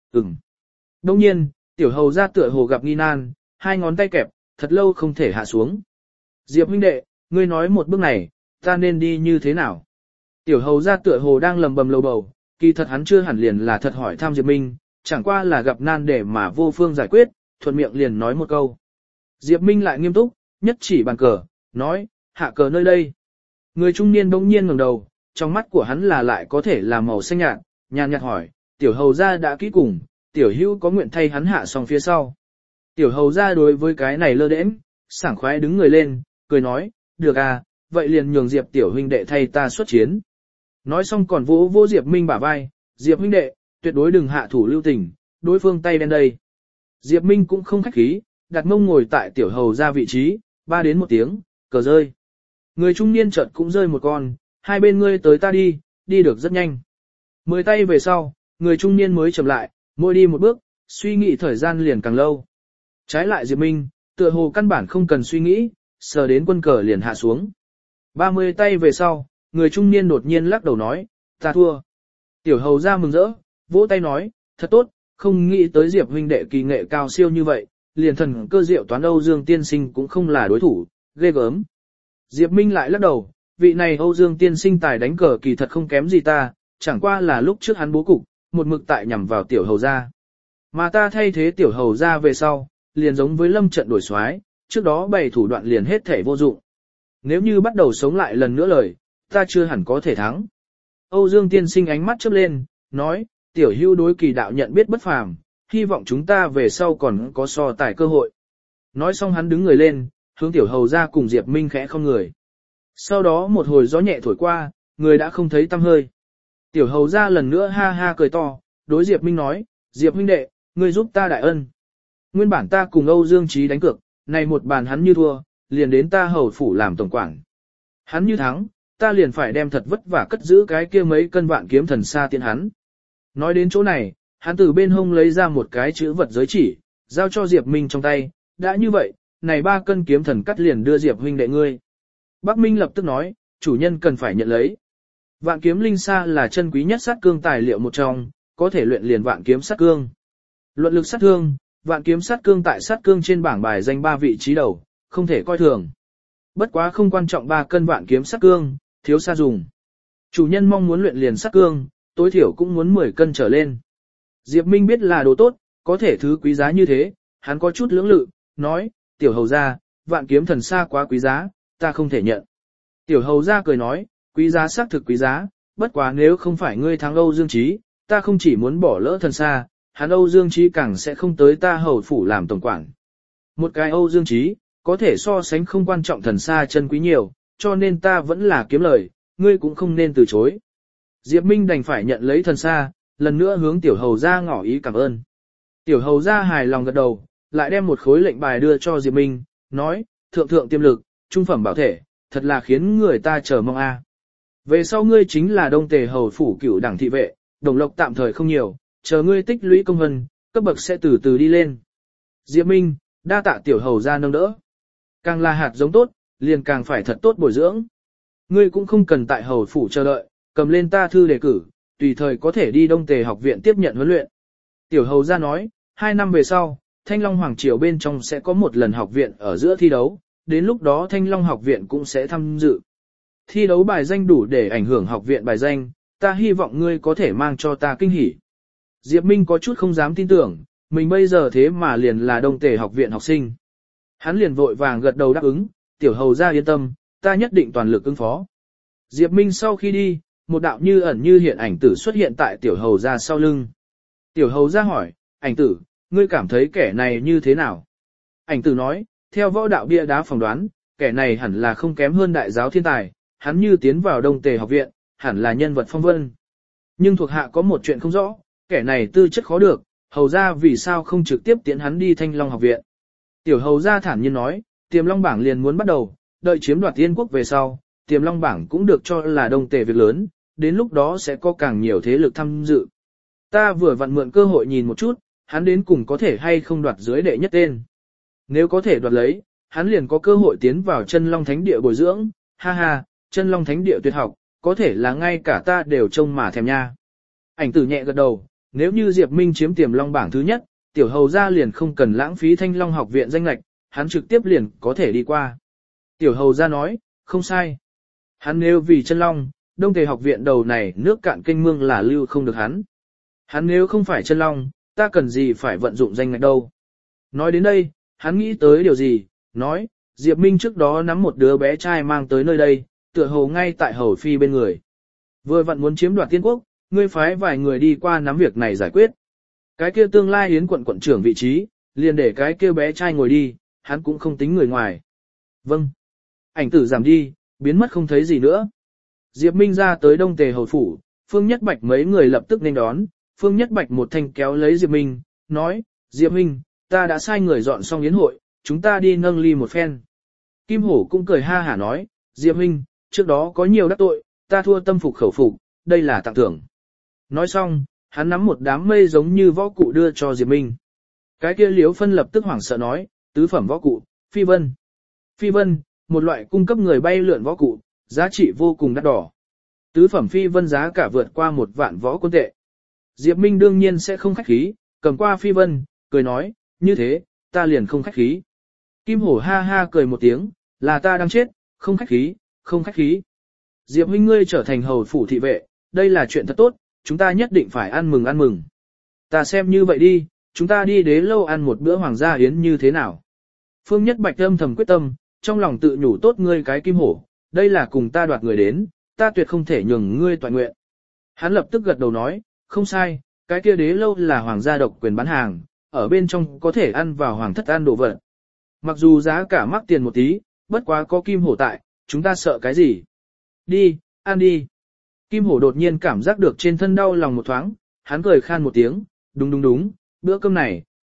Đông nhiên, tiểu hầu ra tựa hồ gặp nghi nan, hai ngón tay kẹp, thật lâu không thể hạ xuống. Diệp huynh đệ, ngươi nói một bước này, ta nên đi như thế nào? Tiểu hầu ra tựa hồ đang lầm bầm lầu bầu, kỳ thật hắn chưa hẳn liền là thật hỏi thăm Diệp Minh, chẳng qua là gặp nan để mà vô phương giải quyết, thuận miệng liền nói một câu. Diệp Minh lại nghiêm túc, nhất chỉ bàn cờ, nói, hạ cờ nơi đây. Người trung niên bỗng nhiên ngẩng đầu, trong mắt của hắn là lại có thể là màu xanh nhạt, nhàn nhạt hỏi, tiểu hầu gia đã kỹ cùng, tiểu hữu có nguyện thay hắn hạ xong phía sau. Tiểu hầu gia đối với cái này lơ đễnh, sảng khoái đứng người lên, cười nói, được à, vậy liền nhường Diệp tiểu huynh đệ thay ta xuất chiến. Nói xong còn vỗ vỗ Diệp Minh bả vai, Diệp huynh đệ, tuyệt đối đừng hạ thủ lưu tình, đối phương tay đen đây. Diệp Minh cũng không khách khí, đặt mông ngồi tại tiểu hầu gia vị trí, ba đến một tiếng, cờ rơi. Người trung niên chợt cũng rơi một con, hai bên ngươi tới ta đi, đi được rất nhanh. 10 tay về sau, người trung niên mới chậm lại, mỗi đi một bước, suy nghĩ thời gian liền càng lâu. Trái lại Diệp Minh, tựa hồ căn bản không cần suy nghĩ, sờ đến quân cờ liền hạ xuống. 30 tay về sau, người trung niên đột nhiên lắc đầu nói, ta thua. Tiểu hầu ra mừng rỡ, vỗ tay nói, thật tốt, không nghĩ tới Diệp huynh đệ kỳ nghệ cao siêu như vậy, liền thần cơ diệu toán Âu Dương tiên sinh cũng không là đối thủ, ghê gớm. Diệp Minh lại lắc đầu, vị này Âu Dương tiên sinh tài đánh cờ kỳ thật không kém gì ta, chẳng qua là lúc trước hắn bố cục, một mực tại nhằm vào tiểu hầu gia. Mà ta thay thế tiểu hầu gia về sau, liền giống với lâm trận đổi soái, trước đó bày thủ đoạn liền hết thể vô dụng. Nếu như bắt đầu sống lại lần nữa lời, ta chưa hẳn có thể thắng. Âu Dương tiên sinh ánh mắt chớp lên, nói, tiểu hưu đối kỳ đạo nhận biết bất phàm, hy vọng chúng ta về sau còn có so tài cơ hội. Nói xong hắn đứng người lên, hướng tiểu hầu gia cùng Diệp Minh khẽ không người. Sau đó một hồi gió nhẹ thổi qua, người đã không thấy tăm hơi. Tiểu hầu gia lần nữa ha ha cười to, đối Diệp Minh nói, Diệp huynh đệ, ngươi giúp ta đại ân. Nguyên bản ta cùng Âu Dương Trí đánh cược, này một bàn hắn như thua, liền đến ta hầu phủ làm tổng quản. Hắn như thắng, ta liền phải đem thật vất vả cất giữ cái kia mấy cân vạn kiếm thần xa tiện hắn. Nói đến chỗ này, hắn từ bên hông lấy ra một cái chữ vật giới chỉ, giao cho Diệp Minh trong tay, đã như vậy, này 3 cân kiếm thần cắt liền đưa Diệp huynh đệ ngươi. Bắc Minh lập tức nói, chủ nhân cần phải nhận lấy. Vạn kiếm linh sa là chân quý nhất sát cương tài liệu một trong, có thể luyện liền vạn kiếm sát cương. Luận lực sát thương, vạn kiếm sát cương tại sát cương trên bảng bài danh 3 vị trí đầu, không thể coi thường. Bất quá không quan trọng 3 cân vạn kiếm sát cương, thiếu xa dùng. Chủ nhân mong muốn luyện liền sát cương, tối thiểu cũng muốn 10 cân trở lên. Diệp Minh biết là đồ tốt, có thể thứ quý giá như thế, hắn có chút lưỡng lự, nói, tiểu hầu gia, vạn kiếm thần xa quá quý giá, ta không thể nhận. Tiểu hầu gia cười nói, quý giá xác thực quý giá, bất quá nếu không phải ngươi thắng Âu Dương Trí, ta không chỉ muốn bỏ lỡ thần xa, hắn Âu Dương Trí càng sẽ không tới ta hầu phủ làm tổng quản. Một cái Âu Dương Trí, có thể so sánh không quan trọng thần xa chân quý nhiều, cho nên ta vẫn là kiếm lời, ngươi cũng không nên từ chối. Diệp Minh đành phải nhận lấy thần xa, lần nữa hướng tiểu hầu gia ngỏ ý cảm ơn. Tiểu hầu gia hài lòng gật đầu, lại đem một khối lệnh bài đưa cho Diệp Minh, nói, thượng thượng tiềm lực, trung phẩm bảo thể, thật là khiến người ta chờ mong a. Về sau ngươi chính là Đông Tề hầu phủ cửu đảng thị vệ, đồng lộc tạm thời không nhiều, chờ ngươi tích lũy công vân, cấp bậc sẽ từ từ đi lên. Diệp Minh, đa tạ tiểu hầu gia nâng đỡ. Càng là hạt giống tốt, liền càng phải thật tốt bồi dưỡng. Ngươi cũng không cần tại hầu phủ chờ đợi, cầm lên ta thư đề cử, tùy thời có thể đi Đông Tề học viện tiếp nhận huấn luyện. Tiểu hầu gia nói, 2 năm về sau, Thanh Long Hoàng Triều bên trong sẽ có một lần học viện ở giữa thi đấu, đến lúc đó Thanh Long học viện cũng sẽ tham dự. Thi đấu bài danh đủ để ảnh hưởng học viện bài danh, ta hy vọng ngươi có thể mang cho ta kinh hỉ. Diệp Minh có chút không dám tin tưởng, mình bây giờ thế mà liền là Đông Tề học viện học sinh. Hắn liền vội vàng gật đầu đáp ứng, tiểu hầu gia yên tâm, ta nhất định toàn lực ứng phó. Diệp Minh sau khi đi, một đạo như ẩn như hiện ảnh tử xuất hiện tại tiểu hầu gia sau lưng. Tiểu hầu gia hỏi, ảnh tử, ngươi cảm thấy kẻ này như thế nào? Ảnh tử nói, theo võ đạo bia đá phỏng đoán, kẻ này hẳn là không kém hơn đại giáo thiên tài, hắn như tiến vào Đông Tề học viện, hẳn là nhân vật phong vân. Nhưng thuộc hạ có một chuyện không rõ, kẻ này tư chất khó được, hầu gia vì sao không trực tiếp tiến hắn đi Thanh Long học viện? Tiểu hầu gia thản nhiên nói, Tiềm Long bảng liền muốn bắt đầu, đợi chiếm đoạt Tiên quốc về sau, Tiềm Long bảng cũng được cho là Đông Tề việc lớn, đến lúc đó sẽ có càng nhiều thế lực tham dự. Ta vừa vặn mượn cơ hội nhìn một chút, hắn đến cùng có thể hay không đoạt dưới đệ nhất tên. Nếu có thể đoạt lấy, hắn liền có cơ hội tiến vào Chân Long Thánh Địa bồi dưỡng, ha ha, Chân Long Thánh Địa tuyệt học, có thể là ngay cả ta đều trông mà thèm nha. Ảnh tử nhẹ gật đầu, nếu như Diệp Minh chiếm Tiềm Long bảng thứ nhất, tiểu hầu gia liền không cần lãng phí Thanh Long học viện danh lệch, hắn trực tiếp liền có thể đi qua. Tiểu hầu gia nói, không sai. Hắn nếu vì Chân Long, Đông Tề học viện đầu này nước cạn kênh mương là lưu không được hắn. Hắn nếu không phải Chân Long, ta cần gì phải vận dụng danh ngạch đâu. Nói đến đây, hắn nghĩ tới điều gì, nói, Diệp Minh trước đó nắm một đứa bé trai mang tới nơi đây, tựa hồ ngay tại hầu phi bên người. Vừa vặn muốn chiếm đoạt Tiên quốc, ngươi phái vài người đi qua nắm việc này giải quyết. Cái kia tương lai Yến quận quận trưởng vị trí, liền để cái kia bé trai ngồi đi, hắn cũng không tính người ngoài. Vâng. Ảnh tử giảm đi, biến mất không thấy gì nữa. Diệp Minh ra tới Đông Tề hầu phủ, Phương Nhất Bạch mấy người lập tức nên đón, Phương Nhất Bạch một thanh kéo lấy Diệp Minh, nói, Diệp Minh, ta đã sai người dọn xong yến hội, chúng ta đi nâng ly một phen. Kim Hổ cũng cười ha hả nói, Diệp Minh, trước đó có nhiều đắc tội, ta thua tâm phục khẩu phục, đây là tặng thưởng. Nói xong, hắn nắm một đám mây giống như võ cụ đưa cho Diệp Minh. Cái kia Liễu Phân lập tức hoảng sợ nói, tứ phẩm võ cụ, phi vân. Phi vân, một loại cung cấp người bay lượn võ cụ, giá trị vô cùng đắt đỏ. Tứ phẩm phi vân giá cả vượt qua 1 vạn võ quân tệ. Diệp Minh đương nhiên sẽ không khách khí, cầm qua phi vân, cười nói, như thế, ta liền không khách khí. Kim Hổ ha ha cười một tiếng, là ta đang chết, không khách khí, không khách khí. Diệp huynh ngươi trở thành hầu phủ thị vệ, đây là chuyện thật tốt, chúng ta nhất định phải ăn mừng ăn mừng. Ta xem như vậy đi, chúng ta đi Đế lâu ăn một bữa hoàng gia yến như thế nào. Phương Nhất Bạch âm thầm quyết tâm, trong lòng tự nhủ tốt ngươi cái Kim Hổ, đây là cùng ta đoạt người đến, ta tuyệt không thể nhường ngươi toàn nguyện. Hắn lập tức gật đầu nói, không sai, cái kia Đế lâu là hoàng gia độc quyền bán hàng, ở bên trong có thể ăn vào hoàng thất ăn đồ vật. Mặc dù giá cả mắc tiền một tí, bất quá có Kim Hổ tại, chúng ta sợ cái gì? Đi, ăn đi. Kim Hổ đột nhiên cảm giác được trên thân đau lòng một thoáng, hắn cười khan một tiếng, đúng đúng đúng, bữa cơm này,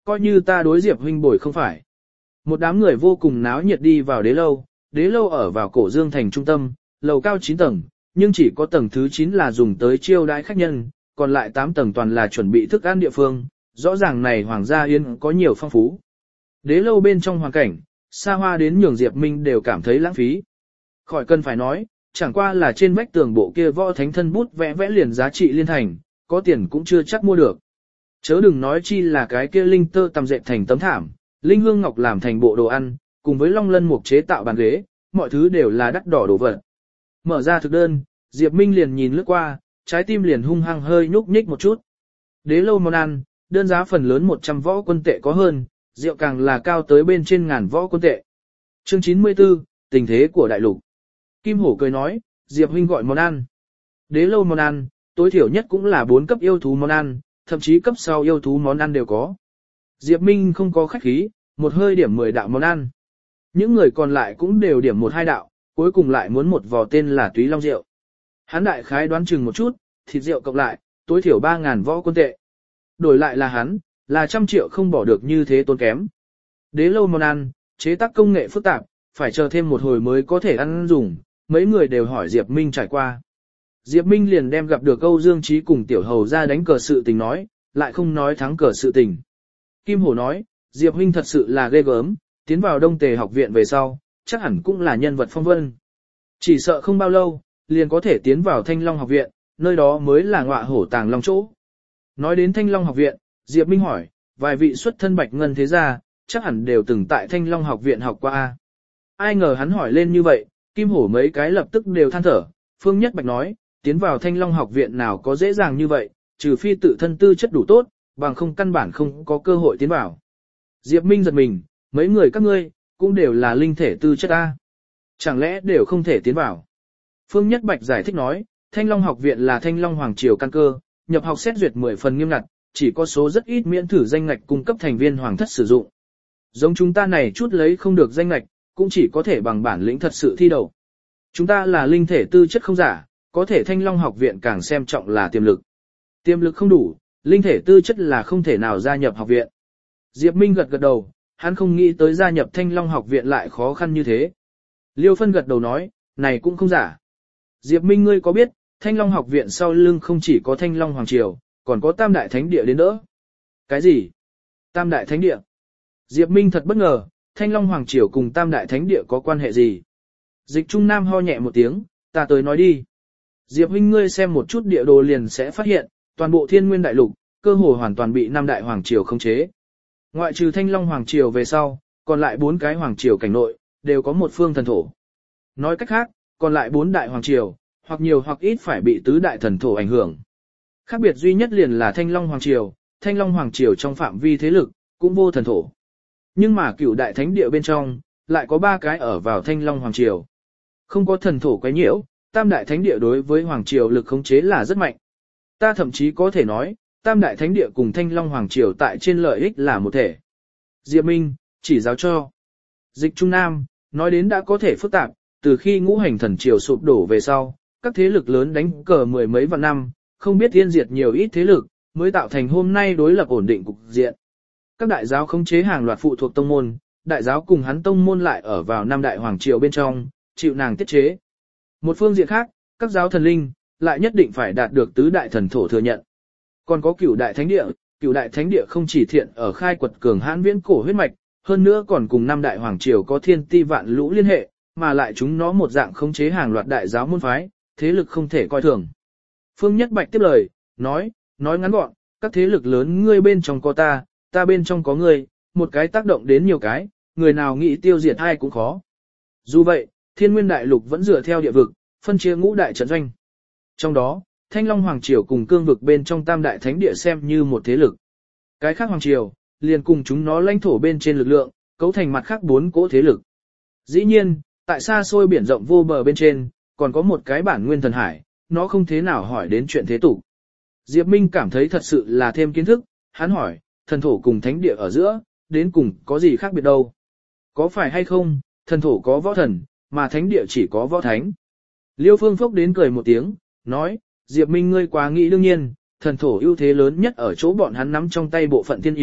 coi như ta đối Diệp huynh bồi không phải. Một đám người vô cùng náo nhiệt đi vào đế lâu ở vào cổ dương thành trung tâm, lầu cao 9 tầng, nhưng chỉ có tầng thứ 9 là dùng tới chiêu đãi khách nhân, còn lại 8 tầng toàn là chuẩn bị thức ăn địa phương, rõ ràng này hoàng gia yên có nhiều phong phú. Đế lâu bên trong hoàn cảnh, xa hoa đến nhường Diệp Minh đều cảm thấy lãng phí. Khỏi cần phải nói, chẳng qua là trên vách tường bộ kia võ thánh thân bút vẽ vẽ liền giá trị liên thành, có tiền cũng chưa chắc mua được. Chớ đừng nói chi là cái kia linh tơ tầm dệt thành tấm thảm, linh hương ngọc làm thành bộ đồ ăn, cùng với long lân mục chế tạo bàn ghế, mọi thứ đều là đắt đỏ đồ vật. Mở ra thực đơn, Diệp Minh liền nhìn lướt qua, trái tim liền hung hăng hơi nhúc nhích một chút. Đế lâu món ăn, đơn giá phần lớn 100 võ quân tệ có hơn, rượu càng là cao tới bên trên ngàn võ quân tệ. Chương 94, tình thế của đại lục. Kim Hổ cười nói, Diệp huynh gọi món ăn. Đế lâu món ăn, tối thiểu nhất cũng là 4 cấp yêu thú món ăn, thậm chí cấp sau yêu thú món ăn đều có. Diệp Minh không có khách khí, một hơi điểm 10 đạo món ăn. Những người còn lại cũng đều điểm 1-2 đạo, cuối cùng lại muốn một vò tên là túy long rượu. Hắn đại khái đoán chừng một chút, thịt rượu cộng lại, tối thiểu 3.000 võ quân tệ. Đổi lại là hắn, là 100 triệu không bỏ được như thế tốn kém. Đế lâu món ăn, chế tác công nghệ phức tạp, phải chờ thêm một hồi mới có thể ăn dùng, mấy người đều hỏi Diệp Minh trải qua. Diệp Minh liền đem gặp được Âu Dương Chí cùng Tiểu Hầu ra đánh cờ sự tình nói, lại không nói thắng cờ sự tình. Kim Hổ nói, Diệp huynh thật sự là ghê gớm, tiến vào Đông Tề học viện về sau, chắc hẳn cũng là nhân vật phong vân. Chỉ sợ không bao lâu, liền có thể tiến vào Thanh Long học viện, nơi đó mới là ngọa hổ tàng long chỗ. Nói đến Thanh Long học viện, Diệp Minh hỏi, vài vị xuất thân bạch ngân thế gia, chắc hẳn đều từng tại Thanh Long học viện học qua a. Ai ngờ hắn hỏi lên như vậy, Kim Hổ mấy cái lập tức đều than thở, Phương Nhất Bạch nói, tiến vào Thanh Long học viện nào có dễ dàng như vậy, trừ phi tự thân tư chất đủ tốt, bằng không căn bản không có cơ hội tiến vào. Diệp Minh giật mình, mấy người các ngươi, cũng đều là linh thể tư chất a. Chẳng lẽ đều không thể tiến vào? Phương Nhất Bạch giải thích nói, Thanh Long học viện là Thanh Long Hoàng Triều căn cơ, nhập học xét duyệt 10 phần nghiêm ngặt, chỉ có số rất ít miễn thử danh ngạch cung cấp thành viên hoàng thất sử dụng. Giống chúng ta này chút lấy không được danh ngạch, cũng chỉ có thể bằng bản lĩnh thật sự thi đậu. Chúng ta là linh thể tư chất không giả, có thể Thanh Long học viện càng xem trọng là tiềm lực. Tiềm lực không đủ, linh thể tư chất là không thể nào gia nhập học viện. Diệp Minh gật gật đầu, hắn không nghĩ tới gia nhập Thanh Long học viện lại khó khăn như thế. Liêu Phân gật đầu nói, này cũng không giả. Diệp Minh ngươi có biết, Thanh Long học viện sau lưng không chỉ có Thanh Long Hoàng Triều, còn có Tam Đại Thánh Địa đến đỡ. Cái gì? Tam Đại Thánh Địa? Diệp Minh thật bất ngờ, Thanh Long Hoàng Triều cùng Tam Đại Thánh Địa có quan hệ gì? Dịch Trung Nam ho nhẹ một tiếng, ta tới nói đi. Diệp huynh ngươi xem một chút địa đồ liền sẽ phát hiện, toàn bộ Thiên Nguyên Đại Lục, cơ hồ hoàn toàn bị Năm Đại Hoàng Triều khống chế. Ngoại trừ Thanh Long Hoàng Triều về sau, còn lại 4 cái Hoàng Triều cảnh nội, đều có một phương thần thổ. Nói cách khác, còn lại 4 Đại Hoàng Triều, hoặc nhiều hoặc ít phải bị tứ Đại thần thổ ảnh hưởng. Khác biệt duy nhất liền là Thanh Long Hoàng Triều trong phạm vi thế lực, cũng vô thần thổ. Nhưng mà Cửu Đại Thánh Địa bên trong, lại có 3 cái ở vào Thanh Long Hoàng Triều. Không có thần thổ quấy nhiễu, Tam Đại Thánh Địa đối với Hoàng Triều lực khống chế là rất mạnh. Ta thậm chí có thể nói, Tam Đại Thánh Địa cùng Thanh Long Hoàng Triều tại trên lợi ích là một thể. Diệp Minh, chỉ giáo cho. Dịch Trung Nam, nói đến đã có thể phức tạp, từ khi ngũ hành thần triều sụp đổ về sau, các thế lực lớn đánh cờ mười mấy vạn năm, không biết tiên diệt nhiều ít thế lực, mới tạo thành hôm nay đối lập ổn định cục diện. Các đại giáo khống chế hàng loạt phụ thuộc tông môn, đại giáo cùng hắn tông môn lại ở vào Năm Đại Hoàng Triều bên trong, chịu nàng tiết chế. Một phương diện khác, các giáo thần linh, lại nhất định phải đạt được tứ đại thần thổ thừa nhận. Còn có Cửu Đại Thánh Địa không chỉ thiện ở khai quật cường hãn viễn cổ huyết mạch, hơn nữa còn cùng Năm Đại Hoàng Triều có thiên ti vạn lũ liên hệ, mà lại chúng nó một dạng khống chế hàng loạt đại giáo môn phái, thế lực không thể coi thường. Phương Nhất Bạch tiếp lời, nói ngắn gọn, các thế lực lớn ngươi bên trong có ta bên trong có ngươi, một cái tác động đến nhiều cái, người nào nghĩ tiêu diệt hai cũng khó. Dù vậy, Thiên Nguyên Đại Lục vẫn dựa theo địa vực, phân chia ngũ đại trận doanh. Trong đó, Thanh Long Hoàng Triều cùng cương vực bên trong Tam Đại Thánh Địa xem như một thế lực. Cái khác Hoàng Triều, liền cùng chúng nó lãnh thổ bên trên lực lượng, cấu thành mặt khác 4 cỗ thế lực. Dĩ nhiên, tại xa xôi biển rộng vô bờ bên trên, còn có một cái bản nguyên thần hải, nó không thế nào hỏi đến chuyện thế tục. Diệp Minh cảm thấy thật sự là thêm kiến thức, hắn hỏi, thần thổ cùng thánh địa ở giữa, đến cùng có gì khác biệt đâu? Có phải hay không, thần thổ có võ thần, mà thánh địa chỉ có võ thánh? Liêu Phương Phốc đến cười một tiếng, nói, Diệp Minh ngươi quá nghĩ đương nhiên, thần thổ ưu thế lớn nhất ở chỗ bọn hắn nắm trong tay bộ phận thiên ý,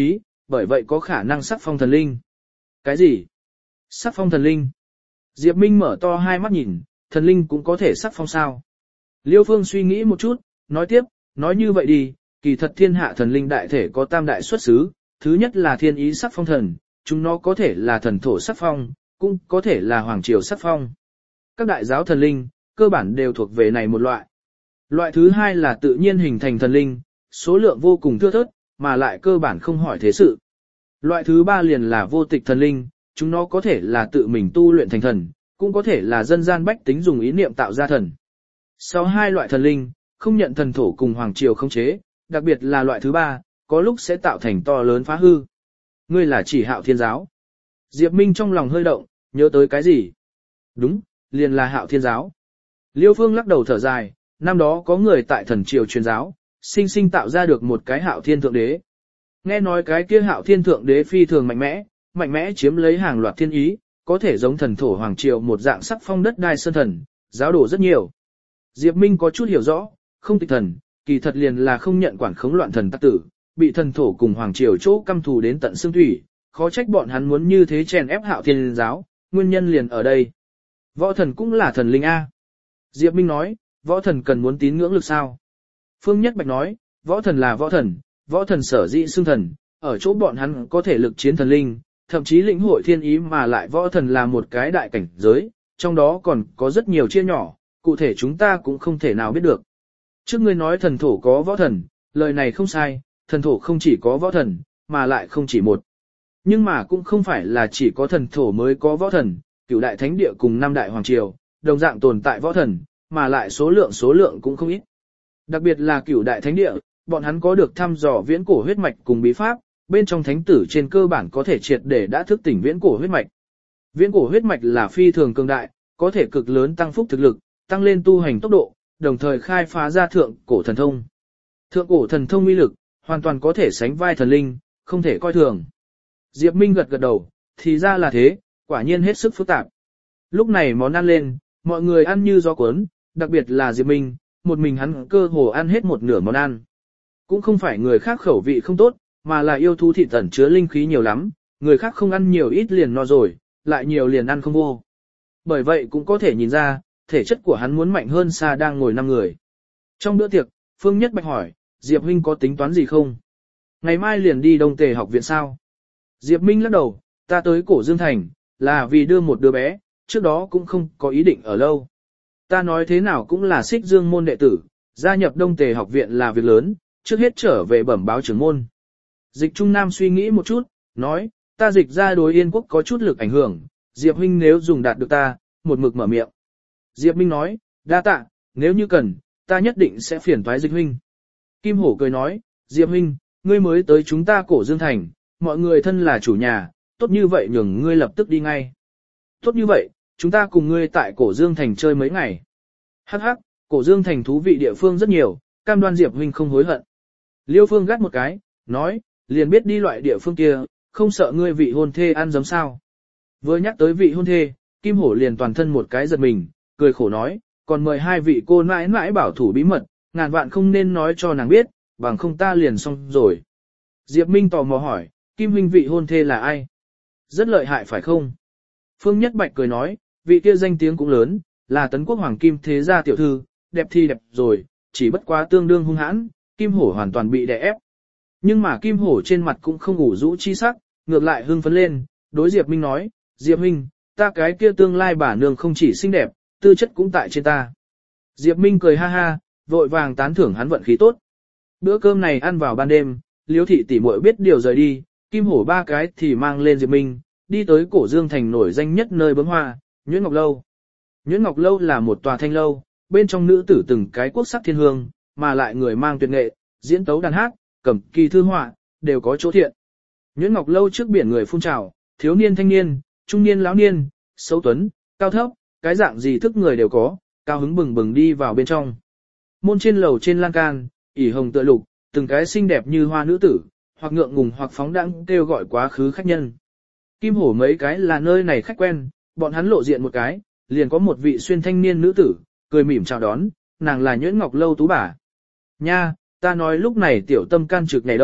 bởi vậy có khả năng sắc phong thần linh. Cái gì? Sắc phong thần linh? Diệp Minh mở to hai mắt nhìn, thần linh cũng có thể sắc phong sao? Liêu Phương suy nghĩ một chút, nói tiếp, nói như vậy đi, kỳ thật thiên hạ thần linh đại thể có tam đại xuất xứ, thứ nhất là thiên ý sắc phong thần, chúng nó có thể là thần thổ sắc phong, cũng có thể là hoàng triều sắc phong. Các đại giáo thần linh, cơ bản đều thuộc về này một loại. Loại thứ hai là tự nhiên hình thành thần linh, số lượng vô cùng thưa thớt, mà lại cơ bản không hỏi thế sự. Loại thứ ba liền là vô tịch thần linh, chúng nó có thể là tự mình tu luyện thành thần, cũng có thể là dân gian bách tính dùng ý niệm tạo ra thần. Sau hai loại thần linh, không nhận thần thổ cùng hoàng triều khống chế, đặc biệt là loại thứ ba, có lúc sẽ tạo thành to lớn phá hư. Ngươi là chỉ Hạo Thiên giáo. Diệp Minh trong lòng hơi động, nhớ tới cái gì? Đúng, liền là Hạo Thiên giáo. Liêu Phương lắc đầu thở dài, năm đó có người tại thần triều truyền giáo, sinh sinh tạo ra được một cái Hạo Thiên thượng đế. Nghe nói cái kia Hạo Thiên thượng đế phi thường mạnh mẽ chiếm lấy hàng loạt thiên ý, có thể giống thần thổ hoàng triều một dạng sắc phong đất đai sơn thần, giáo đồ rất nhiều. Diệp Minh có chút hiểu rõ, không tịch thần, kỳ thật liền là không nhận quản khống loạn thần tắc tử, bị thần thổ cùng hoàng triều chỗ căm thù đến tận xương thủy, khó trách bọn hắn muốn như thế chèn ép Hạo Thiên giáo, nguyên nhân liền ở đây. Võ thần cũng là thần linh A. Diệp Minh nói, võ thần cần muốn tín ngưỡng lực sao? Phương Nhất Bạch nói, võ thần là võ thần sở dĩ xưng thần, ở chỗ bọn hắn có thể lực chiến thần linh, thậm chí lĩnh hội thiên ý mà lại võ thần là một cái đại cảnh giới, trong đó còn có rất nhiều chia nhỏ, cụ thể chúng ta cũng không thể nào biết được. Trước ngươi nói thần thổ có võ thần, lời này không sai, thần thổ không chỉ có võ thần, mà lại không chỉ một. Nhưng mà cũng không phải là chỉ có thần thổ mới có võ thần, cửu đại thánh địa cùng năm đại hoàng triều, đồng dạng tồn tại võ thần, mà lại số lượng cũng không ít. Đặc biệt là cửu đại thánh địa, bọn hắn có được thăm dò viễn cổ huyết mạch cùng bí pháp, bên trong thánh tử trên cơ bản có thể triệt để đã thức tỉnh viễn cổ huyết mạch. Viễn cổ huyết mạch là phi thường cường đại, có thể cực lớn tăng phúc thực lực, tăng lên tu hành tốc độ, đồng thời khai phá ra thượng cổ thần thông. Thượng cổ thần thông uy lực, hoàn toàn có thể sánh vai thần linh, không thể coi thường. Diệp Minh gật đầu, thì ra là thế, quả nhiên hết sức phức tạp. Lúc này món ăn lên, mọi người ăn như gió cuốn, đặc biệt là Diệp Minh, một mình hắn cơ hồ ăn hết một nửa món ăn. Cũng không phải người khác khẩu vị không tốt, mà là yêu thú thịt tẩn chứa linh khí nhiều lắm, người khác không ăn nhiều ít liền no rồi, lại nhiều liền ăn không vô. Bởi vậy cũng có thể nhìn ra, thể chất của hắn muốn mạnh hơn xa đang ngồi 5 người. Trong bữa tiệc, Phương Nhất Bạch hỏi, Diệp Huynh có tính toán gì không? Ngày mai liền đi Đông Tề học viện sao? Diệp Minh lắc đầu, ta tới Cổ Dương Thành, là vì đưa một đứa bé, trước đó cũng không có ý định ở lâu. Ta nói thế nào cũng là Xích Dương môn đệ tử, gia nhập Đông Tề học viện là việc lớn, trước hết trở về bẩm báo trưởng môn. Dịch Trung Nam suy nghĩ một chút, nói, ta dịch ra đối Yên quốc có chút lực ảnh hưởng, Diệp Huynh nếu dùng đạt được ta, một mực mở miệng. Diệp Minh nói, đa tạ, nếu như cần, ta nhất định sẽ phiền toái Dịch Huynh. Kim Hổ cười nói, Diệp Huynh, ngươi mới tới chúng ta Cổ Dương Thành, mọi người thân là chủ nhà, tốt như vậy nhường ngươi lập tức đi ngay. Tốt như vậy, chúng ta cùng ngươi tại Cổ Dương Thành chơi mấy ngày. Hắc hắc, Cổ Dương Thành thú vị địa phương rất nhiều, cam đoan Diệp Huynh không hối hận. Liêu Phương gắt một cái, nói, liền biết đi loại địa phương kia, không sợ ngươi vị hôn thê ăn giấm sao. Vừa nhắc tới vị hôn thê, Kim Hổ liền toàn thân một cái giật mình, cười khổ nói, còn mời hai vị cô mãi mãi bảo thủ bí mật, ngàn vạn không nên nói cho nàng biết, bằng không ta liền xong rồi. Diệp Minh tò mò hỏi, Kim huynh vị hôn thê là ai? Rất lợi hại phải không? Phương Nhất Bạch cười nói, vị kia danh tiếng cũng lớn, là Tấn Quốc Hoàng Kim thế gia tiểu thư, đẹp thì đẹp rồi, chỉ bất quá tương đương hung hãn, Kim Hổ hoàn toàn bị đè ép. Nhưng mà Kim Hổ trên mặt cũng không ủ rũ chi sắc, ngược lại hưng phấn lên, đối Diệp Minh nói, Diệp Minh, ta cái kia tương lai bà nương không chỉ xinh đẹp, tư chất cũng tại trên ta. Diệp Minh cười ha ha, vội vàng tán thưởng hắn vận khí tốt. Bữa cơm này ăn vào ban đêm, Liễu thị tỷ muội biết điều rời đi, Kim Hổ ba cái thì mang lên Diệp Minh, đi tới Cổ Dương Thành nổi danh nhất nơi bướm hoa, Nhuyễn Ngọc Lâu. Nhuyễn Ngọc Lâu là một tòa thanh lâu, bên trong nữ tử từng cái quốc sắc thiên hương, mà lại người mang tuyệt nghệ, diễn tấu đàn hát, cầm kỳ thư họa, đều có chỗ thiện. Nhuyễn Ngọc Lâu trước biển người phun trào, thiếu niên thanh niên, trung niên lão niên, xấu tuấn, cao thấp, cái dạng gì thức người đều có, cao hứng bừng bừng đi vào bên trong. Môn trên lầu trên lan can, ỉ hồng tựa lục, từng cái xinh đẹp như hoa nữ tử, hoặc ngượng ngùng hoặc phóng đãng kêu gọi quá khứ khách nhân. Kim Hổ mấy cái là nơi này khách quen, bọn hắn lộ diện một cái, liền có một vị xuyên thanh niên nữ tử, cười mỉm chào đón, nàng là Nhuyễn Ngọc Lâu tú bà. Nha, ta nói lúc này tiểu tâm can trực này đâu,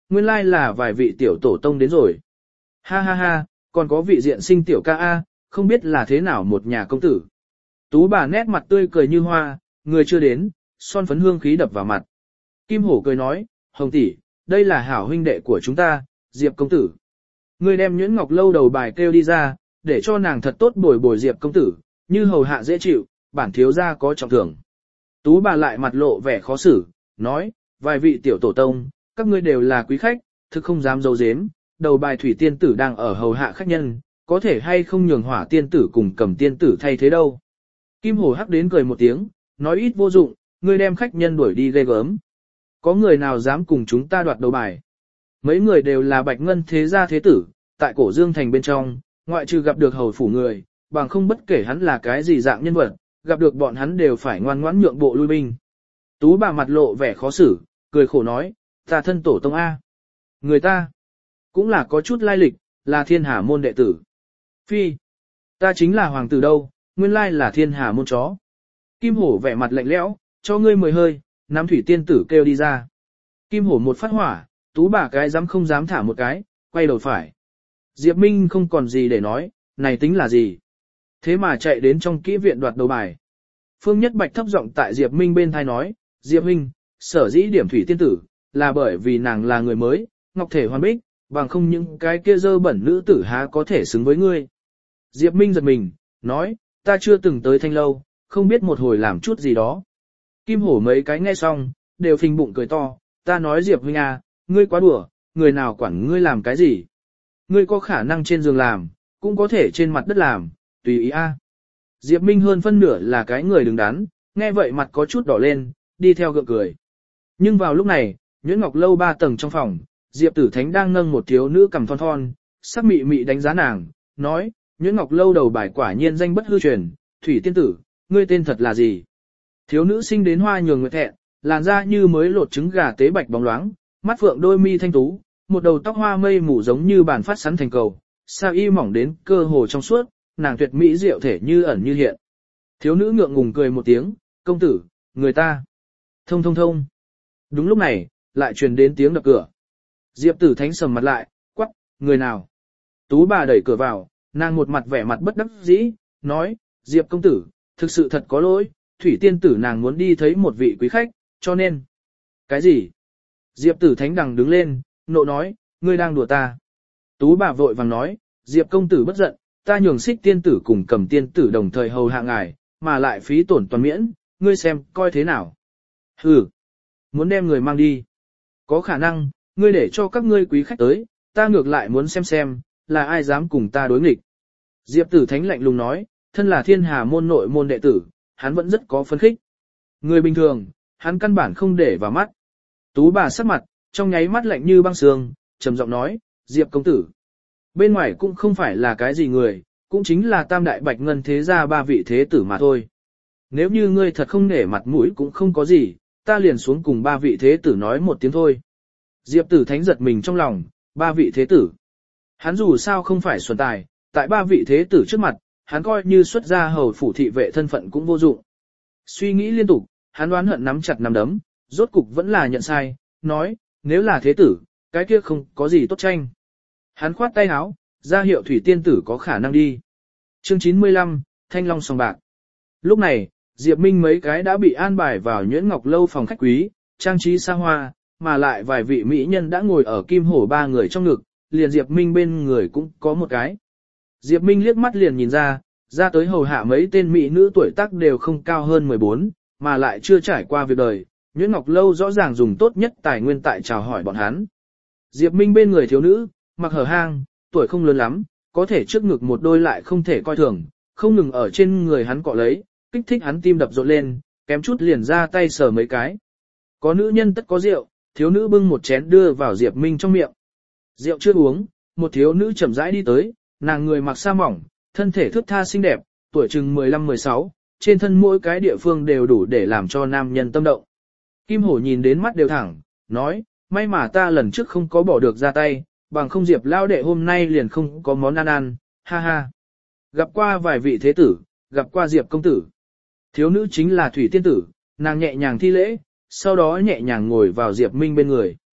nguyên lai là vài vị tiểu tổ tông đến rồi. Ha ha ha, còn có vị diện sinh tiểu ca A, không biết là thế nào một nhà công tử. Tú bà nét mặt tươi cười như hoa, người chưa đến, son phấn hương khí đập vào mặt. Kim Hổ cười nói, Hồng tỷ, đây là hảo huynh đệ của chúng ta, Diệp công tử. Ngươi đem Nhuyễn Ngọc Lâu đầu bài kêu đi ra, để cho nàng thật tốt bồi bồi Diệp công tử, như hầu hạ dễ chịu, bản thiếu gia có trọng thưởng. Tú bà lại mặt lộ vẻ khó xử, nói, vài vị tiểu tổ tông, các ngươi đều là quý khách, thực không dám giấu giếm, đầu bài thủy tiên tử đang ở hầu hạ khách nhân, có thể hay không nhường hỏa tiên tử cùng cầm tiên tử thay thế đâu. Kim Hổ hắc đến cười một tiếng, nói ít vô dụng, ngươi đem khách nhân đuổi đi ghê gớm. Có người nào dám cùng chúng ta đoạt đầu bài? Mấy người đều là bạch ngân thế gia thế tử, tại cổ dương thành bên trong, ngoại trừ gặp được hầu phủ người, bằng không bất kể hắn là cái gì dạng nhân vật, gặp được bọn hắn đều phải ngoan ngoãn nhượng bộ lui binh. Tú bà mặt lộ vẻ khó xử, cười khổ nói, ta thân tổ tông A. Người ta, cũng là có chút lai lịch, là thiên hà môn đệ tử. Phi, ta chính là hoàng tử đâu, nguyên lai là thiên hà môn chó. Kim Hổ vẻ mặt lạnh lẽo, cho ngươi 10 hơi, nắm thủy tiên tử kêu đi ra. Kim Hổ một phát hỏa, tú bà cái dám không dám thả một cái, quay đầu phải. Diệp Minh không còn gì để nói, này tính là gì? Thế mà chạy đến trong kỹ viện đoạt đầu bài. Phương Nhất Bạch thấp giọng tại Diệp Minh bên thai nói, Diệp Minh, sở dĩ điểm thủy tiên tử, là bởi vì nàng là người mới, ngọc thể hoàn bích, bằng không những cái kia dơ bẩn nữ tử há có thể xứng với ngươi. Diệp Minh giật mình, nói, ta chưa từng tới Thanh Lâu, không biết một hồi làm chút gì đó. Kim Hổ mấy cái nghe xong, đều phình bụng cười to, ta nói Diệp Huynh à, ngươi quá đùa, người nào quản ngươi làm cái gì. Ngươi có khả năng trên giường làm, cũng có thể trên mặt đất làm, tùy ý a. Diệp Minh hơn phân nửa là cái người đứng đắn, nghe vậy mặt có chút đỏ lên, đi theo gượng cười. Nhưng vào lúc này, Nhuyễn Ngọc Lâu 3 tầng trong phòng, Diệp Tử Thánh đang nâng một thiếu nữ cằm thon thon, sắc mị mị đánh giá nàng, nói, Nhuyễn Ngọc Lâu đầu bài quả nhiên danh bất hư truyền, thủy tiên tử, ngươi tên thật là gì? Thiếu nữ sinh đến hoa nhường người thẹn, làn da như mới lột trứng gà tế bạch bóng loáng, mắt phượng đôi mi thanh tú, một đầu tóc hoa mây mù giống như bàn phát sắn thành cầu, sao y mỏng đến cơ hồ trong suốt, nàng tuyệt mỹ diệu thể như ẩn như hiện. Thiếu nữ ngượng ngùng cười một tiếng, công tử, người ta. Thông thông thông. Đúng lúc này, lại truyền đến tiếng đập cửa. Diệp Tử Thánh sầm mặt lại, quắc, người nào? Tú bà đẩy cửa vào, nàng một mặt vẻ mặt bất đắc dĩ, nói, Diệp công tử, thực sự thật có lỗi, thủy tiên tử nàng muốn đi thấy một vị quý khách, cho nên. Cái gì? Diệp Tử Thánh đằng đứng lên, nộ nói, ngươi đang đùa ta. Tú bà vội vàng nói, Diệp công tử bất giận, ta nhường Xích tiên tử cùng Cầm tiên tử đồng thời hầu hạ ngài, mà lại phí tổn toàn miễn, ngươi xem, coi thế nào. Hừ, muốn đem người mang đi. Có khả năng, ngươi để cho các ngươi quý khách tới, ta ngược lại muốn xem, là ai dám cùng ta đối nghịch. Diệp Tử Thánh lạnh lùng nói, thân là thiên hà môn nội môn đệ tử, hắn vẫn rất có phấn khích. Người bình thường, hắn căn bản không để vào mắt. Tú bà sắc mặt, trong nháy mắt lạnh như băng sương, trầm giọng nói, Diệp công tử. Bên ngoài cũng không phải là cái gì người, cũng chính là tam đại bạch ngân thế gia 3 vị thế tử mà thôi. Nếu như ngươi thật không nể mặt mũi cũng không có gì, ta liền xuống cùng 3 vị thế tử nói một tiếng thôi. Diệp Tử Thánh giật mình trong lòng, 3 vị thế tử. Hắn dù sao không phải xuẩn tài, tại 3 vị thế tử trước mặt, hắn coi như xuất ra hầu phủ thị vệ thân phận cũng vô dụng. Suy nghĩ liên tục, hắn đoán hận nắm chặt nắm đấm, rốt cục vẫn là nhận sai, nói, nếu là thế tử, cái kia không có gì tốt tranh. Hắn khoát tay áo, ra hiệu thủy tiên tử có khả năng đi. Chương 95, Thanh Long sòng bạc. Lúc này, Diệp Minh mấy cái đã bị an bài vào Nhuyễn Ngọc Lâu phòng khách quý, trang trí xa hoa, mà lại vài vị mỹ nhân đã ngồi ở Kim Hổ 3 người trong ngực, liền Diệp Minh bên người cũng có một cái. Diệp Minh liếc mắt liền nhìn ra tới hầu hạ mấy tên mỹ nữ tuổi tác đều không cao hơn 14, mà lại chưa trải qua việc đời, Nhuyễn Ngọc Lâu rõ ràng dùng tốt nhất tài nguyên tại chào hỏi bọn hắn. Diệp Minh bên người thiếu nữ, mặc hở hang, tuổi không lớn lắm, có thể trước ngực một đôi lại không thể coi thường, không ngừng ở trên người hắn cọ lấy, kích thích hắn tim đập rộn lên, kém chút liền ra tay sờ mấy cái. Có nữ nhân tất có rượu, thiếu nữ bưng một chén đưa vào Diệp Minh trong miệng. Rượu chưa uống, một thiếu nữ chậm rãi đi tới, nàng người mặc sa mỏng, thân thể thướt tha xinh đẹp, tuổi chừng 15-16, trên thân mỗi cái địa phương đều đủ để làm cho nam nhân tâm động. Kim Hổ nhìn đến mắt đều thẳng, nói, may mà ta lần trước không có bỏ được ra tay, bằng không Diệp lao đệ hôm nay liền không có món ăn, ha ha. Gặp qua vài vị thế tử, gặp qua Diệp công tử. Thiếu nữ chính là Thủy tiên tử, nàng nhẹ nhàng thi lễ, sau đó nhẹ nhàng ngồi vào Diệp Minh bên người.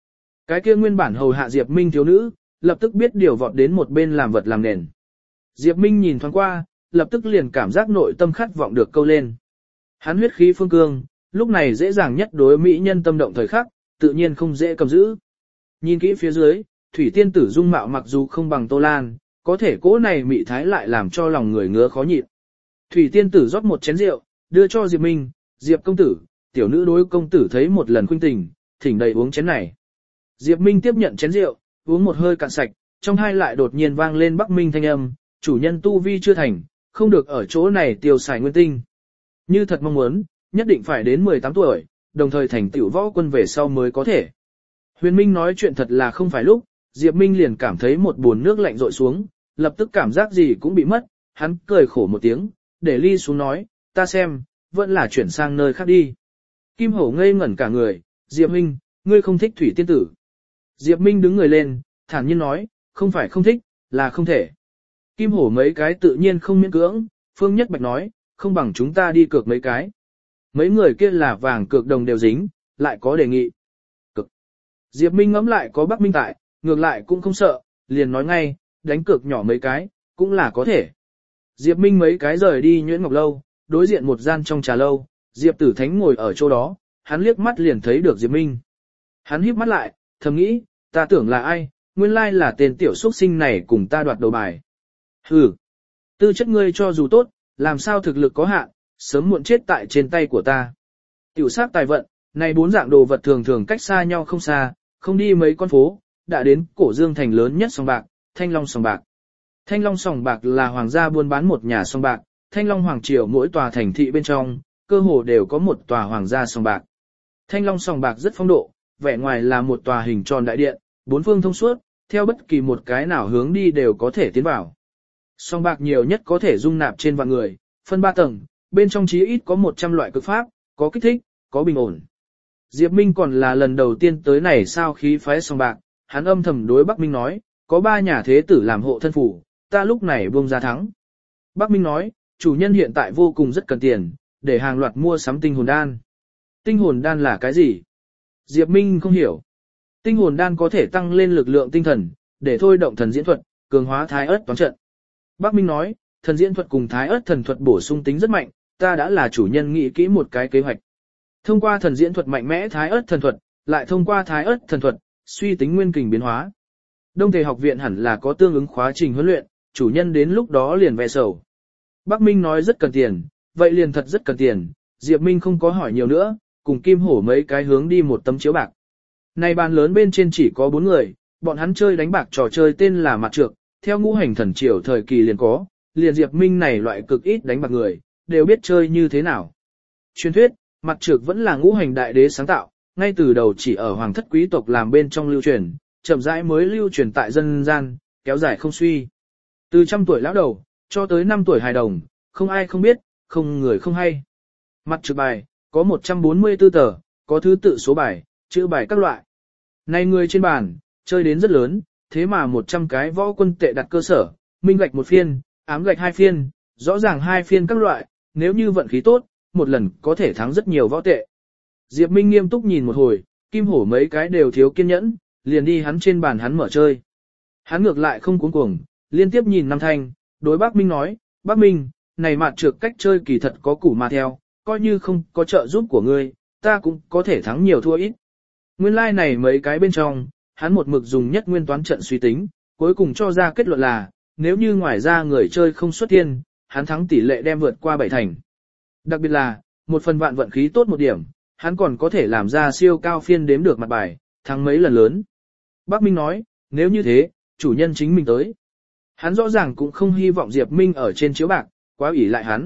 Cái kia nguyên bản hầu hạ Diệp Minh thiếu nữ, lập tức biết điều vọt đến một bên làm vật làm nền. Diệp Minh nhìn thoáng qua, lập tức liền cảm giác nội tâm khát vọng được câu lên. Hắn huyết khí phương cương, lúc này dễ dàng nhất đối mỹ nhân tâm động thời khắc, tự nhiên không dễ cầm giữ. Nhìn kỹ phía dưới, thủy tiên tử dung mạo mặc dù không bằng Tô Lan, có thể cỗ này mị thái lại làm cho lòng người ngứa khó nhịn. Thủy tiên tử rót một chén rượu, đưa cho Diệp Minh, Diệp công tử, tiểu nữ đối công tử thấy một lần khuynh tình, thỉnh đầy uống chén này. Diệp Minh tiếp nhận chén rượu, uống một hơi cạn sạch, trong hai lại đột nhiên vang lên Bắc Minh thanh âm, chủ nhân tu vi chưa thành, không được ở chỗ này tiêu xài nguyên tinh. Như thật mong muốn, nhất định phải đến 18 tuổi, đồng thời thành tựu võ quân về sau mới có thể. Huyền Minh nói chuyện thật là không phải lúc, Diệp Minh liền cảm thấy một bồn nước lạnh rội xuống, lập tức cảm giác gì cũng bị mất, hắn cười khổ một tiếng, để ly xuống nói, ta xem, vẫn là chuyển sang nơi khác đi. Kim Hổ ngây ngẩn cả người, Diệp Minh, ngươi không thích thủy tiên tử. Diệp Minh đứng người lên, thản nhiên nói, không phải không thích, là không thể. Kim Hổ mấy cái tự nhiên không miễn cưỡng, Phương Nhất Bạch nói, không bằng chúng ta đi cược mấy cái. Mấy người kia là vàng cược đồng đều dính, lại có đề nghị. Cực. Diệp Minh ngẫm lại có Bắc Minh tại, ngược lại cũng không sợ, liền nói ngay, đánh cược nhỏ mấy cái, cũng là có thể. Diệp Minh mấy cái rời đi Nhuyễn Ngọc Lâu, đối diện một gian trong trà lâu, Diệp Tử Thánh ngồi ở chỗ đó, hắn liếc mắt liền thấy được Diệp Minh. Hắn híp mắt lại, thầm nghĩ, ta tưởng là ai, nguyên lai là tên tiểu xuất sinh này cùng ta đoạt đầu bài. Hừ, tư chất ngươi cho dù tốt, làm sao thực lực có hạn, sớm muộn chết tại trên tay của ta. Tiểu sắc tài vận, này bốn dạng đồ vật thường thường cách xa nhau không xa, không đi mấy con phố, đã đến cổ dương thành lớn nhất sòng bạc, Thanh Long sòng bạc. Thanh Long sòng bạc là hoàng gia buôn bán một nhà sòng bạc, Thanh Long hoàng triều mỗi tòa thành thị bên trong, cơ hồ đều có một tòa hoàng gia sòng bạc. Thanh Long sòng bạc rất phong độ, vẻ ngoài là một tòa hình tròn đại điện, bốn phương thông suốt, theo bất kỳ một cái nào hướng đi đều có thể tiến vào. Sòng bạc nhiều nhất có thể dung nạp trên vạn người, phân 3 tầng, bên trong chí ít có 100 loại cực pháp, có kích thích, có bình ổn. Diệp Minh còn là lần đầu tiên tới này sao khí phái sòng bạc, hắn âm thầm đối Bắc Minh nói, có 3 nhà thế tử làm hộ thân phủ, ta lúc này buông ra thắng. Bắc Minh nói, chủ nhân hiện tại vô cùng rất cần tiền, để hàng loạt mua sắm tinh hồn đan. Tinh hồn đan là cái gì? Diệp Minh không hiểu. Tinh hồn đan có thể tăng lên lực lượng tinh thần, để thôi động thần diễn thuật, cường hóa thái ớt toán trận. Bắc Minh nói, thần diễn thuật cùng thái ớt thần thuật bổ sung tính rất mạnh, ta đã là chủ nhân nghĩ kỹ một cái kế hoạch. Thông qua thần diễn thuật mạnh mẽ thái ớt thần thuật, lại thông qua thái ớt thần thuật, suy tính nguyên kình biến hóa. Đông Thể học viện hẳn là có tương ứng khóa trình huấn luyện, chủ nhân đến lúc đó liền vẽ sầu. Bắc Minh nói rất cần tiền, vậy liền thật rất cần tiền, Diệp Minh không có hỏi nhiều nữa, cùng Kim Hổ mấy cái hướng đi một tấm chiếu bạc. Này bàn lớn bên trên chỉ có 4 người, bọn hắn chơi đánh bạc trò chơi tên là mặt trược, theo ngũ hành thần triều thời kỳ liền có, liền Diệp Minh này loại cực ít đánh bạc người, đều biết chơi như thế nào. Truyền thuyết, mặt trược vẫn là ngũ hành đại đế sáng tạo, ngay từ đầu chỉ ở hoàng thất quý tộc làm bên trong lưu truyền, chậm rãi mới lưu truyền tại dân gian, kéo dài không suy. Từ 100 tuổi lão đầu, cho tới 5 tuổi hài đồng, không ai không biết, không người không hay. Mặt trược bài, có 144 tờ, có thứ tự số bài, chữ bài các loại. Này người trên bàn, chơi đến rất lớn, thế mà 100 cái võ quân tệ đặt cơ sở, minh gạch 1 phiên, ám gạch 2 phiên, rõ ràng 2 phiên các loại, nếu như vận khí tốt, một lần có thể thắng rất nhiều võ tệ. Diệp Minh nghiêm túc nhìn một hồi, Kim Hổ mấy cái đều thiếu kiên nhẫn, liền đi hắn trên bàn hắn mở chơi. Hắn ngược lại không cuống cuồng, liên tiếp nhìn năm thanh, đối Bắc Minh nói, Bắc Minh, này mặt trược cách chơi kỳ thật có củ mà theo, coi như không có trợ giúp của ngươi, ta cũng có thể thắng nhiều thua ít. Nguyên lai này mấy cái bên trong, hắn một mực dùng nhất nguyên toán trận suy tính, cuối cùng cho ra kết luận là, nếu như ngoài ra người chơi không xuất thiên, hắn thắng tỷ lệ đem vượt qua 7 thành. Đặc biệt là, một phần vạn vận khí tốt một điểm, hắn còn có thể làm ra siêu cao phiên đếm được mặt bài, thắng mấy lần lớn. Bắc Minh nói, nếu như thế, chủ nhân chính mình tới. Hắn rõ ràng cũng không hy vọng Diệp Minh ở trên chiếu bạc, quá ủy lại hắn.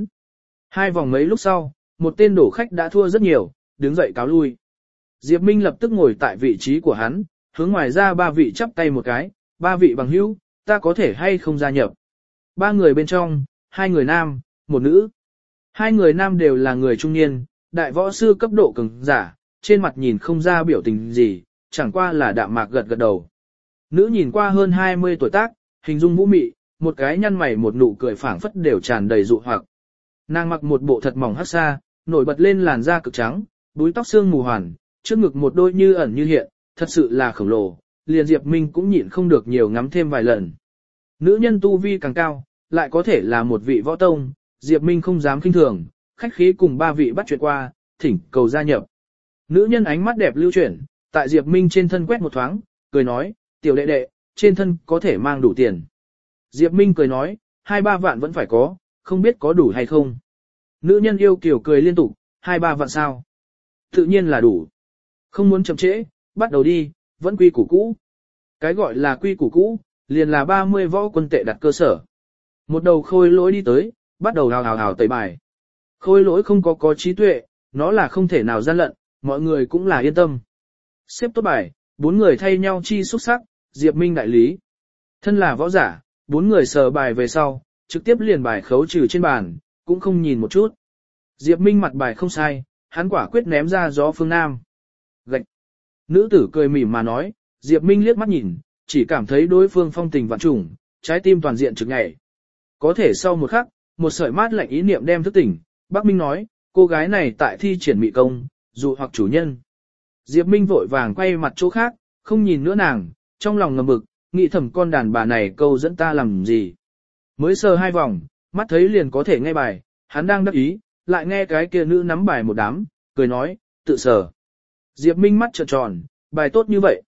2 vòng mấy lúc sau, một tên đổ khách đã thua rất nhiều, đứng dậy cáo lui. Diệp Minh lập tức ngồi tại vị trí của hắn, hướng ngoài ra 3 vị chắp tay một cái, 3 vị bằng hữu, ta có thể hay không gia nhập. 3 người bên trong, 2 người nam, 1 nữ. 2 người nam đều là người trung niên, đại võ sư cấp độ cường giả, trên mặt nhìn không ra biểu tình gì, chẳng qua là đạm mạc gật gật đầu. Nữ nhìn qua hơn 20 tuổi tác, hình dung vũ mị, một cái nhăn mày một nụ cười phảng phất đều tràn đầy dụ hoặc. Nàng mặc một bộ thật mỏng hắc sa, nổi bật lên làn da cực trắng, búi tóc xương mù hoàn, trước ngực một đôi như ẩn như hiện, thật sự là khổng lồ, liền Diệp Minh cũng nhịn không được nhiều ngắm thêm vài lần. Nữ nhân tu vi càng cao, lại có thể là một vị võ tông, Diệp Minh không dám khinh thường, khách khí cùng ba vị bắt chuyện qua, thỉnh cầu gia nhập. Nữ nhân ánh mắt đẹp lưu chuyển, tại Diệp Minh trên thân quét một thoáng, cười nói, tiểu đệ đệ, trên thân có thể mang đủ tiền. Diệp Minh cười nói, 2-3 vạn vẫn phải có, không biết có đủ hay không. Nữ nhân yêu kiều cười liên tục, 2-3 vạn sao? Tự nhiên là đủ. Không muốn chậm trễ, bắt đầu đi, vẫn quy củ cũ. Cái gọi là quy củ cũ, liền là 30 võ quân tệ đặt cơ sở. Một đầu khôi lỗi đi tới, bắt đầu hào hào tẩy bài. Khôi lỗi không có trí tuệ, nó là không thể nào gian lận, mọi người cũng là yên tâm. Xếp tốt bài, 4 người thay nhau chi xuất sắc, Diệp Minh đại lý. Thân là võ giả, 4 người sờ bài về sau, trực tiếp liền bài khấu trừ trên bàn, cũng không nhìn một chút. Diệp Minh mặt bài không sai, hắn quả quyết ném ra gió phương Nam. Gạch. Nữ tử cười mỉm mà nói, Diệp Minh liếc mắt nhìn, chỉ cảm thấy đối phương phong tình vạn trùng, trái tim toàn diện trực nhảy. Có thể sau một khắc, một sợi mát lạnh ý niệm đem thức tỉnh, Bắc Minh nói, cô gái này tại thi triển mị công, dụ hoặc chủ nhân. Diệp Minh vội vàng quay mặt chỗ khác, không nhìn nữa nàng, trong lòng ngầm bực, nghĩ thầm con đàn bà này câu dẫn ta làm gì. Mới sờ 2 vòng, mắt thấy liền có thể nghe bài, hắn đang đắc ý, lại nghe cái kia nữ nắm bài một đám, cười nói, tự sờ. Diệp Minh mắt trợn tròn, bài tốt như vậy.